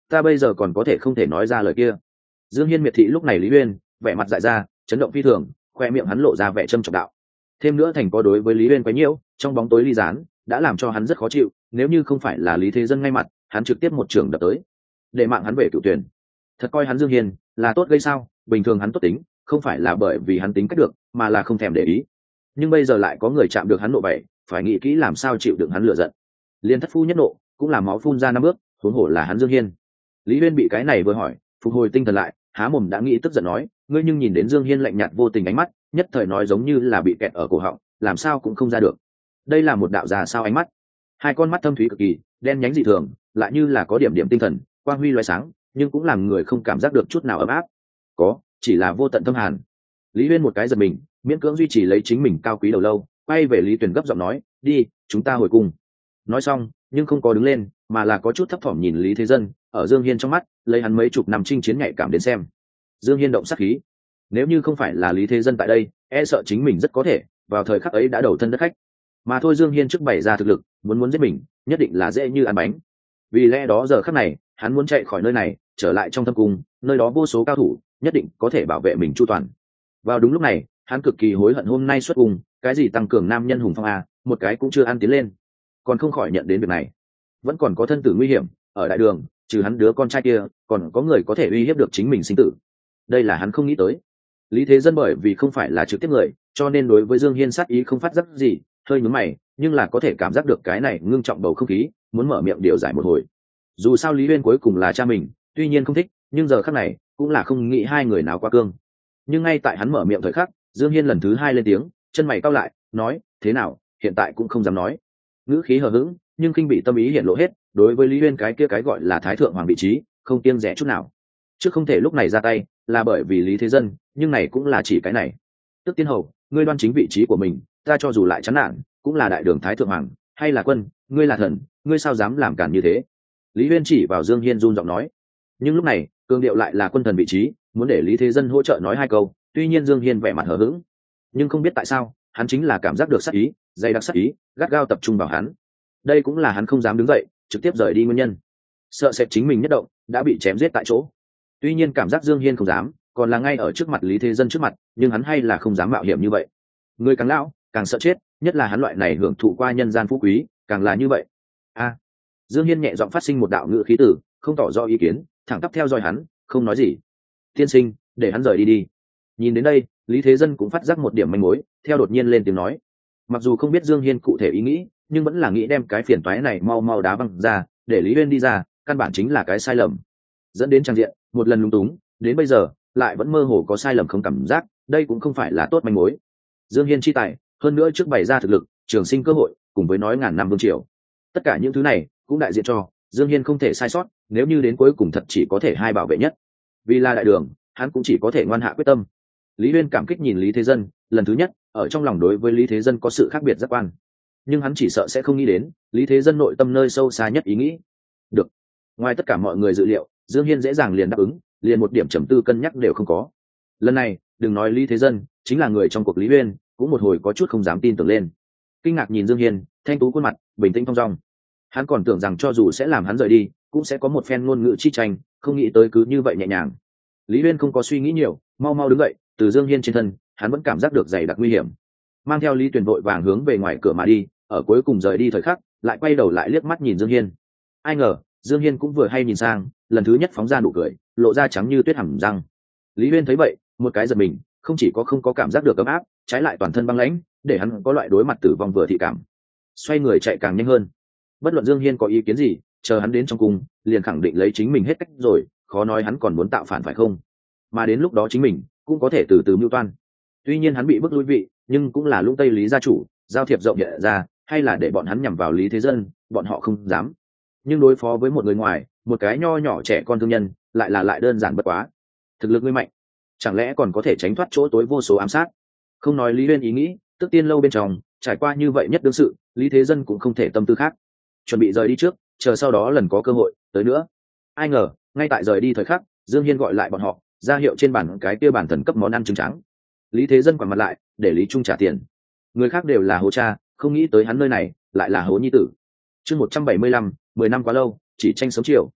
ta bây giờ còn có thể không thể nói ra lời kia. Dương Hiên miệt thị lúc này Lý Uyên, vẻ mặt dại ra, chấn động phi thường, khoe miệng hắn lộ ra vẻ châm chọc đạo. Thêm nữa thành có đối với Lý Uyên quấy nhiễu, trong bóng tối ly gián, đã làm cho hắn rất khó chịu, nếu như không phải là Lý Thế Dân ngay mặt, hắn trực tiếp một trường đập tới, để mạng hắn về cựu tuyển. Thật coi hắn Dương Hiên là tốt gây sao? Bình thường hắn tốt tính, không phải là bởi vì hắn tính cách được, mà là không thèm để ý. Nhưng bây giờ lại có người chạm được hắn nộ vậy, phải nghĩ kỹ làm sao chịu đựng hắn lửa giận. Liên thất phu nhất nộ, cũng là máu phun ra năm bước, huống hồ là hắn Dương Hiên. Lý Uyên bị cái này vừa hỏi, phục hồi tinh thần lại, há mồm đã nghĩ tức giận nói, ngươi nhưng nhìn đến Dương Hiên lạnh nhạt vô tình ánh mắt, nhất thời nói giống như là bị kẹt ở cổ họng, làm sao cũng không ra được. Đây là một đạo già sao ánh mắt, hai con mắt thâm thúy cực kỳ, đen nhánh dị thường, lại như là có điểm điểm tinh thần, quang huy loé sáng, nhưng cũng làm người không cảm giác được chút nào ấm áp. Có, chỉ là vô tận thâm hàn. Lý Uyên một cái giật mình, miễn cưỡng duy trì lấy chính mình cao quý đầu lâu, quay về Lý Tuyền gấp giọng nói, đi, chúng ta hồi cung. Nói xong, nhưng không có đứng lên, mà là có chút thấp thỏm nhìn Lý Thế Dân, ở Dương Hiên trong mắt, lấy hắn mấy chục năm chinh chiến nhạy cảm đến xem. Dương Hiên động sát khí, nếu như không phải là Lý Thế Dân tại đây, e sợ chính mình rất có thể vào thời khắc ấy đã đầu thân đất khách. Mà thôi Dương Hiên trước bày ra thực lực, muốn muốn giết mình, nhất định là dễ như ăn bánh. Vì lẽ đó giờ khắc này, hắn muốn chạy khỏi nơi này, trở lại trong thâm cung, nơi đó vô số cao thủ, nhất định có thể bảo vệ mình chu toàn. Vào đúng lúc này, hắn cực kỳ hối hận hôm nay xuất cung, cái gì tăng cường nam nhân hùng phong a, một cái cũng chưa ăn tiến lên, còn không khỏi nhận đến việc này. Vẫn còn có thân tử nguy hiểm, ở đại đường, trừ hắn đứa con trai kia, còn có người có thể uy hiếp được chính mình sinh tử. Đây là hắn không nghĩ tới. Lý Thế Dân bởi vì không phải là trực tiếp người, cho nên đối với Dương Hiên sát ý không phát giác gì, hơi nhướng mày, nhưng là có thể cảm giác được cái này ngưng trọng bầu không khí, muốn mở miệng điều giải một hồi. Dù sao Lý Uyên cuối cùng là cha mình, tuy nhiên không thích, nhưng giờ khắc này cũng là không nghĩ hai người nào qua cương. Nhưng ngay tại hắn mở miệng thời khắc, Dương Hiên lần thứ hai lên tiếng, chân mày cau lại, nói, thế nào, hiện tại cũng không dám nói. Ngữ khí hờ hững, nhưng kinh bị tâm ý hiện lộ hết, đối với Lý Uyên cái kia cái gọi là thái thượng hoàng vị trí, không kiêng dè chút nào. Trước không thể lúc này ra tay, là bởi vì Lý Thế Dân, nhưng này cũng là chỉ cái này. Tức Tiên Hầu, ngươi đoan chính vị trí của mình, ta cho dù lại chán nản, cũng là đại đường thái thượng hoàng, hay là quân, ngươi là thần, ngươi sao dám làm cản như thế? Lý Uyên chỉ vào Dương Hiên run giọng nói. Nhưng lúc này, cường điệu lại là quân thần vị trí, muốn để Lý Thế Dân hỗ trợ nói hai câu, tuy nhiên Dương Hiên vẻ mặt hờ hững, nhưng không biết tại sao, hắn chính là cảm giác được sát ý, dày đặc sát ý, gắt gao tập trung vào hắn. Đây cũng là hắn không dám đứng dậy, trực tiếp rời đi nguyên nhân. Sợ sệt chính mình nhất động, đã bị chém giết tại chỗ. Tuy nhiên cảm giác Dương Hiên không dám, còn là ngay ở trước mặt Lý Thế Dân trước mặt, nhưng hắn hay là không dám mạo hiểm như vậy. Người càng lão, càng sợ chết, nhất là hắn loại này hưởng thụ qua nhân gian phú quý, càng là như vậy. A. Dương Hiên nhẹ giọng phát sinh một đạo ngữ khí tử, không tỏ rõ ý kiến, thẳng tắp theo dõi hắn, không nói gì. Tiên sinh, để hắn rời đi đi. Nhìn đến đây, Lý Thế Dân cũng phát giác một điểm manh mối, theo đột nhiên lên tiếng nói. Mặc dù không biết Dương Hiên cụ thể ý nghĩ, nhưng vẫn là nghĩ đem cái phiền toái này mau mau đá văng ra, để Lý Uyên đi ra, căn bản chính là cái sai lầm. Dẫn đến trang diện, một lần lúng túng, đến bây giờ, lại vẫn mơ hồ có sai lầm không cảm giác, đây cũng không phải là tốt manh mối. Dương Hiên chi tài, hơn nữa trước bày ra thực lực, trường sinh cơ hội, cùng với nói ngàn năm vương triều. Tất cả những thứ này, cũng đại diện cho, Dương Hiên không thể sai sót, nếu như đến cuối cùng thật chỉ có thể hai bảo vệ nhất. Vì là đại đường, hắn cũng chỉ có thể ngoan hạ quyết tâm. Lý Uyên cảm kích nhìn Lý Thế Dân, lần thứ nhất, ở trong lòng đối với Lý Thế Dân có sự khác biệt giác quan. Nhưng hắn chỉ sợ sẽ không nghĩ đến, Lý Thế Dân nội tâm nơi sâu xa nhất ý nghĩ. Được. Ngoài tất cả mọi người dự liệu, Dương Hiên dễ dàng liền đáp ứng, liền một điểm trầm tư cân nhắc đều không có. Lần này, đừng nói Lý Thế Dân, chính là người trong cuộc Lý Uyên, cũng một hồi có chút không dám tin tưởng lên. Kinh ngạc nhìn Dương Hiên, thanh tú khuôn mặt, bình tĩnh thong dong. Hắn còn tưởng rằng cho dù sẽ làm hắn rời đi, cũng sẽ có một phen ngôn ngữ chi tranh, không nghĩ tới cứ như vậy nhẹ nhàng. Lý Uyên không có suy nghĩ nhiều, mau mau đứng dậy, từ Dương Hiên trên thân, hắn vẫn cảm giác được dày đặc nguy hiểm. Mang theo Lý Tuyền vội vàng hướng về ngoài cửa mà đi, ở cuối cùng rời đi thời khắc, lại quay đầu lại liếc mắt nhìn Dương Hiên. Ai ngờ, Dương Hiên cũng vừa hay nhìn sang, lần thứ nhất phóng ra nụ cười, lộ ra trắng như tuyết hàm răng. Lý Uyên thấy vậy, một cái giật mình, không chỉ có không có cảm giác được ấm áp, trái lại toàn thân băng lãnh, để hắn có loại đối mặt tử vong vừa thị cảm. Xoay người chạy càng nhanh hơn. Bất luận Dương Hiên có ý kiến gì, chờ hắn đến trong cung, liền khẳng định lấy chính mình hết cách rồi, khó nói hắn còn muốn tạo phản phải không? Mà đến lúc đó chính mình cũng có thể từ từ mưu toan. Tuy nhiên hắn bị bức lui vị, nhưng cũng là lũng tây Lý gia chủ, giao thiệp rộng nhẹ ra, hay là để bọn hắn nhằm vào Lý Thế Dân, bọn họ không dám. Nhưng đối phó với một người ngoài, một cái nho nhỏ trẻ con thương nhân, lại là lại đơn giản bất quá. Thực lực ngươi mạnh, chẳng lẽ còn có thể tránh thoát chỗ tối vô số ám sát? Không nói Lý Uyên ý nghĩ, tức tiên lâu bên trong, trải qua như vậy nhất đương sự, Lý Thế Dân cũng không thể tâm tư khác. Chuẩn bị rời đi trước, chờ sau đó lần có cơ hội tới nữa. Ai ngờ, ngay tại rời đi thời khắc, Dương Hiên gọi lại bọn họ, ra hiệu trên bàn cái kia bản thần cấp món ăn trứng trắng. Lý Thế Dân quẳng mặt lại, để Lý Trung trả tiền. Người khác đều là hố cha, không nghĩ tới hắn nơi này lại là hố nhi tử. Chương một trăm bảy mươi lăm, mười năm quá lâu, chỉ tranh sớm chiều.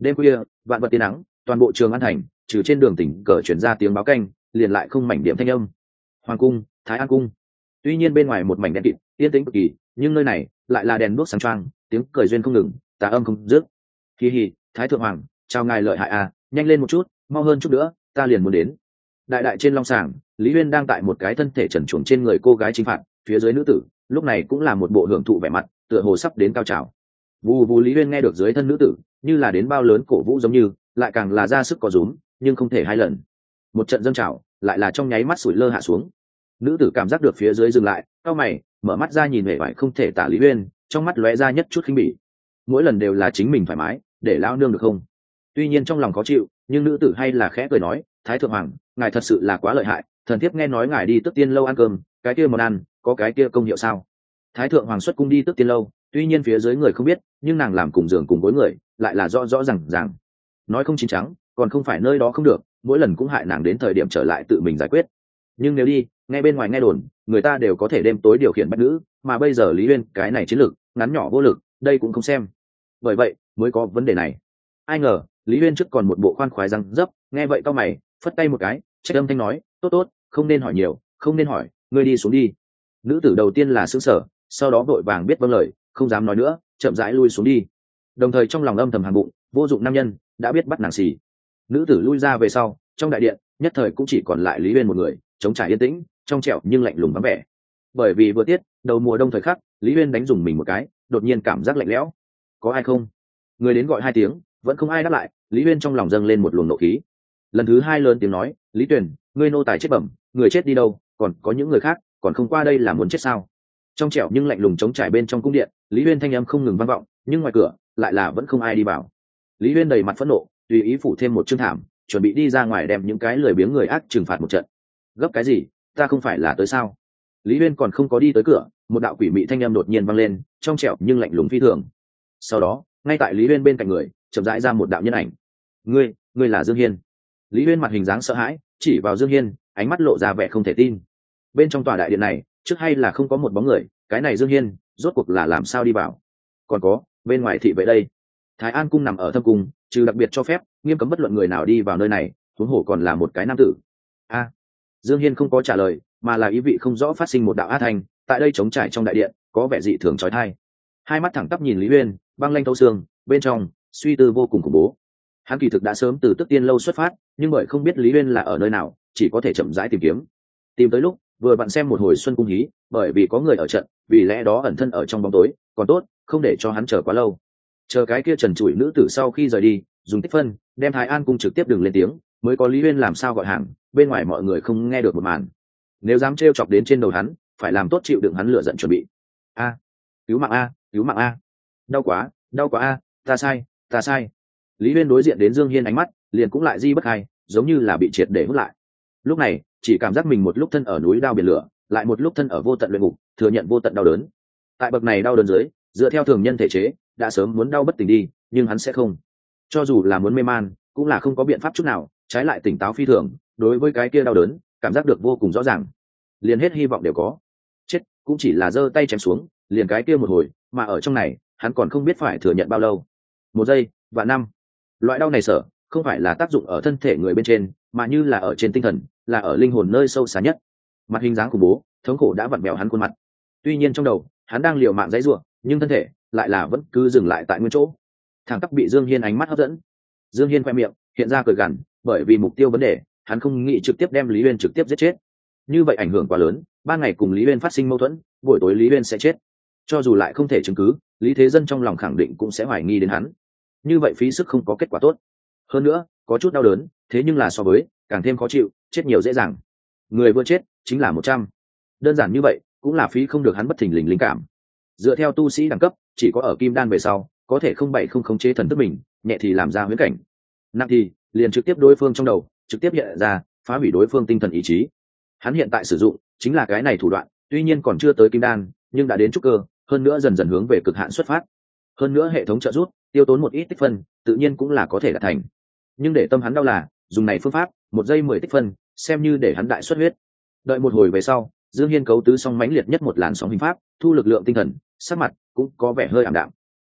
Đêm khuya vạn vật tiên nắng, toàn bộ Trường An thành trừ trên đường tỉnh cờ chuyển ra tiếng báo canh liền lại không mảnh điểm thanh âm. Hoàng cung, Thái An cung. Tuy nhiên bên ngoài một mảnh đen kịt yên tĩnh cực kỳ, nhưng nơi này lại là đèn đuốc sáng choang, tiếng cười duyên không ngừng, tà âm không dứt. Hi hi, Thái thượng hoàng, chào ngài lợi hại à, nhanh lên một chút, mau hơn chút nữa, ta liền muốn đến. Đại đại trên long sàng, Lý Uyên đang tại một cái thân thể trần truồng trên người cô gái chính phạt, phía dưới nữ tử lúc này cũng là một bộ hưởng thụ vẻ mặt, tựa hồ sắp đến cao trào. Vù vù, Lý Uyên nghe được dưới thân nữ tử như là đến bao lớn cổ vũ giống như, lại càng là ra sức có rúm, nhưng không thể hai lần. Một trận dâng trào, lại là trong nháy mắt sủi lơ hạ xuống. Nữ tử cảm giác được phía dưới dừng lại, cau mày, mở mắt ra nhìn vẻ vải không thể tả Lý Uyên, trong mắt lóe ra nhất chút khinh bỉ. Mỗi lần đều là chính mình thoải mái, để lão nương được không? Tuy nhiên trong lòng khó chịu, nhưng nữ tử hay là khẽ cười nói, Thái thượng hoàng, ngài thật sự là quá lợi hại, thần thiếp nghe nói ngài đi Tước Tiên lâu ăn cơm, cái kia món ăn có cái kia công hiệu sao? Thái thượng hoàng xuất cung đi Tước Tiên lâu, tuy nhiên phía dưới người không biết, nhưng nàng làm cùng giường cùng với người lại là rõ rõ ràng ràng. Nói không chín trắng, còn không phải nơi đó không được, mỗi lần cũng hại nàng đến thời điểm trở lại tự mình giải quyết. Nhưng nếu đi ngay bên ngoài nghe đồn, người ta đều có thể đêm tối điều khiển bách nữ, mà bây giờ Lý Uyên cái này chiến lược ngắn nhỏ vô lực, đây cũng không xem. Bởi vậy mới có vấn đề này. Ai ngờ Lý Uyên trước còn một bộ khoan khoái răng dấp, nghe vậy cau mày, phất tay một cái, trách âm thanh nói, tốt tốt, không nên hỏi nhiều, không nên hỏi, ngươi đi xuống đi. Nữ tử đầu tiên là sững sờ, sau đó vội vàng biết vâng lời, không dám nói nữa, chậm rãi lui xuống đi. Đồng thời trong lòng âm thầm hàng bụng, vô dụng nam nhân đã biết bắt nàng xì. Nữ tử lui ra về sau, trong đại điện nhất thời cũng chỉ còn lại Lý Uyên một người, chống trải yên tĩnh, trong trẻo nhưng lạnh lùng vắng vẻ. Bởi vì vừa tiết đầu mùa đông thời khắc, Lý Uyên đánh dùng mình một cái, đột nhiên cảm giác lạnh lẽo. Có ai không? Người đến gọi hai tiếng, vẫn không ai đáp lại. Lý Uyên trong lòng dâng lên một luồng nộ khí. Lần thứ hai lớn tiếng nói, Lý Tuyền, ngươi nô tài chết bẩm, người chết đi đâu, còn có những người khác còn không qua đây là muốn chết sao? Trong trẻo nhưng lạnh lùng chống trải bên trong cung điện, Lý Uyên thanh âm không ngừng vang vọng, nhưng ngoài cửa lại là vẫn không ai đi vào. Lý Uyên đầy mặt phẫn nộ, tùy ý phủ thêm một chương thảm, chuẩn bị đi ra ngoài đem những cái lười biếng người ác trừng phạt một trận. Gấp cái gì, ta không phải là tới sao? Lý Uyên còn không có đi tới cửa, một đạo quỷ mị thanh âm đột nhiên vang lên, trong trẻo nhưng lạnh lùng phi thường. Sau đó, ngay tại Lý Uyên bên cạnh người, chậm rãi ra một đạo nhân ảnh. Ngươi, ngươi là Dương Hiên. Lý Uyên mặt hình dáng sợ hãi, chỉ vào Dương Hiên, ánh mắt lộ ra vẻ không thể tin. Bên trong tòa đại điện này, trước hay là không có một bóng người, cái này Dương Hiên, rốt cuộc là làm sao đi vào? Còn có, bên ngoài thị vệ đây. Thái An cung nằm ở thâm cung, trừ đặc biệt cho phép, nghiêm cấm bất luận người nào đi vào nơi này, huống hồ còn là một cái nam tử. A. Dương Hiên không có trả lời, mà là ý vị không rõ phát sinh một đạo á thanh, tại đây trống trải trong đại điện, có vẻ dị thường chói tai. Hai mắt thẳng tắp nhìn Lý Uyên, băng lanh thấu xương, bên trong suy tư vô cùng khủng bố. Hắn kỳ thực đã sớm từ Tước Tiên lâu xuất phát, nhưng bởi không biết Lý Uyên là ở nơi nào, chỉ có thể chậm rãi tìm kiếm. Tìm tới lúc, vừa vặn xem một hồi xuân cung hí, bởi vì có người ở trận, vì lẽ đó ẩn thân ở trong bóng tối, còn tốt, không để cho hắn chờ quá lâu. Chờ cái kia trần trụi nữ tử sau khi rời đi, dùng tích phân đem Thái An cung trực tiếp đừng lên tiếng, mới có Lý Uyên làm sao gọi hàng, bên ngoài mọi người không nghe được một màn. Nếu dám trêu chọc đến trên đầu hắn, phải làm tốt chịu đựng hắn lựa giận chuẩn bị. A, cứu mạng a, cứu mạng a, đau quá, đau quá a, ta sai, ta sai. Lý Uyên đối diện đến Dương Hiên ánh mắt, liền cũng lại di bất hay, giống như là bị triệt để hút lại. Lúc này, chỉ cảm giác mình một lúc thân ở núi đao biển lửa, lại một lúc thân ở vô tận luyện ngục, thừa nhận vô tận đau đớn. Tại bậc này đau đớn dưới, dựa theo thường nhân thể chế, đã sớm muốn đau bất tỉnh đi, nhưng hắn sẽ không. Cho dù là muốn mê man, cũng là không có biện pháp chút nào, trái lại tỉnh táo phi thường, đối với cái kia đau đớn, cảm giác được vô cùng rõ ràng. Liền hết hy vọng đều có. Chết, cũng chỉ là giơ tay chém xuống, liền cái kia một hồi, mà ở trong này, hắn còn không biết phải thừa nhận bao lâu. Một giây, và năm. Loại đau này sợ, không phải là tác dụng ở thân thể người bên trên, mà như là ở trên tinh thần, là ở linh hồn nơi sâu xa nhất. Mặt hình dáng khủng bố, thống khổ đã vặn vẹo hắn khuôn mặt. Tuy nhiên trong đầu, hắn đang liều mạng giãy giụa, nhưng thân thể lại là vẫn cứ dừng lại tại nguyên chỗ. Thẳng tắp bị Dương Hiên ánh mắt hấp dẫn. Dương Hiên khoe miệng hiện ra cười gằn, bởi vì mục tiêu vấn đề, hắn không nghĩ trực tiếp đem Lý Uyên trực tiếp giết chết. Như vậy ảnh hưởng quá lớn, ban ngày cùng Lý Uyên phát sinh mâu thuẫn, buổi tối Lý Uyên sẽ chết. Cho dù lại không thể chứng cứ, Lý Thế Dân trong lòng khẳng định cũng sẽ hoài nghi đến hắn. Như vậy phí sức không có kết quả tốt. Hơn nữa, có chút đau đớn, thế nhưng là so với, càng thêm khó chịu, chết nhiều dễ dàng. Người vừa chết, chính là một trăm. Đơn giản như vậy, cũng là phí không được hắn bất thình lình linh cảm. Dựa theo tu sĩ đẳng cấp, chỉ có ở kim đan về sau, có thể không bảy không khống chế thần thức mình, nhẹ thì làm ra huyễn cảnh, nặng thì liền trực tiếp đối phương trong đầu, trực tiếp hiện ra, phá hủy đối phương tinh thần ý chí. Hắn hiện tại sử dụng chính là cái này thủ đoạn, tuy nhiên còn chưa tới kim đan, nhưng đã đến trúc cơ, hơn nữa dần dần hướng về cực hạn xuất phát. Hơn nữa hệ thống trợ giúp, tiêu tốn một ít tích phân, tự nhiên cũng là có thể đạt thành. Nhưng để tâm hắn đau là, dùng này phương pháp, một giây mười tích phân, xem như để hắn đại xuất huyết. Đợi một hồi về sau, Dương Hiên cấu tứ xong mãnh liệt nhất một làn sóng hình pháp, thu lực lượng tinh thần, sắc mặt cũng có vẻ hơi ảm đạm.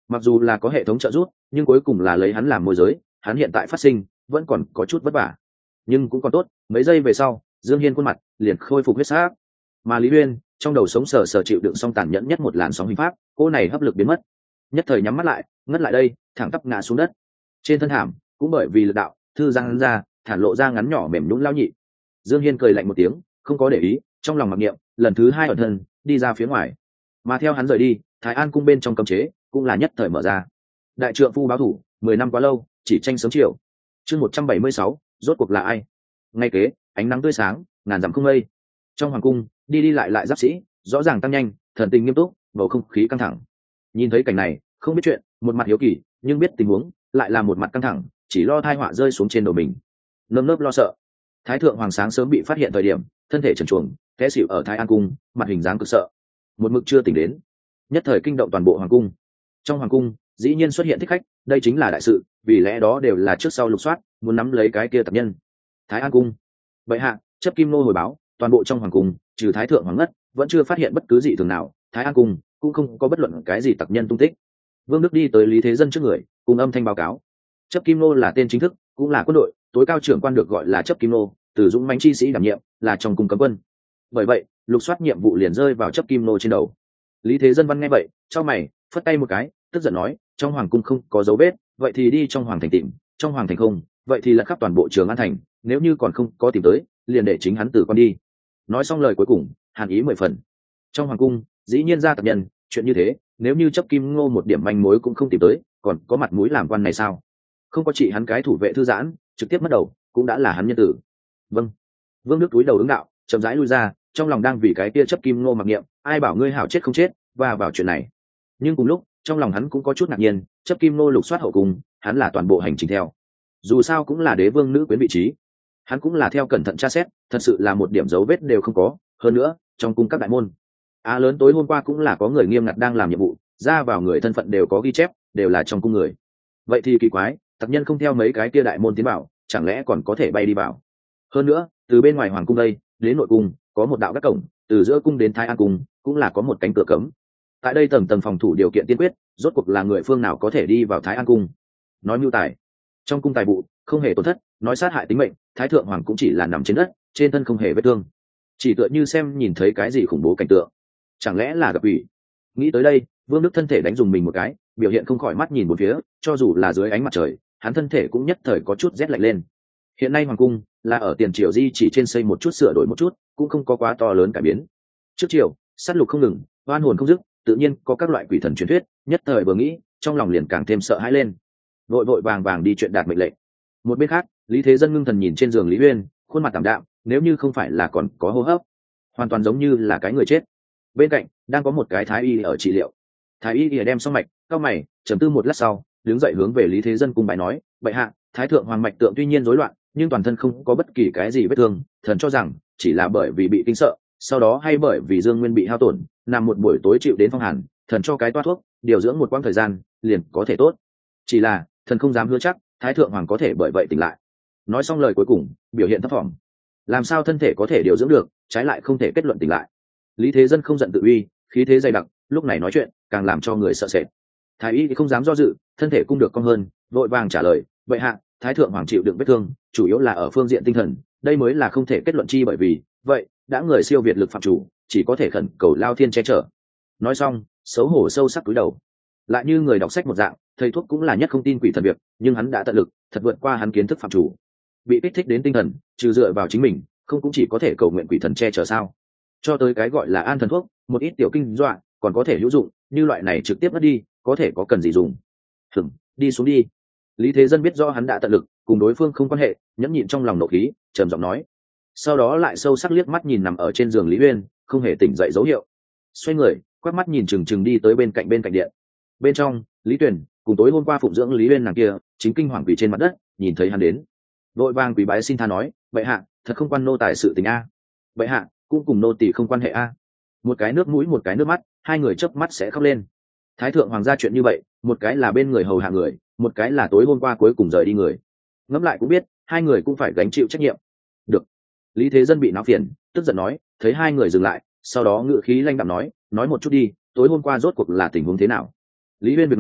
mặc dù là có hệ thống trợ giúp nhưng cuối cùng là lấy hắn làm môi giới, hắn hiện tại phát sinh vẫn còn có chút vất vả, nhưng cũng còn tốt, mấy giây về sau Dương Hiên khuôn mặt liền khôi phục huyết sắc, mà Lý Uyên trong đầu sống sờ sờ chịu đựng xong tàn nhẫn nhất một làn sóng hình pháp, cô này hấp lực biến mất, nhất thời nhắm mắt lại, ngất lại đây, thẳng tắp ngã xuống đất. Trên thân thảm cũng bởi vì lực đạo thư giang ra, thản lộ ra ngắn nhỏ mềm nhũn lao nhị. Dương Hiên cười lạnh một tiếng, không có để ý, trong lòng mặc niệm, lần thứ hai ẩn thân đi ra phía ngoài. Mà theo hắn rời đi, Thái An cung bên trong cấm chế cũng là nhất thời mở ra. Đại trượng phu báo thủ, mười năm quá lâu, chỉ tranh sớm chiều. Chương một trăm bảy mươi sáu, rốt cuộc là ai? Ngay kế, ánh nắng tươi sáng, ngàn dặm không mây. Trong hoàng cung, đi đi lại lại giáp sĩ, rõ ràng tăng nhanh, thần tình nghiêm túc, bầu không khí căng thẳng. Nhìn thấy cảnh này, không biết chuyện, một mặt hiếu kỳ, nhưng biết tình huống, lại là một mặt căng thẳng, chỉ lo tai họa rơi xuống trên đầu mình. Nơm nớp lo sợ. Thái thượng hoàng sáng sớm bị phát hiện thời điểm, thân thể trần truồng, té xỉu ở Thái An cung, mặt hình dáng cực sợ, một mực chưa tỉnh đến, nhất thời kinh động toàn bộ hoàng cung. Trong hoàng cung, dĩ nhiên xuất hiện thích khách, đây chính là đại sự, vì lẽ đó đều là trước sau lục soát, muốn nắm lấy cái kia tập nhân. Thái An cung, vậy hạ, chấp kim nô hồi báo, toàn bộ trong hoàng cung, trừ Thái thượng hoàng ngất, vẫn chưa phát hiện bất cứ gì thường nào. Thái An cung cũng không có bất luận cái gì tập nhân tung tích. Vương Đức đi tới Lý Thế Dân trước người, cùng âm thanh báo cáo. Chấp kim nô là tên chính thức, cũng là quân đội tối cao trưởng quan, được gọi là chấp kim nô, từ dũng mãnh chi sĩ đảm nhiệm, là trong cung cấm quân. Bởi vậy, lục soát nhiệm vụ liền rơi vào chấp kim nô trên đầu. Lý Thế Dân văn nghe vậy, chau mày, phất tay một cái, tức giận nói, trong hoàng cung không có dấu vết, vậy thì đi trong hoàng thành tìm, trong hoàng thành không, vậy thì lật khắp toàn bộ Trường An thành, nếu như còn không có tìm tới, liền để chính hắn từ con đi. Nói xong lời cuối cùng, hàn ý mười phần. Trong hoàng cung, dĩ nhiên ra tập nhân, chuyện như thế, nếu như chấp kim ngô một điểm manh mối cũng không tìm tới, còn có mặt mũi làm quan này sao? Không có chỉ hắn cái thủ vệ thư giãn, trực tiếp mất đầu, cũng đã là hắn nhân tử. Vâng. Vương Đức túi đầu ứng đạo, chậm rãi lui ra, trong lòng đang vì cái kia chấp kim ngô mặc niệm, ai bảo ngươi hảo chết không chết, và vào chuyện này. Nhưng cùng lúc, trong lòng hắn cũng có chút ngạc nhiên, chấp kim ngô lục soát hậu cung, hắn là toàn bộ hành trình theo. Dù sao cũng là đế vương nữ quyến vị trí, hắn cũng là theo cẩn thận tra xét, thật sự là một điểm dấu vết đều không có. Hơn nữa, trong cung các đại môn, á lớn tối hôm qua cũng là có người nghiêm ngặt đang làm nhiệm vụ, ra vào người thân phận đều có ghi chép, đều là trong cung người. Vậy thì kỳ quái, tặc nhân không theo mấy cái kia đại môn tiến bảo, chẳng lẽ còn có thể bay đi vào? Hơn nữa, từ bên ngoài hoàng cung đây đến nội cung có một đạo các cổng, từ giữa cung đến Thái An cung cũng là có một cánh cửa cấm. Tại đây tầng tầng phòng thủ điều kiện tiên quyết, rốt cuộc là người phương nào có thể đi vào Thái An cung? Nói mưu tài, trong cung tài vụ không hề tổn thất, nói sát hại tính mệnh, Thái thượng hoàng cũng chỉ là nằm trên đất, trên thân không hề vết thương, chỉ tựa như xem nhìn thấy cái gì khủng bố cảnh tượng. Chẳng lẽ là gặp ủy? Nghĩ tới đây, Vương Đức thân thể đánh dùng mình một cái, biểu hiện không khỏi mắt nhìn một phía, cho dù là dưới ánh mặt trời, hắn thân thể cũng nhất thời có chút rét lạnh lên. Hiện nay hoàng cung là ở tiền triều di chỉ trên xây một chút sửa đổi một chút, cũng không có quá to lớn cải biến. Trước triều sát lục không ngừng, oan hồn không dứt, tự nhiên có các loại quỷ thần truyền thuyết, nhất thời vừa nghĩ, trong lòng liền càng thêm sợ hãi lên, vội vội vàng vàng đi chuyện đạt mệnh lệnh. Một bên khác, Lý Thế Dân ngưng thần nhìn trên giường Lý Uyên, khuôn mặt tạm đạm, nếu như không phải là còn có hô hấp, hoàn toàn giống như là cái người chết. Bên cạnh đang có một cái thái y ở trị liệu. Thái y đem xong mạch, cao mày, trầm tư một lát sau, đứng dậy hướng về Lý Thế Dân cung bài nói, bệ hạ, thái thượng hoàng mạch tượng tuy nhiên rối loạn, nhưng toàn thân không có bất kỳ cái gì vết thương, thần cho rằng chỉ là bởi vì bị kinh sợ, sau đó hay bởi vì dương nguyên bị hao tổn, nằm một buổi tối chịu đến phong hàn, thần cho cái toa thuốc, điều dưỡng một quãng thời gian, liền có thể tốt. Chỉ là thần không dám hứa chắc thái thượng hoàng có thể bởi vậy tỉnh lại. Nói xong lời cuối cùng, biểu hiện thấp thỏm. Làm sao thân thể có thể điều dưỡng được, trái lại không thể kết luận tỉnh lại? Lý Thế Dân không giận tự uy, khí thế dày đặc, lúc này nói chuyện càng làm cho người sợ sệt. Thái y thì không dám do dự, thân thể cung được cong hơn, vội vàng trả lời, vậy hạ, thái thượng hoàng chịu đựng vết thương, chủ yếu là ở phương diện tinh thần, đây mới là không thể kết luận chi, bởi vì vậy đã người siêu việt lực phạm chủ, chỉ có thể khẩn cầu lao thiên che chở. Nói xong, xấu hổ sâu sắc cúi đầu, lại như người đọc sách một dạng, thầy thuốc cũng là nhất không tin quỷ thần việc, nhưng hắn đã tận lực, thật vượt qua hắn kiến thức phạm chủ, bị kích thích đến tinh thần, trừ dựa vào chính mình, không cũng chỉ có thể cầu nguyện quỷ thần che chở sao? Cho tới cái gọi là an thần thuốc, một ít tiểu kinh dọa còn có thể hữu dụng, như loại này trực tiếp mất đi, có thể có cần gì dùng? Hừm, đi xuống đi. Lý Thế Dân biết do hắn đã tận lực, cùng đối phương không quan hệ, nhẫn nhịn trong lòng nộ khí, trầm giọng nói. Sau đó lại sâu sắc liếc mắt nhìn nằm ở trên giường Lý Uyên, không hề tỉnh dậy dấu hiệu. Xoay người, quét mắt nhìn chừng chừng đi tới bên cạnh bên cạnh điện. Bên trong, Lý Tuyền cùng tối hôm qua phụng dưỡng Lý Uyên nàng kia, chính kinh hoàng quỳ trên mặt đất, nhìn thấy hắn đến, vội vàng quỳ bái xin tha nói, bệ hạ, thật không quan nô tài sự tình a. Bệ hạ, cũng cùng nô tỳ không quan hệ a. Một cái nước mũi một cái nước mắt, hai người chớp mắt sẽ khóc lên. Thái thượng hoàng gia chuyện như vậy, một cái là bên người hầu hạ người, một cái là tối hôm qua cuối cùng rời đi người. Ngẫm lại cũng biết, hai người cũng phải gánh chịu trách nhiệm. Được. Lý Thế Dân bị náo phiền, tức giận nói, thấy hai người dừng lại, sau đó ngự khí lanh đạm nói, nói một chút đi, tối hôm qua rốt cuộc là tình huống thế nào? Lý Uyên việc này,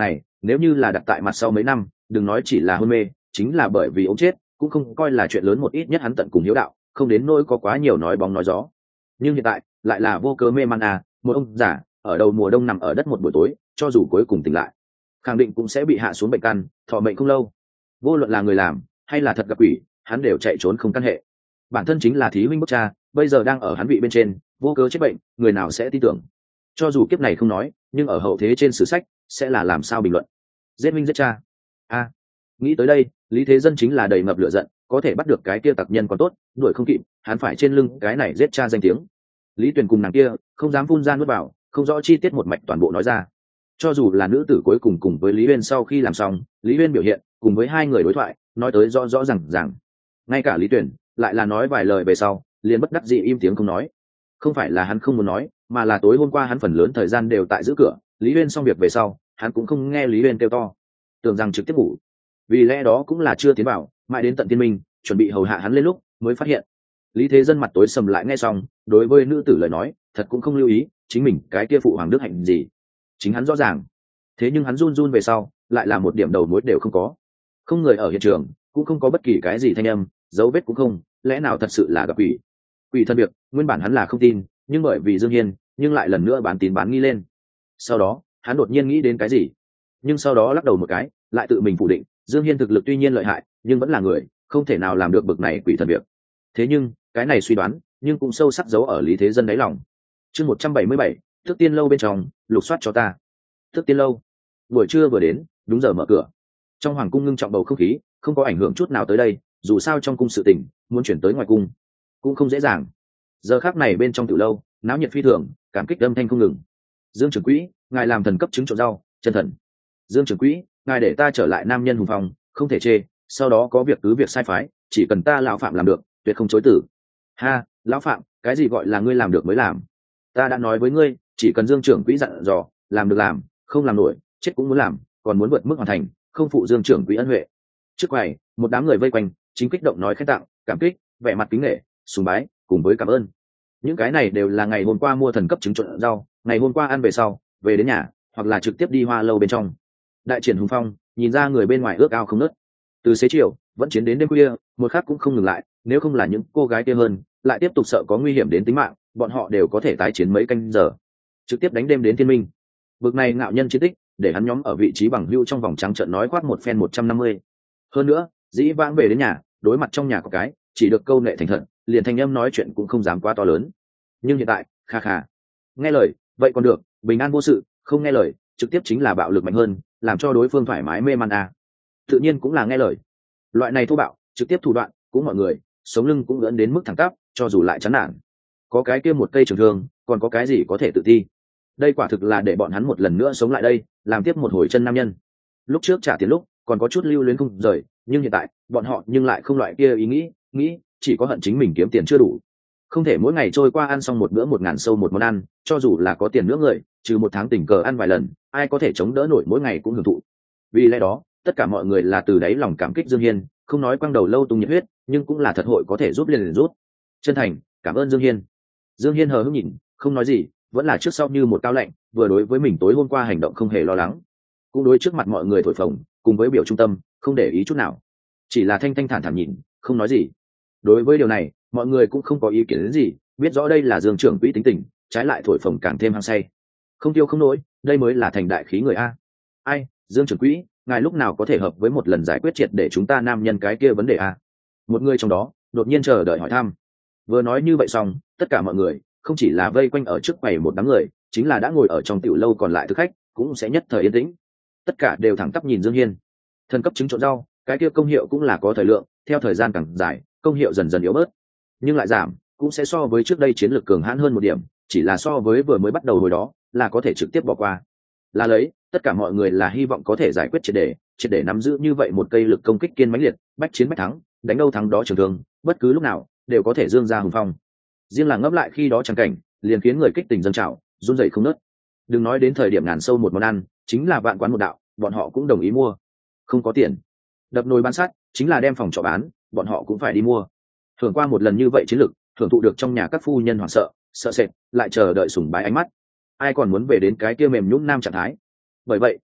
nếu như là đặt tại mặt sau mấy năm, đừng nói chỉ là hôn mê, chính là bởi vì ống chết cũng không coi là chuyện lớn, một ít nhất hắn tận cùng hiếu đạo, không đến nỗi có quá nhiều nói bóng nói gió. Nhưng hiện tại lại là vô cớ mê man à, một ông già ở đầu mùa đông nằm ở đất một buổi tối, cho dù cuối cùng tỉnh lại khẳng định cũng sẽ bị hạ xuống bệnh căn, thọ mệnh không lâu. Vô luận là người làm hay là thật gặp quỷ, hắn đều chạy trốn không căn hệ. Bản thân chính là thí huynh bức cha, bây giờ đang ở hắn vị bên trên, vô cớ chết bệnh, người nào sẽ tin tưởng? Cho dù kiếp này không nói, nhưng ở hậu thế trên sử sách sẽ là làm sao bình luận? Giết huynh giết cha. A, nghĩ tới đây, Lý Thế Dân chính là đầy ngập lửa giận, có thể bắt được cái kia tặc nhân còn tốt, đuổi không kịp, hắn phải trên lưng cái này giết cha danh tiếng. Lý Tuyền cùng nàng kia không dám phun ra nuốt vào, không rõ chi tiết một mạch toàn bộ nói ra. Cho dù là nữ tử cuối cùng cùng với Lý Uyên sau khi làm xong, Lý Uyên biểu hiện cùng với hai người đối thoại nói tới rõ rõ ràng ràng, ngay cả Lý Tuyền lại là nói vài lời về sau liền bất đắc dĩ im tiếng không nói. Không phải là hắn không muốn nói, mà là tối hôm qua hắn phần lớn thời gian đều tại giữ cửa. Lý Uyên xong việc về sau, hắn cũng không nghe Lý Uyên kêu to, tưởng rằng trực tiếp ngủ. Vì lẽ đó cũng là chưa tiến vào, mãi đến tận tiên minh chuẩn bị hầu hạ hắn lên lúc mới phát hiện. Lý Thế Dân mặt tối sầm lại nghe xong, đối với nữ tử lời nói thật cũng không lưu ý, chính mình cái kia phụ hoàng đức hạnh gì chính hắn rõ ràng. Thế nhưng hắn run run về sau lại là một điểm đầu mối đều không có, không người ở hiện trường, cũng không có bất kỳ cái gì thanh âm, dấu vết cũng không, lẽ nào thật sự là gặp quỷ? Quỷ thân việc nguyên bản hắn là không tin, nhưng bởi vì Dương Hiên nhưng lại lần nữa bán tín bán nghi lên. Sau đó hắn đột nhiên nghĩ đến cái gì, nhưng sau đó lắc đầu một cái, lại tự mình phủ định. Dương Hiên thực lực tuy nhiên lợi hại, nhưng vẫn là người, không thể nào làm được bực này quỷ thần việc. Thế nhưng cái này suy đoán nhưng cũng sâu sắc giấu ở Lý Thế Dân đáy lòng. Chương một trăm bảy mươi bảy, Thức Tiên lâu bên trong, lục soát cho ta. Thức Tiên lâu buổi trưa vừa đến, đúng giờ mở cửa. Trong hoàng cung ngưng trọng bầu không khí không có ảnh hưởng chút nào tới đây, dù sao trong cung sự tình muốn chuyển tới ngoài cung cũng không dễ dàng. Giờ khắc này bên trong tiểu lâu náo nhiệt phi thường, cảm kích âm thanh không ngừng. Dương trưởng quỹ, ngài làm thần cấp trứng trộn rau, chân thần. Dương trưởng quỹ, ngài để ta trở lại nam nhân hùng phong, không thể chê, sau đó có việc cứ việc sai phái, chỉ cần ta lão phạm làm được, tuyệt không chối từ. Ha, lão phạm, cái gì gọi là ngươi làm được mới làm? Ta đã nói với ngươi, chỉ cần Dương trưởng quỹ dặn dò, làm được làm, không làm nổi, chết cũng muốn làm, còn muốn vượt mức hoàn thành, không phụ Dương trưởng quỹ ân huệ. Trước quầy, một đám người vây quanh, chính kích động nói khen tặng, cảm kích, vẻ mặt kính nể, sùng bái, cùng với cảm ơn. Những cái này đều là ngày hôm qua mua thần cấp trứng trộn rau, ngày hôm qua ăn về sau, về đến nhà, hoặc là trực tiếp đi hoa lâu bên trong. Đại triển hùng phong, nhìn ra người bên ngoài ước ao không nớt. Từ xế chiều vẫn chiến đến đêm khuya, một khắc cũng không ngừng lại, nếu không là những cô gái kia hơn, lại tiếp tục sợ có nguy hiểm đến tính mạng, bọn họ đều có thể tái chiến mấy canh giờ, trực tiếp đánh đêm đến thiên minh. Bực này ngạo nhân chiến tích, để hắn nhóm ở vị trí bằng hưu trong vòng trắng trợn nói khoác một phen một trăm năm mươi. Hơn nữa, dĩ vãng về đến nhà, đối mặt trong nhà có cái, chỉ được câu nệ thành thật, liền thanh âm nói chuyện cũng không dám quá to lớn. Nhưng hiện tại, kha kha, nghe lời, vậy còn được, bình an vô sự, không nghe lời, trực tiếp chính là bạo lực mạnh hơn, làm cho đối phương thoải mái mê man à. Tự nhiên cũng là nghe lời. Loại này thô bạo, trực tiếp thủ đoạn, cũng mọi người, sống lưng cũng ưỡn đến mức thẳng tắp, cho dù lại chán nản. Có cái kia một cây trường thương, còn có cái gì có thể tự ti? Đây quả thực là để bọn hắn một lần nữa sống lại đây, làm tiếp một hồi chân nam nhân. Lúc trước trả tiền lúc, còn có chút lưu luyến không rời, nhưng hiện tại, bọn họ nhưng lại không loại kia ý nghĩ, nghĩ chỉ có hận chính mình kiếm tiền chưa đủ. Không thể mỗi ngày trôi qua ăn xong một bữa một ngàn sâu một món ăn, cho dù là có tiền nữa người, trừ một tháng tình cờ ăn vài lần, ai có thể chống đỡ nổi mỗi ngày cũng hưởng thụ. Vì lẽ đó, tất cả mọi người là từ đáy lòng cảm kích Dương Hiên, không nói quăng đầu lâu tung nhiệt huyết, nhưng cũng là thật hội có thể giúp liền liền rút. Chân thành, cảm ơn Dương Hiên. Dương Hiên hờ hững nhìn, không nói gì, vẫn là trước sau như một cao lạnh, vừa đối với mình tối hôm qua hành động không hề lo lắng, cũng đối trước mặt mọi người thổi phồng, cùng với biểu trung tâm, không để ý chút nào, chỉ là thanh thanh thản thản nhìn, không nói gì. Đối với điều này, mọi người cũng không có ý kiến đến gì, biết rõ đây là Dương trưởng quỹ tính tình, trái lại thổi phồng càng thêm hăng say. Không tiêu không nổi, đây mới là thành đại khí người a. Ai, Dương trưởng quỹ, ngài lúc nào có thể hợp với một lần giải quyết triệt để chúng ta nam nhân cái kia vấn đề a? Một người trong đó đột nhiên chờ đợi hỏi thăm. Vừa nói như vậy xong, tất cả mọi người không chỉ là vây quanh ở trước quầy một đám người, chính là đã ngồi ở trong tiểu lâu còn lại thực khách cũng sẽ nhất thời yên tĩnh, tất cả đều thẳng tắp nhìn Dương Hiên. Thần cấp trứng trộn rau, cái kia công hiệu cũng là có thời lượng, theo thời gian càng dài, công hiệu dần dần yếu bớt, nhưng lại giảm, cũng sẽ so với trước đây chiến lược cường hãn hơn một điểm, chỉ là so với vừa mới bắt đầu hồi đó là có thể trực tiếp bỏ qua. Là lấy, tất cả mọi người là hy vọng có thể giải quyết triệt để, triệt để nắm giữ như vậy một cây lực công kích kiên mãnh liệt, bách chiến bách thắng, đánh đâu thắng đó trường thương, bất cứ lúc nào đều có thể dương ra hùng phong. Riêng là ngấp lại khi đó chẳng cảnh, liền khiến người kích tình dâng trào, run rẩy không nớt. Đừng nói đến thời điểm ngàn sâu một món ăn, chính là vạn quán một đạo, bọn họ cũng đồng ý mua. Không có tiền, đập nồi bán sắt, chính là đem phòng trọ bán, bọn họ cũng phải đi mua. Thường qua một lần như vậy chiến lực, thưởng thụ được trong nhà các phu nhân hoảng sợ, sợ sệt, lại chờ đợi sùng bái ánh mắt. Ai còn muốn về đến cái kia mềm nhũn nam trạng thái? Bởi vậy,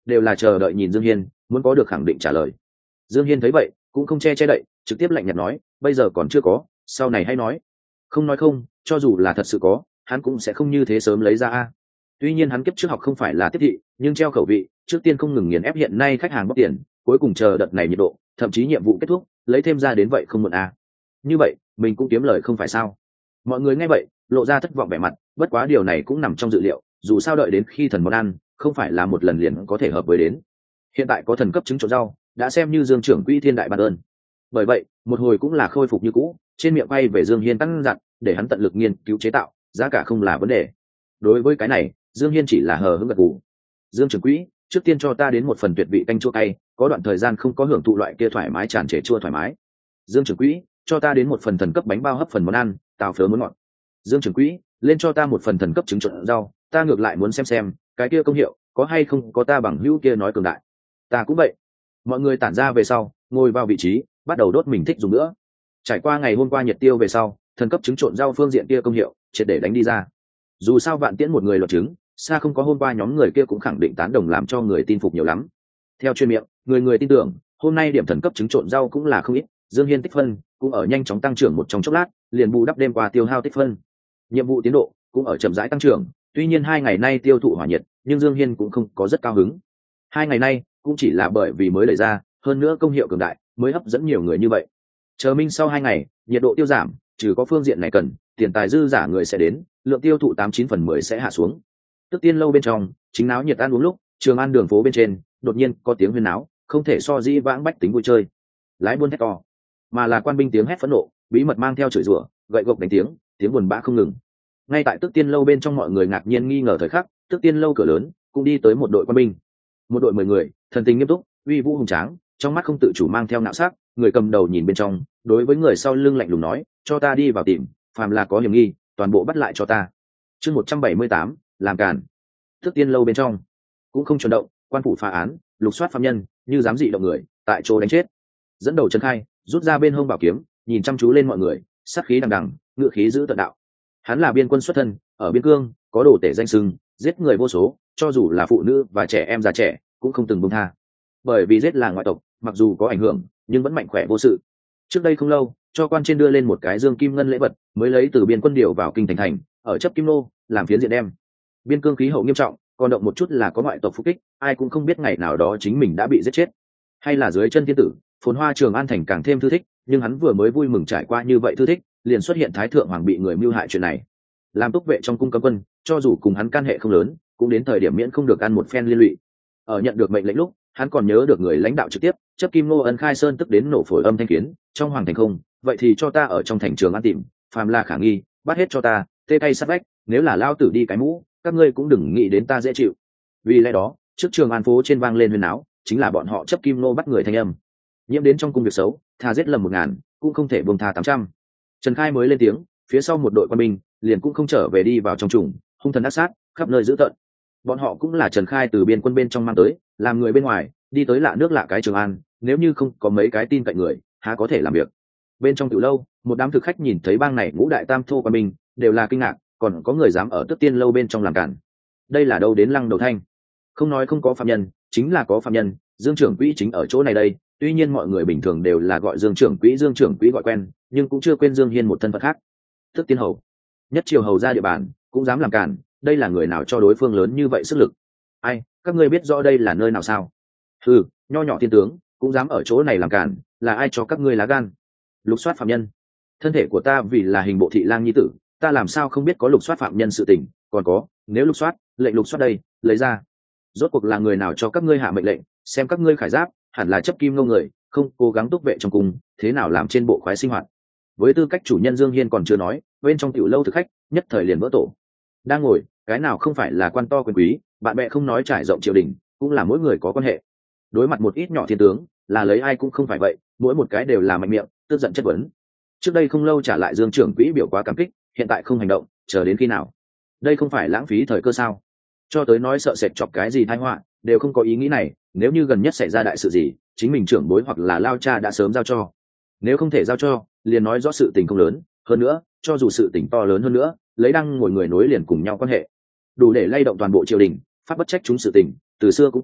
đều là chờ đợi nhìn Dương Hiên muốn có được khẳng định trả lời. Dương Hiên thấy vậy cũng không che che đậy, trực tiếp lạnh nhạt nói, bây giờ còn chưa có, sau này hãy nói. Không nói không, cho dù là thật sự có, hắn cũng sẽ không như thế sớm lấy ra a. Tuy nhiên hắn kiếp trước học không phải là tiếp thị, nhưng treo khẩu vị, trước tiên không ngừng nghiền ép hiện nay khách hàng bóc tiền, cuối cùng chờ đợt này nhiệt độ, thậm chí nhiệm vụ kết thúc, lấy thêm ra đến vậy không muộn a. Như vậy, mình cũng kiếm lời không phải sao? Mọi người nghe vậy, lộ ra thất vọng vẻ mặt, bất quá điều này cũng nằm trong dự liệu, dù sao đợi đến khi thần món ăn, không phải là một lần liền có thể hợp với đến. Hiện tại có thần cấp trứng trộn rau, đã xem như Dương trưởng quỹ thiên đại ban ơn. Bởi vậy, một hồi cũng là khôi phục như cũ, trên miệng bay về Dương Hiên tăng dặn, để hắn tận lực nghiên cứu chế tạo, giá cả không là vấn đề. Đối với cái này, Dương Hiên chỉ là hờ hững gật gù. Dương trưởng quỹ, trước tiên cho ta đến một phần tuyệt vị canh chua cay, có đoạn thời gian không có hưởng thụ loại kia thoải mái tràn trề chua thoải mái. Dương trưởng quỹ, cho ta đến một phần thần cấp bánh bao hấp phần món ăn, tào phớ muốn ngọt. Dương trưởng quỹ, lên cho ta một phần thần cấp trứng trộn rau, ta ngược lại muốn xem xem cái kia công hiệu có hay không có ta bằng hữu kia nói cường đại. Ta cũng vậy. Mọi người tản ra về sau, ngồi vào vị trí, bắt đầu đốt mình thích dùng nữa. Trải qua ngày hôm qua nhiệt tiêu về sau, thần cấp trứng trộn rau phương diện kia công hiệu triệt để đánh đi ra. Dù sao Vạn Tiễn một người lột trứng, xa không có hôm qua nhóm người kia cũng khẳng định tán đồng làm cho người tin phục nhiều lắm. Theo chuyên miệng, người người tin tưởng, hôm nay điểm thần cấp trứng trộn rau cũng là không ít, Dương Hiên tích phân cũng ở nhanh chóng tăng trưởng một trong chốc lát, liền bù đắp đêm qua tiêu hao tích phân. Nhiệm vụ tiến độ cũng ở chậm rãi tăng trưởng, tuy nhiên hai ngày nay tiêu thụ hỏa nhiệt, nhưng Dương Hiên cũng không có rất cao hứng. Hai ngày nay cũng chỉ là bởi vì mới đẩy ra, hơn nữa công hiệu cường đại, mới hấp dẫn nhiều người như vậy. Chờ minh sau hai ngày, nhiệt độ tiêu giảm, trừ có phương diện này cần, tiền tài dư giả người sẽ đến, lượng tiêu thụ tám chín phần mười sẽ hạ xuống. Tức tiên lâu bên trong, chính náo nhiệt ăn uống lúc, Trường An đường phố bên trên, đột nhiên có tiếng huyên náo, không thể so dĩ vãng bách tính vui chơi. Lái buôn hét to, mà là quan binh tiếng hét phẫn nộ, bí mật mang theo chửi rủa, gậy gộc đánh tiếng, tiếng buồn bã không ngừng. Ngay tại Tức Tiên lâu bên trong mọi người ngạc nhiên nghi ngờ thời khắc, Tức Tiên lâu cửa lớn cũng đi tới một đội quan binh. Một đội mười người, thần tình nghiêm túc, uy vũ hùng tráng, trong mắt không tự chủ mang theo ngạo sắc, người cầm đầu nhìn bên trong, đối với người sau lưng lạnh lùng nói, cho ta đi vào tìm, phàm là có hiểm nghi, toàn bộ bắt lại cho ta. Chương một trăm bảy mươi tám, làm cản. Tức Tiên lâu bên trong cũng không chuẩn động, quan phủ phá án, lục soát phạm nhân, như dám dị động người, tại chỗ đánh chết. Dẫn đầu Trần Khai, rút ra bên hông bảo kiếm, nhìn chăm chú lên mọi người, sát khí đằng đằng, ngựa khí giữ tận đạo. Hắn là biên quân xuất thân, ở biên cương có đồ tể danh sưng, giết người vô số, cho dù là phụ nữ và trẻ em già trẻ cũng không từng buông tha. Bởi vì giết là ngoại tộc, mặc dù có ảnh hưởng, nhưng vẫn mạnh khỏe vô sự. Trước đây không lâu, cho quan trên đưa lên một cái dương kim ngân lễ vật, mới lấy từ biên quân điều vào kinh thành thành, ở chấp kim nô, làm phiến diện đem. Biên cương khí hậu nghiêm trọng, còn động một chút là có ngoại tộc phục kích, ai cũng không biết ngày nào đó chính mình đã bị giết chết. Hay là dưới chân thiên tử, phồn hoa Trường An thành càng thêm thư thích, nhưng hắn vừa mới vui mừng trải qua như vậy thư thích, liền xuất hiện thái thượng hoàng bị người mưu hại chuyện này. Làm túc vệ trong cung cấm quân, cho dù cùng hắn can hệ không lớn, cũng đến thời điểm miễn không được ăn một phen liên lụy. Ở nhận được mệnh lệnh lúc, hắn còn nhớ được người lãnh đạo trực tiếp, chấp kim nô ấn khai sơn tức đến nổ phổi âm thanh kiến, trong hoàng thành không, vậy thì cho ta ở trong thành Trường An tìm, phàm là khả nghi, bắt hết cho ta, tê tay sát vách, nếu là lao tử đi cái mũ, các ngươi cũng đừng nghĩ đến ta dễ chịu. Vì lẽ đó, trước Trường An phố trên vang lên huyên náo, chính là bọn họ chấp kim nô bắt người thanh âm. Nhiễm đến trong cung việc xấu, thà giết lầm một ngàn, cũng không thể buông tha tám trăm. Trần Khai mới lên tiếng, phía sau một đội quân binh liền cũng không trở về đi vào trong trùng, hung thần ác sát, khắp nơi dữ tợn. Bọn họ cũng là Trần Khai từ biên quân bên trong mang tới, làm người bên ngoài, đi tới lạ nước lạ cái Trường An, nếu như không có mấy cái tin cậy người, há có thể làm việc. Bên trong tiểu lâu, một đám thực khách nhìn thấy bang này ngũ đại tam thô quân binh, đều là kinh ngạc, còn có người dám ở Tức Tiên lâu bên trong làm cản. Đây là đâu đến lăng đầu thanh. Không nói không có phạm nhân, chính là có phạm nhân, Dương trưởng quỹ chính ở chỗ này đây. Tuy nhiên mọi người bình thường đều là gọi Dương trưởng quỹ Dương trưởng quỹ gọi quen, nhưng cũng chưa quên Dương Hiên một thân phận khác. Tức Tiên hầu, nhất triều hầu ra địa bàn, cũng dám làm cản, đây là người nào cho đối phương lớn như vậy sức lực? Ai, các ngươi biết rõ đây là nơi nào sao? Ừ, nho nhỏ thiên tướng, cũng dám ở chỗ này làm cản, là ai cho các ngươi lá gan? Lục soát phạm nhân, thân thể của ta vì là hình bộ thị lang nhi tử, ta làm sao không biết có lục soát phạm nhân sự tình? Còn có, nếu lục soát, lệnh lục soát đây, lấy ra. Rốt cuộc là người nào cho các ngươi hạ mệnh lệnh? Xem các ngươi khải giáp, hẳn là chấp kim nô người, không cố gắng túc vệ trong cung, thế nào làm trên bộ khoái sinh hoạt? Với tư cách chủ nhân Dương Hiên còn chưa nói, bên trong tiểu lâu thực khách nhất thời liền vỡ tổ. Đang ngồi, cái nào không phải là quan to quyền quý, bạn bè không nói trải rộng triều đình, cũng là mỗi người có quan hệ. Đối mặt một ít nhỏ thiên tướng, là lấy ai cũng không phải vậy, mỗi một cái đều là mạnh miệng, tức giận chất vấn. Trước đây không lâu trả lại Dương trưởng quỹ biểu quá cảm kích, hiện tại không hành động, chờ đến khi nào? Đây không phải lãng phí thời cơ sao? Cho tới nói sợ sệt chọc cái gì tai họa, đều không có ý nghĩ này. Nếu như gần nhất xảy ra đại sự gì, chính mình trưởng bối hoặc là lao cha đã sớm giao cho. Nếu không thể giao cho, liền nói rõ sự tình không lớn. Hơn nữa, cho dù sự tình to lớn hơn nữa, lấy đăng ngồi người nối liền cùng nhau quan hệ, đủ để lay động toàn bộ triều đình. Pháp bất trách chúng sự tình, từ xưa cũng có,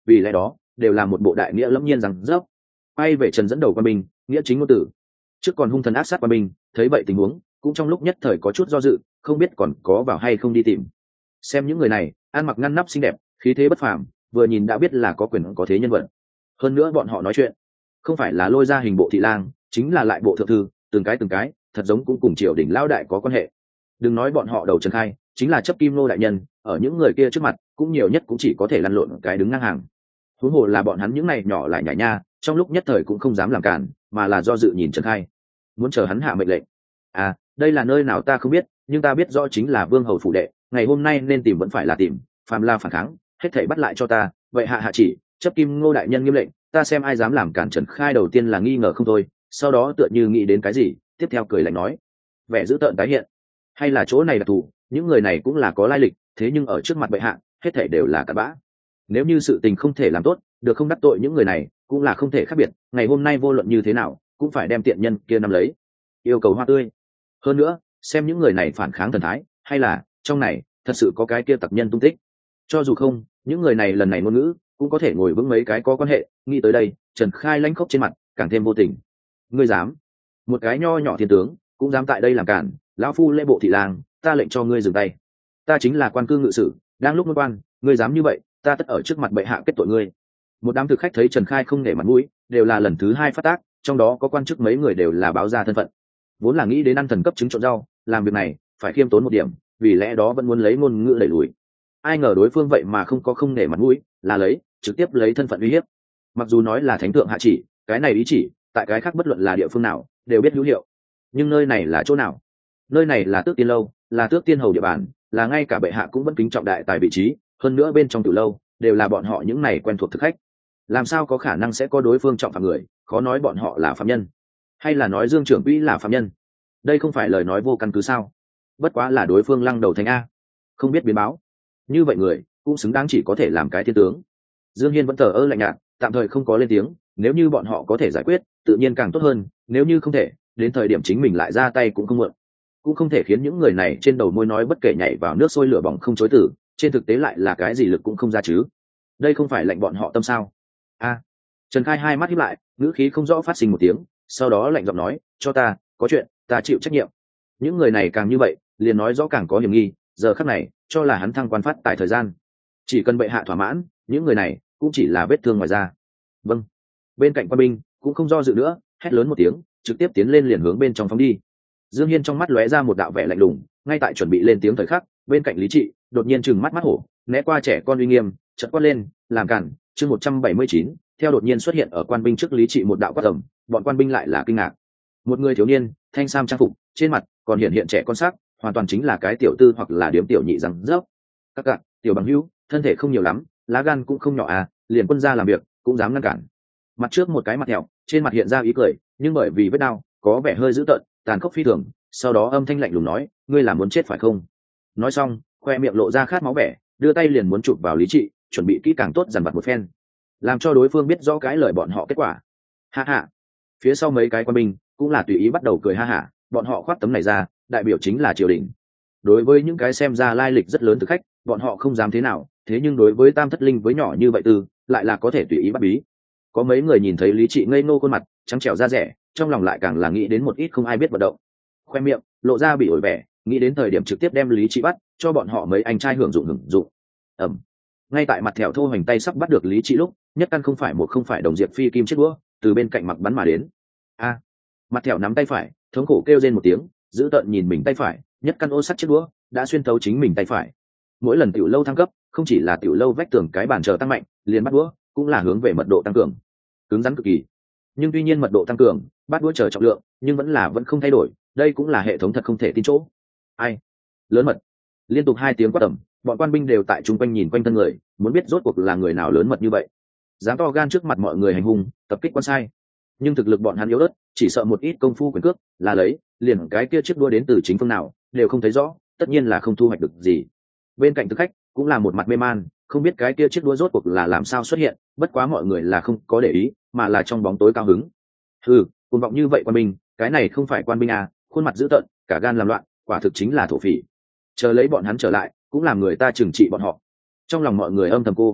vì lẽ đó đều là một bộ đại nghĩa lẫm nhiên rằng dốc. Bay về Trần dẫn đầu quan binh, nghĩa chính ngôn tử. Trước còn hung thần ác sát quan binh, thấy vậy tình huống, cũng trong lúc nhất thời có chút do dự, không biết còn có vào hay không đi tìm. Xem những người này, ăn mặc ngăn nắp xinh đẹp, khí thế bất phàm, vừa nhìn đã biết là có quyền có thế nhân vật. Hơn nữa bọn họ nói chuyện, không phải là lôi ra hình bộ thị lang, chính là lại bộ thượng thư, từng cái từng cái, thật giống cũng cùng triều đình lao đại có quan hệ. Đừng nói bọn họ đầu Trần Khai, chính là chấp kim nô đại nhân, ở những người kia trước mặt, cũng nhiều nhất cũng chỉ có thể lăn lộn cái đứng ngang hàng. Huống hồ là bọn hắn những này nhỏ lại nhảy nha, trong lúc nhất thời cũng không dám làm cản, mà là do dự nhìn Trần Khai, muốn chờ hắn hạ mệnh lệnh. À, đây là nơi nào ta không biết, nhưng ta biết rõ chính là vương hầu phủ đệ, ngày hôm nay nên tìm vẫn phải là tìm, phàm la phản kháng, hết thảy bắt lại cho ta. Vậy hạ hạ chỉ, chấp kim ngô đại nhân nghiêm lệnh, ta xem ai dám làm cản Trần Khai đầu tiên là nghi ngờ không thôi, sau đó tựa như nghĩ đến cái gì, tiếp theo cười lạnh nói, vẻ dữ tợn tái hiện, hay là chỗ này đặc thù, những người này cũng là có lai lịch, thế nhưng ở trước mặt bệ hạ, hết thảy đều là cặn bã. Nếu như sự tình không thể làm tốt, được không đắc tội những người này, cũng là không thể khác biệt, ngày hôm nay vô luận như thế nào, cũng phải đem tiện nhân kia nắm lấy. Yêu cầu hoa tươi. Hơn nữa, xem những người này phản kháng thần thái, hay là trong này thật sự có cái kia tặc nhân tung tích. Cho dù không, những người này lần này ngôn ngữ cũng có thể ngồi vững mấy cái có quan hệ. Nghĩ tới đây, Trần Khai lãnh khốc trên mặt càng thêm vô tình. Ngươi dám? Một cái nho nhỏ thiên tướng cũng dám tại đây làm cản? Lão phu lễ bộ thị lang, ta lệnh cho ngươi dừng tay. Ta chính là quan cư ngự sử, đang lúc ngôn quan, ngươi dám như vậy, ta tất ở trước mặt bệ hạ kết tội ngươi. Một đám thực khách thấy Trần Khai không nể mặt mũi, đều là lần thứ hai phát tác, trong đó có quan chức mấy người đều là báo ra thân phận, vốn là nghĩ đến ăn thần cấp trứng trộn rau, làm việc này phải khiêm tốn một điểm, vì lẽ đó vẫn muốn lấy ngôn ngữ đẩy lùi. Ai ngờ đối phương vậy mà không có không nể mặt mũi, là lấy trực tiếp lấy thân phận uy hiếp. Mặc dù nói là thánh thượng hạ chỉ, cái này ý chỉ tại cái khác bất luận là địa phương nào đều biết hữu hiệu, nhưng nơi này là chỗ nào? Nơi này là Tước Tiên lâu, là Tước Tiên hầu địa bàn, là ngay cả bệ hạ cũng vẫn kính trọng đại tài vị trí, hơn nữa bên trong tiểu lâu đều là bọn họ những này quen thuộc thực khách, làm sao có khả năng sẽ có đối phương trọng phạm người? Khó nói bọn họ là phạm nhân, hay là nói Dương trưởng quỹ là phạm nhân? Đây không phải lời nói vô căn cứ sao? Bất quá là đối phương lăng đầu thành a, không biết biến báo. Như vậy người cũng xứng đáng chỉ có thể làm cái thiên tướng. Dương Hiên vẫn thờ ơ lạnh nhạt, tạm thời không có lên tiếng. Nếu như bọn họ có thể giải quyết, tự nhiên càng tốt hơn. Nếu như không thể, đến thời điểm chính mình lại ra tay cũng không muộn. Cũng không thể khiến những người này trên đầu môi nói bất kể nhảy vào nước sôi lửa bỏng không chối từ, trên thực tế lại là cái gì lực cũng không ra chứ. Đây không phải lệnh bọn họ tâm sao? A. Trần Khai hai mắt híp lại, ngữ khí không rõ phát sinh một tiếng, sau đó lạnh giọng nói, cho ta, có chuyện, ta chịu trách nhiệm. Những người này càng như vậy, liền nói rõ càng có hiểm nghi, giờ khắc này, cho là hắn thăng quan phát tại thời gian. Chỉ cần bệ hạ thỏa mãn, những người này cũng chỉ là vết thương ngoài da. Vâng. Bên cạnh quan binh cũng không do dự nữa, hét lớn một tiếng, trực tiếp tiến lên liền hướng bên trong phóng đi. Dương Hiên trong mắt lóe ra một đạo vẻ lạnh lùng, ngay tại chuẩn bị lên tiếng thời khắc, bên cạnh Lý Trị đột nhiên trừng mắt mắt hổ, né qua trẻ con uy nghiêm, chợt quát lên, làm cản, chương một trăm bảy mươi chín, theo đột nhiên xuất hiện ở quan binh trước Lý Trị một đạo quát tầm, bọn quan binh lại là kinh ngạc. Một người thiếu niên, thanh sam trang phục, trên mặt còn hiện hiện trẻ con sắc, hoàn toàn chính là cái tiểu tư hoặc là điếm tiểu nhị rằng dốc. Các bạn, tiểu bằng hữu, thân thể không nhiều lắm, lá gan cũng không nhỏ à, liền quân gia làm việc cũng dám ngăn cản. Mặt trước một cái mặt thẹo, trên mặt hiện ra ý cười, nhưng bởi vì vết đau, có vẻ hơi dữ tợn, tàn khốc phi thường. Sau đó âm thanh lạnh lùng nói, ngươi là muốn chết phải không? Nói xong, khoe miệng lộ ra khát máu vẻ, đưa tay liền muốn chụp vào Lý Trị, chuẩn bị kỹ càng tốt dằn vặt một phen, làm cho đối phương biết rõ cái lời bọn họ kết quả. Ha ha. Phía sau mấy cái quan binh cũng là tùy ý bắt đầu cười ha hả, bọn họ khoác tấm này ra, đại biểu chính là triều đình. Đối với những cái xem ra lai lịch rất lớn thực khách, bọn họ không dám thế nào, thế nhưng đối với Tam Thất Linh với nhỏ như vậy tư, lại là có thể tùy ý bắt bí. Có mấy người nhìn thấy Lý Trị ngây ngô khuôn mặt, trắng trẻo da rẻ, trong lòng lại càng là nghĩ đến một ít không ai biết vận động. Khoe miệng lộ ra bị ổi vẻ, nghĩ đến thời điểm trực tiếp đem Lý Trị bắt, cho bọn họ mấy anh trai hưởng dụng hưởng dụng. Ẩm. Ngay tại mặt thẹo thô hoành tay sắp bắt được Lý Trị lúc, nhất căn không phải một không phải đồng diệp phi kim chiếc đũa từ bên cạnh mặc bắn mà đến. A. Mặt thẹo nắm tay phải, thống khổ kêu rên một tiếng, giữ tợn nhìn mình tay phải, nhất căn ô sắt chiếc đũa đã xuyên thấu chính mình tay phải. Mỗi lần tiểu lâu thăng cấp, không chỉ là tiểu lâu vách tường cái bàn chờ tăng mạnh, liền bắt đũa cũng là hướng về mật độ tăng cường, cứng rắn cực kỳ. Nhưng tuy nhiên mật độ tăng cường, bắt đũa chờ trọng lượng, nhưng vẫn là vẫn không thay đổi, đây cũng là hệ thống thật không thể tin chỗ. Ai? Lớn mật. Liên tục hai tiếng quát tầm, bọn quan binh đều tại trung quanh nhìn quanh thân người, muốn biết rốt cuộc là người nào lớn mật như vậy, dám to gan trước mặt mọi người hành hung, tập kích quan sai. Nhưng thực lực bọn hắn yếu ớt, chỉ sợ một ít công phu quyền cước là lấy, liền cái kia chiếc đua đến từ chính phương nào đều không thấy rõ, tất nhiên là không thu hoạch được gì. Bên cạnh thực khách cũng là một mặt mê man, không biết cái kia chiếc đua rốt cuộc là làm sao xuất hiện, bất quá mọi người là không có để ý, mà là trong bóng tối cao hứng. Ừ, cuồng vọng như vậy quan binh, cái này không phải quan binh à, khuôn mặt dữ tợn, cả gan làm loạn, quả thực chính là thổ phỉ. Chờ lấy bọn hắn trở lại, cũng làm người ta trừng trị bọn họ. Trong lòng mọi người âm thầm cô,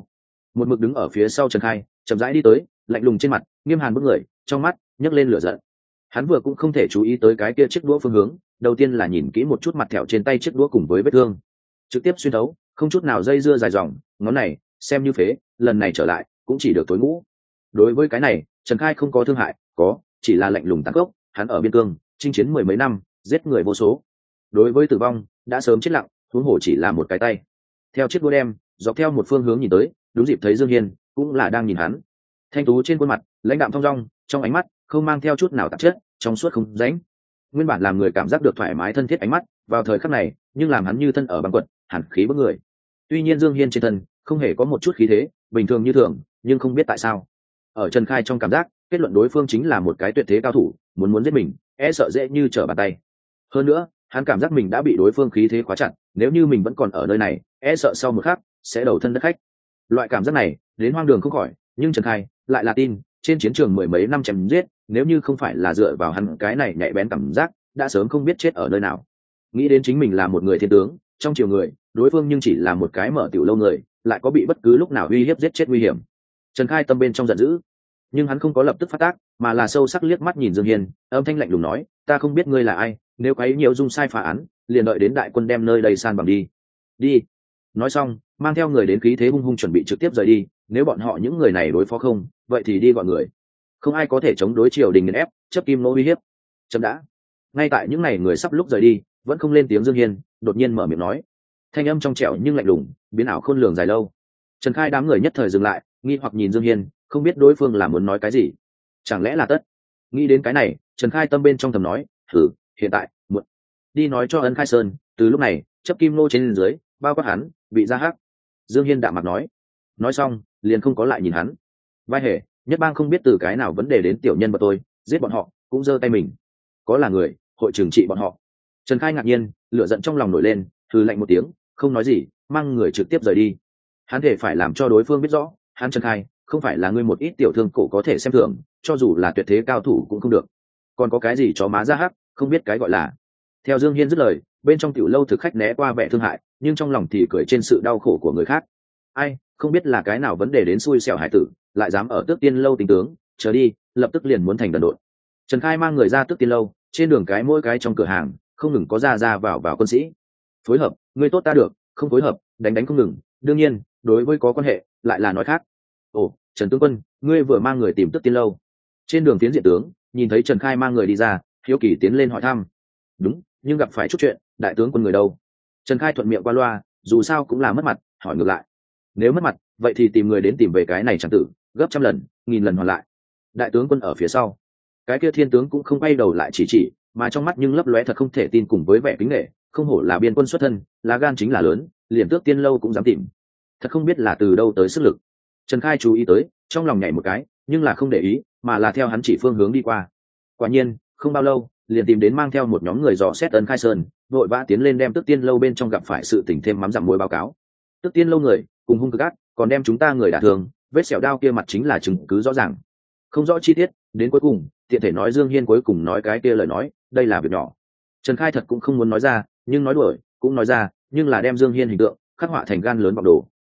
một mực đứng ở phía sau Trần Khai chậm rãi đi tới, lạnh lùng trên mặt nghiêm hàn bức người, trong mắt nhấc lên lửa giận. Hắn vừa cũng không thể chú ý tới cái kia chiếc đũa phương hướng, đầu tiên là nhìn kỹ một chút mặt thẹo trên tay chiếc đũa cùng với vết thương trực tiếp xuyên thấu, không chút nào dây dưa dài dòng, ngón này xem như phế, lần này trở lại cũng chỉ được tối ngũ. Đối với cái này Trần Khai không có thương hại, có chỉ là lạnh lùng tàn khốc. Hắn ở biên cương chinh chiến mười mấy năm, giết người vô số, đối với tử vong đã sớm chết lặng, huống hồ chỉ là một cái tay. Theo chiếc đũa đem dọc theo một phương hướng nhìn tới, đúng dịp thấy Dương Hiên cũng là đang nhìn hắn. Thanh tú trên khuôn mặt lãnh đạm thong dong, trong ánh mắt không mang theo chút nào tạp chất, trong suốt không rãnh. Nguyên bản làm người cảm giác được thoải mái thân thiết ánh mắt, vào thời khắc này nhưng làm hắn như thân ở băng quật, hàn khí bức người. Tuy nhiên Dương Hiên trên thân không hề có một chút khí thế, bình thường như thường, nhưng không biết tại sao ở Trần Khai trong cảm giác kết luận đối phương chính là một cái tuyệt thế cao thủ, muốn muốn giết mình e sợ dễ như trở bàn tay. Hơn nữa hắn cảm giác mình đã bị đối phương khí thế khóa chặt, nếu như mình vẫn còn ở nơi này e sợ sau một khắc sẽ đầu thân đất khách. Loại cảm giác này đến hoang đường không khỏi, nhưng Trần Khai lại là tin, trên chiến trường mười mấy năm chém giết, nếu như không phải là dựa vào hắn cái này nhạy bén cảm giác, đã sớm không biết chết ở nơi nào. Nghĩ đến chính mình là một người thiên tướng trong triều người, đối phương nhưng chỉ là một cái mở tiểu lâu người, lại có bị bất cứ lúc nào uy hiếp giết chết nguy hiểm. Trần Khai tâm bên trong giận dữ, nhưng hắn không có lập tức phát tác, mà là sâu sắc liếc mắt nhìn Dương Hiên, âm thanh lạnh lùng nói, ta không biết ngươi là ai, nếu quấy nhiều dung sai phá án, liền đợi đến đại quân đem nơi đây san bằng đi. Đi. Nói xong mang theo người đến khí thế hung hung chuẩn bị trực tiếp rời đi, nếu bọn họ những người này đối phó không, vậy thì đi gọi người. Không ai có thể chống đối triều đình nghiền ép, chấp kim nô uy hiếp. Chấm đã. Ngay tại những ngày người sắp lúc rời đi, vẫn không lên tiếng Dương Hiên đột nhiên mở miệng nói, thanh âm trong trẻo nhưng lạnh lùng, biến ảo khôn lường dài lâu. Trần Khai đám người nhất thời dừng lại, nghi hoặc nhìn Dương Hiên, không biết đối phương là muốn nói cái gì, chẳng lẽ là tất. Nghĩ đến cái này Trần Khai tâm bên trong thầm nói, thử hiện tại muộn, đi nói cho Ân Khai Sơn, từ lúc này chấp kim nô trên dưới bao quát hắn bị ra hắc. Dương Hiên đạm mặt nói, nói xong liền không có lại nhìn hắn. Vai hề nhất bang không biết từ cái nào vấn đề đến tiểu nhân vật tôi giết bọn họ cũng giơ tay mình, có là người hội trừng trị bọn họ. Trần Khai ngạc nhiên, lửa giận trong lòng nổi lên, hừ lạnh một tiếng, không nói gì, mang người trực tiếp rời đi. Hắn thể phải làm cho đối phương biết rõ, hắn Trần Khai không phải là ngươi một ít tiểu thương cổ có thể xem thường, cho dù là tuyệt thế cao thủ cũng không được. Còn có cái gì chó má ra hắc, không biết cái gọi là. Theo Dương Hiên dứt lời, bên trong tiểu lâu thực khách né qua vẻ thương hại, nhưng trong lòng thì cười trên sự đau khổ của người khác. Ai, không biết là cái nào vấn đề đến xui xẻo hải tử, lại dám ở Tước Tiên lâu tính tướng, chờ đi, lập tức liền muốn thành đần độn. Trần Khai mang người ra Tước Tiên lâu, trên đường cái mỗi cái trong cửa hàng không ngừng có ra ra vào vào quân sĩ. Phối hợp, ngươi tốt ta được, không phối hợp, đánh đánh không ngừng. Đương nhiên, đối với có quan hệ, lại là nói khác. Ồ, Trần tướng quân, ngươi vừa mang người tìm Tước Tiên lâu. Trên đường tiến diện tướng, nhìn thấy Trần Khai mang người đi ra, hiếu kỳ tiến lên hỏi thăm. Đúng, nhưng gặp phải chút chuyện, đại tướng quân người đâu? Trần Khai thuận miệng qua loa, dù sao cũng là mất mặt, hỏi ngược lại. Nếu mất mặt, vậy thì tìm người đến tìm về cái này chẳng tử, gấp trăm lần, nghìn lần hoàn lại. Đại tướng quân ở phía sau. Cái kia thiên tướng cũng không quay đầu lại chỉ chỉ, mà trong mắt nhưng lấp lóe thật không thể tin cùng với vẻ kính nể, không hổ là biên quân xuất thân, lá gan chính là lớn, liền Tước Tiên lâu cũng dám tìm. Thật không biết là từ đâu tới sức lực. Trần Khai chú ý tới, trong lòng nhảy một cái, nhưng là không để ý, mà là theo hắn chỉ phương hướng đi qua. Quả nhiên, không bao lâu, liền tìm đến mang theo một nhóm người dò xét Ân Khai Sơn, vội vã tiến lên đem Tước Tiên lâu bên trong gặp phải sự tình thêm mắm dặm muối báo cáo. Tước Tiên lâu người cùng hung cực ác, còn đem chúng ta người đả thương, vết sẹo đao kia mặt chính là chứng cứ rõ ràng. Không rõ chi tiết, đến cuối cùng, tiện thể nói Dương Hiên cuối cùng nói cái kia lời nói, đây là việc nhỏ. Trần Khai thật cũng không muốn nói ra, nhưng nói đuổi, cũng nói ra, nhưng là đem Dương Hiên hình tượng khắc họa thành gan lớn vọng đồ,